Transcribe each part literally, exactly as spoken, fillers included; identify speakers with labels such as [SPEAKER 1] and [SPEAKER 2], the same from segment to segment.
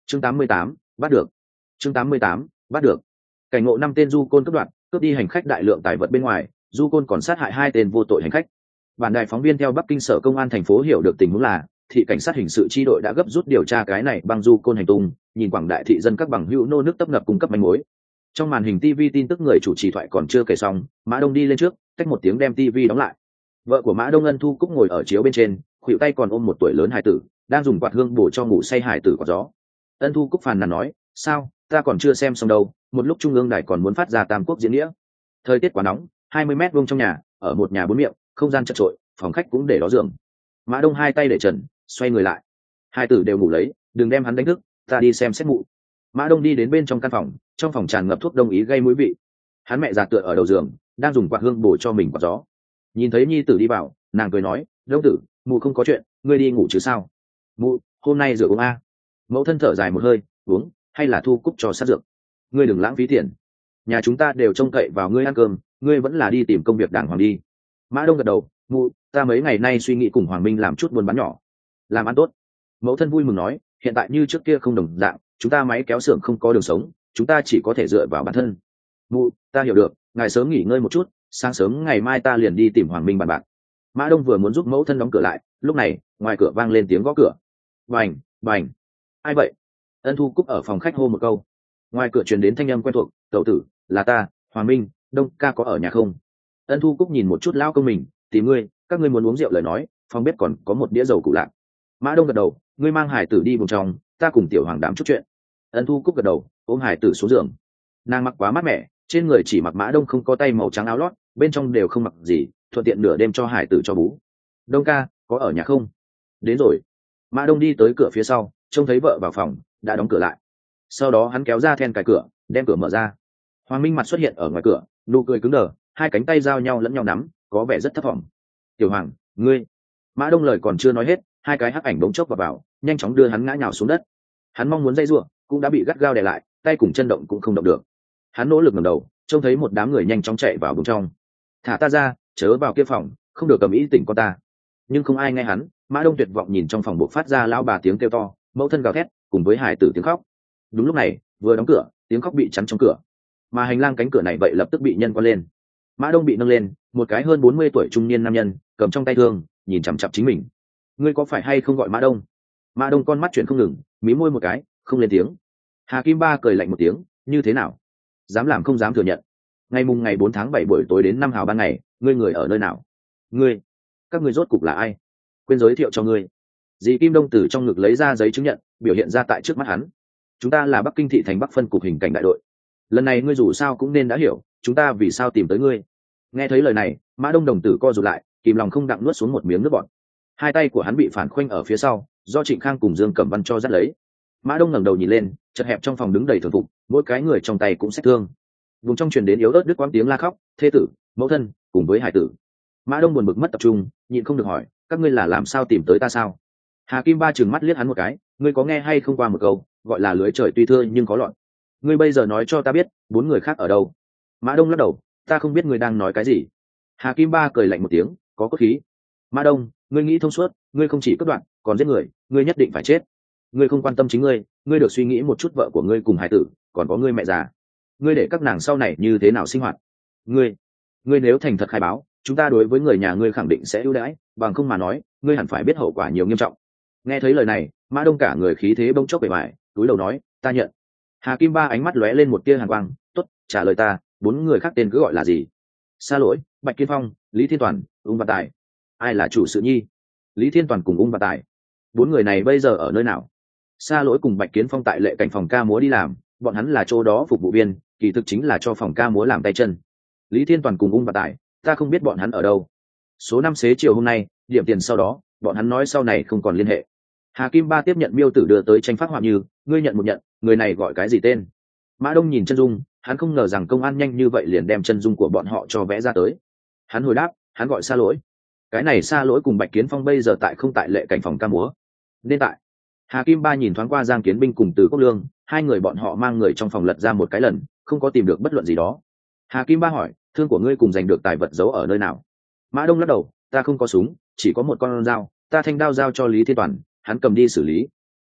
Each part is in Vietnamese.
[SPEAKER 1] chương tám mươi tám, bắt được. chương tám mươi tám, bắt được. Cảnh ngộ năm tên du côn cướp đoạt, cướp đi hành khách đại lượng tài vật bên ngoài, du côn còn sát hại hai tên vô tội hành khách. Bản đài phóng viên theo Bắc Kinh sở công an thành phố hiểu được tình huống là, thị cảnh sát hình sự chi đội đã gấp rút điều tra cái này băng du côn hành tung, nhìn quảng đại thị dân các bằng hữu nô nước tấp nập cung cấp manh mối. Trong màn hình ti vi tin tức người chủ trì thoại còn chưa kể xong, Mã Đông đi lên trước, cách một tiếng đem ti vi đóng lại. Vợ của Mã Đông Ân Thu Cúc ngồi ở chiếu bên trên, khuỷu tay còn ôm một tuổi lớn hài tử, đang dùng quạt hương bổ cho ngủ say hài tử quạt gió. Ân Thu Cúc phàn nàn nói, sao, ta còn chưa xem xong đâu, một lúc trung ương đài còn muốn phát ra tam quốc diễn nghĩa. Thời tiết quá nóng, hai mươi mét vuông trong nhà, ở một nhà bốn miệng, không gian chật trội, phòng khách cũng để đó giường. Mã Đông hai tay để trần, xoay người lại. Hai tử đều ngủ lấy, đừng đem hắn đánh thức, ta đi xem xét mụ. Mã Đông đi đến bên trong căn phòng, trong phòng tràn ngập thuốc đông y gây mũi vị. Hắn mẹ già tựa ở đầu giường, đang dùng quạt hương bổ cho mình quạt gió. Nhìn thấy nhi tử đi vào, nàng cười nói, Đông tử, mụ không có chuyện, ngươi đi ngủ chứ sao? Mụ, hôm nay rửa uống a. Mẫu thân thở dài một hơi, uống, hay là Thu Cúc cho sát dược? Ngươi đừng lãng phí tiền. Nhà chúng ta đều trông cậy vào ngươi ăn cơm, ngươi vẫn là đi tìm công việc đàng hoàng đi. Mã Đông gật đầu, mụ, ta mấy ngày nay suy nghĩ cùng Hoàng Minh làm chút buôn bán nhỏ, làm ăn tốt. Mẫu thân vui mừng nói, hiện tại như trước kia không đồng dạng, chúng ta máy kéo xưởng không có đường sống, chúng ta chỉ có thể dựa vào bản thân. Mụ, ta hiểu được, ngài sớm nghỉ ngơi một chút, sáng sớm ngày mai ta liền đi tìm Hoàng Minh bàn bạc. Mã Đông vừa muốn giúp mẫu thân đóng cửa lại, lúc này ngoài cửa vang lên tiếng gõ cửa. Bành, bành. Ai vậy? Ân Thu Cúc ở phòng khách hô một câu. Ngoài cửa truyền đến thanh âm quen thuộc, tẩu tử, là ta, Hoàng Minh, Đông ca có ở nhà không? Ân Thu Cúc nhìn một chút lão công mình, tìm ngươi, các ngươi muốn uống rượu lời nói, phòng bếp còn có một đĩa dầu cụ lạc. Mã Đông gật đầu, ngươi mang hải tử đi vùng trong, ta cùng tiểu hoàng đám chút chuyện. Ân Thu Cúc gật đầu, ôm hải tử xuống giường. Nàng mặc quá mát mẻ, trên người chỉ mặc Mã Đông không có tay màu trắng áo lót, bên trong đều không mặc gì, thuận tiện nửa đêm cho hải tử cho bú. Đông ca, có ở nhà không? Đến rồi. Mã Đông đi tới cửa phía sau, trông thấy vợ vào phòng, đã đóng cửa lại. Sau đó hắn kéo ra then cài cửa, đem cửa mở ra. Hoàng Minh mặt xuất hiện ở ngoài cửa, nụ cười cứng đờ, hai cánh tay giao nhau lẫn nhau nắm, có vẻ rất thấp thỏm. Tiểu Hoàng, ngươi. Mã Đông lời còn chưa nói hết, hai cái hắc ảnh bỗng chốc vào vào, nhanh chóng đưa hắn ngã nhào xuống đất. Hắn mong muốn dây rủa, cũng đã bị gắt gao đè lại, tay cùng chân động cũng không động được. Hắn nỗ lực ngẩng đầu, trông thấy một đám người nhanh chóng chạy vào bên trong. Thả ta ra, chớ vào kia phòng, không được cầm ý tỉnh con ta. Nhưng không ai nghe hắn. Mã Đông tuyệt vọng nhìn trong phòng buộc phát ra lão bà tiếng kêu to, mẫu thân gào thét, cùng với hài tử tiếng khóc. Đúng lúc này, vừa đóng cửa, tiếng khóc bị chắn trong cửa, mà hành lang cánh cửa này vậy lập tức bị nhân quan lên. Mã Đông bị nâng lên, một cái hơn bốn mươi tuổi trung niên nam nhân, cầm trong tay thương, nhìn chằm chằm chính mình. Ngươi có phải hay không gọi Mã Đông? Mã Đông con mắt chuyển không ngừng, mí môi một cái, không lên tiếng. Hà Kim Ba cười lạnh một tiếng, như thế nào? Dám làm không dám thừa nhận. Ngày mùng ngày bốn tháng bảy buổi tối đến năm hào ban ngày, ngươi người ở nơi nào? Ngươi, các ngươi rốt cục là ai? Quên giới thiệu cho ngươi. Dì Kim Đông từ trong ngực lấy ra giấy chứng nhận, biểu hiện ra tại trước mắt hắn. Chúng ta là Bắc Kinh thị thành Bắc phân cục hình cảnh đại đội. Lần này ngươi dù sao cũng nên đã hiểu, chúng ta vì sao tìm tới ngươi. Nghe thấy lời này, Mã Đông đồng tử co rụt lại, kìm lòng không đặng nuốt xuống một miếng nước bọt. Hai tay của hắn bị phản khoanh ở phía sau, do Trịnh Khang cùng Dương Cẩm Văn cho dắt lấy. Mã Đông ngẩng đầu nhìn lên, chật hẹp trong phòng đứng đầy thường phục, mỗi cái người trong tay cũng xách thương. Vùng trong truyền đến yếu ớt đứt quãng tiếng la khóc, thê tử, mẫu thân, cùng với hải tử. Mã Đông buồn bực mất tập trung, nhịn không được hỏi, các ngươi là làm sao tìm tới ta sao? Hà Kim Ba trừng mắt liếc hắn một cái, ngươi có nghe hay không qua một câu, gọi là lưới trời tuy thưa nhưng có lọt. Ngươi bây giờ nói cho ta biết, bốn người khác ở đâu? Mã Đông lắc đầu, ta không biết ngươi đang nói cái gì. Hà Kim Ba cười lạnh một tiếng, có cốt khí. Mã Đông, ngươi nghĩ thông suốt, ngươi không chỉ cướp đoạt, còn giết người, ngươi nhất định phải chết. Ngươi không quan tâm chính ngươi, ngươi được suy nghĩ một chút vợ của ngươi cùng hải tử, còn có ngươi mẹ già. Ngươi để các nàng sau này như thế nào sinh hoạt? Ngươi, ngươi nếu thành thật khai báo, chúng ta đối với người nhà ngươi khẳng định sẽ ưu đãi, bằng không mà nói, ngươi hẳn phải biết hậu quả nhiều nghiêm trọng. Nghe thấy lời này, Mã Đông cả người khí thế bỗng chốc bề bại, túi đầu nói, ta nhận. Hà Kim Ba ánh mắt lóe lên một tia hàn quang, tốt, trả lời ta, bốn người khác tên cứ gọi là gì? Sa Lỗi, Bạch Kiên Phong, Lý Thiên Toàn, Ung Văn Tài. Ai là chủ sự nhi? Lý Thiên Toàn cùng Ung Văn Tài. Bốn người này bây giờ ở nơi nào? Sa Lỗi cùng Bạch Kiến Phong tại lệ cảnh phòng ca múa đi làm, bọn hắn là chỗ đó phục vụ viên, kỳ thực chính là cho phòng ca múa làm tay chân. Lý Thiên Toàn cùng Ung Văn Tài, ta không biết bọn hắn ở đâu. Số năm xế chiều hôm nay, điểm tiền sau đó, bọn hắn nói sau này không còn liên hệ. Hà Kim Ba tiếp nhận miêu tử đưa tới tranh phát họa như, ngươi nhận một nhận, người này gọi cái gì tên? Mã Đông nhìn chân dung, hắn không ngờ rằng công an nhanh như vậy liền đem chân dung của bọn họ cho vẽ ra tới. Hắn hồi đáp, hắn gọi Sa Lỗi. Cái này Sa Lỗi cùng Bạch Kiến Phong bây giờ tại không tại lệ cảnh phòng ca múa, nên tại. Hà Kim Ba nhìn thoáng qua Giang Kiến Binh cùng Từ Quốc Lương, hai người bọn họ mang người trong phòng lật ra một cái lần, không có tìm được bất luận gì đó. Hà Kim Ba hỏi, thương của ngươi cùng giành được tài vật giấu ở nơi nào? Mã Đông lắc đầu, ta không có súng, chỉ có một con dao, ta thanh đao giao cho Lý Thiên Toàn, hắn cầm đi xử lý.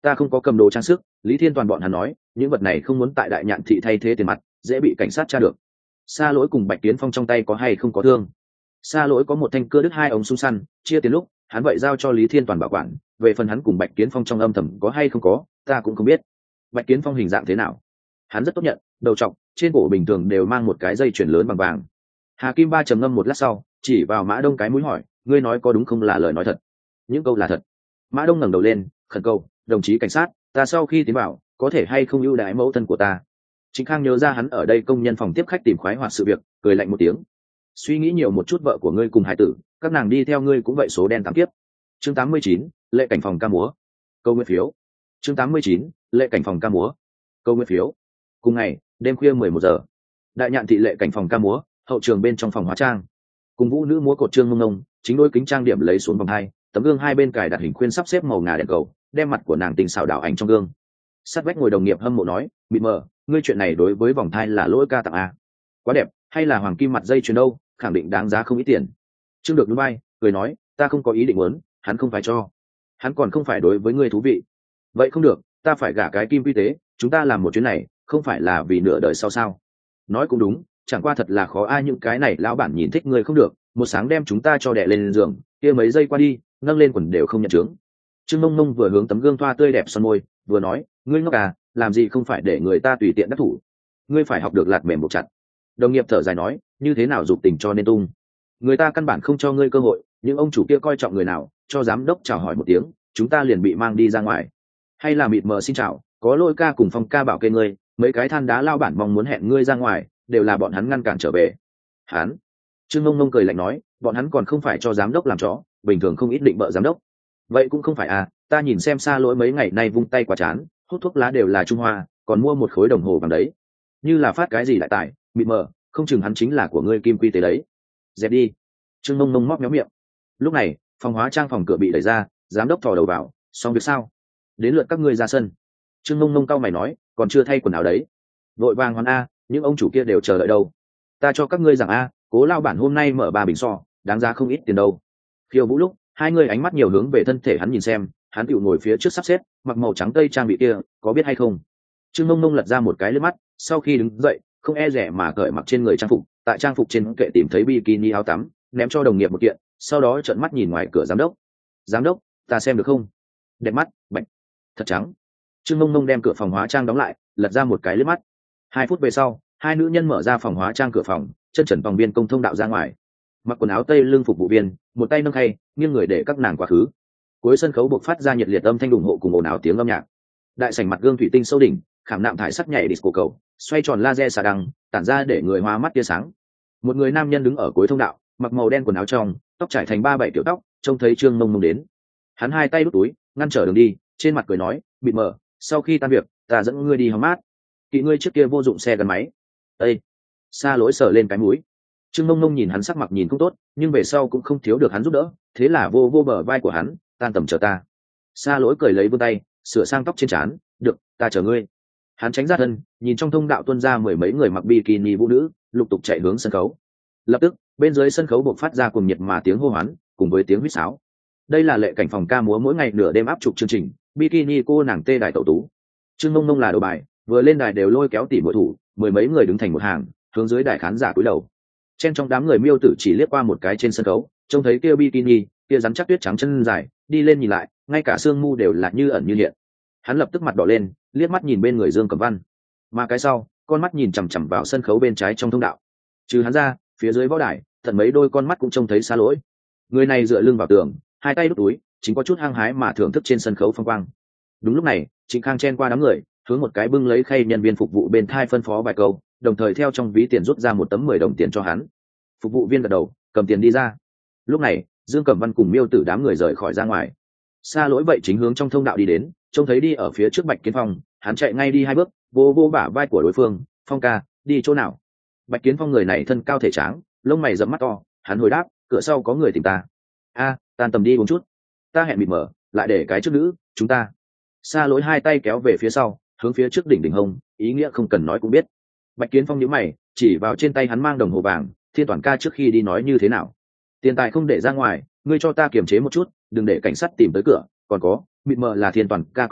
[SPEAKER 1] Ta không có cầm đồ trang sức, Lý Thiên Toàn bọn hắn nói những vật này không muốn tại Đại Nhạn thị thay thế tiền mặt, dễ bị cảnh sát tra được. Sa Lỗi cùng Bạch Kiến Phong trong tay có hay không có thương? Sa Lỗi có một thanh cưa đứt hai ống súng săn, chia tiền lúc hắn vậy giao cho Lý Thiên Toàn bảo quản, về phần hắn cùng Bạch Kiến Phong trong âm thầm có hay không có, ta cũng không biết. Bạch Kiến Phong hình dạng thế nào? Hắn rất tốt nhận, đầu trọc, trên cổ bình thường đều mang một cái dây chuyền lớn bằng vàng. Hà Kim Ba trầm ngâm một lát sau, chỉ vào Mã Đông cái mũi hỏi, ngươi nói có đúng không là lời nói thật? Những câu là thật. Mã Đông ngẩng đầu lên, khẩn cầu, đồng chí cảnh sát, ta sau khi tiến vào, có thể hay không ưu đãi mẫu thân của ta? Trịnh Khang nhớ ra hắn ở đây công nhân phòng tiếp khách tìm khoái hoạt sự việc, cười lạnh một tiếng. Suy nghĩ nhiều một chút, vợ của ngươi cùng hải tử, các nàng đi theo ngươi cũng vậy số đen tám kiếp. Chương tám mươi chín, lệ cảnh phòng ca múa. Câu nguyên phiếu. Chương tám mươi chín, lệ cảnh phòng ca múa. Câu nguyên phiếu. Cùng ngày, đêm khuya mười một giờ, Đại Nhạn thị lệ cảnh phòng ca múa, hậu trường bên trong phòng hóa trang. Cùng vũ nữ múa cột trương mông nông, chính đôi kính trang điểm lấy xuống vòng hai, tấm gương hai bên cài đặt hình khuyên sắp xếp màu ngà đèn cầu, đem mặt của nàng tình xảo đảo ảnh trong gương. Sát vách ngồi đồng nghiệp hâm mộ nói, bị mờ, ngươi chuyện này đối với vòng thai là lỗi ca tặng a, quá đẹp, hay là hoàng kim mặt dây chuyền đâu, khẳng định đáng giá không ít tiền. Trương được núi bay, cười nói, ta không có ý định muốn, hắn không phải cho, hắn còn không phải đối với ngươi thú vị. Vậy không được, ta phải gả cái kim quy tế, chúng ta làm một chuyến này, không phải là vì nửa đời sau sao? Nói cũng đúng, chẳng qua thật là khó ai, những cái này lão bản nhìn thích ngươi không được, một sáng đem chúng ta cho đẻ lên giường, kia mấy giây qua đi, nâng lên quần đều không nhận chứng. Trương Mông Mông vừa hướng tấm gương thoa tươi đẹp son môi, vừa nói, ngươi ngốc à, làm gì không phải để người ta tùy tiện đắc thủ, ngươi phải học được lạt mềm buộc chặt. Đồng nghiệp thở dài nói, như thế nào dục tình cho nên tung, người ta căn bản không cho ngươi cơ hội, những ông chủ kia coi trọng người nào, cho giám đốc chào hỏi một tiếng, chúng ta liền bị mang đi ra ngoài. Hay là mịt mờ xin chào, có Lôi ca cùng Phong ca bảo kê ngươi, mấy cái than đá lao bản mong muốn hẹn ngươi ra ngoài, đều là bọn hắn ngăn cản trở về. Hắn, Trương Mông Mông cười lạnh nói, bọn hắn còn không phải cho giám đốc làm chó, bình thường không ít định bợ giám đốc. Vậy cũng không phải à, ta nhìn xem Sa Lỗi mấy ngày nay vung tay quá chán, hút thuốc lá đều là Trung Hoa, còn mua một khối đồng hồ vàng đấy, như là phát cái gì đại tài, mịt mờ, không chừng hắn chính là của ngươi kim quy tế đấy. Dẹp đi. Trương Mông Mông móc méo miệng. Lúc này, phòng hóa trang phòng cửa bị đẩy ra, giám đốc thò đầu vào, xong việc sao? Đến lượt các ngươi ra sân. Trương Mông Mông cau mày nói, còn chưa thay quần áo đấy. Vội vàng hoàn a, những ông chủ kia đều chờ đợi đâu. Ta cho các ngươi rằng a, Cố lao bản hôm nay mở ba bình so, đáng giá không ít tiền đâu. Khiêu Vũ lúc, hai người ánh mắt nhiều hướng về thân thể hắn nhìn xem, hắn tựu ngồi phía trước sắp xếp, mặc màu trắng tây trang bị kia, có biết hay không? Trương Mông Mông lật ra một cái lướt mắt, sau khi đứng dậy, không e rẻ mà cởi mặc trên người trang phục, tại trang phục trên kệ tìm thấy bikini áo tắm, ném cho đồng nghiệp một kiện, sau đó trợn mắt nhìn ngoài cửa giám đốc. Giám đốc, ta xem được không? Đẹp mắt, bạch, thật trắng. Trương Mông Mông đem cửa phòng hóa trang đóng lại, lật ra một cái lướt mắt. Hai phút về sau, hai nữ nhân mở ra phòng hóa trang cửa phòng, chân trần vòng viên công thông đạo ra ngoài, mặc quần áo tây lưng phục vụ viên, một tay nâng khay, nghiêng người để các nàng quá khứ. Cuối sân khấu buộc phát ra nhiệt liệt âm thanh ủng hộ cùng ồn ào tiếng âm nhạc. Đại sảnh mặt gương thủy tinh sâu đỉnh, khảm nạm thải sắc nhảy disco cầu, xoay tròn laser xà đăng, tản ra để người hoa mắt tia sáng. Một người nam nhân đứng ở cuối thông đạo, mặc màu đen quần áo trong, tóc trải thành ba bảy kiểu tóc, trông thấy Trương Mông Mông đến. Hắn hai tay đút túi, ngăn trở đường đi, trên mặt cười nói, bịt mờ, sau khi tan việc, ta dẫn ngươi đi hóng mát. Kỵ ngươi trước kia vô dụng xe gắn máy. Ê! Sa Lỗi sờ lên cái mũi. Trương Mông Mông nhìn hắn sắc mặt nhìn không tốt, nhưng về sau cũng không thiếu được hắn giúp đỡ, thế là vô vô bờ vai của hắn, tan tầm chờ ta. Sa Lỗi cười lấy vươn tay, sửa sang tóc trên trán, được, ta chờ ngươi. Hắn tránh ra thân, nhìn trong thông đạo tuôn ra mười mấy người mặc bikini vũ nữ, lục tục chạy hướng sân khấu. Lập tức, bên dưới sân khấu bộc phát ra cuồng nhiệt mà tiếng hô hoán, cùng với tiếng huýt sáo. Đây là lệ cảnh phòng ca múa mỗi ngày nửa đêm áp trục chương trình, bikini cô nàng tê đài tẩu tú. Trương Mông Mông là đầu bài, vừa lên đài đều lôi kéo tỉ muội thủ, mười mấy người đứng thành một hàng, hướng dưới đài khán giả cúi đầu. Chen trong đám người miêu tử chỉ liếc qua một cái trên sân khấu, trông thấy kia bikini, kia rắn chắc tuyết trắng chân dài, đi lên nhìn lại, ngay cả xương mu đều là như ẩn như hiện. Hắn lập tức mặt đỏ lên, liếc mắt nhìn bên người Dương Cẩm Văn, mà cái sau, con mắt nhìn chằm chằm vào sân khấu bên trái trong thông đạo. Trừ hắn ra, phía dưới võ đài, tận mấy đôi con mắt cũng trông thấy Sa Lỗi. Người này dựa lưng vào tường, hai tay đút túi, chính có chút hăng hái mà thưởng thức trên sân khấu phong quang. Đúng lúc này, Trịnh Khang chen qua đám người, hướng một cái bưng lấy khay nhân viên phục vụ bên thai phân phó vài câu, đồng thời theo trong ví tiền rút ra một tấm mười đồng tiền cho hắn. Phục vụ viên gật đầu, cầm tiền đi ra. Lúc này, Dương Cẩm Văn cùng miêu tử đám người rời khỏi ra ngoài. Sa Lỗi vậy chính hướng trong thông đạo đi đến, trông thấy đi ở phía trước Bạch Kiến Phong, hắn chạy ngay đi hai bước, vô vô bả vai của đối phương, Phong ca, đi chỗ nào? Bạch Kiến Phong người này thân cao thể tráng, lông mày rậm mắt to, hắn hồi đáp, cửa sau có người tìm ta. A, tan tầm đi uống chút. Ta hẹn mịt mở, lại để cái trước nữ, chúng ta. Sa Lỗi hai tay kéo về phía sau, hướng phía trước đỉnh đỉnh hông, ý nghĩa không cần nói cũng biết. Bạch Kiến Phong nhíu mày, chỉ vào trên tay hắn mang đồng hồ vàng, Thiên Toàn ca trước khi đi nói như thế nào? Tiền tài không để ra ngoài, ngươi cho ta kiềm chế một chút, đừng để cảnh sát tìm tới cửa, còn có, mịt mờ là Thiên Toàn ca coi trọng,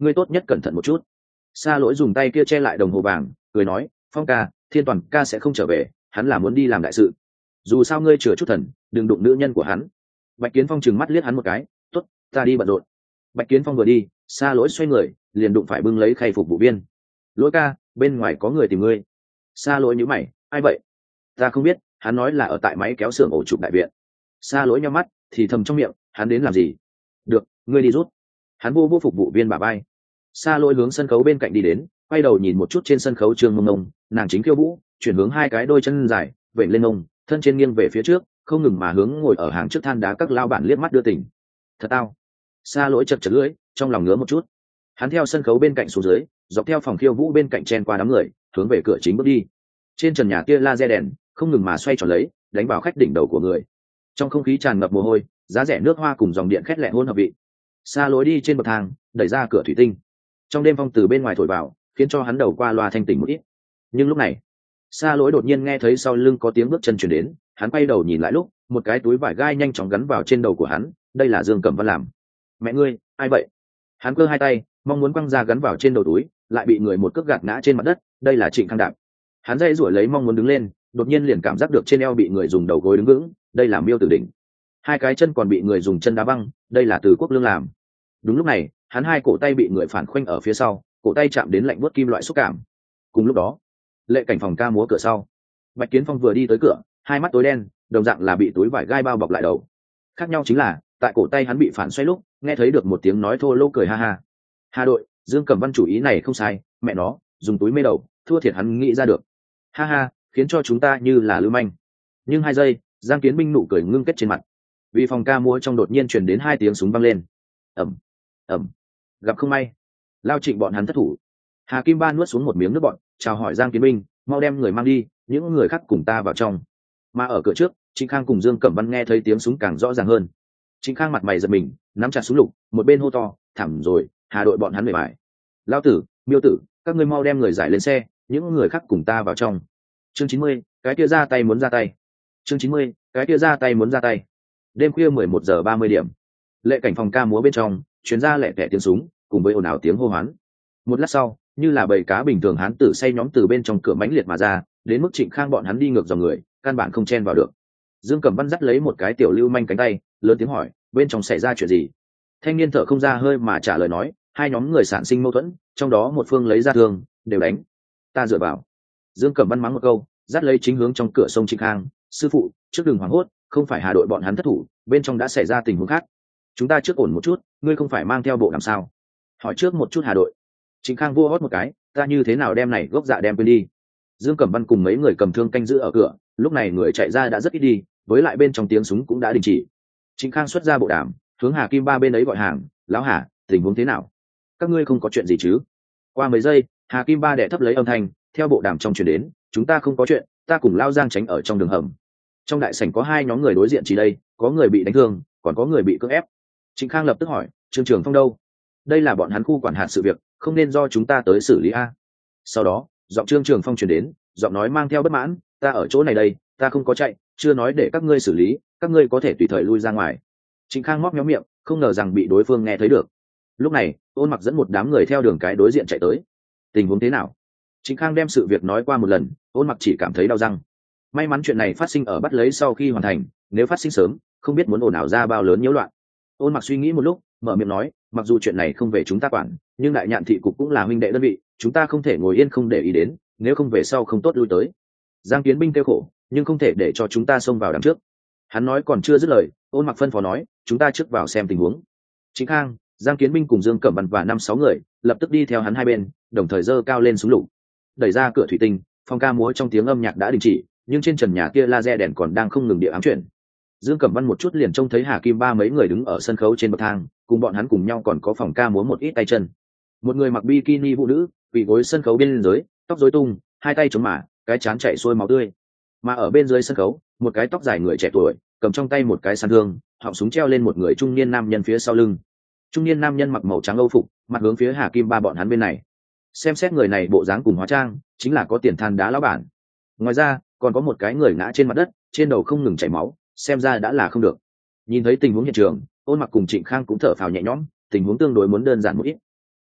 [SPEAKER 1] ngươi tốt nhất cẩn thận một chút. Sa Lỗi dùng tay kia che lại đồng hồ vàng, cười nói, Phong ca, Thiên Toàn ca sẽ không trở về, hắn là muốn đi làm đại sự. Dù sao ngươi chừa chút thần, đừng đụng nữ nhân của hắn. Bạch Kiến Phong trừng mắt liếc hắn một cái, tốt, ta đi bận rộn. Bạch Kiến Phong vừa đi, Sa Lỗi xoay người, liền đụng phải bưng lấy khay phục vụ viên. Lỗi ca, bên ngoài có người tìm ngươi. Sa Lỗi nhíu mày, ai vậy? Ta không biết, hắn nói là ở tại máy kéo xưởng ổ chụp đại viện. Sa Lỗi nhắm mắt, thì thầm trong miệng, hắn đến làm gì? Được, ngươi đi rút. Hắn vô vô phục vụ viên bả vai. Sa Lỗi hướng sân khấu bên cạnh đi đến, quay đầu nhìn một chút trên sân khấu Trương Mông Mông, nàng chính khiêu vũ, chuyển hướng hai cái đôi chân dài, vểnh lên mông, thân trên nghiêng về phía trước, không ngừng mà hướng ngồi ở hàng trước than đá các lao bản liếc mắt đưa tình. Thật tao. Sa Lỗi chật chật lưỡi, trong lòng ngứa một chút. Hắn theo sân khấu bên cạnh xuống dưới, dọc theo phòng khiêu vũ bên cạnh chen qua đám người, hướng về cửa chính bước đi. Trên trần nhà kia laser đèn không ngừng mà xoay tròn lấy, đánh vào khách đỉnh đầu của người. Trong không khí tràn ngập mồ hôi, giá rẻ nước hoa cùng dòng điện khét lẹ hôn hợp vị. Sa Lỗi đi trên bậc thang, đẩy ra cửa thủy tinh. Trong đêm phong từ bên ngoài thổi vào, khiến cho hắn đầu qua loa thanh tỉnh một ít. Nhưng lúc này, Sa Lỗi đột nhiên nghe thấy sau lưng có tiếng bước chân truyền đến, hắn quay đầu nhìn lại lúc, một cái túi vải gai nhanh chóng gắn vào trên đầu của hắn, đây là Dương Cẩm Văn làm. Mẹ ngươi, ai vậy? Hắn cơ hai tay, mong muốn quăng ra gắn vào trên đầu túi, lại bị người một cước gạt ngã trên mặt đất, đây là Trịnh Khang đạp. Hắn dây rủi lấy mong muốn đứng lên, đột nhiên liền cảm giác được trên eo bị người dùng đầu gối đứng vững, đây là Miêu Tử Đỉnh. Hai cái chân còn bị người dùng chân đá văng, đây là Từ Quốc Lương làm. Đúng lúc này, hắn hai cổ tay bị người phản khoanh ở phía sau, cổ tay chạm đến lạnh buốt kim loại xúc cảm. Cùng lúc đó, Lệ Cảnh phòng ca múa cửa sau, Bạch Kiến Phong vừa đi tới cửa, hai mắt tối đen, đồng dạng là bị túi vải gai bao bọc lại đầu. Khác nhau chính là, tại cổ tay hắn bị phản xoay lúc, nghe thấy được một tiếng nói thô lỗ cười ha ha. Hà đội, Dương Cẩm Văn chủ ý này không sai, mẹ nó, dùng túi mê đầu, thua thiệt hắn nghĩ ra được. Ha ha, khiến cho chúng ta như là lưu manh. Nhưng hai giây, Giang Kiến Binh nụ cười ngưng kết trên mặt. Vì phòng ca múa trong đột nhiên truyền đến hai tiếng súng vang lên. Ầm, ầm. Gặp không may, Lao Trịnh bọn hắn thất thủ. Hà Kim Ba nuốt xuống một miếng nước bọt, chào hỏi Giang Kiến Binh, mau đem người mang đi, những người khác cùng ta vào trong. Mà ở cửa trước, Trịnh Khang cùng Dương Cẩm Văn nghe thấy tiếng súng càng rõ ràng hơn. Trịnh Khang mặt mày giật mình, nắm chặt súng lục, một bên hô to, thảm rồi, Hà đội bọn hắn mệt mỏi. Lao tử, Miêu tử, các ngươi mau đem người giải lên xe, những người khác cùng ta vào trong. Chương chín mươi, cái kia ra tay muốn ra tay. Chương chín mươi, cái kia ra tay muốn ra tay. Đêm khuya mười một giờ ba mươi điểm, Lệ Cảnh phòng ca múa bên trong chuyến ra lẹ tẻ tiếng súng cùng với ồn ào tiếng hô hoán. Một lát sau, như là bầy cá bình thường hán tử say nhóm từ bên trong cửa mãnh liệt mà ra, đến mức Trịnh Khang bọn hắn đi ngược dòng người, căn bản không chen vào được. Dương Cẩm Văn dắt lấy một cái tiểu lưu manh cánh tay, lớn tiếng hỏi, bên trong xảy ra chuyện gì? Thanh niên thở không ra hơi mà trả lời nói, hai nhóm người sản sinh mâu thuẫn, trong đó một phương lấy ra thương, đều đánh. Ta dựa vào. Dương Cẩm Văn mắng một câu, dắt lấy chính hướng trong cửa sông Trịnh Khang, sư phụ, trước đừng hoảng hốt, không phải Hà đội bọn hắn thất thủ, bên trong đã xảy ra tình huống khác. Chúng ta trước ổn một chút, ngươi không phải mang theo bộ làm sao? Hỏi trước một chút Hà đội. Trịnh Khang vua hót một cái, ta như thế nào đem này gốc dạ đem quên đi. Dương Cẩm Văn cùng mấy người cầm thương canh giữ ở cửa, lúc này người chạy ra đã rất ít đi, với lại bên trong tiếng súng cũng đã đình chỉ. Trịnh Khang xuất ra bộ đàm, hướng Hà Kim Ba bên ấy gọi hàng, lão Hà, tình huống thế nào? Các ngươi không có chuyện gì chứ? Qua mấy giây, Hà Kim Ba đẻ thấp lấy âm thanh, theo bộ đàm trong truyền đến, chúng ta không có chuyện, ta cùng Lao Giang tránh ở trong đường hầm. Trong đại sảnh có hai nhóm người đối diện chỉ đây, có người bị đánh thương, còn có người bị cưỡng ép. Trịnh Khang lập tức hỏi, Trương Trường Phong đâu? Đây là bọn hắn khu quản hạt sự việc, không nên do chúng ta tới xử lý a. Sau đó, giọng Trương Trường Phong truyền đến, giọng nói mang theo bất mãn, ta ở chỗ này đây, ta không có chạy, chưa nói để các ngươi xử lý, các ngươi có thể tùy thời lui ra ngoài. Trịnh Khang móc méo miệng, không ngờ rằng bị đối phương nghe thấy được. Lúc này, Ôn Mặc dẫn một đám người theo đường cái đối diện chạy tới. Tình huống thế nào? Trịnh Khang đem sự việc nói qua một lần, Ôn Mặc chỉ cảm thấy đau răng. May mắn chuyện này phát sinh ở bắt lấy sau khi hoàn thành, nếu phát sinh sớm, không biết muốn ồn ào ra bao lớn nhiễu loạn. Ôn Mặc suy nghĩ một lúc, mở miệng nói, mặc dù chuyện này không về chúng ta quản, nhưng Đại Nhạn thị cục cũng là huynh đệ đơn vị, chúng ta không thể ngồi yên không để ý đến, nếu không về sau không tốt lui tới. Giang Kiến Binh kêu khổ, nhưng không thể để cho chúng ta xông vào đằng trước. Hắn nói còn chưa dứt lời, Ôn Mặc phân phó nói, chúng ta trước vào xem tình huống. Trịnh Khang, Giang Kiến Binh cùng Dương Cẩm Văn và năm sáu người lập tức đi theo hắn hai bên, đồng thời giơ cao lên súng lục. Đẩy ra cửa thủy tinh, phòng ca múa trong tiếng âm nhạc đã đình chỉ, nhưng trên trần nhà kia laser đèn còn đang không ngừng địa ám chuyển. Dương Cẩm Văn một chút liền trông thấy Hà Kim Ba mấy người đứng ở sân khấu trên bậc thang, cùng bọn hắn cùng nhau còn có phòng ca múa một ít tay chân. Một người mặc bikini phụ nữ, quỳ gối sân khấu bên dưới, tóc rối tung, hai tay chống mả, cái trán chảy xuôi máu tươi. Mà ở bên dưới sân khấu, một cái tóc dài người trẻ tuổi, cầm trong tay một cái săn thương, họng súng treo lên một người trung niên nam nhân phía sau lưng. Trung niên nam nhân mặc màu trắng âu phục, mặt hướng phía Hà Kim Ba bọn hắn bên này. Xem xét người này bộ dáng cùng hóa trang, chính là có tiền than đá lão bản. Ngoài ra, còn có một cái người ngã trên mặt đất, trên đầu không ngừng chảy máu, xem ra đã là không được. Nhìn thấy tình huống hiện trường, Ôn Mặc cùng Trịnh Khang cũng thở phào nhẹ nhõm, tình huống tương đối muốn đơn giản một ít.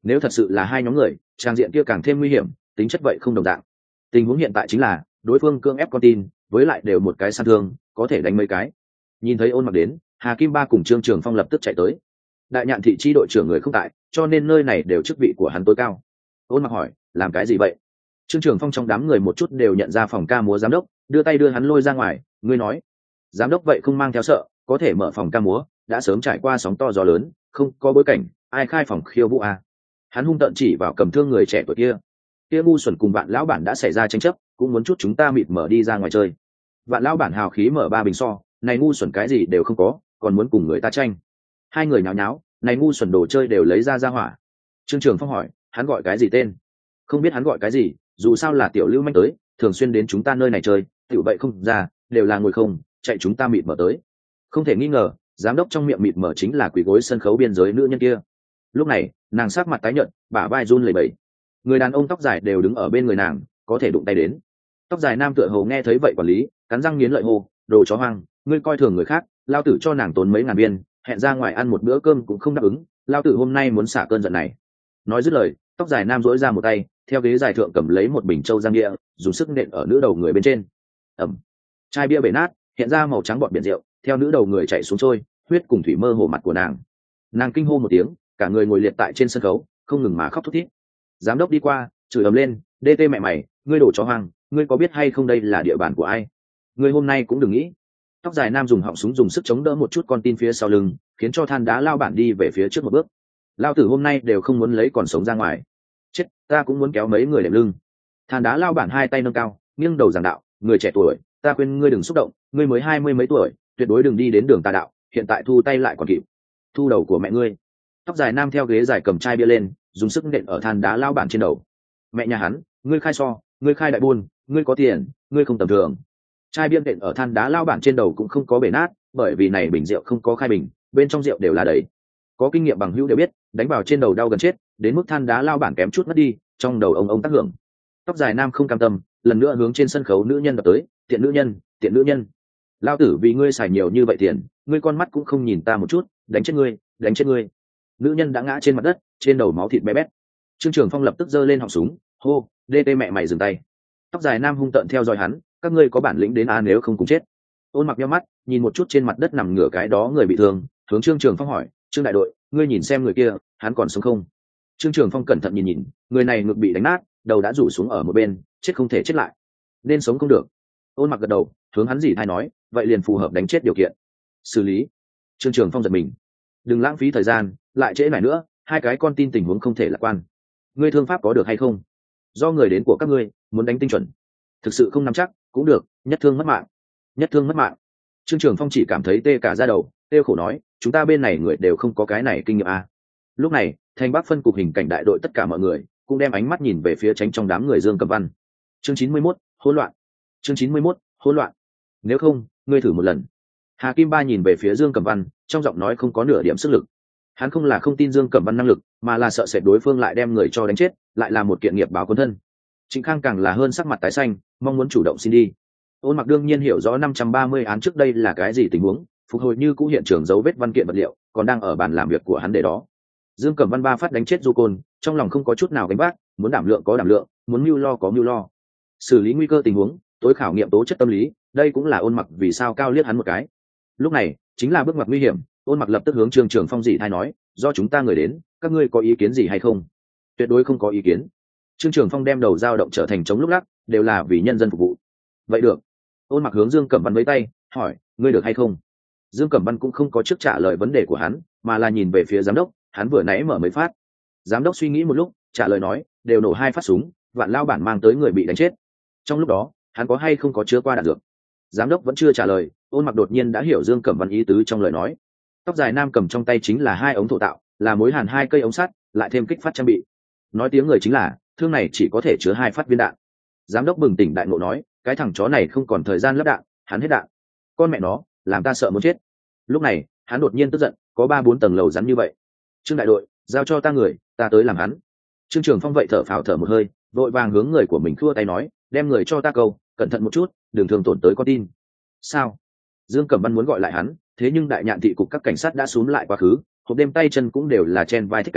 [SPEAKER 1] nếu thật sự là hai nhóm người, trang diện kia càng thêm nguy hiểm, tính chất vậy không đồng dạng. Tình huống hiện tại chính là đối phương cưỡng ép con tin, với lại đều một cái săn thương, có thể đánh mấy cái. Nhìn thấy Ôn Mặc đến, Hà Kim Ba cùng Trương Trường Phong lập tức chạy tới. Đại Nhạn thị chi đội trưởng người không tại, cho nên nơi này đều chức vị của hắn tối cao. Ôn Mặc hỏi, làm cái gì vậy? Trương Trường Phong trong đám người một chút đều nhận ra phòng ca múa giám đốc, đưa tay đưa hắn lôi ra ngoài. Ngươi nói, giám đốc vậy không mang theo sợ, có thể mở phòng ca múa, đã sớm trải qua sóng to gió lớn, không có bối cảnh, ai khai phòng khiêu vũ à? Hắn hung tợn chỉ vào cầm thương người trẻ tuổi kia. Kia ngu xuẩn cùng bạn lão bản đã xảy ra tranh chấp, cũng muốn chút chúng ta mịt mở đi ra ngoài chơi. Vạn lão bản hào khí mở ba bình so, này ngu xuẩn cái gì đều không có, còn muốn cùng người ta tranh. Hai người nháo nháo, này ngu xuẩn đồ chơi đều lấy ra ra hỏa. Trương Trường Phong hỏi, hắn gọi cái gì tên? Không biết hắn gọi cái gì, dù sao là tiểu lưu manh tới, thường xuyên đến chúng ta nơi này chơi, tiểu vậy không ra, đều là ngồi không, chạy chúng ta mịt mở tới. Không thể nghi ngờ, giám đốc trong miệng mịt mở chính là quỷ gối sân khấu biên giới nữ nhân kia. Lúc này, nàng sát mặt tái nhợt, bả vai run lẩy bẩy. Người đàn ông tóc dài đều đứng ở bên người nàng, có thể đụng tay đến. Tóc dài nam tựa hồ nghe thấy vậy quản lý, cắn răng nghiến lợi hô, đồ chó hoang, ngươi coi thường người khác, lao tử cho nàng tốn mấy ngàn viên, hẹn ra ngoài ăn một bữa cơm cũng không đáp ứng, lao tử hôm nay muốn xả cơn giận này. Nói dứt lời, tóc dài nam duỗi ra một tay, theo ghế dài thượng cầm lấy một bình châu giang địa, dùng sức nện ở nữ đầu người bên trên. Ẩm. Chai bia bể nát, hiện ra màu trắng bọt biển rượu, theo nữ đầu người chảy xuống trôi, huyết cùng thủy mơ hồ mặt của nàng. Nàng kinh hô một tiếng, cả người ngồi liệt tại trên sân khấu, không ngừng mà khóc thút thít. Giám đốc đi qua, chửi ầm lên, đê tê mẹ mày, ngươi đổ chó hoang, ngươi có biết hay không đây là địa bàn của ai? Ngươi hôm nay cũng đừng nghĩ. Tóc dài nam dùng họng súng dùng sức chống đỡ một chút con tin phía sau lưng, khiến cho than đá lao bản đi về phía trước một bước. Lao tử hôm nay đều không muốn lấy còn sống ra ngoài. Chết, ta cũng muốn kéo mấy người đệm lưng. Than đá lao bản hai tay nâng cao, nghiêng đầu giảng đạo, người trẻ tuổi, ta khuyên ngươi đừng xúc động, ngươi mới hai mươi mấy tuổi, tuyệt đối đừng đi đến đường tà đạo, hiện tại thu tay lại còn kịp. Thu đầu của mẹ ngươi. Tóc dài nam theo ghế dài cầm chai bia lên, dùng sức nện ở than đá lao bản trên đầu. Mẹ nhà hắn, ngươi khai so, ngươi khai đại buôn, ngươi có tiền, ngươi không tầm thường. Chai bia nện ở than đá lao bản trên đầu cũng không có bể nát, bởi vì này bình rượu không có khai bình, bên trong rượu đều là đầy. Có kinh nghiệm bằng hữu đều biết, đánh vào trên đầu đau gần chết, đến mức than đá lao bản kém chút mất đi, trong đầu ông ông tác hưởng. Tóc dài nam không cam tâm, lần nữa hướng trên sân khấu nữ nhân đập tới, tiện nữ nhân, tiện nữ nhân. Lao tử vì ngươi xài nhiều như vậy tiền, ngươi con mắt cũng không nhìn ta một chút, đánh chết ngươi, đánh chết ngươi. Nữ nhân đã ngã trên mặt đất, trên đầu máu thịt bé bét. Trương Trường Phong lập tức giơ lên họng súng, hô, đê tê mẹ mày dừng tay. Tóc dài nam hung tợn theo dõi hắn, các ngươi có bản lĩnh đến a nếu không cùng chết. Ôn Mặc nhắm mắt, nhìn một chút trên mặt đất nằm ngửa cái đó người bị thương, hướng Trương Trường Phong hỏi, Trương đại đội, ngươi nhìn xem người kia, hắn còn sống không? Trương Trường Phong cẩn thận nhìn nhìn, người này ngực bị đánh nát, đầu đã rủ xuống ở một bên, chết không thể chết lại, nên sống không được. Ôn Mặc gật đầu, hướng hắn dì thay nói, vậy liền phù hợp đánh chết điều kiện. Xử lý. Trương Trường Phong giật mình, đừng lãng phí thời gian, lại trễ lại nữa, hai cái con tin tình huống không thể lạc quan. Ngươi thương pháp có được hay không? Do người đến của các ngươi, muốn đánh tinh chuẩn. Thực sự không nắm chắc, cũng được, nhất thương mất mạng. Nhất thương mất mạng. Trương Trường Phong chỉ cảm thấy tê cả da đầu, tê khổ nói, chúng ta bên này người đều không có cái này kinh nghiệm à. Lúc này, Thành Bắc phân cục hình cảnh đại đội tất cả mọi người cũng đem ánh mắt nhìn về phía tránh trong đám người Dương Cẩm Văn. Chương chín mươi mốt, hỗn loạn. Chương chín mươi mốt, hỗn loạn. Nếu không, ngươi thử một lần. Hà Kim Ba nhìn về phía Dương Cẩm Văn, trong giọng nói không có nửa điểm sức lực. Hắn không là không tin Dương Cẩm Văn năng lực, mà là sợ sệt đối phương lại đem người cho đánh chết, lại là một kiện nghiệp báo quân thân. Trịnh Khang càng là hơn sắc mặt tái xanh, mong muốn chủ động xin đi. Ôn Mặc đương nhiên hiểu rõ năm trăm ba mươi án trước đây là cái gì tình huống, phục hồi như cũ hiện trường dấu vết văn kiện vật liệu, còn đang ở bàn làm việc của hắn để đó. Dương Cẩm Văn ba phát đánh chết Du Côn, trong lòng không có chút nào gánh vác, muốn đảm lượng có đảm lượng, muốn mưu lo có mưu lo. Xử lý nguy cơ tình huống, tối khảo nghiệm tố chất tâm lý, đây cũng là Ôn Mặc vì sao cao liếc hắn một cái. Lúc này, chính là bước ngoặt nguy hiểm, Ôn Mặc lập tức hướng Trương Trường Phong dị thay nói, do chúng ta người đến, các ngươi có ý kiến gì hay không? Tuyệt đối không có ý kiến. Trương Trường Phong đem đầu dao động trở thành chống lúc lắc, đều là vì nhân dân phục vụ. Vậy được. Ôn Mặc hướng Dương Cẩm Văn với tay, hỏi, ngươi được hay không? Dương Cẩm Văn cũng không có trước trả lời vấn đề của hắn, mà là nhìn về phía giám đốc, hắn vừa nãy mở mấy phát. Giám đốc suy nghĩ một lúc, trả lời nói, đều nổ hai phát súng, Vạn lao bản mang tới người bị đánh chết. Trong lúc đó, hắn có hay không có chứa qua đạn dược? Giám đốc vẫn chưa trả lời, Ôn Mặc đột nhiên đã hiểu Dương Cẩm Văn ý tứ trong lời nói. Tóc dài nam cầm trong tay chính là hai ống thổ tạo, là mối hàn hai cây ống sắt, lại thêm kích phát trang bị. Nói tiếng người chính là, thương này chỉ có thể chứa hai phát viên đạn. Giám đốc bừng tỉnh đại ngộ nói, cái thằng chó này không còn thời gian lắp đạn, hắn hết đạn. Con mẹ nó, làm ta sợ muốn chết. Lúc này, hắn đột nhiên tức giận, có ba bốn tầng lầu rắn như vậy. Trương đại đội, giao cho ta người, ta tới làm hắn. Trương Trường Phong vậy thở phào thở một hơi, vội vàng hướng người của mình khua tay nói, đem người cho ta câu, cẩn thận một chút, đừng thường tổn tới con tin. Sao? Dương Cẩm Văn muốn gọi lại hắn, thế nhưng Đại Nhạn thị cục các cảnh sát đã xúm lại quá khứ, hộp đêm tay chân cũng đều là chen vai thích cánh,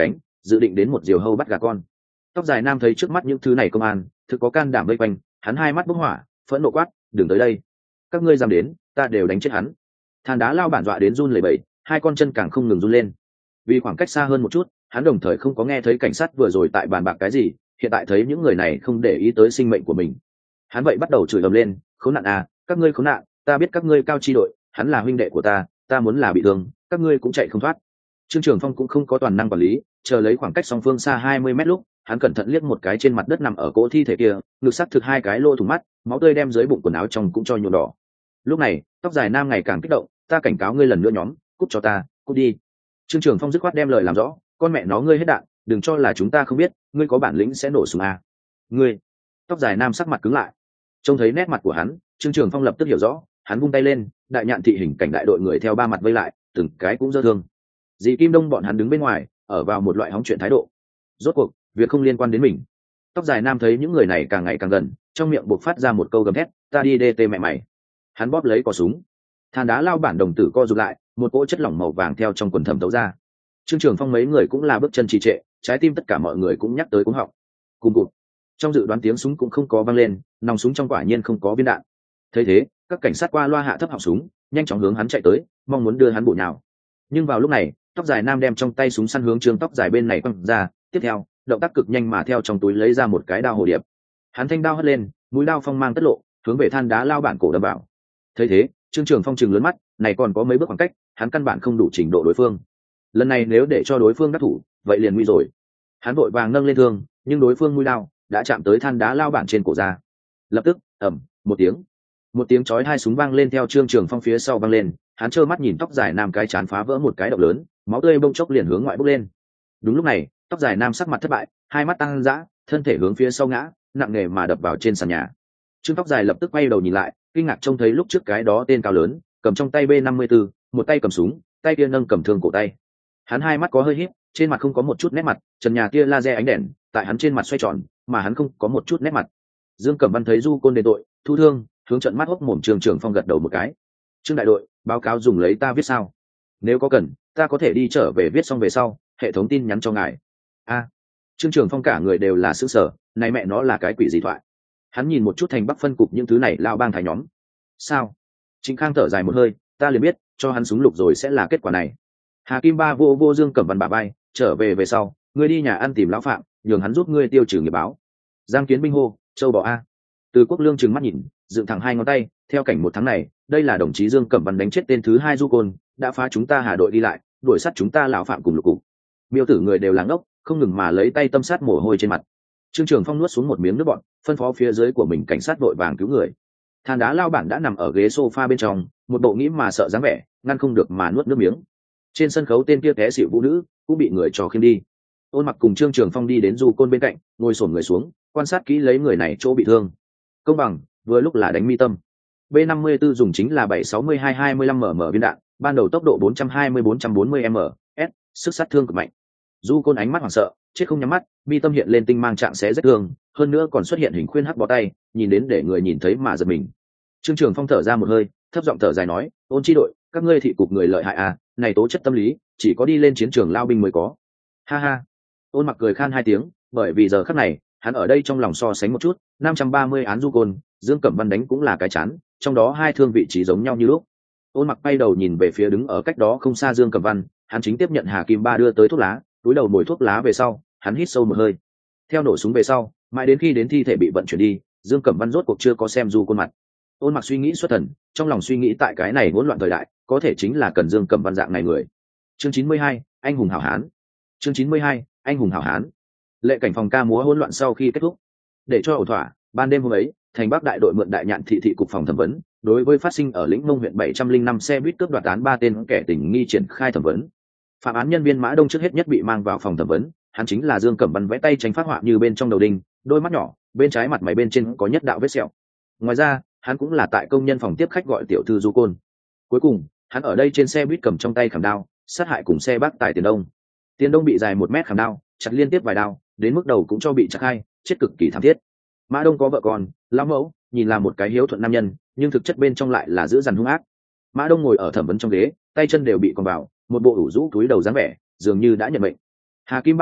[SPEAKER 1] dự định đến một diều hâu bắt gà con. Tóc dài nam thấy trước mắt những thứ này công an thực có can đảm vây quanh, hắn hai mắt bốc hỏa, phẫn nộ quát, đừng tới đây, các ngươi dám đến ta đều đánh chết hắn. Than đá lao bản dọa đến run lẩy bẩy, hai con chân càng không ngừng run lên. Vì khoảng cách xa hơn một chút, hắn đồng thời không có nghe thấy cảnh sát vừa rồi tại bàn bạc cái gì, hiện tại thấy những người này không để ý tới sinh mệnh của mình, hắn vậy bắt đầu chửi ầm lên, khốn nạn à, các ngươi khốn nạn, ta biết các ngươi cao chi đội, hắn là huynh đệ của ta, ta muốn là bị thương các ngươi cũng chạy không thoát. Trương Trường Phong cũng không có toàn năng quản lý, chờ lấy khoảng cách song phương xa hai mươi mét lúc, hắn cẩn thận liếc một cái trên mặt đất nằm ở cỗ thi thể kia, ngực sắc thực hai cái lỗ thủng mắt, máu tươi đem dưới bụng quần áo trong cũng cho nhuộm đỏ. Lúc này tóc dài nam ngày càng kích động, ta cảnh cáo ngươi lần nữa nhóm, cút cho ta, cút đi. Trương Trường Phong dứt khoát đem lời làm rõ, con mẹ nó ngươi hết đạn, đừng cho là chúng ta không biết, ngươi có bản lĩnh sẽ nổ súng à. Ngươi. Tóc dài nam sắc mặt cứng lại, trông thấy nét mặt của hắn, Trương Trường Phong lập tức hiểu rõ, hắn vung tay lên, đại nhạn thị hình cảnh đại đội người theo ba mặt vây lại, từng cái cũng dơ thương. Dì Kim Đông bọn hắn đứng bên ngoài, ở vào một loại hóng chuyện thái độ. Rốt cuộc việc không liên quan đến mình. Tóc dài nam thấy những người này càng ngày càng gần, trong miệng buộc phát ra một câu gầm thét, ta đi đê tê mẹ mày. Hắn bóp lấy cò súng, than đá lao bản đồng tử co rụt lại, một cỗ chất lỏng màu vàng theo trong quần thẩm tấu ra. Trương Trường Phong mấy người cũng là bước chân trì trệ, trái tim tất cả mọi người cũng nhắc tới cuống họng. Cùng cụt, trong dự đoán tiếng súng cũng không có vang lên, nòng súng trong quả nhiên không có viên đạn. Thấy thế, các cảnh sát qua loa hạ thấp họng súng, nhanh chóng hướng hắn chạy tới, mong muốn đưa hắn bổ nhào. Nhưng vào lúc này, tóc dài nam đem trong tay súng săn hướng Trương tóc dài bên này quăng ra, tiếp theo động tác cực nhanh mà theo trong túi lấy ra một cái đao hồ điệp. Hắn thanh đao hất lên, mũi đao phong mang tất lộ, hướng về than đá lao bản cổ đâm vào. Thấy thế, Trương Trường Phong trừng lớn mắt, này còn có mấy bước khoảng cách, hắn căn bản không đủ trình độ đối phương. Lần này nếu để cho đối phương đắc thủ, vậy liền nguy rồi. Hắn vội vàng nâng lên thương, nhưng đối phương mũi đao đã chạm tới than đá lao bản trên cổ ra. Lập tức, ầm, một tiếng, một tiếng chói hai súng vang lên theo Trương Trường Phong phía sau vang lên, hắn trơ mắt nhìn tóc dài nam cái chán phá vỡ một cái động lớn, máu tươi bông chốc liền hướng ngoại bốc lên. Đúng lúc này, tóc dài nam sắc mặt thất bại, hai mắt tăng dã, thân thể hướng phía sau ngã, nặng nề mà đập vào trên sàn nhà. Trương tóc dài lập tức quay đầu nhìn lại, kinh ngạc trông thấy lúc trước cái đó tên cao lớn, cầm trong tay B năm mươi tư, một tay cầm súng, tay kia nâng cầm thương cổ tay. Hắn hai mắt có hơi híp, trên mặt không có một chút nét mặt, trần nhà tia laser ánh đèn tại hắn trên mặt xoay tròn, mà hắn không có một chút nét mặt. Dương Cẩm Văn thấy Du Côn đền tội, thu thương, hướng trận mắt hốc mồm Trương Trường Phong gật đầu một cái. Trương đại đội, báo cáo dùng lấy ta viết sao? Nếu có cần, ta có thể đi trở về viết xong về sau, hệ thống tin nhắn cho ngài. A, Trương Trường Phong cả người đều là sững sờ, này mẹ nó là cái quỷ gì thoại? Hắn nhìn một chút thành Bắc phân cục những thứ này lao bang thái nhóm. Sao? Trịnh Khang thở dài một hơi, ta liền biết, cho hắn súng lục rồi sẽ là kết quả này. Hà Kim Ba vô vô Dương Cẩm Văn bả vai, trở về về sau, ngươi đi nhà ăn tìm lão phạm, nhường hắn giúp ngươi tiêu trừ nghiệp báo. Giang Kiến Binh hô, châu bò a. Từ Quốc Lương trừng mắt nhìn, dựng thẳng hai ngón tay, theo cảnh một tháng này, đây là đồng chí Dương Cẩm Văn đánh chết tên thứ hai Du Côn, đã phá chúng ta Hà đội đi lại, đuổi sát chúng ta lão phạm cùng lục cục. Miêu tử người đều làng ốc, không ngừng mà lấy tay tâm sát mồ hôi trên mặt. Trương Trường Phong nuốt xuống một miếng nước bọt, phân phó phía dưới của mình cảnh sát đội vàng cứu người. Than đá lao bản đã nằm ở ghế sofa bên trong, một bộ nghĩ mà sợ dáng vẻ, ngăn không được mà nuốt nước miếng. Trên sân khấu tên kia té xỉu vũ nữ cũng bị người trò khiêng đi. Ôn Mặc cùng Trương Trường Phong đi đến Du Côn bên cạnh, ngồi xổm người xuống, quan sát kỹ lấy người này chỗ bị thương. Công bằng, vừa lúc là đánh mi tâm. B năm mươi tư dùng chính là bảy sáu hai hai lăm mm viên đạn, ban đầu tốc độ bốn trăm hai mươi bốn trăm bốn mươi ms, sức sát thương cực mạnh. Du Côn ánh mắt hoảng sợ, chết không nhắm mắt, mi tâm hiện lên tinh mang trạng xé rách thương, hơn nữa còn xuất hiện hình khuyên hắc bó tay, nhìn đến để người nhìn thấy mà giật mình. Trương Trường Phong thở ra một hơi, thấp giọng thở dài nói, Ôn chi đội, các ngươi thị cục người lợi hại à, này tố chất tâm lý, chỉ có đi lên chiến trường lao binh mới có. Ha ha. Ôn Mặc cười khan hai tiếng, bởi vì giờ khắc này, hắn ở đây trong lòng so sánh một chút, năm trăm ba mươi án Du Côn, Dương Cẩm Văn đánh cũng là cái chán, trong đó hai thương vị trí giống nhau như lúc. Ôn Mặc bay đầu nhìn về phía đứng ở cách đó không xa Dương Cẩm Văn, hắn chính tiếp nhận Hà Kim Ba đưa tới thuốc lá, túi đầu mồi thuốc lá về sau, hắn hít sâu một hơi. Theo nổ súng về sau, mãi đến khi đến thi thể bị vận chuyển đi, Dương Cẩm Văn rốt cuộc chưa có xem Du Côn mặt. Ôn Mặc suy nghĩ xuất thần, trong lòng suy nghĩ tại cái này hỗn loạn thời đại, có thể chính là cần Dương Cẩm Văn dạng này người. Chương chín mươi hai, anh hùng hảo hán. Chương chín mươi hai, anh hùng hảo hán. Lệ cảnh phòng ca múa hỗn loạn sau khi kết thúc, để cho ổn thỏa, ban đêm hôm ấy, thành Bắc đại đội mượn đại nhạn thị thị cục phòng thẩm vấn, đối với phát sinh ở lĩnh Mông huyện bảy trăm linh năm xe buýt cướp đoạt án ba tên kẻ tình nghi triển khai thẩm vấn. Phạm án nhân viên Mã Đông trước hết nhất bị mang vào phòng thẩm vấn, hắn chính là Dương Cẩm Văn vẽ tay tranh phát họa như bên trong đầu đinh, đôi mắt nhỏ, bên trái mặt mày bên trên có nhất đạo vết sẹo. Ngoài ra, hắn cũng là tại công nhân phòng tiếp khách gọi tiểu thư Du Côn. Cuối cùng, hắn ở đây trên xe buýt cầm trong tay khảm đao, sát hại cùng xe bác tài Tiền Đông. Tiền Đông bị dài một mét khảm đao, chặt liên tiếp vài đao, đến mức đầu cũng cho bị chặt hai, chết cực kỳ thảm thiết. Mã Đông có vợ con, lão mẫu, nhìn là một cái hiếu thuận nam nhân, nhưng thực chất bên trong lại là dữ dằn hung ác. Mã Đông ngồi ở thẩm vấn trong ghế, tay chân đều bị còng vào, một bộ ủ rũ túi đầu dáng vẻ, dường như đã nhận mệnh. Hà Kim Ba hỏi,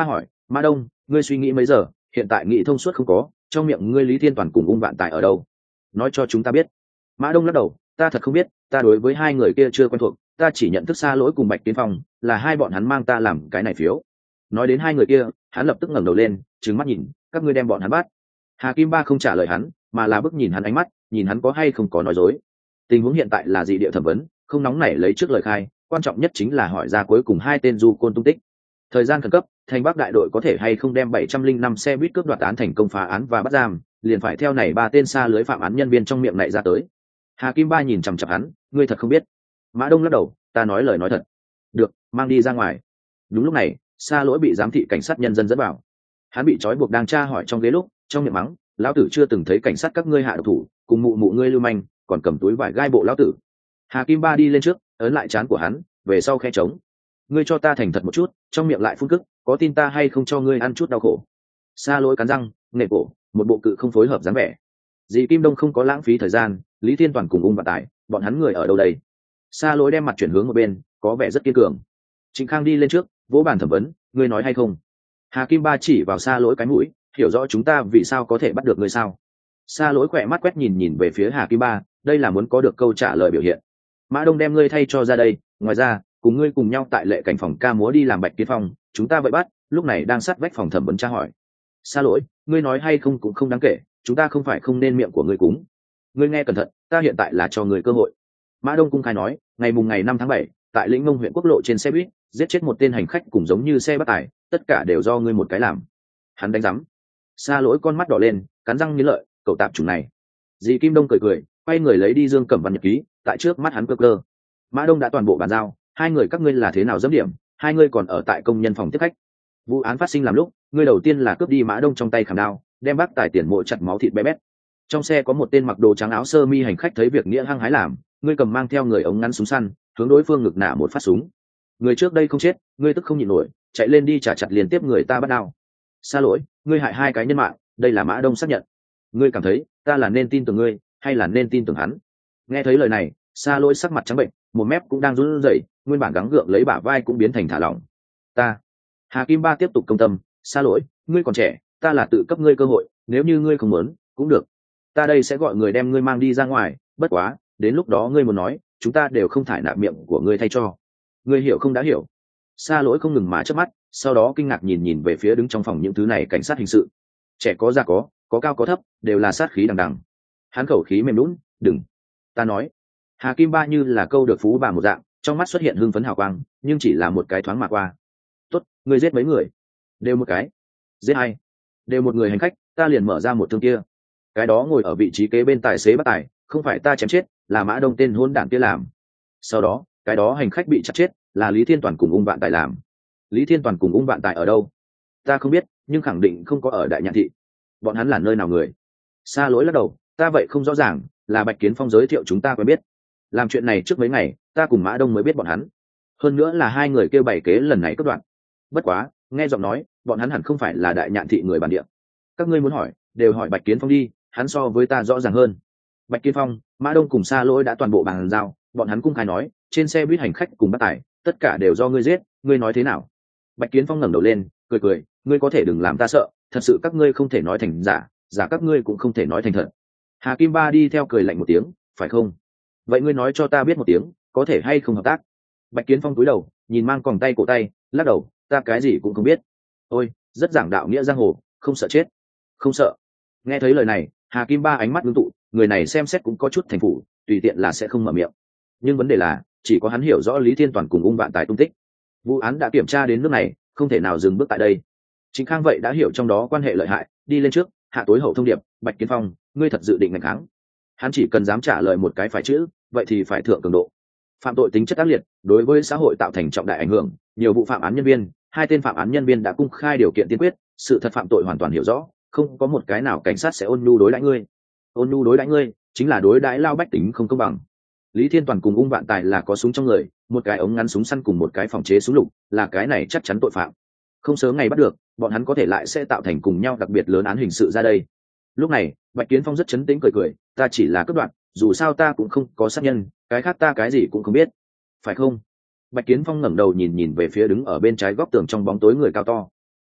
[SPEAKER 1] Mã Đông, ngươi suy nghĩ mấy giờ? Hiện tại nghĩ thông suốt không có, trong miệng ngươi Lý Thiên Toàn cùng Ung Vạn Tài ở đâu? Nói cho chúng ta biết. Mã Đông lắc đầu, ta thật không biết, ta đối với hai người kia chưa quen thuộc, ta chỉ nhận thức Xa Lỗi cùng Bạch Kiến Phong, là hai bọn hắn mang ta làm cái này phiếu. Nói đến hai người kia, hắn lập tức ngẩng đầu lên, trừng mắt nhìn, các ngươi đem bọn hắn bắt. Hà Kim Ba không trả lời hắn, mà là bước nhìn hắn ánh mắt, nhìn hắn có hay không có nói dối. Tình huống hiện tại là dị địa thẩm vấn, không nóng nảy lấy trước lời khai, quan trọng nhất chính là hỏi ra cuối cùng hai tên du côn tung tích. Thời gian khẩn cấp, thành Bắc đại đội có thể hay không đem bảy trăm linh năm xe buýt cướp đoạt án thành công phá án và bắt giam, liền phải theo này ba tên xa lưới phạm án nhân viên trong miệng này ra tới. Hà Kim Ba nhìn chằm chằm hắn, ngươi thật không biết. Mã Đông lắc đầu, ta nói lời nói thật. Được, mang đi ra ngoài. Đúng lúc này, Xa Lỗi bị giám thị cảnh sát nhân dân dẫn vào. Hắn bị trói buộc đang tra hỏi trong ghế lúc, trong miệng mắng, lão tử chưa từng thấy cảnh sát các ngươi hạ độc thủ, cùng mụ mụ ngươi lưu manh, còn cầm túi vải gai bộ lão tử. Hà Kim Ba đi lên trước, ấn lại trán của hắn, về sau khe trống. Ngươi cho ta thành thật một chút, trong miệng lại phun cức, có tin ta hay không cho ngươi ăn chút đau khổ. Xa Lỗi cắn răng, nệ cổ, một bộ cự không phối hợp dáng vẻ. Dì Kim Đông không có lãng phí thời gian, Lý Thiên Toàn cùng Ung Vạn Tài, bọn hắn người ở đâu đây? Xa Lỗi đem mặt chuyển hướng một bên, có vẻ rất kiên cường. Trịnh Khang đi lên trước, vỗ bàn thẩm vấn, ngươi nói hay không? Hà Kim Ba chỉ vào Xa Lỗi cái mũi, hiểu rõ chúng ta vì sao có thể bắt được ngươi sao? Xa Lỗi khỏe mắt quét nhìn nhìn về phía Hà Kim Ba, đây là muốn có được câu trả lời biểu hiện. Mã Đông đem ngươi thay cho ra đây, ngoài ra, cùng ngươi cùng nhau tại lệ cảnh phòng ca múa đi làm Bạch Kiến Phong, chúng ta vậy bắt, lúc này đang sát vách phòng thẩm vấn tra hỏi. Xa Lỗi, ngươi nói hay không cũng không đáng kể, chúng ta không phải không nên miệng của ngươi cúng. Ngươi nghe cẩn thận, ta hiện tại là cho ngươi cơ hội. Mã Đông cung khai nói, ngày mùng ngày năm tháng bảy, tại lĩnh Mông huyện quốc lộ trên xe buýt, giết chết một tên hành khách cùng giống như xe bắt tải, tất cả đều do ngươi một cái làm. Hắn đánh rắm. Xa Lỗi con mắt đỏ lên, cắn răng nghiến lợi, cậu tạp chủng này. Dì Kim Đông cười cười, quay người lấy đi Dương Cẩm Văn nhật ký, tại trước mắt hắn cơ cơ. Mã Đông đã toàn bộ bàn giao, hai người các ngươi là thế nào dẫm điểm, hai ngươi còn ở tại công nhân phòng tiếp khách. Vụ án phát sinh làm lúc, ngươi đầu tiên là cướp đi Mã Đông trong tay khảm đao, đem bác tài tiền mộ chặt máu thịt bé bét. Trong xe có một tên mặc đồ trắng áo sơ mi hành khách thấy việc nghĩa hăng hái làm, ngươi cầm mang theo người ống ngắn súng săn, hướng đối phương ngực nã một phát súng. Người trước đây không chết, ngươi tức không nhịn nổi, chạy lên đi trả chặt liên tiếp người ta bắt đao. Xa Lỗi, ngươi hại hai cái nhân mạng, đây là Mã Đông xác nhận. Ngươi cảm thấy ta là nên tin tưởng ngươi hay là nên tin tưởng hắn? Nghe thấy lời này, Xa Lỗi sắc mặt trắng bệnh, một mép cũng đang run rẩy, nguyên bản gắng gượng lấy bả vai cũng biến thành thả lỏng. Ta. Hà Kim Ba tiếp tục công tâm, Xa Lỗi, ngươi còn trẻ, ta là tự cấp ngươi cơ hội, nếu như ngươi không muốn, cũng được. Ta đây sẽ gọi người đem ngươi mang đi ra ngoài, bất quá, đến lúc đó ngươi muốn nói, chúng ta đều không thải nạp miệng của ngươi thay cho. Ngươi hiểu không đã hiểu. Xa Lỗi không ngừng má chớp mắt, sau đó kinh ngạc nhìn nhìn về phía đứng trong phòng những thứ này cảnh sát hình sự. Trẻ có già có, có cao có thấp, đều là sát khí đằng đằng. Hắn khẩu khí mềm nhũn, đừng. Ta nói. Hà Kim Ba như là câu được phú bà một dạng, trong mắt xuất hiện hưng phấn hào quang, nhưng chỉ là một cái thoáng mà qua. Tốt, ngươi giết mấy người? Đều một cái. Giết hai. Đều một người hành khách, ta liền mở ra một thương kia. Cái đó ngồi ở vị trí kế bên tài xế bắt tài, không phải ta chém chết, là Mã Đông tên hôn đản kia làm. Sau đó, cái đó hành khách bị chặt chết, là Lý Thiên Toàn cùng Ung Vạn Tài làm. Lý Thiên Toàn cùng Ung Vạn Tài ở đâu? Ta không biết, nhưng khẳng định không có ở Đại Nhạn thị. Bọn hắn là nơi nào người? Xa Lỗi lắc đầu, ta vậy không rõ ràng, là Bạch Kiến Phong giới thiệu chúng ta quen biết. Làm chuyện này trước mấy ngày, ta cùng Mã Đông mới biết bọn hắn. Hơn nữa là hai người kêu bày kế lần này cất đoạn. Bất quá, nghe giọng nói, bọn hắn hẳn không phải là Đại Nhạn thị người bản địa. Các ngươi muốn hỏi, đều hỏi Bạch Kiến Phong đi, hắn so với ta rõ ràng hơn. Bạch Kiến Phong, Mã Đông cùng Xa Lỗi đã toàn bộ bàn giao, bọn hắn cung khai nói, trên xe buýt hành khách cùng bắt tải, tất cả đều do ngươi giết, ngươi nói thế nào? Bạch Kiến Phong ngẩng đầu lên, cười cười, ngươi có thể đừng làm ta sợ, thật sự các ngươi không thể nói thành giả, giả các ngươi cũng không thể nói thành thật. Hà Kim Ba đi theo cười lạnh một tiếng, phải không? Vậy ngươi nói cho ta biết một tiếng, có thể hay không hợp tác? Bạch Kiến Phong cúi đầu, nhìn mang còng tay cổ tay, lắc đầu, ta cái gì cũng không biết. Ôi, rất giảng đạo nghĩa giang hồ, không sợ chết. Không sợ. Nghe thấy lời này, Hà Kim Ba ánh mắt ngưng tụ, người này xem xét cũng có chút thành phủ, tùy tiện là sẽ không mở miệng. Nhưng vấn đề là, chỉ có hắn hiểu rõ Lý Thiên Toàn cùng Ung Vạn Tài tung tích. Vụ án đã kiểm tra đến nước này, không thể nào dừng bước tại đây. Chính Khang vậy đã hiểu trong đó quan hệ lợi hại, đi lên trước, hạ tối hậu thông điệp, Bạch Kiến Phong, ngươi thật dự định ngành kháng? Hắn chỉ cần dám trả lời một cái phải chữ, vậy thì phải thượng cường độ. Phạm tội tính chất ác liệt, đối với xã hội tạo thành trọng đại ảnh hưởng, nhiều vụ phạm án nhân viên, hai tên phạm án nhân viên đã cung khai điều kiện tiên quyết, sự thật phạm tội hoàn toàn hiểu rõ, không có một cái nào cảnh sát sẽ ôn nhu đối đãi ngươi. Ôn nhu đối đãi ngươi, chính là đối đãi lao bách tính không công bằng. Lý Thiên Toàn cùng Ung Vạn Tài là có súng trong người, một cái ống ngắn súng săn cùng một cái phòng chế súng lục, là cái này chắc chắn tội phạm. Không sớm ngày bắt được, bọn hắn có thể lại sẽ tạo thành cùng nhau đặc biệt lớn án hình sự ra đây. Lúc này, Bạch Kiến Phong rất trấn tĩnh cười cười, ta chỉ là cướp đoạt, dù sao ta cũng không có sát nhân, cái khác ta cái gì cũng không biết. Phải không? Bạch Kiến Phong ngẩng đầu nhìn nhìn về phía đứng ở bên trái góc tường trong bóng tối người cao to.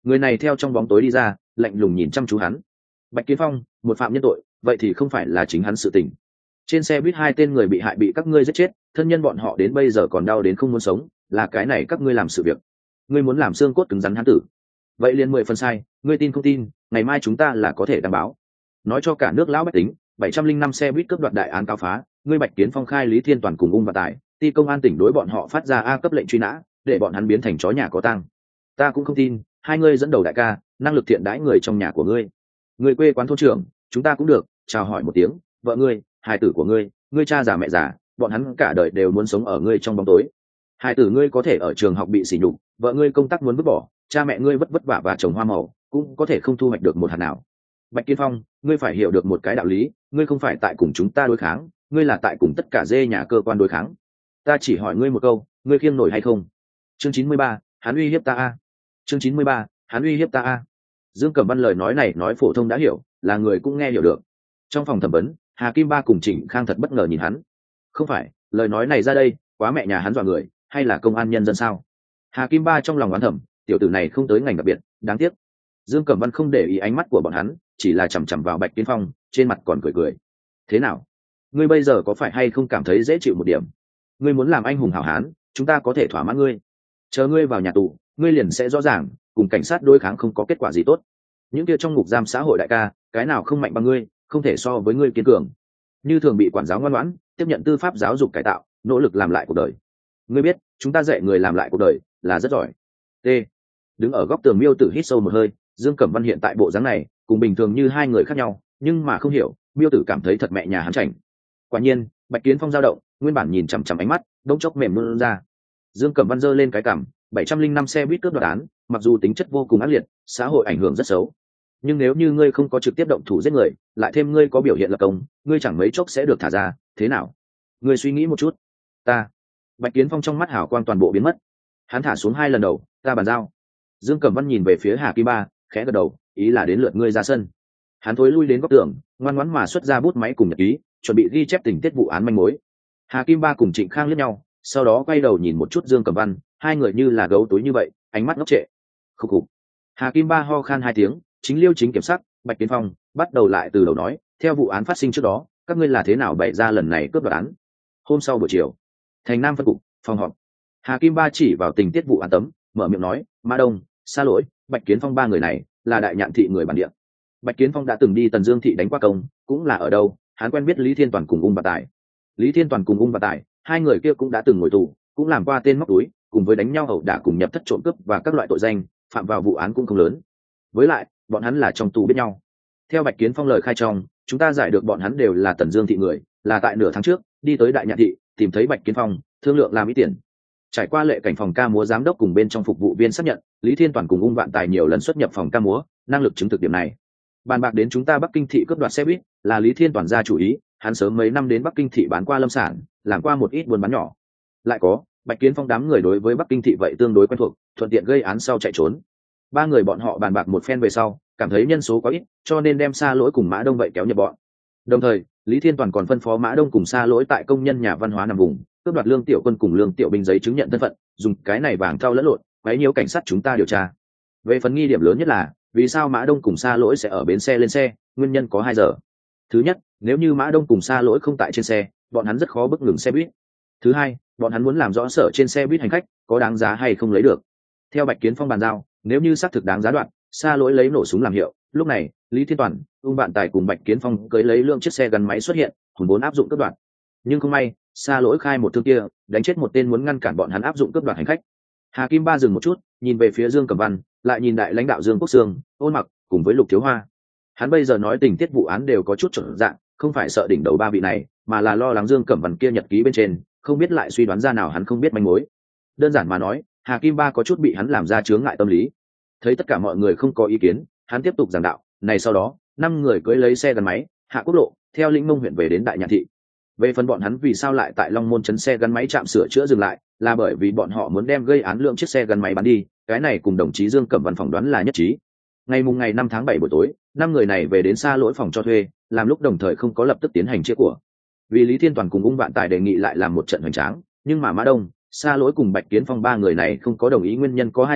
[SPEAKER 1] Người này theo trong bóng tối đi ra, lạnh lùng nhìn chăm chú hắn. Bạch Kiến Phong, một phạm nhân tội, vậy thì không phải là chính hắn sự tình. Trên xe buýt hai tên người bị hại bị các ngươi giết chết, thân nhân bọn họ đến bây giờ còn đau đến không muốn sống, là cái này các ngươi làm sự việc. Ngươi muốn làm xương cốt cứng rắn hắn tử, vậy liền mười phần sai, ngươi tin không tin, ngày mai chúng ta là có thể đăng báo, nói cho cả nước lão bách tính. Bảy trăm linh năm xe buýt cướp đoạt đại án cáo phá, ngươi Bạch Kiến Phong khai Lý Thiên Toàn cùng Ung và Tài, ti công an tỉnh đối bọn họ phát ra a cấp lệnh truy nã, để bọn hắn biến thành chó nhà có tang. Ta cũng không tin, hai ngươi dẫn đầu đại ca, năng lực thiện đãi người trong nhà của ngươi. Người quê quán thôn trưởng, chúng ta cũng được, chào hỏi một tiếng, vợ ngươi, hài tử của ngươi, ngươi cha già mẹ già, bọn hắn cả đời đều muốn sống ở ngươi trong bóng tối. Hài tử ngươi có thể ở trường học bị sỉ nhục, vợ ngươi công tác muốn vứt bỏ, cha mẹ ngươi vất vất vả và trồng hoa màu, cũng có thể không thu hoạch được một hạt nào. Bạch Kiến Phong, ngươi phải hiểu được một cái đạo lý, ngươi không phải tại cùng chúng ta đối kháng, ngươi là tại cùng tất cả dê nhà cơ quan đối kháng. Ta chỉ hỏi ngươi một câu, ngươi khiêng nổi hay không? Chương chín mươi ba, hắn uy hiếp ta a. Chương chín mươi ba, hắn uy hiếp ta a. Dương Cẩm Văn lời nói này nói phổ thông đã hiểu, là người cũng nghe hiểu được. Trong phòng thẩm vấn, Hà Kim Ba cùng Trịnh Khang thật bất ngờ nhìn hắn. Không phải, lời nói này ra đây, quá mẹ nhà hắn dọa người, hay là công an nhân dân sao? Hà Kim Ba trong lòng oán thầm, tiểu tử này không tới ngành đặc biệt, đáng tiếc. Dương Cẩm Văn không để ý ánh mắt của bọn hắn, chỉ là chằm chằm vào Bạch Kiến Phong, trên mặt còn cười cười. Thế nào? Ngươi bây giờ có phải hay không cảm thấy dễ chịu một điểm? Ngươi muốn làm anh hùng hảo hán, chúng ta có thể thỏa mãn ngươi. Chờ ngươi vào nhà tù, ngươi liền sẽ rõ ràng, cùng cảnh sát đối kháng không có kết quả gì tốt. Những kia trong ngục giam xã hội đại ca, cái nào không mạnh bằng ngươi, không thể so với ngươi kiên cường. Như thường bị quản giáo ngoan ngoãn, tiếp nhận tư pháp giáo dục cải tạo, nỗ lực làm lại cuộc đời. Ngươi biết, chúng ta dạy người làm lại cuộc đời là rất giỏi. T. Đứng ở góc tường Miêu Tử hít sâu một hơi, Dương Cẩm Văn hiện tại bộ dáng này, cùng bình thường như hai người khác nhau, nhưng mà không hiểu, Miêu Tử cảm thấy thật mẹ nhà hắn chảnh. Quả nhiên, Bạch Kiến Phong dao động, nguyên bản nhìn chằm chằm ánh mắt, đống chốc mềm luôn ra. Dương Cẩm Văn giơ lên cái cằm, bảy trăm linh năm xe buýt cướp đoạt án, mặc dù tính chất vô cùng ác liệt, xã hội ảnh hưởng rất xấu, nhưng nếu như ngươi không có trực tiếp động thủ giết người, lại thêm ngươi có biểu hiện lập công, ngươi chẳng mấy chốc sẽ được thả ra, thế nào? Ngươi suy nghĩ một chút. Ta. Bạch Kiến Phong trong mắt hào quang toàn bộ biến mất. Hắn thả xuống hai lần đầu, ta bàn giao. Dương Cẩm Văn nhìn về phía Hà Kim Ba, khẽ gật đầu, ý là đến lượt ngươi ra sân. Hắn thối lui đến góc tường, ngoan ngoãn mà xuất ra bút máy cùng nhật ký, chuẩn bị ghi chép tình tiết vụ án manh mối. Hà Kim Ba cùng Trịnh Khang liếc nhau, sau đó quay đầu nhìn một chút Dương Cẩm Văn, hai người như là gấu túi như vậy, ánh mắt ngốc trệ. Khục khục. Hà Kim Ba ho khan hai tiếng, chính liêu chính kiểm sắc, Bạch Kiến Phong bắt đầu lại từ đầu nói, theo vụ án phát sinh trước đó, các ngươi là thế nào bày ra lần này cướp đoạt án? Hôm sau buổi chiều, thành Nam phân cục, phòng họp. Hà Kim Ba chỉ vào tình tiết vụ án tấm, mở miệng nói, Mã Đông, Sa Lỗi, Bạch Kiến Phong ba người này là đại nhạn thị người bản địa. Bạch Kiến Phong đã từng đi Tần Dương thị đánh qua công, cũng là ở đâu, hắn quen biết Lý Thiên Toàn cùng Ung Bà Tài. Lý Thiên Toàn cùng Ung Bà Tài, hai người kia cũng đã từng ngồi tù, cũng làm qua tên móc túi, cùng với đánh nhau ẩu đả cùng nhập thất trộm cướp và các loại tội danh, phạm vào vụ án cũng không lớn. Với lại, bọn hắn là trong tù biết nhau. Theo Bạch Kiến Phong lời khai trong, chúng ta giải được bọn hắn đều là Tần Dương thị người, là tại nửa tháng trước đi tới Đại Nhạn thị, tìm thấy Bạch Kiến Phong, thương lượng làm ít tiền. Trải qua lệ cảnh phòng ca múa giám đốc cùng bên trong phục vụ viên xác nhận, Lý Thiên Toàn cùng Ung Vạn Tài nhiều lần xuất nhập phòng ca múa, năng lực chứng thực điểm này. Bàn bạc đến chúng ta Bắc Kinh thị cướp đoạt xe buýt, là Lý Thiên Toàn ra chủ ý, hắn sớm mấy năm đến Bắc Kinh thị bán qua lâm sản, làm qua một ít buôn bán nhỏ. Lại có, Bạch Kiến Phong đám người đối với Bắc Kinh thị vậy tương đối quen thuộc, thuận tiện gây án sau chạy trốn. Ba người bọn họ bàn bạc một phen về sau, cảm thấy nhân số quá ít, cho nên đem Sa Lỗi cùng Mã Đông vậy kéo nhập bọn. Đồng thời, Lý Thiên Toàn còn phân phó Mã Đông cùng Sa Lỗi tại công nhân nhà văn hóa nằm vùng, cướp đoạt Lương Tiểu Quân cùng Lương Tiểu Binh giấy chứng nhận thân phận, dùng cái này vàng thau lẫn lộn, quấy nhiễu cảnh sát chúng ta điều tra. Về phần nghi điểm lớn nhất là, vì sao Mã Đông cùng Sa Lỗi sẽ ở bến xe lên xe, nguyên nhân có hai giờ. Thứ nhất, nếu như Mã Đông cùng Sa Lỗi không tại trên xe, bọn hắn rất khó bức ngừng xe buýt. Thứ hai, bọn hắn muốn làm rõ sở trên xe buýt hành khách có đáng giá hay không lấy được. Theo Bạch Kiến Phong bàn giao, nếu như xác thực đáng giá đoạn, Sa Lỗi lấy nổ súng làm hiệu, lúc này, Lý Thiên Toàn, Ung Vạn Tài cùng Bạch Kiến Phong cưới lấy lượng chiếc xe gắn máy xuất hiện, hùng vốn áp dụng cướp đoạt. Nhưng không may, Sa Lỗi khai một thương kia, đánh chết một tên muốn ngăn cản bọn hắn áp dụng cướp đoạt hành khách. Hà Kim Ba dừng một chút, nhìn về phía Dương Cẩm Văn, lại nhìn đại lãnh đạo Dương Quốc Sương, Ôn Mặc, cùng với Lục Thiếu Hoa. Hắn bây giờ nói tình tiết vụ án đều có chút chuẩn dạng, không phải sợ đỉnh đầu ba vị này, mà là lo lắng Dương Cẩm Văn kia nhật ký bên trên, không biết lại suy đoán ra nào hắn không biết manh mối. Đơn giản mà nói, Hà Kim Ba có chút bị hắn làm ra chướng ngại tâm lý. Thấy tất cả mọi người không có ý kiến, hắn tiếp tục giảng đạo, này sau đó, năm người cưỡi lấy xe gắn máy, hạ quốc lộ, theo Lĩnh Mông huyện về đến Đại Nhạn thị. Về phần bọn hắn vì sao lại tại Long Môn trấn xe gắn máy trạm sửa chữa dừng lại, là bởi vì bọn họ muốn đem gây án lượng chiếc xe gắn máy bán đi, cái này cùng đồng chí Dương Cẩm Văn phỏng đoán là nhất trí. Ngày mùng ngày năm tháng bảy buổi tối, năm người này về đến Sa Lỗi phòng cho thuê, làm lúc đồng thời không có lập tức tiến hành chia của. Vì Lý Thiên Toàn cùng Ung Vạn Tài đề nghị lại làm một trận hoành tráng, nhưng mà Mã Đông, Sa Lỗi cùng Bạch Kiến Phong ba người này không có đồng ý, nguyên nhân có hai giờ.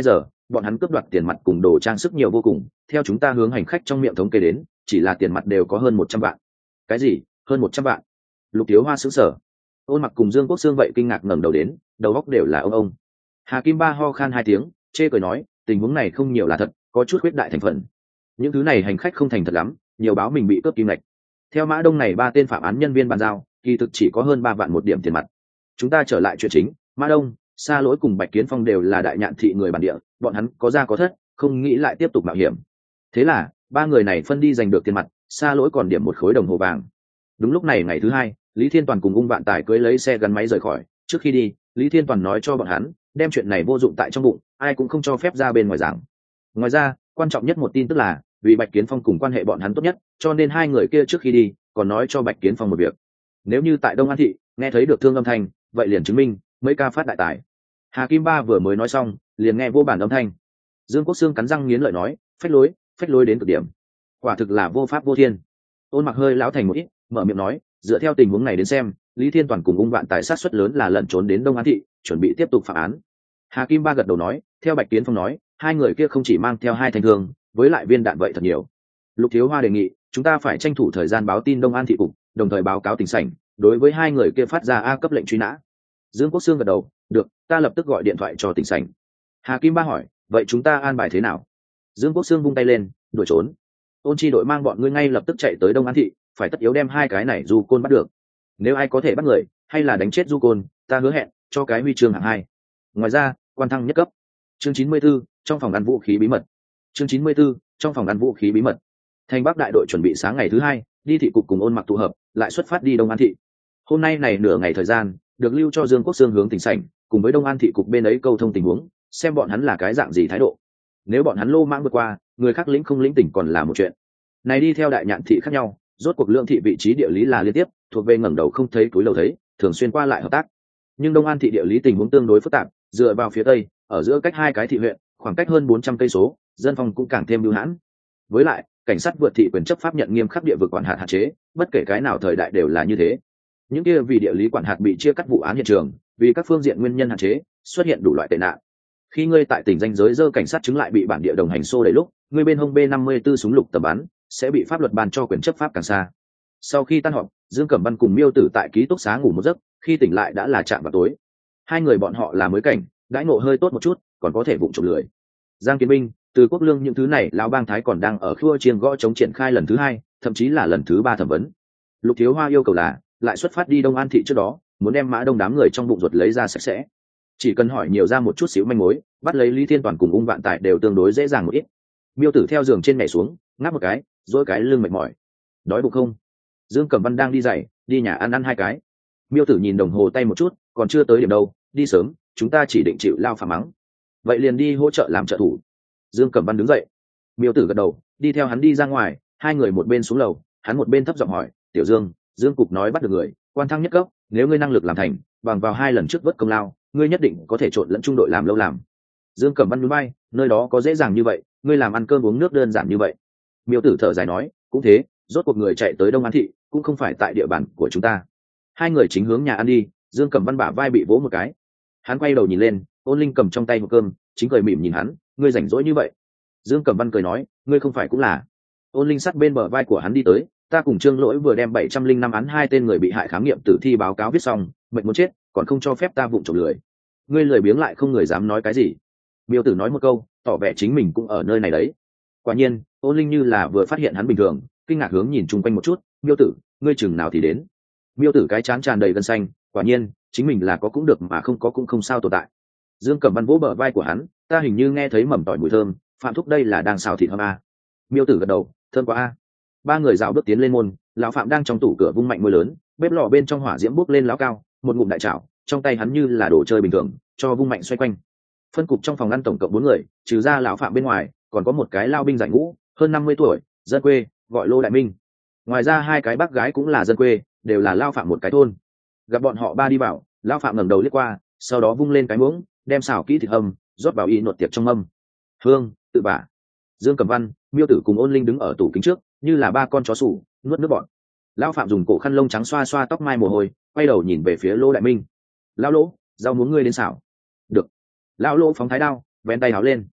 [SPEAKER 1] bọn hắn cướp đoạt tiền mặt cùng đồ trang sức nhiều vô cùng, theo chúng ta hướng hành khách trong miệng thống kê đến, chỉ là tiền mặt đều có hơn một trăm vạn. Cái gì? Hơn một trăm vạn? Lục Thiếu Hoa sững sờ. Ôn Mặc cùng Dương Quốc Sương vậy kinh ngạc ngẩng đầu đến, đầu óc đều là ông ông. Hà Kim Ba ho khan hai tiếng, chê cười nói, tình huống này không nhiều là thật, có chút khuyết đại thành phần. Những thứ này hành khách không thành thật lắm, nhiều báo mình bị cướp kim lệch. Theo Mã Đông này ba tên phạm án nhân viên bàn giao, kỳ thực chỉ có hơn ba vạn một điểm tiền mặt. Chúng ta trở lại chuyện chính, Mã Đông, Sa Lỗi cùng Bạch Kiến Phong đều là đại nhạn thị người bản địa, bọn hắn có ra có thất, không nghĩ lại tiếp tục mạo hiểm. Thế là, ba người này phân đi giành được tiền mặt, Sa Lỗi còn điểm một khối đồng hồ vàng. Đúng lúc này ngày thứ hai, Lý Thiên Toàn cùng Ung Vạn Tài cưỡi lấy xe gắn máy rời khỏi, trước khi đi, Lý Thiên Toàn nói cho bọn hắn, đem chuyện này vô dụng tại trong bụng, ai cũng không cho phép ra bên ngoài giảng. Ngoài ra, quan trọng nhất một tin tức là, vì Bạch Kiến Phong cùng quan hệ bọn hắn tốt nhất, cho nên hai người kia trước khi đi, còn nói cho Bạch Kiến Phong một việc. Nếu như tại Đông An thị, nghe thấy được thương âm thanh, vậy liền chứng minh mấy ca phát đại tài. Hà Kim Ba vừa mới nói xong, liền nghe vô bản âm thanh. Dương Quốc Sương cắn răng nghiến lợi nói, phách lối, phách lối đến cực điểm. Quả thực là vô pháp vô thiên. Ôn Mặc hơi lão thành một ít, mở miệng nói, dựa theo tình huống này đến xem, Lý Thiên Toàn cùng Ung Vạn Tài sát suất lớn là lẩn trốn đến Đông An thị, chuẩn bị tiếp tục phạm án. Hà Kim Ba gật đầu nói, theo Bạch Kiến Phong nói, hai người kia không chỉ mang theo hai thanh thương, với lại viên đạn vậy thật nhiều. Lục Thiếu Hoa đề nghị, chúng ta phải tranh thủ thời gian báo tin Đông An thị cục, đồng thời báo cáo tỉnh sảnh, đối với hai người kia phát ra A cấp lệnh truy nã. Dương Quốc Sương gật đầu, được, ta lập tức gọi điện thoại cho tỉnh sảnh. Hà Kim Ba hỏi, vậy chúng ta an bài thế nào? Dương Quốc Sương vung tay lên, đuổi trốn. Ôn chi đội mang bọn ngươi ngay lập tức chạy tới Đông An thị, phải tất yếu đem hai cái này du côn bắt được. Nếu ai có thể bắt người, hay là đánh chết du côn, ta hứa hẹn cho cái huy chương hạng hai. Ngoài ra, quan thăng nhất cấp. Chương chín mươi 44, trong phòng ăn vũ khí bí mật. Chương chín mươi 44, trong phòng ăn vũ khí bí mật. Thành Bắc đại đội chuẩn bị sáng ngày thứ hai, đi thị cục cùng Ôn Mặc tụ hợp, lại xuất phát đi Đông An thị. Hôm nay này nửa ngày thời gian, được lưu cho Dương Quốc Sương hướng tỉnh sảnh, cùng với Đông An thị cục bên ấy câu thông tình huống, xem bọn hắn là cái dạng gì thái độ. Nếu bọn hắn lô mãng vượt qua, người khác lĩnh không lĩnh tỉnh còn là một chuyện. Này đi theo đại nhạn thị khác nhau, rốt cuộc lượng thị vị trí địa lý là liên tiếp, thuộc về ngẩng đầu không thấy túi lầu thấy, thường xuyên qua lại hợp tác. Nhưng Đông An thị địa lý tình huống tương đối phức tạp, dựa vào phía tây, ở giữa cách hai cái thị huyện, khoảng cách hơn bốn trăm cây số, dân phòng cũng càng thêm bưu hãn. Với lại, cảnh sát vượt thị quyền chấp pháp nhận nghiêm khắc địa vực quản hạt hạn chế, bất kể cái nào thời đại đều là như thế. Những kia vì địa lý quản hạt bị chia cắt vụ án hiện trường, vì các phương diện nguyên nhân hạn chế, xuất hiện đủ loại tệ nạn. Khi ngươi tại tỉnh danh giới dơ cảnh sát chứng lại bị bản địa đồng hành xô đẩy lúc, ngươi bên hông B năm mươi 54 súng lục tầm bắn, sẽ bị pháp luật ban cho quyền chấp pháp càng xa. Sau khi tan họp, Dương Cẩm Văn cùng Miêu Tử tại ký túc xá ngủ một giấc, khi tỉnh lại đã là trạm vào tối. Hai người bọn họ là mới cảnh, đãi ngộ hơi tốt một chút, còn có thể vụng trộm lười. Giang Kiến Minh, Từ Quốc Lương những thứ này lão bang thái còn đang ở khua chiêng gõ chống triển khai lần thứ hai, thậm chí là lần thứ ba thẩm vấn. Lục Thiếu Hoa yêu cầu là lại xuất phát đi Đông An thị trước đó, muốn đem Mã Đông đám người trong bụng ruột lấy ra sạch sẽ. Chỉ cần hỏi nhiều ra một chút xíu manh mối, bắt lấy Lý Thiên Toàn cùng Ung Vạn Tài đều tương đối dễ dàng một ít. Miêu Tử theo giường trên nhảy xuống, ngáp một cái, dỗi cái lưng mệt mỏi. Đói bụng không? Dương Cẩm Văn đang đi giày, đi nhà ăn ăn hai cái. Miêu Tử nhìn đồng hồ tay một chút, còn chưa tới điểm đâu, đi sớm, chúng ta chỉ định chịu lao phàm mắng. Vậy liền đi hỗ trợ làm trợ thủ. Dương Cẩm Văn đứng dậy. Miêu Tử gật đầu, đi theo hắn đi ra ngoài, hai người một bên xuống lầu, hắn một bên thấp giọng hỏi, "Tiểu Dương, Dương cục nói bắt được người, quan thăng nhất cấp, nếu ngươi năng lực làm thành, bằng vào hai lần trước vớt công lao, ngươi nhất định có thể trộn lẫn trung đội làm lâu làm." Dương Cẩm Văn nhún vai, nơi đó có dễ dàng như vậy, ngươi làm ăn cơm uống nước đơn giản như vậy. Miêu Tử thở dài nói, cũng thế, rốt cuộc người chạy tới Đông An thị, cũng không phải tại địa bàn của chúng ta. Hai người chính hướng nhà ăn đi, Dương Cẩm Văn bả vai bị vỗ một cái. Hắn quay đầu nhìn lên, Ôn Linh cầm trong tay một cơm, chính cười mỉm nhìn hắn, ngươi rảnh rỗi như vậy. Dương Cẩm Văn cười nói, ngươi không phải cũng là. Ôn Linh sát bên bờ vai của hắn đi tới, ta cùng Trương Lỗi vừa đem bảy trăm linh năm án hai tên người bị hại khám nghiệm tử thi báo cáo viết xong, mệt muốn chết, còn không cho phép ta vụng trộm lười. Ngươi lười biếng lại không người dám nói cái gì. Miêu Tử nói một câu, tỏ vẻ chính mình cũng ở nơi này đấy. Quả nhiên, Ôn Linh như là vừa phát hiện hắn bình thường, kinh ngạc hướng nhìn chung quanh một chút, Miêu Tử, ngươi chừng nào thì đến. Miêu Tử cái trán tràn đầy gân xanh, quả nhiên, chính mình là có cũng được mà không có cũng không sao tồn tại. Dương Cẩm Văn vỗ bờ vai của hắn, ta hình như nghe thấy mầm tỏi mùi thơm, Phạm thúc đây là đang xào thịt hâm a. Miêu Tử gật đầu, thơm quá a. Ba người dạo bước tiến lên môn, lão Phạm đang trong tủ cửa vung mạnh môi lớn, bếp lò bên trong hỏa diễm bốc lên lão cao, một ngụm đại chảo, trong tay hắn như là đồ chơi bình thường, cho vung mạnh xoay quanh. Phân cục trong phòng ăn tổng cộng bốn người, trừ ra lão Phạm bên ngoài, còn có một cái lao binh giải ngũ, hơn năm mươi tuổi, dân quê, gọi Lô Đại Minh. Ngoài ra hai cái bác gái cũng là dân quê, đều là lao Phạm một cái thôn. Gặp bọn họ ba đi vào, lão Phạm ngẩng đầu liếc qua, sau đó vung lên cái muỗng, đem xào kỹ thịt hầm, rót vào y nột tiệc trong mâm. Hương, tự bả. Dương Cẩm Văn, Miêu Tử cùng Ôn Linh đứng ở tủ kính trước, như là ba con chó sủ, nuốt nước bọn. Lão Phạm dùng cổ khăn lông trắng xoa xoa tóc mai mồ hôi, quay đầu nhìn về phía Lô Đại Minh. Lão Lỗ, rau muống ngươi đến xào. Được. Lão Lỗ phóng thái đao, vén tay áo lên.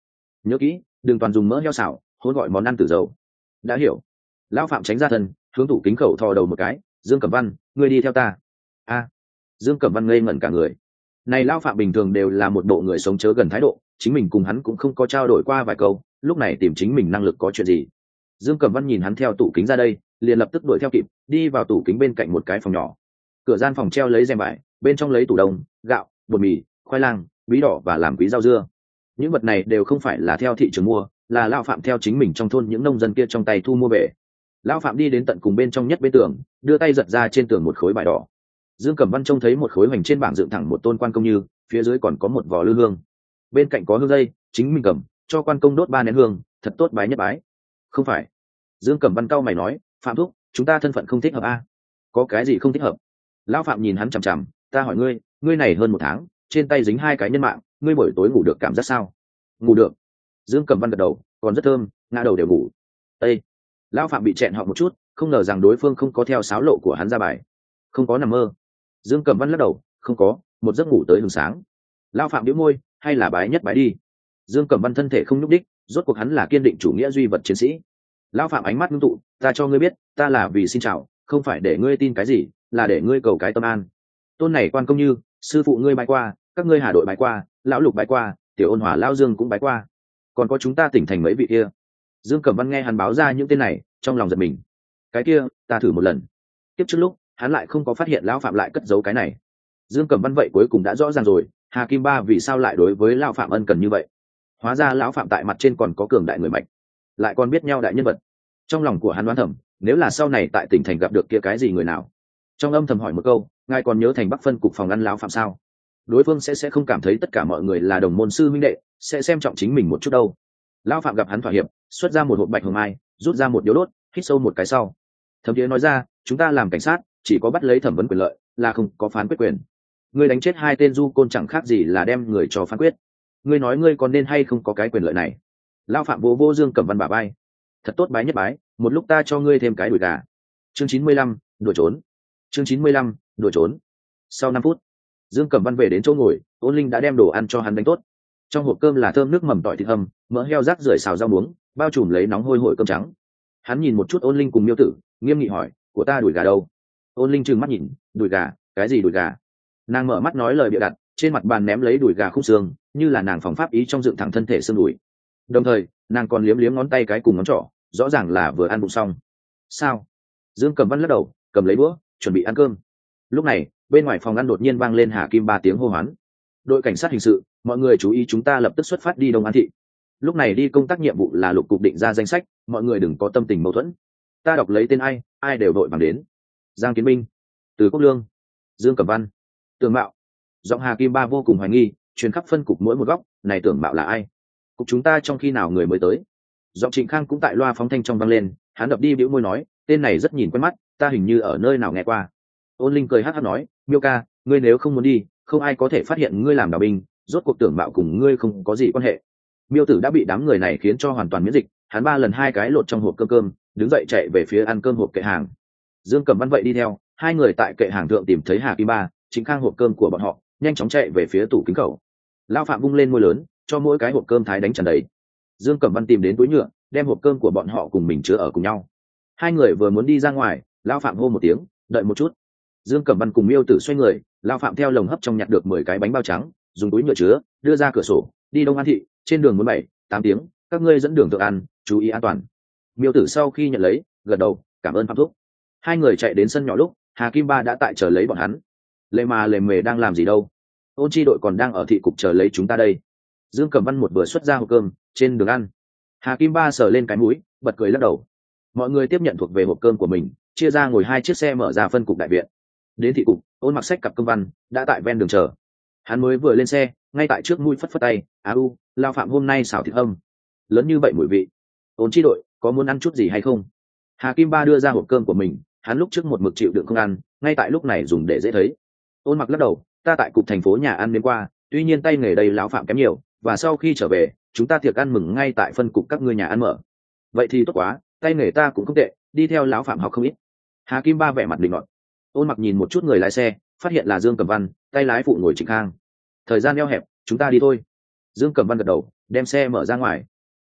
[SPEAKER 1] nhớ kỹ đừng toàn dùng mỡ heo xào hôn gọi món ăn từ dầu. Đã hiểu. Lão phạm tránh ra thân, hướng tủ kính khẩu thò đầu một cái. Dương Cẩm Văn, ngươi đi theo ta. A. Dương Cẩm Văn ngây ngẩn cả người. Này Lão phạm bình thường đều là một bộ người sống chớ gần thái độ, chính mình cùng hắn cũng không có trao đổi qua vài câu, lúc này tìm chính mình năng lực có chuyện gì. Dương Cẩm Văn nhìn hắn theo tủ kính ra đây, liền lập tức đuổi theo kịp, đi vào tủ kính bên cạnh một cái phòng nhỏ. Cửa gian phòng treo lấy rèm vải, bên trong lấy tủ đông, gạo, bột mì, khoai lang, bí đỏ và làm quý rau dưa. Những vật này đều không phải là theo thị trường mua, là Lão phạm theo chính mình trong thôn những nông dân kia trong tay thu mua về. Lão phạm đi đến tận cùng bên trong nhất bên tường, đưa tay giật ra trên tường một khối bài đỏ. Dương Cẩm Văn trông thấy một khối hoành trên bảng dựng thẳng một tôn quan công như, phía dưới còn có một vò lư hương, bên cạnh có hương dây, chính mình cầm cho quan công đốt ba nén hương, thật tốt bái nhất bái. Không phải. Dương Cẩm Văn cau mày nói, Phạm thúc, chúng ta thân phận không thích hợp a. Có cái gì không thích hợp? Lão phạm nhìn hắn chằm chằm, ta hỏi ngươi, ngươi này hơn một tháng, trên tay dính hai cái nhân mạng, ngươi buổi tối ngủ được cảm giác sao? Ngủ được. Dương Cẩm Văn gật đầu, còn rất thơm, ngã đầu đều ngủ. Ê! Lão phạm bị chẹn họ một chút, không ngờ rằng đối phương không có theo sáo lộ của hắn ra bài. Không có nằm mơ. Dương Cẩm Văn lắc đầu, không có, một giấc ngủ tới hừng sáng. Lão phạm nhíu môi, hay là bái nhất bái đi. Dương Cẩm Văn thân thể không nhúc đích, rốt cuộc hắn là kiên định chủ nghĩa duy vật chiến sĩ. Lão phạm ánh mắt ngưng tụ, ta cho ngươi biết, ta là vì xin chào, không phải để ngươi tin cái gì, là để ngươi cầu cái tâm an. Tôn này quan công như, sư phụ ngươi bái qua, các ngươi Hà đội bái qua, lão lục bái qua, tiểu ôn hòa lão Dương cũng bái qua, còn có chúng ta tỉnh thành mấy vị kia. Dương Cẩm Văn nghe hắn báo ra những tên này, trong lòng giật mình. Cái kia, ta thử một lần. Tiếp trước lúc, hắn lại không có phát hiện lão phạm lại cất giấu cái này. Dương Cẩm Văn vậy cuối cùng đã rõ ràng rồi, Hà Kim Ba vì sao lại đối với lão phạm ân cần như vậy. Hóa ra lão phạm tại mặt trên còn có cường đại người mạnh, lại còn biết nhau đại nhân vật. Trong lòng của hắn đoán thầm, nếu là sau này tại tỉnh thành gặp được kia cái gì người nào, trong âm thầm hỏi một câu, ngài còn nhớ thành Bắc phân cục phòng ăn lão phạm sao? Đối phương sẽ sẽ không cảm thấy tất cả mọi người là đồng môn sư huynh đệ, sẽ xem trọng chính mình một chút đâu. Lão phạm gặp hắn thỏa hiệp, xuất ra một hộp bạch hồng mai, rút ra một điếu đốt, hít sâu một cái sau. Thẩm Thiến nói ra, chúng ta làm cảnh sát, chỉ có bắt lấy thẩm vấn quyền lợi, là không có phán quyết quyền. Ngươi đánh chết hai tên du côn chẳng khác gì là đem người cho phán quyết. Ngươi nói ngươi còn nên hay không có cái quyền lợi này? Lão phạm vô vô Dương Cẩm Văn bả vai. Thật tốt bái nhất bái, một lúc ta cho ngươi thêm cái đùi gà. Chương chín mươi lăm, đuổi trốn. Chương chín mươi lăm, đuổi trốn. Sau năm phút, Dương Cẩm Văn về đến chỗ ngồi, Ôn Linh đã đem đồ ăn cho hắn đánh tốt. Trong hộp cơm là thơm nước mầm tỏi thịt hầm, mỡ heo rác rưởi xào rau muống, bao trùm lấy nóng hôi hổi cơm trắng. Hắn nhìn một chút Ôn Linh cùng Miêu Tử, nghiêm nghị hỏi, của ta đùi gà đâu? Ôn Linh trừng mắt nhìn, đùi gà, cái gì đùi gà? Nàng mở mắt nói lời bịa đặt, trên mặt bàn ném lấy đùi gà khúc xương, như là nàng phòng pháp ý trong dựng thẳng thân thể xương đùi. Đồng thời, nàng còn liếm liếm ngón tay cái cùng ngón trỏ, rõ ràng là vừa ăn bụng xong. Sao? Dương Cẩm Văn lắc đầu, cầm lấy đũa, chuẩn bị ăn cơm. Lúc này, bên ngoài phòng ăn đột nhiên vang lên Hà Kim Ba tiếng hô hoán. Đội cảnh sát hình sự, mọi người chú ý, chúng ta lập tức xuất phát đi Đông An thị. Lúc này đi công tác nhiệm vụ là Lục cục định ra danh sách, mọi người đừng có tâm tình mâu thuẫn. Ta đọc lấy tên ai, ai đều đội bằng đến. Giang Kiến Minh, Từ Quốc Lương, Dương Cẩm Văn, Tưởng Mạo. Giọng Hà Kim Ba vô cùng hoài nghi, truyền khắp phân cục mỗi một góc, này Tưởng Mạo là ai? Cục chúng ta trong khi nào người mới tới? Giọng Trịnh Khang cũng tại loa phóng thanh trong vang lên, hắn đập đi bĩu môi nói, tên này rất nhìn quen mắt, ta hình như ở nơi nào nghe qua. Ôn Linh cười hắt hắt nói, Miêu ca, ngươi nếu không muốn đi, không ai có thể phát hiện ngươi làm đào binh, rốt cuộc Tưởng Mạo cùng ngươi không có gì quan hệ. Miêu Tử đã bị đám người này khiến cho hoàn toàn miễn dịch, hắn ba lần hai cái lột trong hộp cơm cơm, đứng dậy chạy về phía ăn cơm hộp kệ hàng. Dương Cẩm Văn vậy đi theo, hai người tại kệ hàng thượng tìm thấy Hà Kim Ba, Trịnh Khang hộp cơm của bọn họ, nhanh chóng chạy về phía tủ kính khẩu. Lão phạm vung lên môi lớn, cho mỗi cái hộp cơm thái đánh tràn đầy. Dương Cẩm Văn tìm đến túi nhựa, đem hộp cơm của bọn họ cùng mình chứa ở cùng nhau. Hai người vừa muốn đi ra ngoài, Lão phạm hô một tiếng, đợi một chút. Dương Cẩm Văn cùng Miêu Tử xoay người, Lão phạm theo lồng hấp trong nhặt được mười cái bánh bao trắng, dùng túi nhựa chứa, đưa ra cửa sổ, đi Đông An thị, trên đường muốn bảy, tám tiếng, các ngươi dẫn đường tự ăn, chú ý an toàn. Miêu Tử sau khi nhận lấy, gật đầu, cảm ơn Phạm thúc. Hai người chạy đến sân nhỏ lúc, Hà Kim Ba đã tại chờ lấy bọn hắn. Lệ mà lề mề đang làm gì đâu? Ôn chi đội còn đang ở thị cục chờ lấy chúng ta đây. Dương Cẩm Văn một vừa xuất ra hộp cơm, trên đường ăn. Hà Kim Ba sờ lên cái mũi, bật cười lắc đầu. Mọi người tiếp nhận thuộc về hộp cơm của mình, chia ra ngồi hai chiếc xe mở ra phân cục đại viện. Đến thị cục, Ôn mặc sách cặp công văn, đã tại ven đường chờ. Hắn mới vừa lên xe, ngay tại trước mũi phất phất tay, "Á u, Lao Phạm hôm nay xào thịt âm, lớn như vậy mùi vị. Ôn chi đội, có muốn ăn chút gì hay không?" Hà Kim Ba đưa ra hộp cơm của mình, hắn lúc trước một mực chịu đựng không ăn, ngay tại lúc này dùng để dễ thấy. Ôn mặc lắc đầu, "Ta tại cục thành phố nhà ăn đến qua, tuy nhiên tay nghề đây Lão Phạm kém nhiều, và sau khi trở về, chúng ta tiệc ăn mừng ngay tại phân cục các ngươi nhà ăn mở. Vậy thì tốt quá, tay nghề ta cũng không tệ, đi theo Lão Phạm học không ít." Hà Kim Ba vẻ mặt định luận. Ôn mặc nhìn một chút người lái xe, phát hiện là Dương Cẩm Văn, tay lái phụ ngồi Trịnh Khang. Thời gian eo hẹp, chúng ta đi thôi. Dương Cẩm Văn gật đầu, đem xe mở ra ngoài.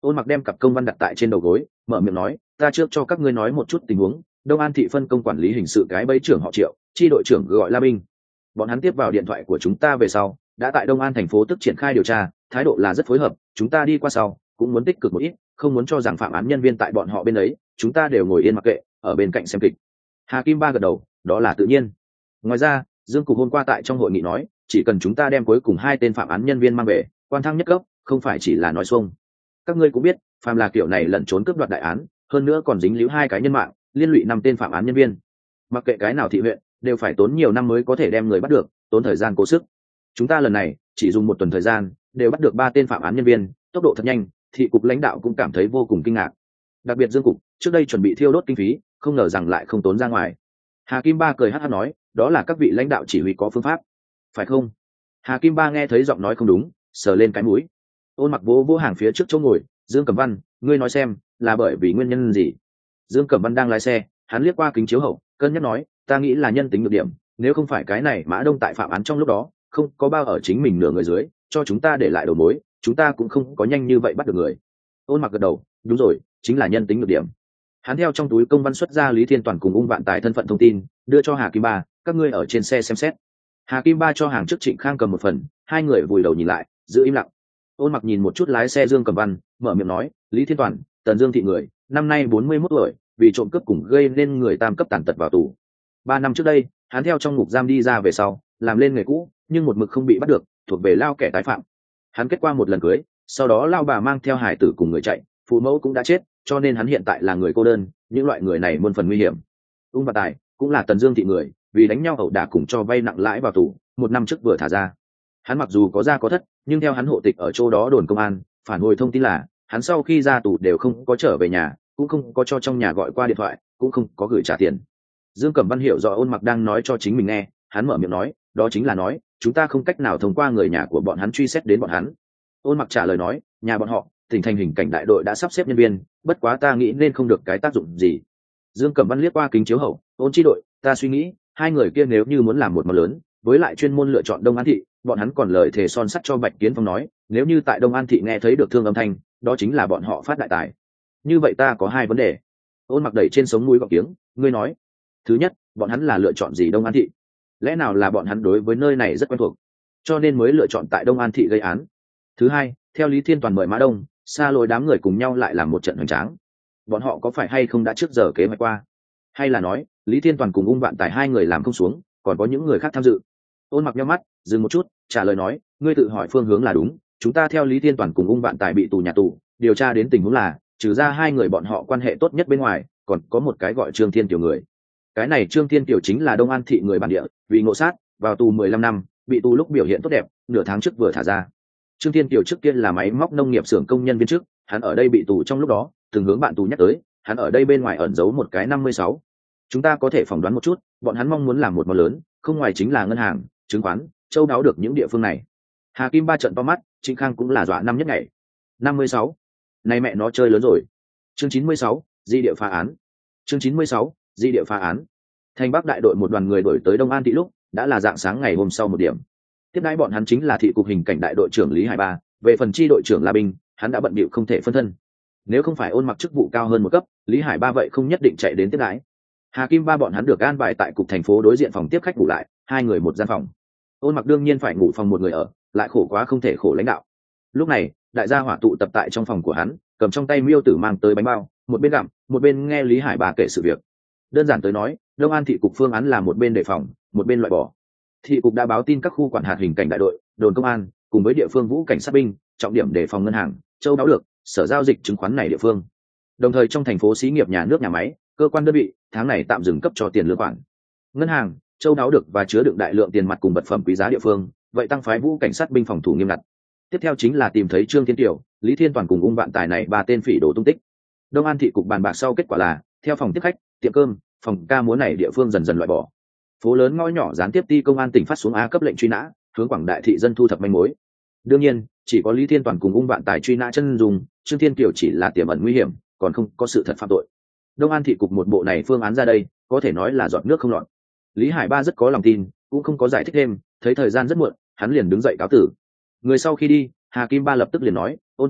[SPEAKER 1] Ôn Mặc đem cặp công văn đặt tại trên đầu gối, mở miệng nói, ta trước cho các ngươi nói một chút tình huống. Đông An thị phân công quản lý hình sự cái bẫy trưởng họ Triệu, chi đội trưởng gọi La Binh. Bọn hắn tiếp vào điện thoại của chúng ta về sau, đã tại Đông An thành phố tức triển khai điều tra, thái độ là rất phối hợp, chúng ta đi qua sau cũng muốn tích cực một ít, không muốn cho rằng phạm án nhân viên tại bọn họ bên ấy, chúng ta đều ngồi yên mặc kệ, ở bên cạnh xem kịch. Hà Kim Ba gật đầu, đó là tự nhiên. Ngoài ra, Dương Cục hôm qua tại trong hội nghị nói, chỉ cần chúng ta đem cuối cùng hai tên phạm án nhân viên mang về, quan thăng nhất cấp, không phải chỉ là nói xuông. Các ngươi cũng biết, phàm là kiểu này lẩn trốn cướp đoạt đại án, hơn nữa còn dính líu hai cái nhân mạng, liên lụy năm tên phạm án nhân viên. Mặc kệ cái nào thị huyện, đều phải tốn nhiều năm mới có thể đem người bắt được, tốn thời gian cố sức. Chúng ta lần này chỉ dùng một tuần thời gian, đều bắt được ba tên phạm án nhân viên, tốc độ thật nhanh, thị cục lãnh đạo cũng cảm thấy vô cùng kinh ngạc. Đặc biệt Dương Cục, trước đây chuẩn bị thiêu đốt kinh phí, không ngờ rằng lại không tốn ra ngoài. Hà Kim Ba cười hắt hắt nói, đó là các vị lãnh đạo chỉ huy có phương pháp, phải không? Hà Kim Ba nghe thấy giọng nói không đúng, sờ lên cái mũi. Ôn Mặc vỗ vỗ hàng phía trước chỗ ngồi, Dương Cẩm Văn, ngươi nói xem, là bởi vì nguyên nhân gì? Dương Cẩm Văn đang lái xe, hắn liếc qua kính chiếu hậu, cân nhắc nói, ta nghĩ là nhân tính nhược điểm, nếu không phải cái này Mã Đông tại phạm án trong lúc đó, không có bao ở chính mình nửa người dưới, cho chúng ta để lại đầu mối, chúng ta cũng không có nhanh như vậy bắt được người. Ôn Mặc gật đầu, đúng rồi, chính là nhân tính nhược điểm. Hắn theo trong túi công văn xuất ra Lý Thiên Toàn cùng Ung Vạn Tài thân phận thông tin, đưa cho Hà Kim Ba, các ngươi ở trên xe xem xét. Hà Kim Ba cho hàng trước Trịnh Khang cầm một phần, hai người vùi đầu nhìn lại, giữ im lặng. Ôn Mặc nhìn một chút lái xe Dương Cẩm Văn, mở miệng nói, Lý Thiên Toàn, Tần Dương thị người, năm nay bốn mươi mốt tuổi, vì trộm cướp cùng gây nên người tam cấp tàn tật vào tù. Ba năm trước đây, hắn theo trong ngục giam đi ra về sau, làm lên nghề cũ, nhưng một mực không bị bắt được, thuộc về lao kẻ tái phạm. Hắn kết qua một lần cưới, sau đó lao bà mang theo hải tử cùng người chạy, phụ mẫu cũng đã chết, cho nên hắn hiện tại là người cô đơn, những loại người này muôn phần nguy hiểm. Ung Vạn Tài cũng là Tần Dương thị người, vì đánh nhau ẩu đả cùng cho vay nặng lãi vào tù, một năm trước vừa thả ra. Hắn mặc dù có ra có thất, nhưng theo hắn hộ tịch ở chỗ đó đồn công an, phản hồi thông tin là, hắn sau khi ra tù đều không có trở về nhà, cũng không có cho trong nhà gọi qua điện thoại, cũng không có gửi trả tiền. Dương Cẩm Văn hiểu rõ Ôn Mặc đang nói cho chính mình nghe, hắn mở miệng nói, đó chính là nói, chúng ta không cách nào thông qua người nhà của bọn hắn truy xét đến bọn hắn. Ôn Mặc trả lời nói, nhà bọn họ, tỉnh thành hình cảnh đại đội đã sắp xếp nhân viên, bất quá ta nghĩ nên không được cái tác dụng gì. Dương Cẩm Văn liếc qua kính chiếu hậu, Ôn chi đội, ta suy nghĩ, hai người kia nếu như muốn làm một món lớn, với lại chuyên môn lựa chọn Đông An thị, bọn hắn còn lời thề son sắt cho Bạch Kiến Phong nói, nếu như tại Đông An thị nghe thấy được thương âm thanh, đó chính là bọn họ phát đại tài. Như vậy ta có hai vấn đề. Ôn Mặc đẩy trên sống mũi gọc tiếng, ngươi nói. Thứ nhất, bọn hắn là lựa chọn gì Đông An thị? Lẽ nào là bọn hắn đối với nơi này rất quen thuộc, cho nên mới lựa chọn tại Đông An thị gây án? Thứ hai, theo Lý Thiên Toàn mời Mã Đông, xa lối đám người cùng nhau lại làm một trận hoành tráng. Bọn họ có phải hay không đã trước giờ kế hoạch qua? Hay là nói, Lý Thiên Toàn cùng Ung Vạn Tài hai người làm không xuống, còn có những người khác tham dự? Ôn Mặc nhắm mắt, dừng một chút, trả lời nói, ngươi tự hỏi phương hướng là đúng, chúng ta theo Lý Thiên Toàn cùng Ung Vạn Tài bị tù nhà tù, điều tra đến tình huống là, trừ ra hai người bọn họ quan hệ tốt nhất bên ngoài, còn có một cái gọi Trương Thiên Tiểu người. Cái này Trương Thiên Tiểu chính là Đông An thị người bản địa, vì ngộ sát, vào tù mười lăm năm, bị tù lúc biểu hiện tốt đẹp, nửa tháng trước vừa thả ra. Trương Thiên Tiểu trước kia là máy móc nông nghiệp xưởng công nhân viên chức, hắn ở đây bị tù trong lúc đó, từng hướng bạn tù nhắc tới, hắn ở đây bên ngoài ẩn giấu một cái năm mươi sáu. Chúng ta có thể phỏng đoán một chút, bọn hắn mong muốn làm một món lớn, không ngoài chính là ngân hàng, chứng khoán, châu đáo được những địa phương này. Hà Kim Ba trận to mắt, Trịnh Khang cũng là dọa năm nhất ngày. năm mươi sáu. Này mẹ nó chơi lớn rồi. Chương chín mươi sáu, di địa phá án. Chương chín mươi sáu, di địa phá án. Thành Bắc đại đội một đoàn người đổi tới Đông An thị lúc, đã là dạng sáng ngày hôm sau một điểm. Tiếp đãi bọn hắn chính là thị cục hình cảnh đại đội trưởng Lý Hải Ba, về phần chi đội trưởng La Binh, hắn đã bận bịu không thể phân thân. Nếu không phải Ôn Mặc chức vụ cao hơn một cấp, Lý Hải Ba vậy không nhất định chạy đến tiếp đãi. Hà Kim Ba bọn hắn được an bài tại cục thành phố đối diện phòng tiếp khách ngủ lại, hai người một gian phòng. Ôn Mặc đương nhiên phải ngủ phòng một người ở, lại khổ quá không thể khổ lãnh đạo. Lúc này, đại gia hỏa tụ tập tại trong phòng của hắn, cầm trong tay miêu tử mang tới bánh bao, một bên gặm, một bên nghe Lý Hải Ba kể sự việc. Đơn giản tới nói, Đông An thị cục phương án là một bên đề phòng, một bên loại bỏ. Thị cục đã báo tin các khu quản hạt hình cảnh đại đội, đồn công an, cùng với địa phương vũ cảnh sát binh, trọng điểm đề phòng ngân hàng, châu đáo được, sở giao dịch chứng khoán này địa phương. Đồng thời trong thành phố xí nghiệp nhà nước nhà máy, cơ quan đơn vị, tháng này tạm dừng cấp cho tiền lương khoản. Ngân hàng, châu đáo được và chứa đựng đại lượng tiền mặt cùng vật phẩm quý giá địa phương, vậy tăng phái vũ cảnh sát binh phòng thủ nghiêm ngặt. Tiếp theo chính là tìm thấy Trương Thiên Tiểu, Lý Thiên Toàn cùng Ung Vạn Tài này ba tên phỉ đồ tung tích. Đông An thị cục bàn bạc sau kết quả là, theo phòng tiếp khách, tiệm cơm, phòng ca múa này địa phương dần dần loại bỏ. Phố lớn ngõ nhỏ gián tiếp ti công an tỉnh phát xuống A cấp lệnh truy nã, hướng quảng đại thị dân thu thập manh mối. Đương nhiên, chỉ có Lý Thiên Toàn cùng Ung Vạn Tài truy nã chân dùng, Trương Thiên Kiều chỉ là tiềm ẩn nguy hiểm, còn không có sự thật phạm tội. Đông An thị cục một bộ này phương án ra đây, có thể nói là giọt nước không lọt. Lý Hải Ba rất có lòng tin, cũng không có giải thích thêm, thấy thời gian rất muộn, hắn liền đứng dậy cáo tử. Người sau khi đi, Hà Kim Ba lập tức liền nói, Ôn chi đội,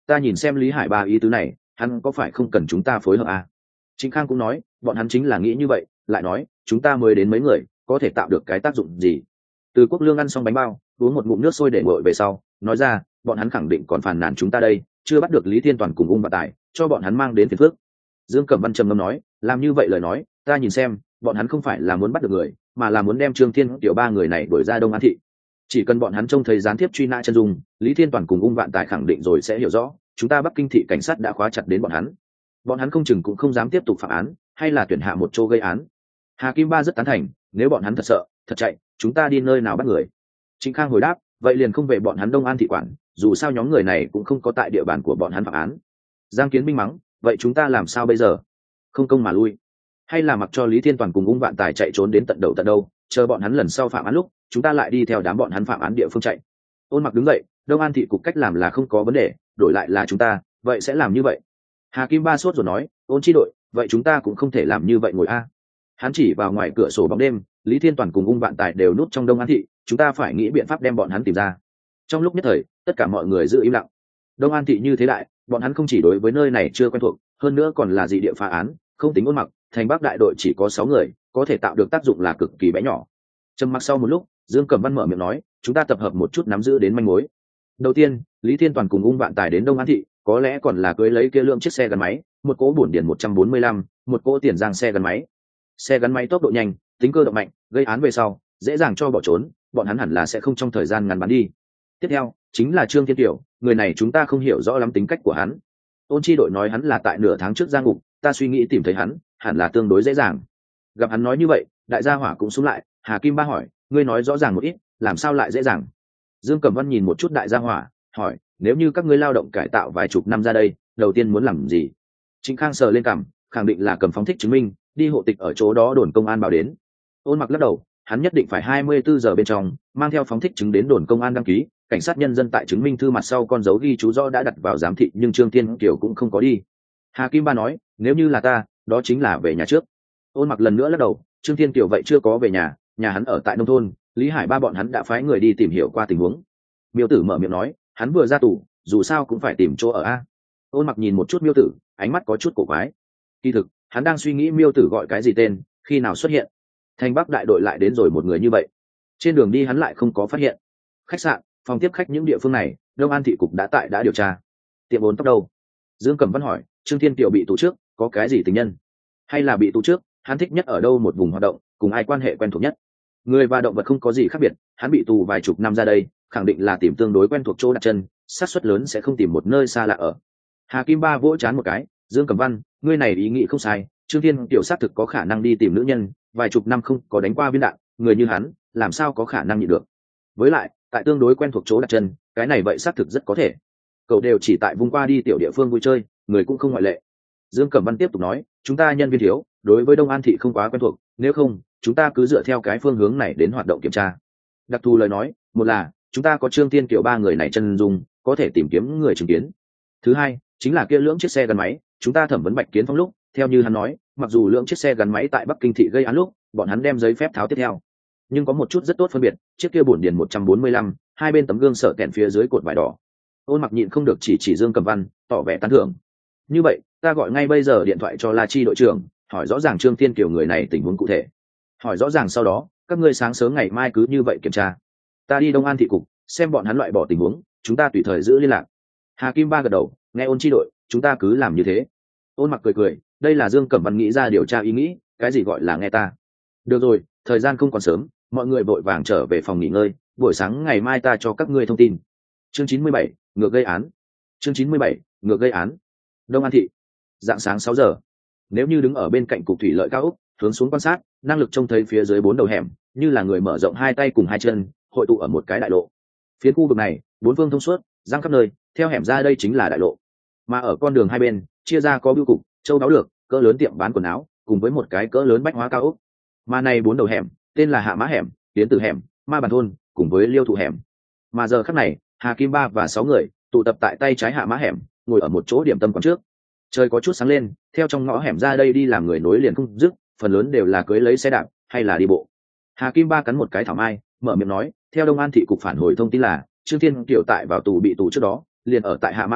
[SPEAKER 1] ta nhìn xem Lý Hải Ba ý tứ này, hắn có phải không cần chúng ta phối hợp à? Trịnh Khang cũng nói, bọn hắn chính là nghĩ như vậy, lại nói, chúng ta mới đến mấy người, có thể tạo được cái tác dụng gì? Từ Quốc Lương ăn xong bánh bao, uống một ngụm nước sôi để nguội về sau, nói ra, bọn hắn khẳng định còn phàn nàn chúng ta đây, chưa bắt được Lý Thiên Toàn cùng Ung Vạn Tài, cho bọn hắn mang đến phiền phước. Dương Cẩm Văn trầm ngâm nói, làm như vậy lời nói, ta nhìn xem, bọn hắn không phải là muốn bắt được người, mà là muốn đem Trương Thiên Tiểu ba người này đuổi ra Đông An thị. Chỉ cần bọn hắn trông thấy gián tiếp truy nã chân dung, Lý Thiên Toàn cùng Ung Vạn Tài khẳng định rồi sẽ hiểu rõ, chúng ta Bắc Kinh thị cảnh sát đã khóa chặt đến bọn hắn. Bọn hắn không chừng cũng không dám tiếp tục phạm án, hay là tuyển hạ một chỗ gây án. Hà Kim Ba rất tán thành, nếu bọn hắn thật sợ, thật chạy, chúng ta đi nơi nào bắt người? Trịnh Khang hồi đáp, vậy liền không về bọn hắn Đông An thị quản, dù sao nhóm người này cũng không có tại địa bàn của bọn hắn phạm án. Giang Kiến Minh mắng, vậy chúng ta làm sao bây giờ? Không công mà lui, hay là mặc cho Lý Thiên Toàn cùng Ung Vạn Tài chạy trốn đến tận đầu tận đâu, chờ bọn hắn lần sau phạm án lúc, chúng ta lại đi theo đám bọn hắn phạm án địa phương chạy. Ôn Mặc đứng dậy, Đông An thị cục cách làm là không có vấn đề, đổi lại là chúng ta, vậy sẽ làm như vậy. Hà Kim Ba sốt rồi nói, Ôn chi đội, vậy chúng ta cũng không thể làm như vậy ngồi a. Hắn chỉ vào ngoài cửa sổ bóng đêm, Lý Thiên Toàn cùng Ung Vạn Tài đều núp trong Đông An thị, chúng ta phải nghĩ biện pháp đem bọn hắn tìm ra. Trong lúc nhất thời, tất cả mọi người giữ im lặng. Đông An thị như thế đại, bọn hắn không chỉ đối với nơi này chưa quen thuộc, hơn nữa còn là dị địa phá án, không tính Ôn Mặc, thành Bắc đại đội chỉ có sáu người, có thể tạo được tác dụng là cực kỳ bé nhỏ. Trầm mặc sau một lúc, Dương Cẩm Văn mở miệng nói, chúng ta tập hợp một chút nắm giữ đến manh mối. Đầu tiên, Lý Thiên Toàn cùng Ung Vạn Tài đến Đông An thị, có lẽ còn là cưới lấy kia lượng chiếc xe gắn máy, một cỗ bổn điển một trăm bốn mươi lăm, một cỗ tiền giang xe gắn máy. Xe gắn máy tốc độ nhanh, tính cơ động mạnh, gây án về sau, dễ dàng cho bỏ trốn, bọn hắn hẳn là sẽ không trong thời gian ngắn bắn đi. Tiếp theo, chính là Trương Thiên Tiểu, người này chúng ta không hiểu rõ lắm tính cách của hắn. Ôn chi đội nói hắn là tại nửa tháng trước ra ngục, ta suy nghĩ tìm thấy hắn, hẳn là tương đối dễ dàng. Gặp hắn nói như vậy, đại gia hỏa cũng xuống lại, Hà Kim Ba hỏi, ngươi nói rõ ràng một ít, làm sao lại dễ dàng? Dương Cẩm Văn nhìn một chút đại gia hỏa, hỏi, nếu như các ngươi lao động cải tạo vài chục năm ra đây, đầu tiên muốn làm gì? Trịnh Khang sờ lên cằm, khẳng định là cầm phóng thích chứng minh, đi hộ tịch ở chỗ đó đồn công an báo đến. Ôn Mặc lắc đầu, hắn nhất định phải hai mươi bốn giờ bên trong mang theo phóng thích chứng đến đồn công an đăng ký, cảnh sát nhân dân tại chứng minh thư mặt sau con dấu ghi chú rõ đã đặt vào giám thị, nhưng Trương Thiên Kiều cũng không có đi. Hà Kim Ba nói, nếu như là ta, đó chính là về nhà trước. Ôn Mặc lần nữa lắc đầu, Trương Thiên Kiều vậy chưa có về nhà, nhà hắn ở tại nông thôn, Lý Hải Ba bọn hắn đã phái người đi tìm hiểu qua tình huống. Miêu Tử mở miệng nói, hắn vừa ra tù, dù sao cũng phải tìm chỗ ở a. Ôn Mặc nhìn một chút Miêu Tử, ánh mắt có chút cổ quái. Kỳ thực, hắn đang suy nghĩ Miêu Tử gọi cái gì tên, khi nào xuất hiện. Thành Bắc đại đội lại đến rồi một người như vậy. Trên đường đi hắn lại không có phát hiện. Khách sạn, phòng tiếp khách những địa phương này, Đông An thị cục đã tại đã điều tra. Tiệm bốn tóc đâu? Dương Cẩm Văn hỏi, Trương Thiên Kiều bị tù trước, có cái gì tình nhân? Hay là bị tù trước, hắn thích nhất ở đâu một vùng hoạt động, cùng ai quan hệ quen thuộc nhất? Người và động vật không có gì khác biệt, hắn bị tù vài chục năm ra đây, khẳng định là tìm tương đối quen thuộc chỗ đặt chân, xác suất lớn sẽ không tìm một nơi xa lạ ở. Hà Kim Ba vỗ chán một cái, Dương Cẩm Văn, ngươi này ý nghĩ không sai, Trương Thiên Kiều xác thực có khả năng đi tìm nữ nhân, vài chục năm không có đánh qua viên đạn, người như hắn, làm sao có khả năng nhịn được? Với lại, tại tương đối quen thuộc chỗ đặt chân, cái này vậy xác thực rất có thể. Cậu đều chỉ tại vùng qua đi tiểu địa phương vui chơi, người cũng không ngoại lệ. Dương Cẩm Văn tiếp tục nói, chúng ta nhân viên thiếu, đối với Đông An thị không quá quen thuộc, nếu không, chúng ta cứ dựa theo cái phương hướng này đến hoạt động kiểm tra. Đặc thù lời nói, một là chúng ta có Trương Thiên Kiều ba người này chân dung, có thể tìm kiếm người chứng kiến. Thứ hai, chính là kia lưỡng chiếc xe gắn máy, chúng ta thẩm vấn Bạch Kiến Phong lúc, theo như hắn nói, mặc dù lưỡng chiếc xe gắn máy tại Bắc Kinh thị gây án lúc, bọn hắn đem giấy phép tháo tiếp theo, nhưng có một chút rất tốt phân biệt, chiếc kia bổn điển một trăm bốn mươi lăm, hai bên tấm gương sợ kẹn phía dưới cột vải đỏ. Ôn Mặc nhịn không được chỉ chỉ Dương Cẩm Văn, tỏ vẻ tán thưởng. Như vậy, ta gọi ngay bây giờ điện thoại cho La Chi đội trưởng, hỏi rõ ràng Trương Thiên Kiều người này tình huống cụ thể. Hỏi rõ ràng sau đó, các ngươi sáng sớm ngày mai cứ như vậy kiểm tra. Ta đi Đông An thị cục, xem bọn hắn loại bỏ tình huống, chúng ta tùy thời giữ liên lạc. Hà Kim Ba gật đầu, nghe Ôn Chi đội, chúng ta cứ làm như thế. Ôn Mặc cười cười, đây là Dương Cẩm Văn nghĩ ra điều tra ý nghĩ, cái gì gọi là nghe ta. Được rồi, thời gian không còn sớm, mọi người vội vàng trở về phòng nghỉ ngơi, buổi sáng ngày mai ta cho các ngươi thông tin. Chương chín mươi bảy, ngược gây án. Chương chín mươi bảy, ngược gây án. Đông An thị, dạng sáng sáu giờ. Nếu như đứng ở bên cạnh cục thủy lợi cao ốc, hướng xuống quan sát, năng lực trông thấy phía dưới bốn đầu hẻm, như là người mở rộng hai tay cùng hai chân, hội tụ ở một cái đại lộ. Phía khu vực này, bốn phương thông suốt, giăng khắp nơi, theo hẻm ra đây chính là đại lộ. Mà ở con đường hai bên, chia ra có bưu cục, châu đáo được, cỡ lớn tiệm bán quần áo, cùng với một cái cỡ lớn bách hóa cao ốc. Mà này bốn đầu hẻm, tên là Hạ Mã hẻm, Tiến Tử hẻm, Ma Bàn thôn, cùng với Liêu Thụ hẻm. Mà giờ khắc này, Hà Kim Ba và sáu người tụ tập tại tay trái Hạ Mã hẻm, ngồi ở một chỗ điểm tâm quán trước. Trời có chút sáng lên, theo trong ngõ hẻm ra đây đi làm người nối liền không dứt, phần lớn đều là cưới lấy xe đạp hay là đi bộ. Hà Kim Ba cắn một cái thảo mai, mở miệng nói, theo Đông An thị cục phản hồi thông tin là Trương Thiên Kiều tại vào tù bị tù trước đó, liền ở tại Hạ Mã hẻm,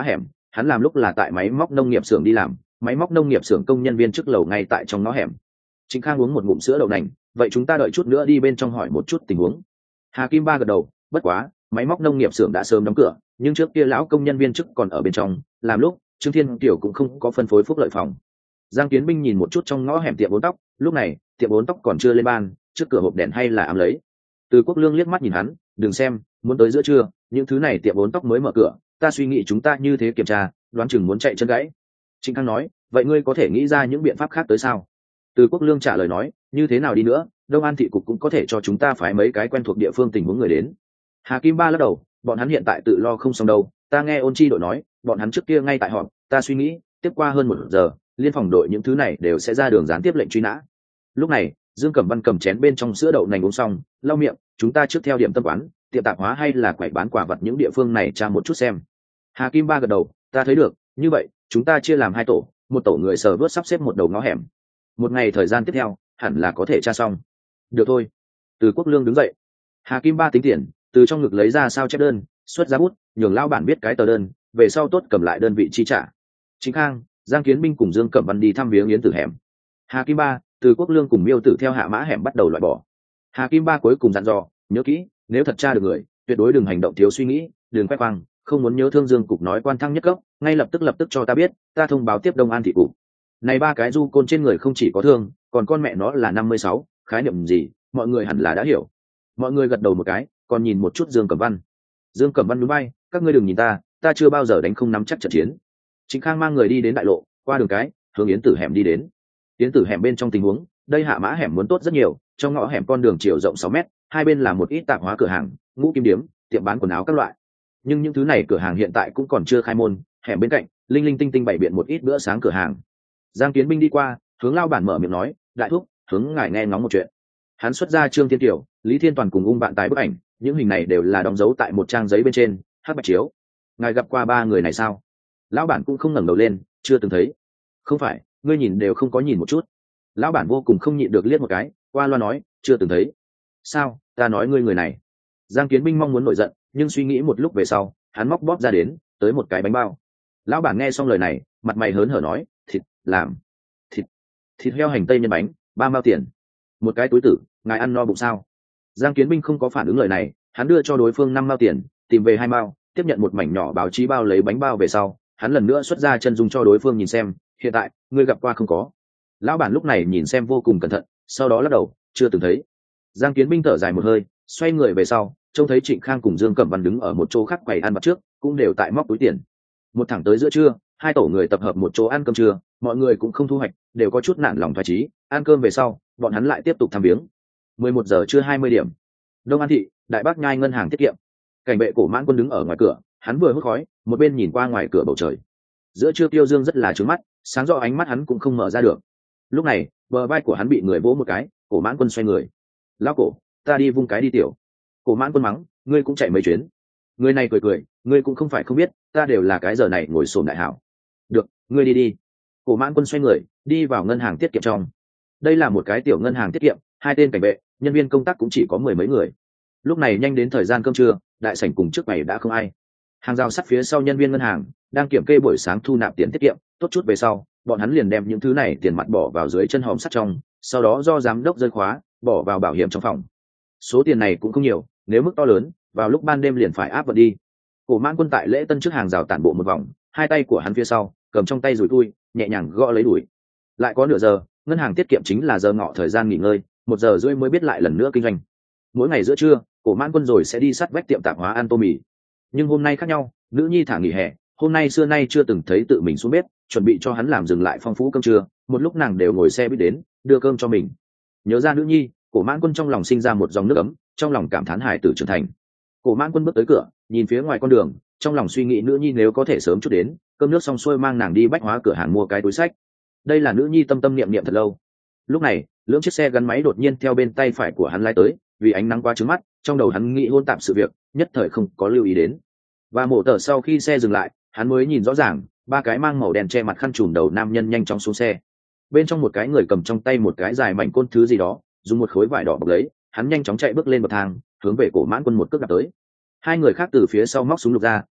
[SPEAKER 1] hắn làm lúc là tại máy móc nông nghiệp xưởng đi làm, máy móc nông nghiệp xưởng công nhân viên trước lầu ngay tại trong ngõ hẻm. Trịnh Khang uống một ngụm sữa đậu nành, vậy chúng ta đợi chút nữa đi bên trong hỏi một chút tình huống. Hà Kim Ba gật đầu, bất quá máy móc nông nghiệp xưởng đã sớm đóng cửa, nhưng trước kia lão công nhân viên chức còn ở bên trong làm lúc, Trương Thiên Kiều cũng không có phân phối phúc lợi phòng. Giang Kiến Binh nhìn một chút trong ngõ hẻm tiệm bốn tóc, lúc này tiệm bốn tóc còn chưa lên ban, trước cửa hộp đèn hay là ám lấy. Từ Quốc Lương liếc mắt nhìn hắn, đừng xem, muốn tới giữa trưa, những thứ này tiệm bốn tóc mới mở cửa, ta suy nghĩ chúng ta như thế kiểm tra, đoán chừng muốn chạy chân gãy. Trịnh Khang nói, vậy ngươi có thể nghĩ ra những biện pháp khác tới sao? Từ Quốc Lương trả lời nói, như thế nào đi nữa, Đông An thị cục cũng có thể cho chúng ta phái mấy cái quen thuộc địa phương tình huống người đến. Hà Kim Ba lắc đầu, bọn hắn hiện tại tự lo không xong đâu, ta nghe Ôn Chi đội nói, bọn hắn trước kia ngay tại họp, ta suy nghĩ, tiếp qua hơn một giờ, liên phòng đội những thứ này đều sẽ ra đường gián tiếp lệnh truy nã. Lúc này, Dương Cẩm Văn cầm chén bên trong sữa đậu nành uống xong, lau miệng, chúng ta trước theo điểm tâm quán, tiệm tạp hóa hay là quầy bán quả vật những địa phương này tra một chút xem. Hà Kim Ba gật đầu, ta thấy được, như vậy, chúng ta chia làm hai tổ, một tổ người sờ vớt sắp xếp một đầu ngõ hẻm. Một ngày thời gian tiếp theo, hẳn là có thể tra xong. Được thôi. Từ Quốc Lương đứng dậy. Hà Kim Ba tính tiền, từ trong ngực lấy ra sao chép đơn, xuất ra bút, nhường lao bản viết cái tờ đơn, về sau tốt cầm lại đơn vị chi trả. Trịnh Khang, Giang Kiến Binh cùng Dương Cẩm Văn đi thăm viếng Yến Tử hẻm. Hà Kim Ba, Từ Quốc Lương cùng Miêu Tử theo hạ mã hẻm bắt đầu loại bỏ. Hà Kim Ba cuối cùng dặn dò, nhớ kỹ, nếu thật tra được người, tuyệt đối đừng hành động thiếu suy nghĩ, đừng khoe khoang, không muốn nhớ thương Dương cục nói quan thăng nhất cấp, ngay lập tức lập tức cho ta biết, ta thông báo tiếp Đông An thị cục. Này ba cái du côn trên người không chỉ có thương, còn con mẹ nó là năm mươi sáu, khái niệm gì, mọi người hẳn là đã hiểu. Mọi người gật đầu một cái, còn nhìn một chút Dương Cẩm Văn. Dương Cẩm Văn núi bay, các ngươi đừng nhìn ta, ta chưa bao giờ đánh không nắm chắc trận chiến. Trịnh Khang mang người đi đến đại lộ, qua đường cái, hướng Yến Tử hẻm đi đến. Yến Tử hẻm bên trong tình huống, đây hạ mã hẻm muốn tốt rất nhiều, trong ngõ hẻm con đường chiều rộng sáu mét, hai bên là một ít tạp hóa cửa hàng, ngũ kim điếm, tiệm bán quần áo các loại. Nhưng những thứ này cửa hàng hiện tại cũng còn chưa khai môn, hẻm bên cạnh, linh linh tinh tinh bày biện một ít bữa sáng cửa hàng. Giang Kiến Binh đi qua, hướng lao bản mở miệng nói, đại thúc, hướng ngài nghe ngóng một chuyện. Hắn xuất ra Trương Thiên Kiều, Lý Thiên Toàn cùng ung bạn tài bức ảnh, những hình này đều là đóng dấu tại một trang giấy bên trên, hắc bạch chiếu. Ngài gặp qua ba người này sao? Lão bản cũng không ngẩng đầu lên, chưa từng thấy. Không phải, ngươi nhìn đều không có nhìn một chút. Lão bản vô cùng không nhịn được liếc một cái, qua loa nói, chưa từng thấy. Sao? Ta nói ngươi người này. Giang Kiến Binh mong muốn nổi giận, nhưng suy nghĩ một lúc về sau, hắn móc bóp ra đến, tới một cái bánh bao. Lão bản nghe xong lời này, mặt mày hớn hở nói, thịt, làm, thịt, thịt heo hành tây nhân bánh, ba mao tiền. Một cái túi tử, ngài ăn no bụng sao? Giang Kiến Binh không có phản ứng lời này, hắn đưa cho đối phương năm mao tiền, tìm về hai mao, tiếp nhận một mảnh nhỏ báo chí bao lấy bánh bao về sau, hắn lần nữa xuất ra chân dung cho đối phương nhìn xem, hiện tại, ngươi gặp qua không có? Lão bản lúc này nhìn xem vô cùng cẩn thận, sau đó lắc đầu, chưa từng thấy. Giang Kiến Binh thở dài một hơi, xoay người về sau, trông thấy Trịnh Khang cùng Dương Cẩm Văn đứng ở một chỗ khác quầy ăn vặt trước, cũng đều tại móc túi tiền. Một thẳng tới giữa trưa, hai tổ người tập hợp một chỗ ăn cơm trưa, mọi người cũng không thu hoạch, đều có chút nản lòng thoái chí. Ăn cơm về sau, bọn hắn lại tiếp tục thăm viếng. mười một giờ trưa hai mươi điểm. Đông An thị, Đại Bác Nhai ngân hàng tiết kiệm. Cảnh vệ cổ mãn quân đứng ở ngoài cửa, hắn vừa hút khói, một bên nhìn qua ngoài cửa bầu trời. Giữa trưa Tiêu Dương rất là trướng mắt, sáng rõ ánh mắt hắn cũng không mở ra được. Lúc này, bờ vai của hắn bị người vỗ một cái, cổ mãn quân xoay người. Lão cổ, ta đi vung cái đi tiểu. Cổ mãn quân mắng, ngươi cũng chạy mấy chuyến. Người này cười cười, ngươi cũng không phải không biết, ta đều là cái giờ này ngồi xổm đại hảo. Được, ngươi đi đi. Cổ mãn quân xoay người, đi vào ngân hàng tiết kiệm trong. Đây là một cái tiểu ngân hàng tiết kiệm, hai tên cảnh vệ, nhân viên công tác cũng chỉ có mười mấy người. Lúc này nhanh đến thời gian cơm trưa, đại sảnh cùng trước ngày đã không ai. Hàng rào sắt phía sau nhân viên ngân hàng đang kiểm kê buổi sáng thu nạp tiền tiết kiệm, tốt chút về sau, bọn hắn liền đem những thứ này tiền mặt bỏ vào dưới chân hòm sắt trong, sau đó do giám đốc rơi khóa, bỏ vào bảo hiểm trong phòng. Số tiền này cũng không nhiều, nếu mức to lớn, vào lúc ban đêm liền phải áp vận đi. Cổ Mãn Quân tại lễ tân trước hàng rào tản bộ một vòng, hai tay của hắn phía sau, cầm trong tay rùi tui, nhẹ nhàng gõ lấy đuổi. Lại có nửa giờ, ngân hàng tiết kiệm chính là giờ ngọ thời gian nghỉ ngơi, một giờ rưỡi mới biết lại lần nữa kinh doanh. Mỗi ngày giữa trưa, Cổ Mãn Quân rồi sẽ đi sát vách tiệm tạp hóa ăn tô mì. Nhưng hôm nay khác nhau, nữ nhi thả nghỉ hè, hôm nay xưa nay chưa từng thấy tự mình xuống bếp, chuẩn bị cho hắn làm dừng lại phong phú cơm trưa, một lúc nàng đều ngồi xe buýt đến, đưa cơm cho mình. Nhớ ra nữ nhi, Cổ Mãn Quân trong lòng sinh ra một dòng nước ấm, trong lòng cảm thán hài tử trưởng thành. Cổ Mãn Quân bước tới cửa, nhìn phía ngoài con đường, trong lòng suy nghĩ nữ nhi nếu có thể sớm chút đến, cơm nước xong xuôi mang nàng đi bách hóa cửa hàng mua cái túi sách. Đây là nữ nhi tâm tâm niệm niệm thật lâu. Lúc này, lưỡng chiếc xe gắn máy đột nhiên theo bên tay phải của hắn lái tới, vì ánh nắng quá trướng mắt, trong đầu hắn nghĩ hôn tạp sự việc, nhất thời không có lưu ý đến. Và mổ tờ sau khi xe dừng lại, hắn mới nhìn rõ ràng, ba cái mang màu đen che mặt khăn trùm đầu nam nhân nhanh chóng xuống xe. Bên trong một cái người cầm trong tay một cái dài mảnh côn thứ gì đó, dùng một khối vải đỏ bọc lấy, hắn nhanh chóng chạy bước lên bậc thang, hướng về Cổ Mãn Quân một cước đạp tới. Hai người khác từ phía sau móc súng lục ra,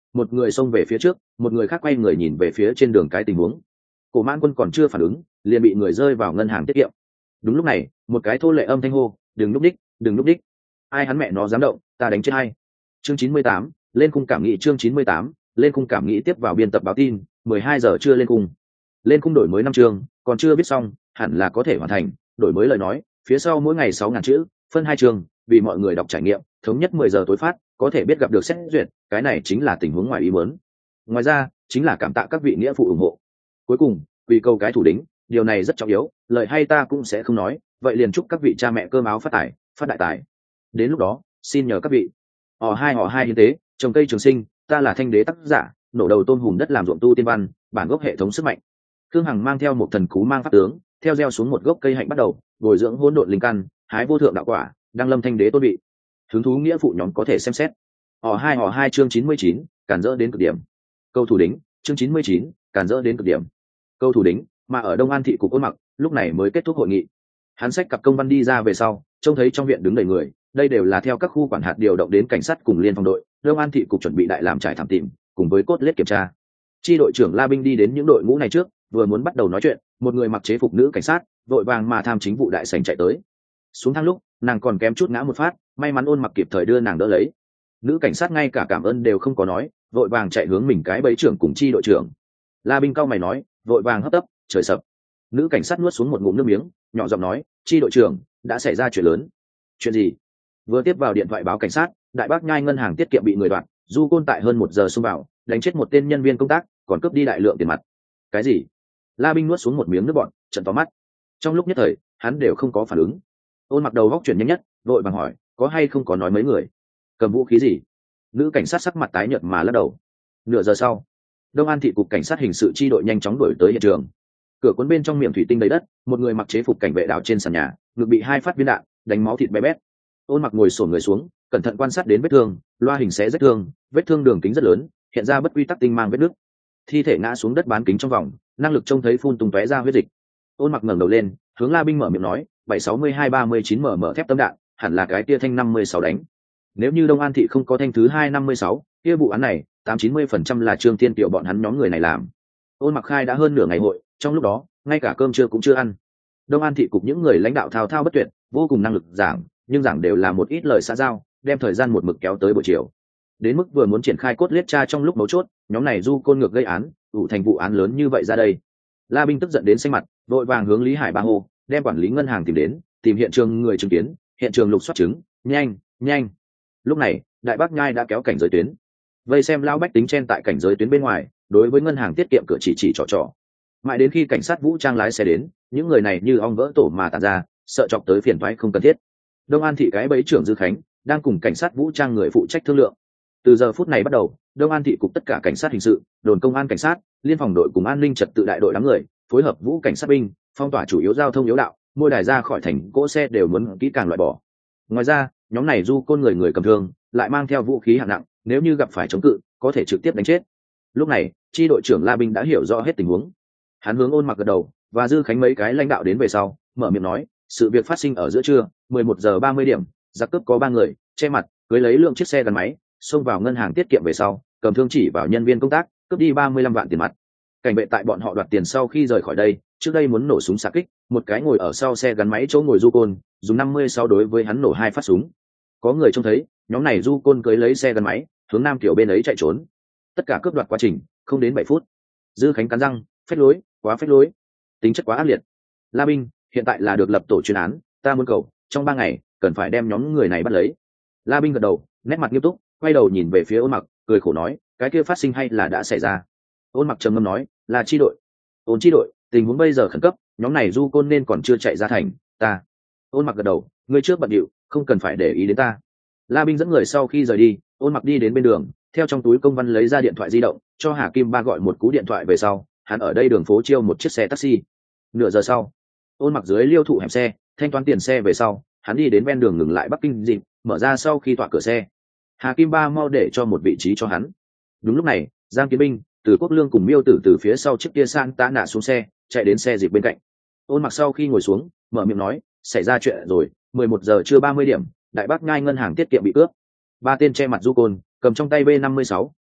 [SPEAKER 1] một người xông về phía trước, một người khác quay người nhìn về phía trên đường cái tình huống. Cổ Mãn Quân còn chưa phản ứng, liền bị người rơi vào ngân hàng tiết kiệm. Đúng lúc này, một cái thô lệ âm thanh hô, đừng núp đích, đừng núp đích. Ai hắn mẹ nó dám động, ta đánh chết hay. Chương chín mươi tám, lên khung cảm nghĩ. Chương chín mươi tám, lên khung cảm nghĩ. Tiếp vào biên tập báo tin, mười hai giờ chưa lên khung. Lên khung đổi mới năm chương, còn chưa viết xong, hẳn là có thể hoàn thành. Đổi mới lời nói, phía sau mỗi ngày sáu ngàn chữ, phân hai chương, vì mọi người đọc trải nghiệm, thống nhất mười giờ tối phát, có thể biết gặp được xét duyệt, cái này chính là tình huống ngoài ý muốn. Ngoài ra, chính là cảm tạ các vị nghĩa phụ ủng hộ. Cuối cùng, vì câu cái thủ đính, điều này rất trọng yếu, lời hay ta cũng sẽ không nói, vậy liền chúc các vị cha mẹ cơm áo phát tài, phát đại tài. Đến lúc đó, xin nhờ các vị. Họ hai họ hai hiến tế, trồng cây trường sinh, ta là Thanh Đế tác giả, nổ đầu tôm hùm đất làm ruộng tu tiên văn, bản gốc hệ thống sức mạnh. Khương Hằng mang theo một thần cú mang pháp tướng, theo gieo xuống một gốc cây hạnh bắt đầu, bồi dưỡng hỗn độn linh căn, hái vô thượng đạo quả, đăng lâm Thanh Đế tôn vị. Hứng thú nghĩa phụ nhóm có thể xem xét. Họ hai họ hai chương chín mươi chín, cản rỡ đến cực điểm. Câu thủ đính, chương chín mươi chín, cản rỡ đến cực điểm. Câu thủ đính, mà ở Đông An thị cục Ôn Mặc, lúc này mới kết thúc hội nghị. Hắn xách cặp công văn đi ra về sau, trông thấy trong viện đứng đầy người, đây đều là theo các khu quản hạt điều động đến cảnh sát cùng liên phòng đội. Đông An thị cục chuẩn bị đại làm trải thảm tìm, cùng với cốt lết kiểm tra. Chi đội trưởng La Binh đi đến những đội ngũ này trước, vừa muốn bắt đầu nói chuyện, một người mặc chế phục nữ cảnh sát, vội vàng mà tham chính vụ đại sảnh chạy tới. Xuống thang lúc, nàng còn kém chút ngã một phát, may mắn Ôn Mặc kịp thời đưa nàng đỡ lấy. Nữ cảnh sát ngay cả cảm ơn đều không có nói, vội vàng chạy hướng mình cái bẫy trưởng cùng chi đội trưởng. La Binh cau mày nói, vội vàng hấp tấp, trời sập. Nữ cảnh sát nuốt xuống một ngụm nước miếng, nhỏ giọng nói, chi đội trưởng, đã xảy ra chuyện lớn. Chuyện gì? Vừa tiếp vào điện thoại báo cảnh sát, Đại Bác Nhai ngân hàng tiết kiệm bị người đoạt, du côn tại hơn một giờ xông vào, đánh chết một tên nhân viên công tác, còn cướp đi đại lượng tiền mặt. Cái gì? La Binh nuốt xuống một miếng nước bọt, trợn to mắt. Trong lúc nhất thời, hắn đều không có phản ứng. Ôn Mặc đầu góc chuyển nhanh nhất, vội vàng hỏi, có hay không có nói mấy người? Cầm vũ khí gì? Nữ cảnh sát sắc mặt tái nhợt mà lắc đầu. Nửa giờ sau, Đông An thị cục cảnh sát hình sự chi đội nhanh chóng đuổi tới hiện trường. Cửa cuốn bên trong miệng thủy tinh đầy đất, một người mặc chế phục cảnh vệ đảo trên sàn nhà, ngực bị hai phát viên đạn đánh máu thịt bé bét. Ôn Mặc ngồi xổm người xuống, cẩn thận quan sát đến vết thương, loa hình xé rất thương, vết thương đường kính rất lớn, hiện ra bất quy tắc tinh mang vết nứt. Thi thể ngã xuống đất bán kính trong vòng, năng lực trông thấy phun tung tóe ra huyết dịch. Ôn Mặc ngẩng đầu lên, hướng La Binh mở miệng nói, bảy sáu mươi hai ba mươi chín mm thép tấm đạn, hẳn là cái tia thanh năm mươi sáu đánh. Nếu như Đông An thị không có thanh thứ hai năm mươi sáu, kia vụ án này tám chín mươi phần trăm là Trương Thiên Tiểu bọn hắn nhóm người này làm. Ôn Mặc khai đã hơn nửa ngày hội, trong lúc đó ngay cả cơm trưa cũng chưa ăn. Đông An thị cục những người lãnh đạo thao thao bất tuyệt, vô cùng năng lực giảng, nhưng giảng đều là một ít lời xã giao, đem thời gian một mực kéo tới buổi chiều. Đến mức vừa muốn triển khai cốt liết tra trong lúc mấu chốt, nhóm này du côn ngược gây án, ủ thành vụ án lớn như vậy ra đây. La Binh tức giận đến xanh mặt, vội vàng hướng Lý Hải Ba hô, đem quản lý ngân hàng tìm đến, tìm hiện trường người chứng kiến, hiện trường lục soát chứng, nhanh, nhanh. Lúc này, Đại Bác Nhai đã kéo cảnh giới tuyến, vây xem lao bách tính chen tại cảnh giới tuyến bên ngoài, đối với ngân hàng tiết kiệm cửa chỉ chỉ trò trò. Mãi đến khi cảnh sát vũ trang lái xe đến, những người này như ong vỡ tổ mà tản ra, sợ chọc tới phiền toái không cần thiết. Đông An thị cái bẫy trưởng Dư Khánh đang cùng cảnh sát vũ trang người phụ trách thương lượng. Từ giờ phút này bắt đầu, Đông An thị cục tất cả cảnh sát hình sự, đồn công an cảnh sát, liên phòng đội cùng an ninh trật tự đại đội đám người, phối hợp vũ cảnh sát binh, phong tỏa chủ yếu giao thông yếu đạo, mỗi đài ra khỏi thành cỗ xe đều muốn kỹ càng loại bỏ. Ngoài ra, nhóm này du côn người người cầm thương, lại mang theo vũ khí hạng nặng, nếu như gặp phải chống cự, có thể trực tiếp đánh chết. Lúc này, chi đội trưởng La Binh đã hiểu rõ hết tình huống. Hắn hướng Ôn Mặc gật đầu, và Dư Khánh mấy cái lãnh đạo đến về sau, mở miệng nói, sự việc phát sinh ở giữa trưa, mười một giờ ba mươi điểm, giặc cướp có ba người, che mặt, cưới lấy lượng chiếc xe gắn máy, xông vào ngân hàng tiết kiệm về sau, cầm thương chỉ vào nhân viên công tác, cướp đi ba mươi lăm vạn tiền mặt. Cảnh vệ tại bọn họ đoạt tiền sau khi rời khỏi đây, trước đây muốn nổ súng xạ kích, một cái ngồi ở sau xe gắn máy chỗ ngồi du côn, dùng năm mươi sáu đối với hắn nổ hai phát súng. Có người trông thấy, nhóm này du côn cưới lấy xe gắn máy, hướng nam kiểu bên ấy chạy trốn. Tất cả cướp đoạt quá trình, không đến bảy phút. Dư Khánh cắn răng, phách lối, quá phách lối, tính chất quá ác liệt. La Binh, hiện tại là được lập tổ chuyên án, ta muốn cầu, trong ba ngày, cần phải đem nhóm người này bắt lấy. La Binh gật đầu, nét mặt nghiêm túc, quay đầu nhìn về phía Ôn Mặc, cười khổ nói, cái kia phát sinh hay là đã xảy ra? Ôn Mặc trầm ngâm nói, là chi đội. Ôn chi đội, tình huống bây giờ khẩn cấp, nhóm này du côn nên còn chưa chạy ra thành, ta. Ôn Mặc gật đầu, ngươi trước bận điệu, không cần phải để ý đến ta. La Binh dẫn người sau khi rời đi, Ôn Mặc đi đến bên đường, theo trong túi công văn lấy ra điện thoại di động, cho Hà Kim Ba gọi một cú điện thoại về sau, hắn ở đây đường phố chiêu một chiếc xe taxi. Nửa giờ sau, Ôn Mặc dưới liêu thụ hẻm xe, thanh toán tiền xe về sau, hắn đi đến ven đường ngừng lại Bắc Kinh dịp, mở ra sau khi tỏa cửa xe. Hà Kim Ba mau để cho một vị trí cho hắn. Đúng lúc này, Giang Kiến Binh, Từ Quốc Lương cùng Miêu Tử từ phía sau chiếc kia san tá nạ xuống xe, chạy đến xe dịp bên cạnh. Ôn Mặc sau khi ngồi xuống, mở miệng nói, xảy ra chuyện rồi, mười một giờ trưa ba mươi điểm, Đại Bác Nhai ngân hàng tiết kiệm bị cướp. Ba tên che mặt du côn, cầm trong tay B năm mươi sáu,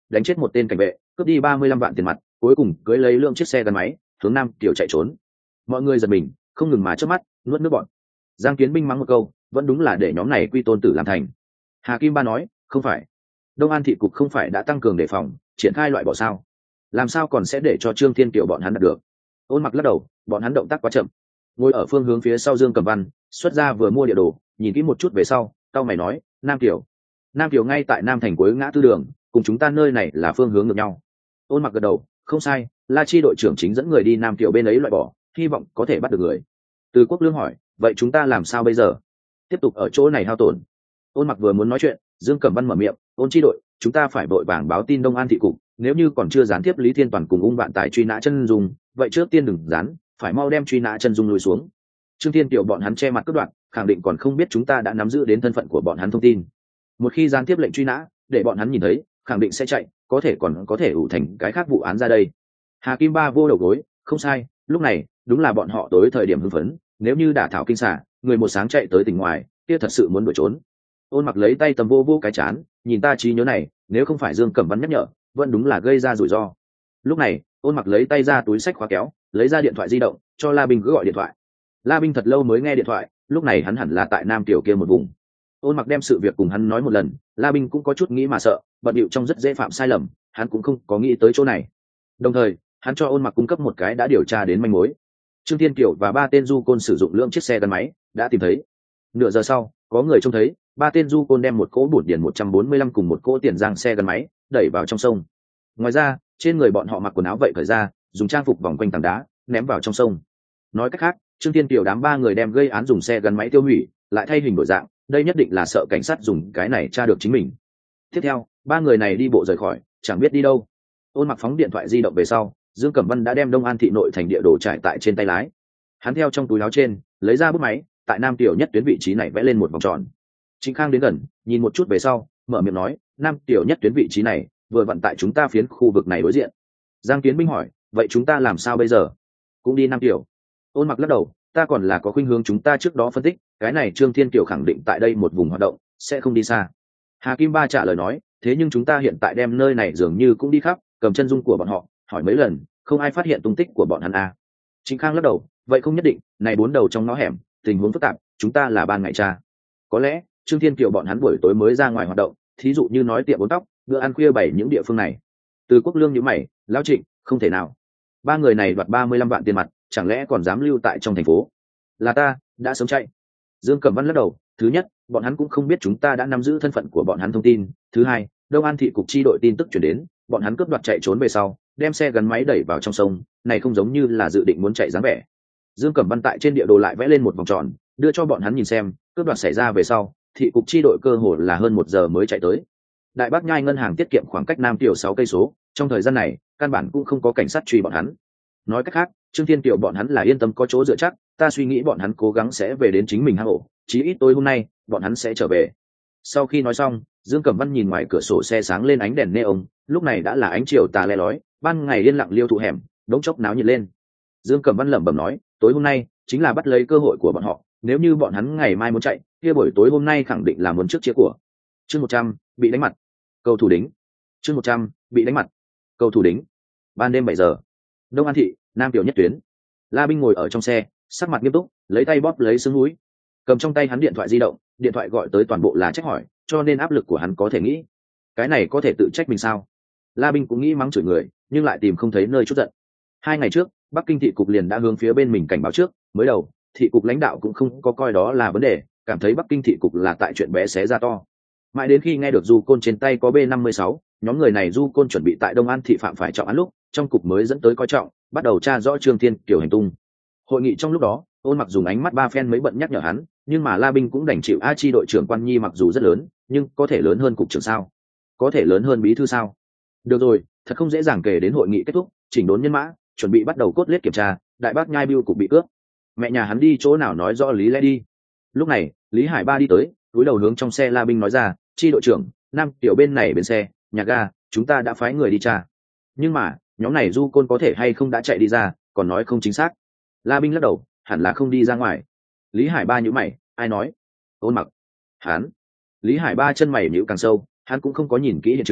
[SPEAKER 1] đánh chết một tên cảnh vệ, cướp đi ba mươi lăm vạn tiền mặt, cuối cùng cưỡi lấy lượng chiếc xe gắn máy hướng nam tiểu chạy trốn. Mọi người giật mình, không ngừng mà chớp mắt nuốt nước bọn. Giang Kiến Binh mắng một câu, vẫn đúng là để nhóm này quy tôn tử làm thành. Hà Kim Ba nói, không phải, Đông An thị cục không phải đã tăng cường đề phòng, triển khai loại bỏ sao? Làm sao còn sẽ để cho Trương Thiên Kiều bọn hắn đạt được? Ôn Mặc lắc đầu, bọn hắn động tác quá chậm. Ngồi ở phương hướng phía sau Dương Cẩm Văn xuất ra vừa mua địa đồ, nhìn kỹ một chút về sau, tao mày nói, Nam Kiều, Nam Kiều ngay tại Nam thành cuối ngã tư đường, cùng chúng ta nơi này là phương hướng ngược nhau. Ôn Mặc gật đầu, không sai, La Chi đội trưởng chính dẫn người đi Nam Kiều bên ấy loại bỏ, hy vọng có thể bắt được người. Từ Quốc Lương hỏi, vậy chúng ta làm sao bây giờ? Tiếp tục ở chỗ này hao tổn? Ôn Mặc vừa muốn nói chuyện, Dương Cẩm Văn mở miệng, Ôn Chi đội, chúng ta phải vội vàng báo tin Đông An thị cục, nếu như còn chưa gián tiếp Lý Thiên Toàn cùng ung vạn tài truy nã chân dung, vậy trước tiên đừng dán, phải mau đem truy nã chân dung lùi xuống. Trương Thiên Tiểu bọn hắn che mặt cướp đoạn, khẳng định còn không biết chúng ta đã nắm giữ đến thân phận của bọn hắn thông tin. Một khi gián tiếp lệnh truy nã, để bọn hắn nhìn thấy, khẳng định sẽ chạy, có thể còn có thể ủ thành cái khác vụ án ra đây. Hà Kim Ba vô đầu gối, không sai, lúc này đúng là bọn họ tối thời điểm hưng phấn, nếu như đả thảo kinh xả, người một sáng chạy tới tỉnh ngoài, kia thật sự muốn đuổi trốn. Ôn Mặc lấy tay tầm vô vô cái chán, nhìn ta trí nhớ này, nếu không phải Dương Cẩm Văn nhắc nhở, vẫn đúng là gây ra rủi ro. Lúc này, Ôn Mặc lấy tay ra túi sách khóa kéo, lấy ra điện thoại di động, cho La Binh cứ gọi điện thoại. La Binh thật lâu mới nghe điện thoại, lúc này hắn hẳn là tại Nam Tiểu kia một vùng. Ôn Mặc đem sự việc cùng hắn nói một lần, La Binh cũng có chút nghĩ mà sợ, bận điệu trong rất dễ phạm sai lầm, hắn cũng không có nghĩ tới chỗ này. Đồng thời, hắn cho Ôn Mặc cung cấp một cái đã điều tra đến manh mối. Trương Thiên Kiều và ba tên du côn sử dụng lượng chiếc xe gắn máy, đã tìm thấy. Nửa giờ sau, có người trông thấy ba tên du côn đem một cỗ bổn điển một trăm bốn mươi lăm cùng một cỗ tiền giang xe gắn máy đẩy vào trong sông. Ngoài ra, trên người bọn họ mặc quần áo vậy cởi ra, dùng trang phục vòng quanh tảng đá ném vào trong sông. Nói cách khác, Trương Thiên Kiều đám ba người đem gây án dùng xe gắn máy tiêu hủy, lại thay hình đổi dạng, đây nhất định là sợ cảnh sát dùng cái này tra được chính mình. Tiếp theo, ba người này đi bộ rời khỏi, chẳng biết đi đâu. Ôn Mặc phóng điện thoại di động về sau, Dương Cẩm Văn đã đem Đông An thị nội thành địa đồ trải tại trên tay lái. Hắn theo trong túi áo trên lấy ra bút máy, tại Nam Tiểu nhất tuyến vị trí này vẽ lên một vòng tròn. Trịnh Khang đến gần, nhìn một chút về sau, mở miệng nói, Nam Tiểu nhất tuyến vị trí này vừa vặn tại chúng ta phiến khu vực này đối diện. Giang Kiến Binh hỏi, vậy chúng ta làm sao bây giờ? Cũng đi Nam Tiểu. Ôn Mặc lắc đầu, ta còn là có khuynh hướng chúng ta trước đó phân tích, cái này Trương Thiên Kiều khẳng định tại đây một vùng hoạt động, sẽ không đi xa. Hà Kim Ba trả lời nói, thế nhưng chúng ta hiện tại đem nơi này dường như cũng đi khắp, cầm chân dung của bọn họ, hỏi mấy lần, không ai phát hiện tung tích của bọn hắn à. Trịnh Khang lắc đầu, vậy không nhất định, này bốn đầu trong ngõ hẻm, tình huống phức tạp, chúng ta là ban ngày tra. Có lẽ Trương Thiên Kiều bọn hắn buổi tối mới ra ngoài hoạt động, thí dụ như nói tiệm bốn tóc, bữa ăn khuya bảy những địa phương này. Từ Quốc Lương nhíu mày, lão Trịnh, không thể nào. Ba người này đoạt ba mươi lăm vạn tiền mặt, chẳng lẽ còn dám lưu tại trong thành phố? Là ta, đã sớm chạy. Dương Cẩm Văn lắc đầu, thứ nhất, bọn hắn cũng không biết chúng ta đã nắm giữ thân phận của bọn hắn thông tin, thứ hai, Đông An thị cục chi đội tin tức chuyển đến, bọn hắn cướp đoạt chạy trốn về sau, đem xe gắn máy đẩy vào trong sông, này không giống như là dự định muốn chạy dáng vẻ. Dương Cẩm Văn tại trên địa đồ lại vẽ lên một vòng tròn, đưa cho bọn hắn nhìn xem, cướp đoạt xảy ra về sau, thị cục chi đội cơ hồ là hơn một giờ mới chạy tới. Đại Bác Nhai ngân hàng tiết kiệm khoảng cách Nam Tiểu sáu cây số, trong thời gian này, căn bản cũng không có cảnh sát truy bọn hắn. Nói cách khác, Trương Thiên Kiều bọn hắn là yên tâm có chỗ dựa chắc, ta suy nghĩ bọn hắn cố gắng sẽ về đến chính mình hang ổ, chí ít tối hôm nay, bọn hắn sẽ trở về. Sau khi nói xong, Dương Cẩm Văn nhìn ngoài cửa sổ xe sáng lên ánh đèn neon, lúc này đã là ánh chiều tà le lói, ban ngày yên lặng liêu thụ hẻm, đống chốc náo nhiệt lên. Dương Cẩm Văn lẩm bẩm nói, tối hôm nay chính là bắt lấy cơ hội của bọn họ, nếu như bọn hắn ngày mai muốn chạy, kia buổi tối hôm nay khẳng định là muốn trước chia của. Chương một trăm, bị đánh mặt. Cầu thủ đính. Chương một trăm, bị đánh mặt. Cầu thủ đính. Ban đêm bảy giờ. Đông An thị, Nam Tiểu nhất tuyến. La Binh ngồi ở trong xe, sắc mặt nghiêm túc, lấy tay bóp lấy xương mũi. Cầm trong tay hắn điện thoại di động, điện thoại gọi tới toàn bộ là trách hỏi, cho nên áp lực của hắn có thể nghĩ. Cái này có thể tự trách mình sao? La Binh cũng nghĩ mắng chửi người, nhưng lại tìm không thấy nơi chút giận. Hai ngày trước, Bắc Kinh thị cục liền đã hướng phía bên mình cảnh báo trước, mới đầu, thị cục lãnh đạo cũng không có coi đó là vấn đề, cảm thấy Bắc Kinh thị cục là tại chuyện bé xé ra to. Mãi đến khi nghe được du côn trên tay có B năm mươi sáu, nhóm người này du côn chuẩn bị tại Đông An thị phạm phải trọng án lúc, trong cục mới dẫn tới coi trọng, bắt đầu tra rõ Trương Thiên Kiều hành tung. Hội nghị trong lúc đó, Ôn Mặc dùng ánh mắt ba phen mới bận nhắc nhở hắn, nhưng mà La Binh cũng đành chịu. A Chi đội trưởng Quan Nhi mặc dù rất lớn, nhưng có thể lớn hơn cục trưởng sao? Có thể lớn hơn bí thư sao? Được rồi, thật không dễ dàng kể đến hội nghị kết thúc, chỉnh đốn nhân mã, chuẩn bị bắt đầu cốt lết kiểm tra, Đại Bác Nhai bưu cục bị cướp. Mẹ nhà hắn đi chỗ nào nói rõ lý lẽ đi. Lúc này, Lý Hải Ba đi tới, cúi đầu hướng trong xe La Binh nói ra, Chi đội trưởng, Nam Tiểu bên này bên xe, nhà ga, chúng ta đã phái người đi tra. Nhưng mà, nhóm này du côn có thể hay không đã chạy đi ra, còn nói không chính xác. La Binh lắc đầu, hẳn là không đi ra ngoài. Lý Hải Ba nhíu mày, ai nói? Ôn Mặc. Hắn. Lý Hải Ba chân mày nhíu càng sâu, hắn cũng không có nhìn kỹ hiện trường,